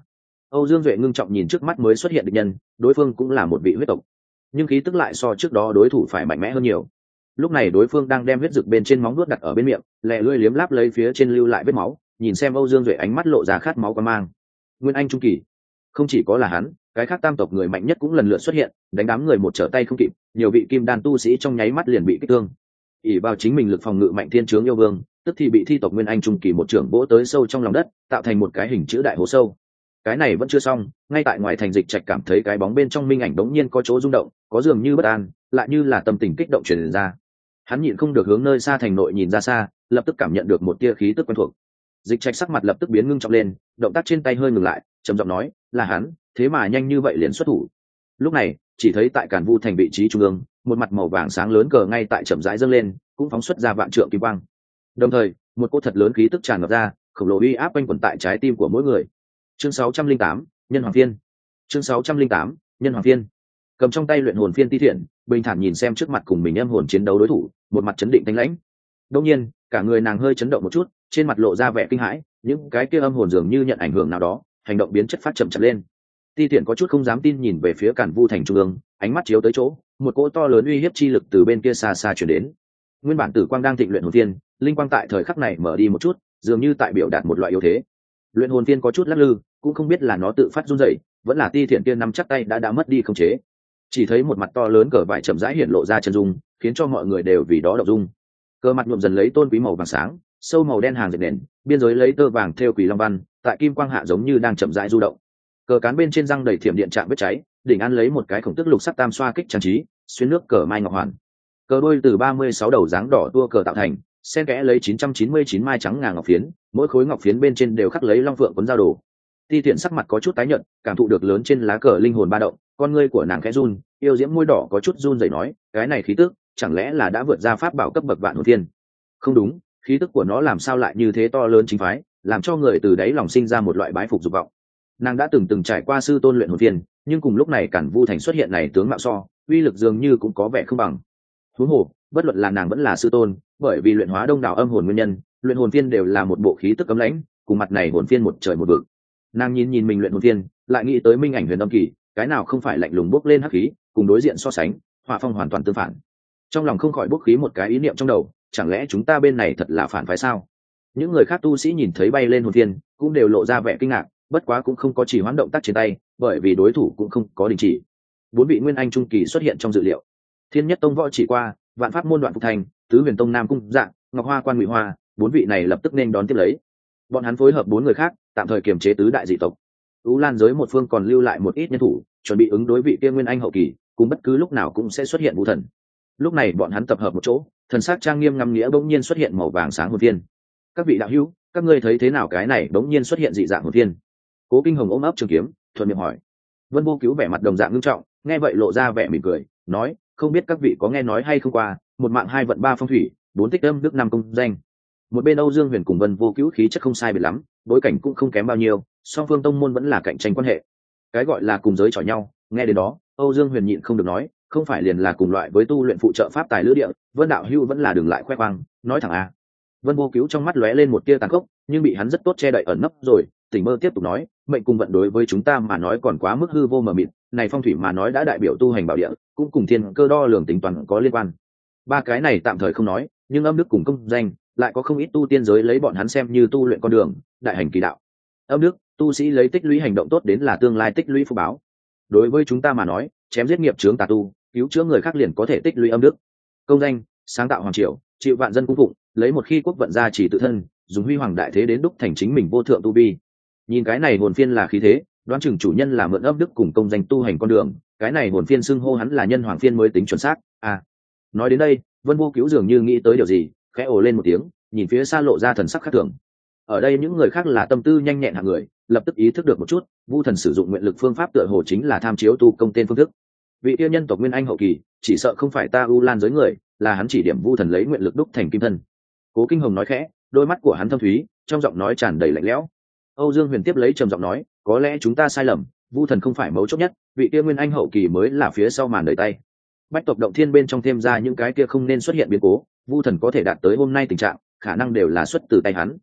Âu Dương Duệ ngưng trọng nhìn trước mắt mới xuất hiện địch nhân, đối phương cũng là một vị huyết tộc, nhưng khí tức lại so trước đó đối thủ phải mạnh mẽ hơn nhiều. Lúc này đối phương đang đem huyết dực bên trên móng nuốt đặt ở bên miệng, lẹ lưỡi liếm láp lấy phía trên lưu lại vết máu, nhìn xem Âu Dương Duệ ánh mắt lộ ra khát máu quan mang. Nguyên Anh trung kỳ, không chỉ có là hắn, cái khác tam tộc người mạnh nhất cũng lần lượt xuất hiện, đánh đám người một trở tay không kịp, nhiều vị kim đan tu sĩ trong nháy mắt liền bị kích thương. ỷ vào chính mình lực phòng ngự mạnh thiên trướng yêu vương, tức thì bị thi tộc Nguyên Anh trung kỳ một trưởng vỗ tới sâu trong lòng đất, tạo thành một cái hình chữ đại hố sâu. Cái này vẫn chưa xong, ngay tại ngoài thành Dịch Trạch cảm thấy cái bóng bên trong minh ảnh đống nhiên có chỗ rung động, có dường như bất an, lại như là tâm tình kích động truyền ra. Hắn nhịn không được hướng nơi xa thành nội nhìn ra xa, lập tức cảm nhận được một tia khí tức quen thuộc. Dịch Trạch sắc mặt lập tức biến ngưng trọng lên, động tác trên tay hơi ngừng lại, trầm giọng nói, là hắn, thế mà nhanh như vậy liền xuất thủ. Lúc này chỉ thấy tại Càn Vu thành vị trí trung ương, một mặt màu vàng sáng lớn cờ ngay tại chậm rãi dâng lên, cũng phóng xuất ra vạn trượng kim quang. Đồng thời một cỗ thật lớn khí tức tràn ngập ra, khổng lồ uy áp quanh quẩn tại trái tim của mỗi người. Chương sáu trăm linh tám, nhân hoàng phiên. Chương sáu trăm linh tám, nhân hoàng phiên. Cầm trong tay luyện hồn phiên Ti Thiện bình thản nhìn xem trước mặt cùng mình âm hồn chiến đấu đối thủ, một mặt chấn định thanh lãnh. Đương nhiên cả người nàng hơi chấn động một chút, trên mặt lộ ra vẻ kinh hãi, những cái kia âm hồn dường như nhận ảnh hưởng nào đó, hành động biến chất phát chậm chậm lên. Ti Thiện có chút không dám tin nhìn về phía Càn Vu thành trung ương, ánh mắt chiếu tới chỗ, một cỗ to lớn uy hiếp chi lực từ bên kia xa xa truyền đến. Nguyên bản tử quang đang thịnh luyện hồn phiên, linh quang tại thời khắc này mở đi một chút, dường như tại biểu đạt một loại yếu thế. Luyện hồn phiên có chút lắc lư, cũng không biết là nó tự phát run rẩy, vẫn là Ti Thiện kia nắm chắc tay đã đã mất đi khống chế. Chỉ thấy một mặt to lớn cờ vải chậm rãi hiện lộ ra chân dung, khiến cho mọi người đều vì đó động dung. Cờ mặt nhuộm dần lấy tôn quý màu vàng sáng, sâu màu đen hàng dệt nền, biên giới lấy tơ vàng thêu quỷ long văn, tại kim quang hạ giống như đang chậm rãi du động. Cờ cán bên trên răng đầy thiểm điện trạng vết cháy, đỉnh ăn lấy một cái khổng tức lục sắc tam xoa kích trang trí, xuyên nước cờ mai ngọc hoàn. Cờ đôi từ ba mươi sáu đầu dáng đỏ tua cờ tạo thành, xen kẽ lấy chín trăm chín mươi chín mai trắng ngà ngọc phiến, mỗi khối ngọc phiến bên trên đều khắc lấy long phượng cuốn dao đồ. Ti Thiện sắc mặt có chút tái nhợt, cảm thụ được lớn trên lá cờ linh hồn ba động, con ngươi của nàng khẽ run, yêu diễm môi đỏ có chút run rẩy nói, cái này khí tức, chẳng lẽ là đã vượt ra pháp bảo cấp bậc vạn hồn thiên? Không đúng, khí tức của nó làm sao lại như thế to lớn chính phái, làm cho người từ đáy lòng sinh ra một loại bái phục dục vọng. Nàng đã từng từng trải qua sư tôn luyện hồn thiên, nhưng cùng lúc này Càn Vu thành xuất hiện này tướng mạo so, uy lực dường như cũng có vẻ không bằng. Huống hồ, bất luận là nàng vẫn là sư tôn, bởi vì luyện hóa đông đảo âm hồn nguyên nhân, luyện hồn phiên đều là một bộ khí tức cấm lãnh, cùng mặt này hồn phiên một trời một vực. Nàng nhìn nhìn mình luyện hồn phiên, lại nghĩ tới minh ảnh huyền âm kỳ, cái nào không phải lạnh lùng bốc lên hắc khí, cùng đối diện so sánh, hỏa phong hoàn toàn tương phản. Trong lòng không khỏi bốc khí một cái ý niệm trong đầu, chẳng lẽ chúng ta bên này thật là phản phái sao? Những người khác tu sĩ nhìn thấy bay lên hồn phiên, cũng đều lộ ra vẻ kinh ngạc, bất quá cũng không có chỉ hoãn động tác trên tay, bởi vì đối thủ cũng không có đình chỉ. Bốn vị nguyên anh trung kỳ xuất hiện trong dự liệu. Thiên Nhất Tông võ chỉ qua, Vạn Pháp môn Đoạn Phục Thành, Tứ Huyền Tông Nam Cung Dạng, Ngọc Hoa Quan Ngụy Hoa, bốn vị này lập tức nên đón tiếp lấy. Bọn hắn phối hợp bốn người khác, tạm thời kiềm chế tứ đại dị tộc. Ú Lan giới một phương còn lưu lại một ít nhân thủ, chuẩn bị ứng đối vị kia nguyên anh hậu kỳ, cùng bất cứ lúc nào cũng sẽ xuất hiện vũ thần. Lúc này bọn hắn tập hợp một chỗ, thần sắc trang nghiêm ngắm nghĩa bỗng nhiên xuất hiện màu vàng sáng hồn viên. Các vị đạo hữu, các ngươi thấy thế nào cái này bỗng nhiên xuất hiện dị dạng hồn viên? Cố Kinh Hồng ôm ấp trường kiếm, thuận miệng hỏi. Vân Vô Cứu vẻ mặt đồng dạng nghiêm trọng, nghe vậy lộ ra vẻ mỉm cười, nói, không biết các vị có nghe nói hay không qua, một mạng hai vận ba phong thủy, bốn tích âm đức năm công danh. Một bên Âu Dương Huyền cùng Vân Vô Cứu khí chất không sai biệt lắm, bối cảnh cũng không kém bao nhiêu, song phương tông môn vẫn là cạnh tranh quan hệ. Cái gọi là cùng giới chọi nhau, nghe đến đó, Âu Dương Huyền nhịn không được nói, không phải liền là cùng loại với tu luyện phụ trợ pháp tài lữ địa, Vân đạo hữu vẫn là đừng lại khoe khoang, nói thẳng a. Vân Vô Cứu trong mắt lóe lên một tia tàn khốc, nhưng bị hắn rất tốt che đậy ẩn nấp rồi, Tỉnh Mơ tiếp tục nói, mệnh cùng vận đối với chúng ta mà nói còn quá mức hư vô mờ mịt, này phong thủy mà nói đã đại biểu tu hành bảo địa, cũng cùng thiên cơ đo lường tính toán có liên quan. Ba cái này tạm thời không nói, nhưng âm đức cùng công danh, lại có không ít tu tiên giới lấy bọn hắn xem như tu luyện con đường, đại hành kỳ đạo. Âm đức, tu sĩ lấy tích lũy hành động tốt đến là tương lai tích lũy phúc báo. Đối với chúng ta mà nói, chém giết nghiệp chướng tà tu, cứu chữa người khác liền có thể tích lũy âm đức. Công danh, sáng tạo hoàng triều, chịu vạn dân cung phụng, lấy một khi quốc vận gia chỉ tự thân, dùng huy hoàng đại thế đến đúc thành chính mình vô thượng tu vi. Nhìn cái này hồn phiên là khí thế, đoán chừng chủ nhân là mượn âm đức cùng công danh tu hành con đường, cái này hồn phiên xưng hô hắn là nhân hoàng phiên mới tính chuẩn xác. À, nói đến đây, Vân Vô Cứu dường như nghĩ tới điều gì, khẽ ồ lên một tiếng, nhìn phía xa lộ ra thần sắc khác thường. Ở đây những người khác là tâm tư nhanh nhẹn hạng người, lập tức ý thức được một chút, Vu thần sử dụng nguyện lực phương pháp tựa hồ chính là tham chiếu tu công tên phương thức. Vị tiên nhân tộc nguyên anh hậu kỳ, chỉ sợ không phải ta U Lan giới người, là hắn chỉ điểm Vu thần lấy nguyện lực đúc thành kim thân. Cố Kinh Hồng nói khẽ, đôi mắt của hắn thâm thúy, trong giọng nói tràn đầy lạnh lẽo. Âu Dương Huyền tiếp lấy trầm giọng nói, có lẽ chúng ta sai lầm, Vu thần không phải mấu chốt nhất, vị tiên nguyên anh hậu kỳ mới là phía sau màn đợi tay. Bách tộc động thiên bên trong thêm ra những cái kia không nên xuất hiện biến cố, Vu thần có thể đạt tới hôm nay tình trạng, khả năng đều là xuất từ tay hắn.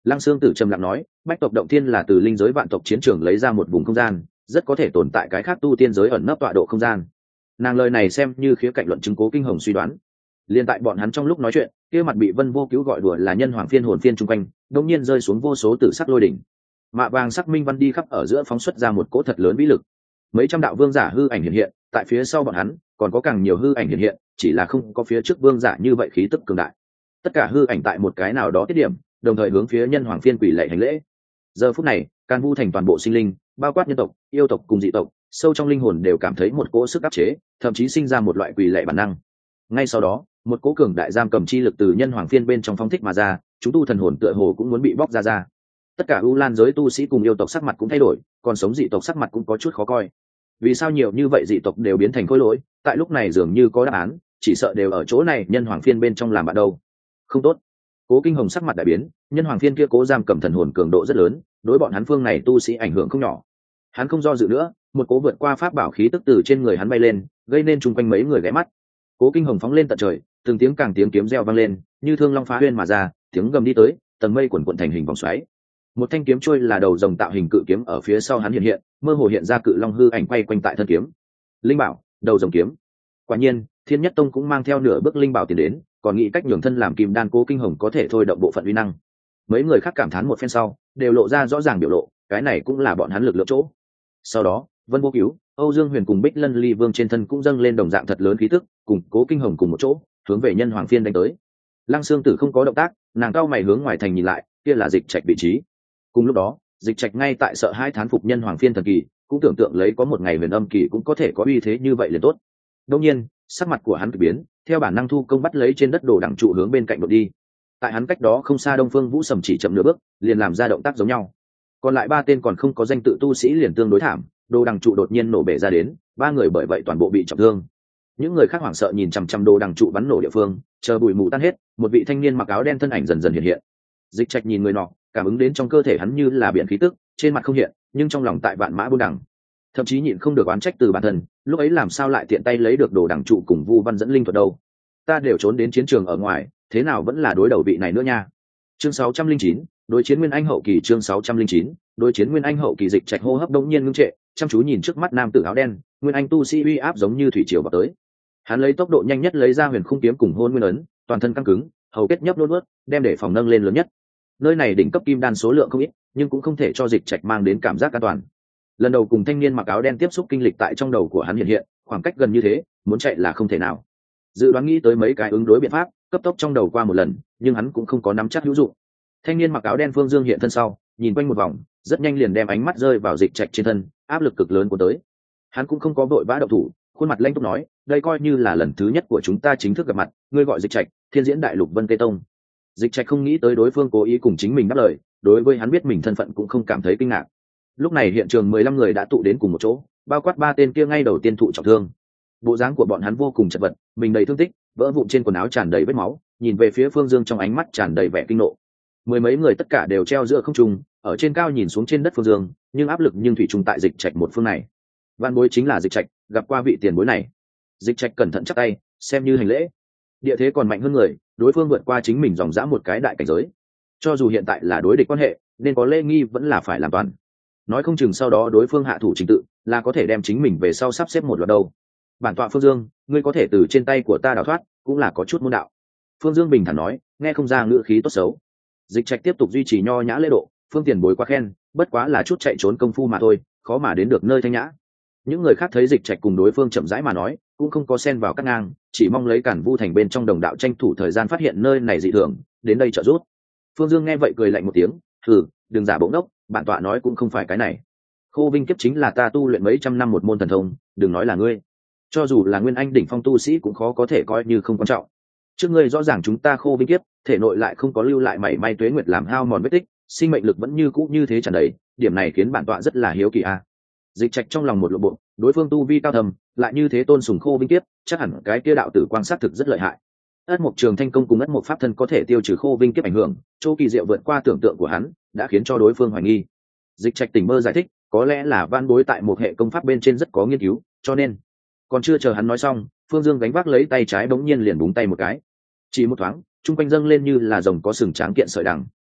Lăng Xương Tử trầm lặng nói, bách tộc động thiên là từ linh giới vạn tộc chiến trường lấy ra một vùng không gian, rất có thể tồn tại cái khác tu tiên giới ẩn nấp tọa độ không gian. Nàng lời này xem như khía cạnh luận chứng Cố Kinh Hồng suy đoán. Liên tại bọn hắn trong lúc nói chuyện, kia mặt bị Vân Vô Cứu gọi đùa là nhân hoàng phiên hồn phiên trung quanh, đột nhiên rơi xuống vô số tử sắc lôi đỉnh. Mạ vàng sắc minh văn đi khắp ở giữa phóng xuất ra một cỗ thật lớn vĩ lực. Mấy trăm đạo vương giả hư ảnh hiện hiện, tại phía sau bọn hắn còn có càng nhiều hư ảnh hiện hiện, chỉ là không có phía trước vương giả như vậy khí tức cường đại. Tất cả hư ảnh tại một cái nào đó tiết điểm, đồng thời hướng phía nhân hoàng phiên quỷ lạy hành lễ. Giờ phút này, Càn Vu thành toàn bộ sinh linh, bao quát nhân tộc, yêu tộc cùng dị tộc, sâu trong linh hồn đều cảm thấy một cỗ sức áp chế, thậm chí sinh ra một loại quỷ lạy bản năng. Ngay sau đó, một cỗ cường đại giam cầm chi lực từ nhân hoàng phiên bên trong phóng thích mà ra, chúng tu thần hồn tựa hồ cũng muốn bị bóc ra ra. Tất cả U Lan giới tu sĩ cùng yêu tộc sắc mặt cũng thay đổi, còn sống dị tộc sắc mặt cũng có chút khó coi. Vì sao nhiều như vậy dị tộc đều biến thành khối lỗi? Tại lúc này dường như có đáp án, chỉ sợ đều ở chỗ này nhân hoàng phiên bên trong làm bạn đâu. Không tốt. Cố Kinh Hồng sắc mặt đại biến, nhân hoàng phiên kia cố giam cầm thần hồn cường độ rất lớn, đối bọn hắn phương này tu sĩ ảnh hưởng không nhỏ. Hắn không do dự nữa, một cố vượt qua pháp bảo khí tức từ trên người hắn bay lên, gây nên chung quanh mấy người ghé mắt. Cố Kinh Hồng phóng lên tận trời, từng tiếng càng tiếng kiếm reo vang lên, như thương long phá huyên mà ra, tiếng gầm đi tới, tầng mây quần quần thành hình vòng xoáy. Một thanh kiếm trôi là đầu rồng tạo hình cự kiếm ở phía sau hắn hiện hiện, mơ hồ hiện ra cự long hư ảnh quay quanh tại thân kiếm. Linh bảo, đầu rồng kiếm. Quả nhiên, Thiên Nhất Tông cũng mang theo nửa bước linh bảo tiền đến, còn nghĩ cách nhường thân làm kim đan. Cố Kinh Hồng có thể thôi động bộ phận uy năng. Mấy người khác cảm thán một phen sau, đều lộ ra rõ ràng biểu lộ, cái này cũng là bọn hắn lực lượng chỗ. Sau đó, Vân Vô Cứu, Âu Dương Huyền cùng Bích Lân Ly Vương trên thân cũng dâng lên đồng dạng thật lớn khí tức, cùng Cố Kinh Hồng cùng một chỗ, hướng về nhân hoàng phiên đánh tới. Lăng Xương Tử không có động tác, nàng cao mày hướng ngoài thành nhìn lại, kia là Dịch Trạch vị trí. Cùng lúc đó, Dịch Trạch ngay tại sợ hai thán phục nhân hoàng phiên thần kỳ, cũng tưởng tượng lấy có một ngày huyền âm kỳ cũng có thể có uy thế như vậy liền tốt. Đương nhiên, sắc mặt của hắn kỳ biến, theo bản năng thu công bắt lấy trên đất đồ đẳng trụ hướng bên cạnh đột đi. Tại hắn cách đó không xa Đông Phương Vũ Sầm chỉ chậm nửa bước, liền làm ra động tác giống nhau. Còn lại ba tên còn không có danh tự tu sĩ liền tương đối thảm, đồ đằng trụ đột nhiên nổ bể ra đến, ba người bởi vậy toàn bộ bị trọng thương. Những người khác hoảng sợ nhìn chằm chằm đồ đằng trụ bắn nổ địa phương, chờ bụi mù tan hết, một vị thanh niên mặc áo đen thân ảnh dần dần hiện hiện. Dịch Trạch nhìn người nọ, cảm ứng đến trong cơ thể hắn như là biển khí tức, trên mặt không hiện, nhưng trong lòng tại vạn mã buôn đằng, thậm chí nhịn không được oán trách từ bản thân, lúc ấy làm sao lại tiện tay lấy được đồ đằng trụ cùng Vu Văn dẫn linh thuật đâu? Ta đều trốn đến chiến trường ở ngoài, thế nào vẫn là đối đầu vị này nữa nha. Chương sáu trăm linh chín, đối chiến Nguyên Anh hậu kỳ. Chương sáu trăm linh chín, đối chiến Nguyên Anh hậu kỳ. Dịch Trạch hô hấp đột nhiên ngưng trệ, chăm chú nhìn trước mắt nam tử áo đen, Nguyên Anh tu sĩ uy áp giống như thủy triều vào tới. Hắn lấy tốc độ nhanh nhất lấy ra Huyền Khung kiếm cùng Hôn Nguyên ấn, toàn thân căng cứng, hầu kết nhấp nhô nuốt, đem để phòng nâng lên lớn nhất. Nơi này đỉnh cấp kim đan số lượng không ít, nhưng cũng không thể cho Dịch Trạch mang đến cảm giác an toàn. Lần đầu cùng thanh niên mặc áo đen tiếp xúc kinh lịch tại trong đầu của hắn hiện hiện, khoảng cách gần như thế, muốn chạy là không thể nào. Dự đoán nghĩ tới mấy cái ứng đối biện pháp, cấp tốc trong đầu qua một lần, nhưng hắn cũng không có nắm chắc hữu dụng. Thanh niên mặc áo đen Phương Dương hiện thân sau, nhìn quanh một vòng, rất nhanh liền đem ánh mắt rơi vào Dịch Trạch trên thân, áp lực cực lớn của tới. Hắn cũng không có vội vã động thủ, khuôn mặt lanh túc nói, đây coi như là lần thứ nhất của chúng ta chính thức gặp mặt, ngươi gọi Dịch Trạch, Thiên Diễn Đại Lục Vân Tê Tông. Dịch Trạch không nghĩ tới đối phương cố ý cùng chính mình đáp lời, đối với hắn biết mình thân phận cũng không cảm thấy kinh ngạc. Lúc này hiện trường mười lăm người đã tụ đến cùng một chỗ, bao quát ba tên kia ngay đầu tiên thụ trọng thương. Bộ dáng của bọn hắn vô cùng chật vật, mình đầy thương tích, vỡ vụn trên quần áo tràn đầy vết máu, nhìn về phía Phương Dương trong ánh mắt tràn đầy vẻ kinh nộ. Mười mấy người tất cả đều treo giữa không trung, ở trên cao nhìn xuống trên đất Phương Dương, nhưng áp lực nhưng thủy chung tại Dịch Trạch một phương này. Vạn bối chính là Dịch Trạch, gặp qua vị tiền bối này. Dịch Trạch cẩn thận chắp tay, xem như hành lễ. Địa thế còn mạnh hơn người, đối phương vượt qua chính mình dòng dã một cái đại cảnh giới. Cho dù hiện tại là đối địch quan hệ, nên có lễ nghi vẫn là phải làm toàn. Nói không chừng sau đó đối phương hạ thủ trình tự, là có thể đem chính mình về sau sắp xếp một loạt đâu. Bản tọa Phương Dương, ngươi có thể từ trên tay của ta đào thoát, cũng là có chút môn đạo. Phương Dương bình thản nói, nghe không ra ngữ khí tốt xấu. Dịch Trạch tiếp tục duy trì nho nhã lễ độ, Phương tiền bối quá khen, bất quá là chút chạy trốn công phu mà thôi, khó mà đến được nơi thanh nhã. Những người khác thấy Dịch Trạch cùng đối phương chậm rãi mà nói, cũng không có xen vào cắt ngang, chỉ mong lấy Cản Vu thành bên trong đồng đạo tranh thủ thời gian phát hiện nơi này dị thường, đến đây trợ giúp. Phương Dương nghe vậy cười lạnh một tiếng, thử, đừng giả bỗng đốc, bản tọa nói cũng không phải cái này. Khô Vinh kiếp chính là ta tu luyện mấy trăm năm một môn thần thông, đừng nói là ngươi, cho dù là Nguyên Anh đỉnh phong tu sĩ cũng khó có thể coi như không quan trọng. Trước ngươi rõ ràng chúng ta Khô Vinh kiếp, thể nội lại không có lưu lại mảy may tuế nguyệt làm hao mòn vết tích, sinh mệnh lực vẫn như cũ như thế tràn đầy, điểm này khiến bản tọa rất là hiếu kỳ a. À. Dịch Trạch trong lòng một lộ bộ, đối phương tu vi cao thầm, lại như thế tôn sùng Khô Vinh kiếp, chắc hẳn cái kia đạo tử quang sát thực rất lợi hại. Ất Mộc Trường Thanh công cùng Ất Mộc pháp thân có thể tiêu trừ Khô Vinh kiếp ảnh hưởng, chỗ kỳ diệu vượt qua tưởng tượng của hắn, đã khiến cho đối phương hoài nghi. Dịch Trạch tỉnh mơ giải thích, có lẽ là van bối tại một hệ công pháp bên trên rất có nghiên cứu, cho nên. Còn chưa chờ hắn nói xong, Phương Dương gánh vác lấy tay trái bỗng nhiên liền búng tay một cái. Chỉ một thoáng, trung quanh dâng lên như là rồng có sừng tráng kiện sợi đằng.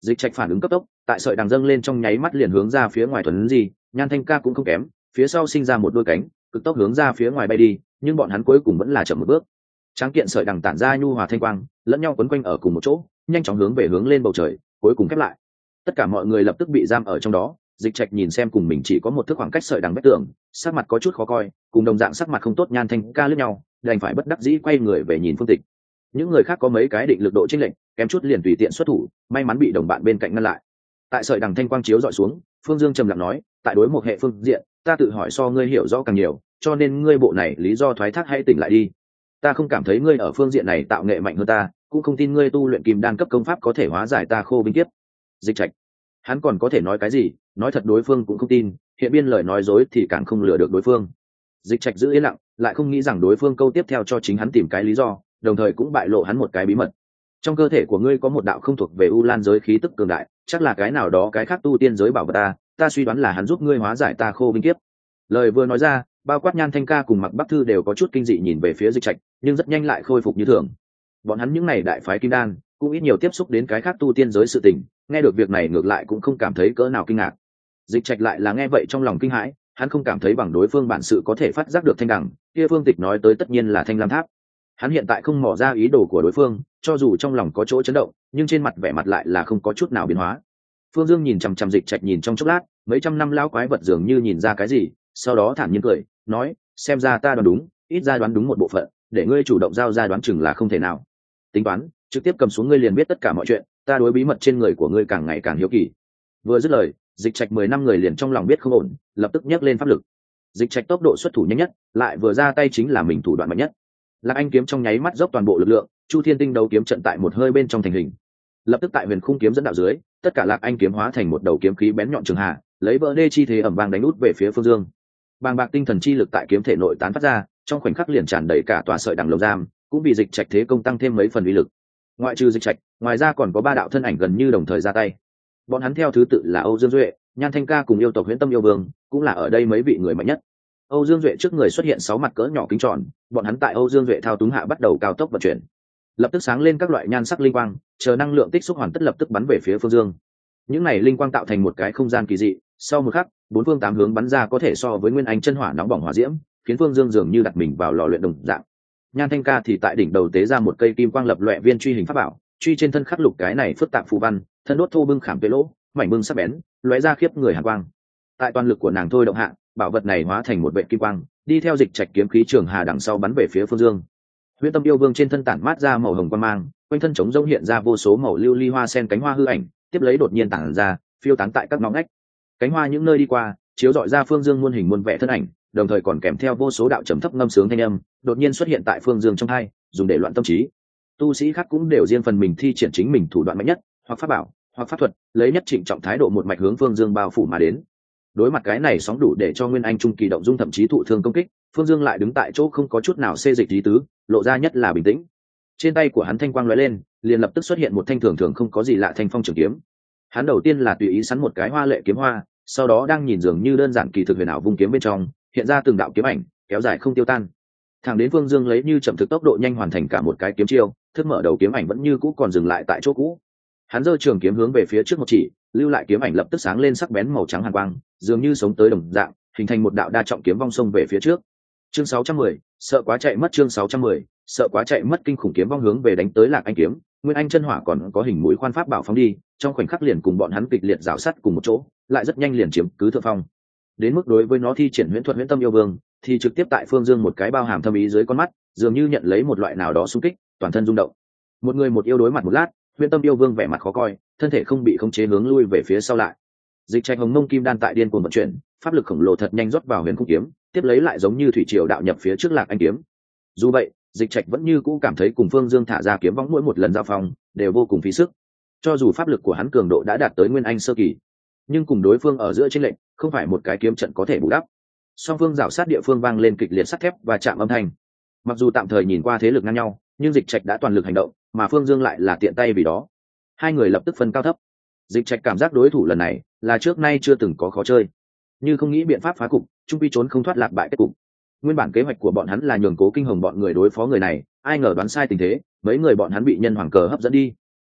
Dịch Trạch phản ứng cấp tốc, tại sợi đằng dâng lên trong nháy mắt liền hướng ra phía ngoài thuần gì, Nhan Thanh Ca cũng không kém, phía sau sinh ra một đôi cánh, cực tốc hướng ra phía ngoài bay đi, nhưng bọn hắn cuối cùng vẫn là chậm một bước. Tráng kiện sợi đằng tản ra nhu hòa thanh quang, lẫn nhau quấn quanh ở cùng một chỗ, nhanh chóng hướng về hướng lên bầu trời, cuối cùng khép lại. Tất cả mọi người lập tức bị giam ở trong đó. Dịch Trạch nhìn xem cùng mình chỉ có một thước khoảng cách sợi đằng vách tường, sắc mặt có chút khó coi, cùng đồng dạng sắc mặt không tốt Nhan Thanh Ca liếc nhau, đành phải bất đắc dĩ quay người về nhìn Phương Tịch. Những người khác có mấy cái định lực độ chênh lệch, kém chút liền tùy tiện xuất thủ, may mắn bị đồng bạn bên cạnh ngăn lại. Tại sợi đằng thanh quang chiếu dọi xuống, Phương Dương trầm lặng nói, tại đối một hệ phương diện, ta tự hỏi so ngươi hiểu rõ càng nhiều, cho nên ngươi bộ này lý do thoái thác hãy tỉnh lại đi. Ta không cảm thấy ngươi ở phương diện này tạo nghệ mạnh hơn ta, cũng không tin ngươi tu luyện kim đan cấp công pháp có thể hóa giải ta khô binh kiếp. Dịch Trạch, hắn còn có thể nói cái gì? Nói thật đối phương cũng không tin, hiện biên lời nói dối thì càng không lừa được đối phương. Dịch Trạch giữ yên lặng, lại không nghĩ rằng đối phương câu tiếp theo cho chính hắn tìm cái lý do, đồng thời cũng bại lộ hắn một cái bí mật. Trong cơ thể của ngươi có một đạo không thuộc về U Lan giới khí tức cường đại, chắc là cái nào đó cái khác tu tiên giới bảo vật ta, ta suy đoán là hắn giúp ngươi hóa giải ta khô binh kiếp. Lời vừa nói ra, bao quát Nhan Thanh Ca cùng Mặc Bắc Thư đều có chút kinh dị nhìn về phía Dịch Trạch, nhưng rất nhanh lại khôi phục như thường. Bọn hắn những này đại phái kim đan cũng ít nhiều tiếp xúc đến cái khác tu tiên giới sự tình, nghe được việc này ngược lại cũng không cảm thấy cỡ nào kinh ngạc. Dịch Trạch lại là nghe vậy trong lòng kinh hãi, hắn không cảm thấy bằng đối phương bản sự có thể phát giác được thanh đẳng, kia Phương Tịch nói tới tất nhiên là Thanh Lam Tháp. Hắn hiện tại không mò ra ý đồ của đối phương, cho dù trong lòng có chỗ chấn động, nhưng trên mặt vẻ mặt lại là không có chút nào biến hóa. Phương Dương nhìn chằm chằm Dịch Trạch nhìn trong chốc lát, mấy trăm năm lão quái vật dường như nhìn ra cái gì, sau đó thản nhiên cười, nói, xem ra ta đoán đúng, ít ra đoán đúng một bộ phận, để ngươi chủ động giao ra đoán chừng là không thể nào. Tính toán, trực tiếp cầm xuống ngươi liền biết tất cả mọi chuyện, ta đối bí mật trên người của ngươi càng ngày càng hiếu kỳ. Vừa dứt lời, Dịch Trạch mười năm người liền trong lòng biết không ổn, lập tức nhấc lên pháp lực. Dịch Trạch tốc độ xuất thủ nhanh nhất, lại vừa ra tay chính là mình thủ đoạn mạnh nhất. Lạc Anh kiếm trong nháy mắt dốc toàn bộ lực lượng, Chu Thiên Tinh đấu kiếm trận tại một hơi bên trong thành hình. Lập tức tại huyền khung kiếm dẫn đạo dưới, tất cả Lạc Anh kiếm hóa thành một đầu kiếm khí bén nhọn trường hà, lấy vỡ đê chi thế ẩm vang đánh út về phía Phương Dương. Bàng bạc tinh thần chi lực tại kiếm thể nội tán phát ra, trong khoảnh khắc liền tràn đầy cả tòa sợi đằng lồng giam, cũng bị Dịch Trạch thế công tăng thêm mấy phần uy lực. Ngoại trừ Dịch Trạch, ngoài ra còn có ba đạo thân ảnh gần như đồng thời ra tay. Bọn hắn theo thứ tự là Âu Dương Duệ, Nhan Thanh Ca cùng yêu tộc Huyễn Tâm yêu vương, cũng là ở đây mấy vị người mạnh nhất. Âu Dương Duệ trước người xuất hiện sáu mặt cỡ nhỏ kính tròn, bọn hắn tại Âu Dương Duệ thao túng hạ bắt đầu cao tốc vận chuyển. Lập tức sáng lên các loại nhan sắc linh quang, chờ năng lượng tích xúc hoàn tất lập tức bắn về phía Phương Dương. Những này linh quang tạo thành một cái không gian kỳ dị, sau một khắc, bốn phương tám hướng bắn ra có thể so với nguyên anh chân hỏa nóng bỏng hỏa diễm, khiến Phương Dương dường như đặt mình vào lò luyện đồng dạng. Nhan Thanh Ca thì tại đỉnh đầu tế ra một cây kim quang lập loè viên truy hình pháp bảo, truy trên thân khắc lục cái này phức tạp phù văn, thân đốt thô bưng khảm tuế lỗ, mảnh bưng sắc bén, lóe ra khiếp người hàn quang. Tại toàn lực của nàng thôi động hạ, bảo vật này hóa thành một vệt kim quang, đi theo Dịch Trạch kiếm khí trường hà đằng sau bắn về phía Phương Dương. Huyễn Tâm yêu vương trên thân tản mát ra màu hồng quang mang, quanh thân chống rông hiện ra vô số màu lưu ly hoa sen cánh hoa hư ảnh, tiếp lấy đột nhiên tản ra, phiêu tán tại các ngõ ngách. Cánh hoa những nơi đi qua, chiếu rọi ra Phương Dương muôn hình muôn vẻ thân ảnh, đồng thời còn kèm theo vô số đạo trầm thấp ngâm sướng thanh âm, đột nhiên xuất hiện tại Phương Dương trong hai, dùng để loạn tâm trí. Tu sĩ khác cũng đều riêng phần mình thi triển chính mình thủ đoạn mạnh nhất, hoặc pháp bảo, hoặc pháp thuật, lấy nhất trịnh trọng thái độ một mạch hướng Phương Dương bao phủ mà đến. Đối mặt cái này sóng đủ để cho nguyên anh trung kỳ động dung thậm chí thụ thương công kích, Phương Dương lại đứng tại chỗ không có chút nào xê dịch lý tứ, lộ ra nhất là bình tĩnh. Trên tay của hắn thanh quang lóe lên, liền lập tức xuất hiện một thanh thường thường không có gì lạ thanh phong trường kiếm. Hắn đầu tiên là tùy ý sắn một cái hoa lệ kiếm hoa, sau đó đang nhìn dường như đơn giản kỳ thực huyền ảo vung kiếm bên trong, hiện ra từng đạo kiếm ảnh, kéo dài không tiêu tan. Thẳng đến Phương Dương lấy như chậm thực tốc độ nhanh hoàn thành cả một cái kiếm chiêu, thức mở đầu kiếm ảnh vẫn như cũ còn dừng lại tại chỗ cũ. Hắn giơ trường kiếm hướng về phía trước một chỉ, lưu lại kiếm ảnh lập tức sáng lên sắc bén màu trắng hàn quang, dường như sống tới đồng dạng, hình thành một đạo đa trọng kiếm vong sông về phía trước. Chương sáu trăm mười, sợ quá chạy mất chương sáu trăm mười, sợ quá chạy mất kinh khủng kiếm vong hướng về đánh tới Lạc Anh kiếm, Nguyên Anh chân hỏa còn có hình mũi khoan pháp bảo phóng đi, trong khoảnh khắc liền cùng bọn hắn kịch liệt rào sắt cùng một chỗ, lại rất nhanh liền chiếm cứ thượng phong. Đến mức đối với nó thi triển huyễn thuật huyễn tâm yêu vương, thì trực tiếp tại Phương Dương một cái bao hàm thâm ý dưới con mắt, dường như nhận lấy một loại nào đó xung kích, toàn thân rung động. Một người một yêu đối mặt một lát, huyễn tâm yêu vương vẻ mặt khó coi, thân thể không bị khống chế hướng lui về phía sau lại. Dịch Trạch hồng mông kim đan tại điên cuồng vận chuyển, pháp lực khổng lồ thật nhanh rót vào huyền cung kiếm, tiếp lấy lại giống như thủy triều đạo nhập phía trước Lạc Anh kiếm. Dù vậy, Dịch Trạch vẫn như cũ cảm thấy cùng Phương Dương thả ra kiếm võng mỗi một lần giao phong đều vô cùng phí sức. Cho dù pháp lực của hắn cường độ đã đạt tới nguyên anh sơ kỳ, nhưng cùng đối phương ở giữa chênh lệch, không phải một cái kiếm trận có thể bù đắp. Song phương rảo sát địa phương vang lên kịch liệt sắt thép và chạm âm thanh. Mặc dù tạm thời nhìn qua thế lực ngang nhau, nhưng Dịch Trạch đã toàn lực hành động, mà Phương Dương lại là tiện tay vì đó. Hai người lập tức phân cao thấp. Dịch Trạch cảm giác đối thủ lần này là trước nay chưa từng có khó chơi, như không nghĩ biện pháp phá cục, trung quy trốn không thoát lạc bại kết cục. Nguyên bản kế hoạch của bọn hắn là nhường Cố Kinh Hồng bọn người đối phó người này, ai ngờ đoán sai tình thế, mấy người bọn hắn bị nhân hoàng cờ hấp dẫn đi.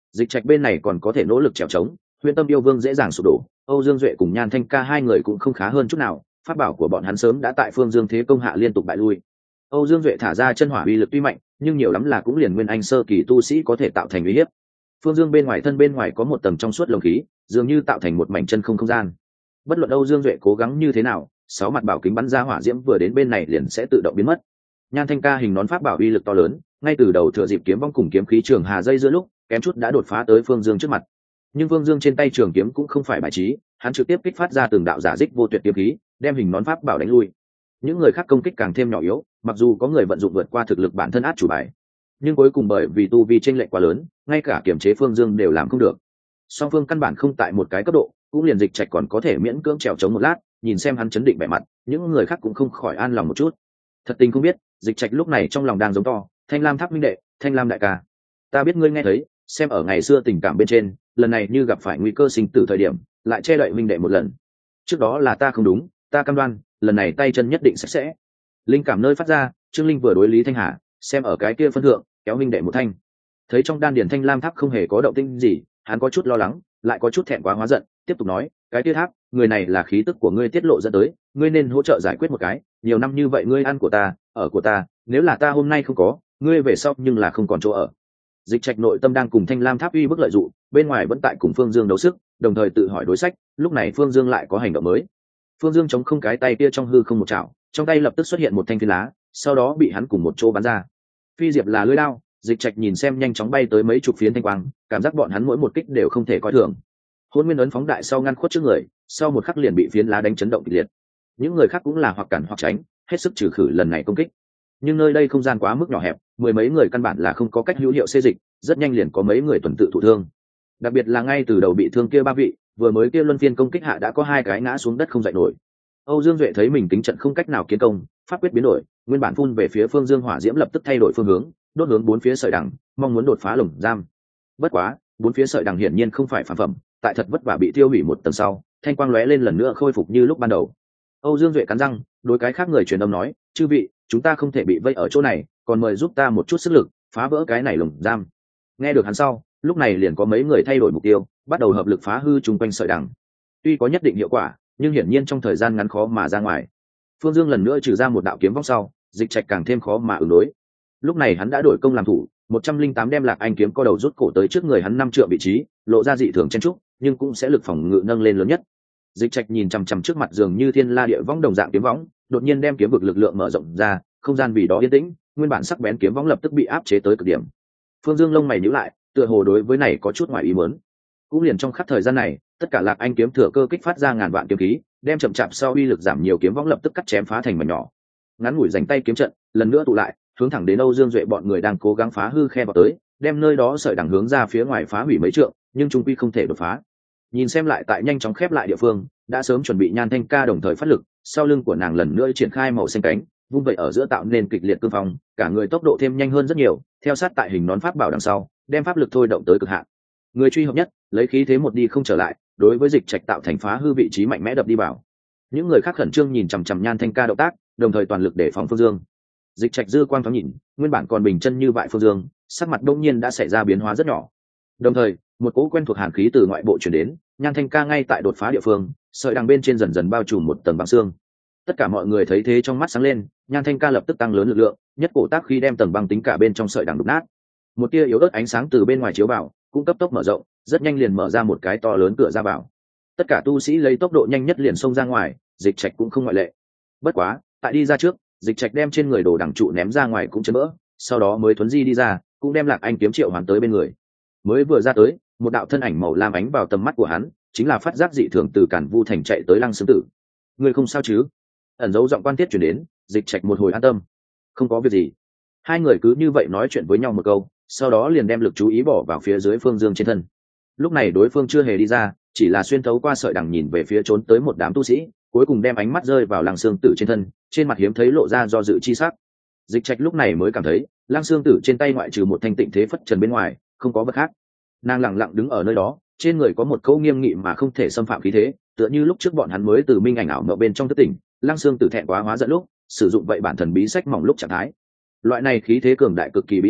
Dịch trạch bên này còn có thể nỗ lực trèo trống, Huyễn Tâm yêu vương dễ dàng sụp đổ, Âu Dương Duệ cùng Nhan Thanh Ca hai người cũng không khá hơn chút nào, pháp bảo của bọn hắn sớm đã tại Phương Dương thế công hạ liên tục bại lui. Âu Dương Duệ thả ra chân hỏa uy lực tuy mạnh, nhưng nhiều lắm là cũng liền nguyên anh sơ kỳ tu sĩ có thể tạo thành uy hiếp. Phương Dương bên ngoài thân bên ngoài có một tầng trong suốt lồng khí, dường như tạo thành một mảnh chân không không gian. Bất luận Âu Dương Duệ cố gắng như thế nào, sáu mặt bảo kính bắn ra hỏa diễm vừa đến bên này liền sẽ tự động biến mất. Nhan Thanh Ca hình nón pháp bảo uy lực to lớn, ngay từ đầu thừa dịp kiếm vong cùng kiếm khí trường hà dây giữa lúc, kém chút đã đột phá tới Phương Dương trước mặt. Nhưng Phương Dương trên tay trường kiếm cũng không phải bài trí, hắn trực tiếp kích phát ra từng đạo giả dích vô tuyệt kiếm khí, đem hình nón pháp bảo đánh lui. Những người khác công kích càng thêm nhỏ yếu, mặc dù có người vận dụng vượt qua thực lực bản thân át chủ bài, nhưng cuối cùng bởi vì tu vi chênh lệch quá lớn, ngay cả kiểm chế Phương Dương đều làm không được. Song phương căn bản không tại một cái cấp độ, cũng liền Dịch Trạch còn có thể miễn cưỡng trèo chống một lát, nhìn xem hắn chấn định vẻ mặt, những người khác cũng không khỏi an lòng một chút. Thật tình không biết, Dịch Trạch lúc này trong lòng đang giống to, Thanh Lam Tháp minh đệ, Thanh Lam đại ca, ta biết ngươi nghe thấy, xem ở ngày xưa tình cảm bên trên, lần này như gặp phải nguy cơ sinh tử thời điểm, lại che đậy minh đệ một lần. Trước đó là ta không đúng, ta cam đoan, lần này tay chân nhất định sạch sẽ. Linh cảm nơi phát ra, Trương Linh vừa đối Lý Thanh Hà, xem ở cái kia phân thượng, kéo minh đệ một thanh. Thấy trong đan điền Thanh Lam Tháp không hề có động tĩnh gì, hắn có chút lo lắng, lại có chút thẹn quá hóa giận, tiếp tục nói, cái kia tháp, người này là khí tức của ngươi tiết lộ dẫn tới, ngươi nên hỗ trợ giải quyết một cái, nhiều năm như vậy ngươi ăn của ta, ở của ta, nếu là ta hôm nay không có, ngươi về sau nhưng là không còn chỗ ở. Dịch Trạch nội tâm đang cùng Thanh Lam Tháp uy bức lợi dụ, bên ngoài vẫn tại cùng Phương Dương đấu sức, đồng thời tự hỏi đối sách, lúc này Phương Dương lại có hành động mới. Phương Dương chống không cái tay kia trong hư không một chảo, trong tay lập tức xuất hiện một thanh phi lá, sau đó bị hắn cùng một chỗ bắn ra. Phi diệp là lưỡi đao, Dịch Trạch nhìn xem nhanh chóng bay tới mấy chục phiến thanh quang, cảm giác bọn hắn mỗi một kích đều không thể coi thường. Hôn Nguyên ấn phóng đại sau ngăn khuất trước người, sau một khắc liền bị phiến lá đánh chấn động kịch liệt. Những người khác cũng là hoặc cản hoặc tránh, hết sức trừ khử lần này công kích. Nhưng nơi đây không gian quá mức nhỏ hẹp, mười mấy người căn bản là không có cách hữu hiệu xê dịch, rất nhanh liền có mấy người tuần tự thụ thương. Đặc biệt là ngay từ đầu bị thương kia ba vị, vừa mới kia luân phiên công kích hạ đã có hai cái ngã xuống đất không dậy nổi. Âu Dương Duệ thấy mình kính trận không cách nào kiến công, pháp quyết biến đổi, nguyên bản phun về phía Phương Dương hỏa diễm lập tức thay đổi phương hướng, đốt hướng bốn phía sợi đằng, mong muốn đột phá lồng giam. Bất quá, bốn phía sợi đằng hiển nhiên không phải phản phẩm, tại thật vất vả bị tiêu hủy một tầng sau, thanh quang lóe lên lần nữa khôi phục như lúc ban đầu. Âu Dương Duệ cắn răng, đối cái khác người truyền âm nói, chư vị, chúng ta không thể bị vây ở chỗ này, còn mời giúp ta một chút sức lực, phá vỡ cái này lồng giam. Nghe được hắn sau, lúc này liền có mấy người thay đổi mục tiêu, bắt đầu hợp lực phá hư chung quanh sợi đằng. Tuy có nhất định hiệu quả, nhưng hiển nhiên trong thời gian ngắn khó mà ra ngoài. Phương Dương lần nữa trừ ra một đạo kiếm vong sau, Dịch Trạch càng thêm khó mà ứng đối. Lúc này hắn đã đổi công làm thủ, một trăm linh tám đem Lạc Anh kiếm co đầu rút cổ tới trước người hắn năm trượng vị trí, lộ ra dị thường chen trúc, nhưng cũng sẽ lực phòng ngự nâng lên lớn nhất. Dịch Trạch nhìn chằm chằm trước mặt dường như thiên la địa võng đồng dạng kiếm võng, đột nhiên đem kiếm vực lực lượng mở rộng ra, không gian vì đó yên tĩnh, nguyên bản sắc bén kiếm võng lập tức bị áp chế tới cực điểm. Phương Dương lông mày nhíu lại, tựa hồ đối với này có chút ngoài ý muốn. Cũng liền trong khắc thời gian này, tất cả Lạc Anh kiếm thừa cơ kích phát ra ngàn vạn kiếm khí, đem chậm chạp sau uy lực giảm nhiều kiếm võng lập tức cắt chém phá thành mảnh nhỏ. Ngắn ngủi giành tay kiếm trận, lần nữa tụ lại, hướng thẳng đến Âu Dương Duệ bọn người đang cố gắng phá hư khe vào tới, đem nơi đó sợi đằng hướng ra phía ngoài phá hủy mấy trượng, nhưng trung quy không thể đột phá. Nhìn xem lại tại nhanh chóng khép lại địa phương, đã sớm chuẩn bị Nhan Thanh Ca đồng thời phát lực, sau lưng của nàng lần nữa triển khai màu xanh cánh, vung vậy ở giữa tạo nên kịch liệt cương phong, cả người tốc độ thêm nhanh hơn rất nhiều, theo sát tại hình nón pháp bảo đằng sau, đem pháp lực thôi động tới cực hạn. Người truy hợp nhất, lấy khí thế một đi không trở lại, đối với Dịch Trạch tạo thành phá hư vị trí mạnh mẽ đập đi vào. Những người khác khẩn trương nhìn chằm chằm Nhan Thanh Ca động tác, đồng thời toàn lực để phòng Phương Dương. Dịch Trạch dư quang thoáng nhìn, nguyên bản còn bình chân như bại Phương Dương, sắc mặt đông nhiên đã xảy ra biến hóa rất nhỏ. Đồng thời, một cỗ quen thuộc hàn khí từ ngoại bộ truyền đến, Nhan Thanh Ca ngay tại đột phá địa phương, sợi đằng bên trên dần dần bao trùm một tầng băng xương. Tất cả mọi người thấy thế trong mắt sáng lên, Nhan Thanh Ca lập tức tăng lớn lực lượng, nhất cổ tác khi đem tầng băng tính cả bên trong sợi đằng đục nát. Một tia yếu ớt ánh sáng từ bên ngoài chiếu vào, cũng cấp tốc mở rộng, rất nhanh liền mở ra một cái to lớn cửa ra vào. Tất cả tu sĩ lấy tốc độ nhanh nhất liền xông ra ngoài, Dịch Trạch cũng không ngoại lệ. Bất quá, tại đi ra trước, Dịch Trạch đem trên người đồ đằng trụ ném ra ngoài cũng chấn vỡ, sau đó mới thuấn di đi ra, cũng đem Lạc Anh kiếm triệu hoàn tới bên người. Mới vừa ra tới, một đạo thân ảnh màu lam ánh vào tầm mắt của hắn, chính là phát giác dị thường từ Càn Vu thành chạy tới Lăng Xương Tử. Người không sao chứ? Ẩn dấu giọng quan tiết truyền đến, Dịch Trạch một hồi an tâm. Không có việc gì. Hai người cứ như vậy nói chuyện với nhau một câu, sau đó liền đem lực chú ý bỏ vào phía dưới Phương Dương trên thân. Lúc này đối phương chưa hề đi ra, chỉ là xuyên thấu qua sợi đằng nhìn về phía trốn tới một đám tu sĩ, cuối cùng đem ánh mắt rơi vào Lăng Xương Tử trên thân, trên mặt hiếm thấy lộ ra do dự chi sắc. Dịch Trạch lúc này mới cảm thấy, Lăng Xương Tử trên tay ngoại trừ một thanh tịnh thế phất trần bên ngoài, không có vật khác. Nàng lặng lặng đứng ở nơi đó, trên người có một câu nghiêm nghị mà không thể xâm phạm khí thế, tựa như lúc trước bọn hắn mới từ minh ảnh ảo mộng bên trong thất tỉnh, Lăng Xương Tử thẹn quá hóa giận lúc sử dụng vậy bản thần bí sách mỏng lúc trạng thái. Loại này khí thế cường đại cực kỳ bí ẩn,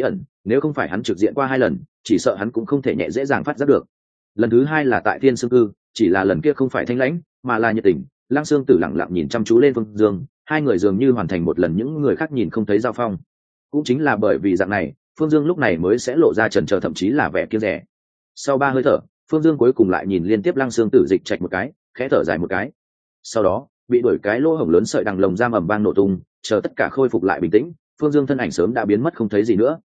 nếu không phải hắn trực diện qua hai lần chỉ sợ hắn cũng không thể nhẹ dễ dàng phát giác được. Lần thứ hai là tại thiên sương cư, chỉ là lần kia không phải thanh lãnh mà là nhiệt tình. Lăng Sương Tử lặng lặng nhìn chăm chú lên Phương Dương, hai người dường như hoàn thành một lần những người khác nhìn không thấy giao phong. Cũng chính là bởi vì dạng này, Phương Dương lúc này mới sẽ lộ ra chần chờ thậm chí là vẻ kiêng dè. Sau ba hơi thở, Phương Dương cuối cùng lại nhìn liên tiếp Lăng Sương Tử dịch trạch một cái, khẽ thở dài một cái. Sau đó, bị đuổi cái lỗ hổng lớn sợi đằng lồng giam ầm vang nổ tung, chờ tất cả khôi phục lại bình tĩnh, Phương Dương thân ảnh sớm đã biến mất không thấy gì nữa.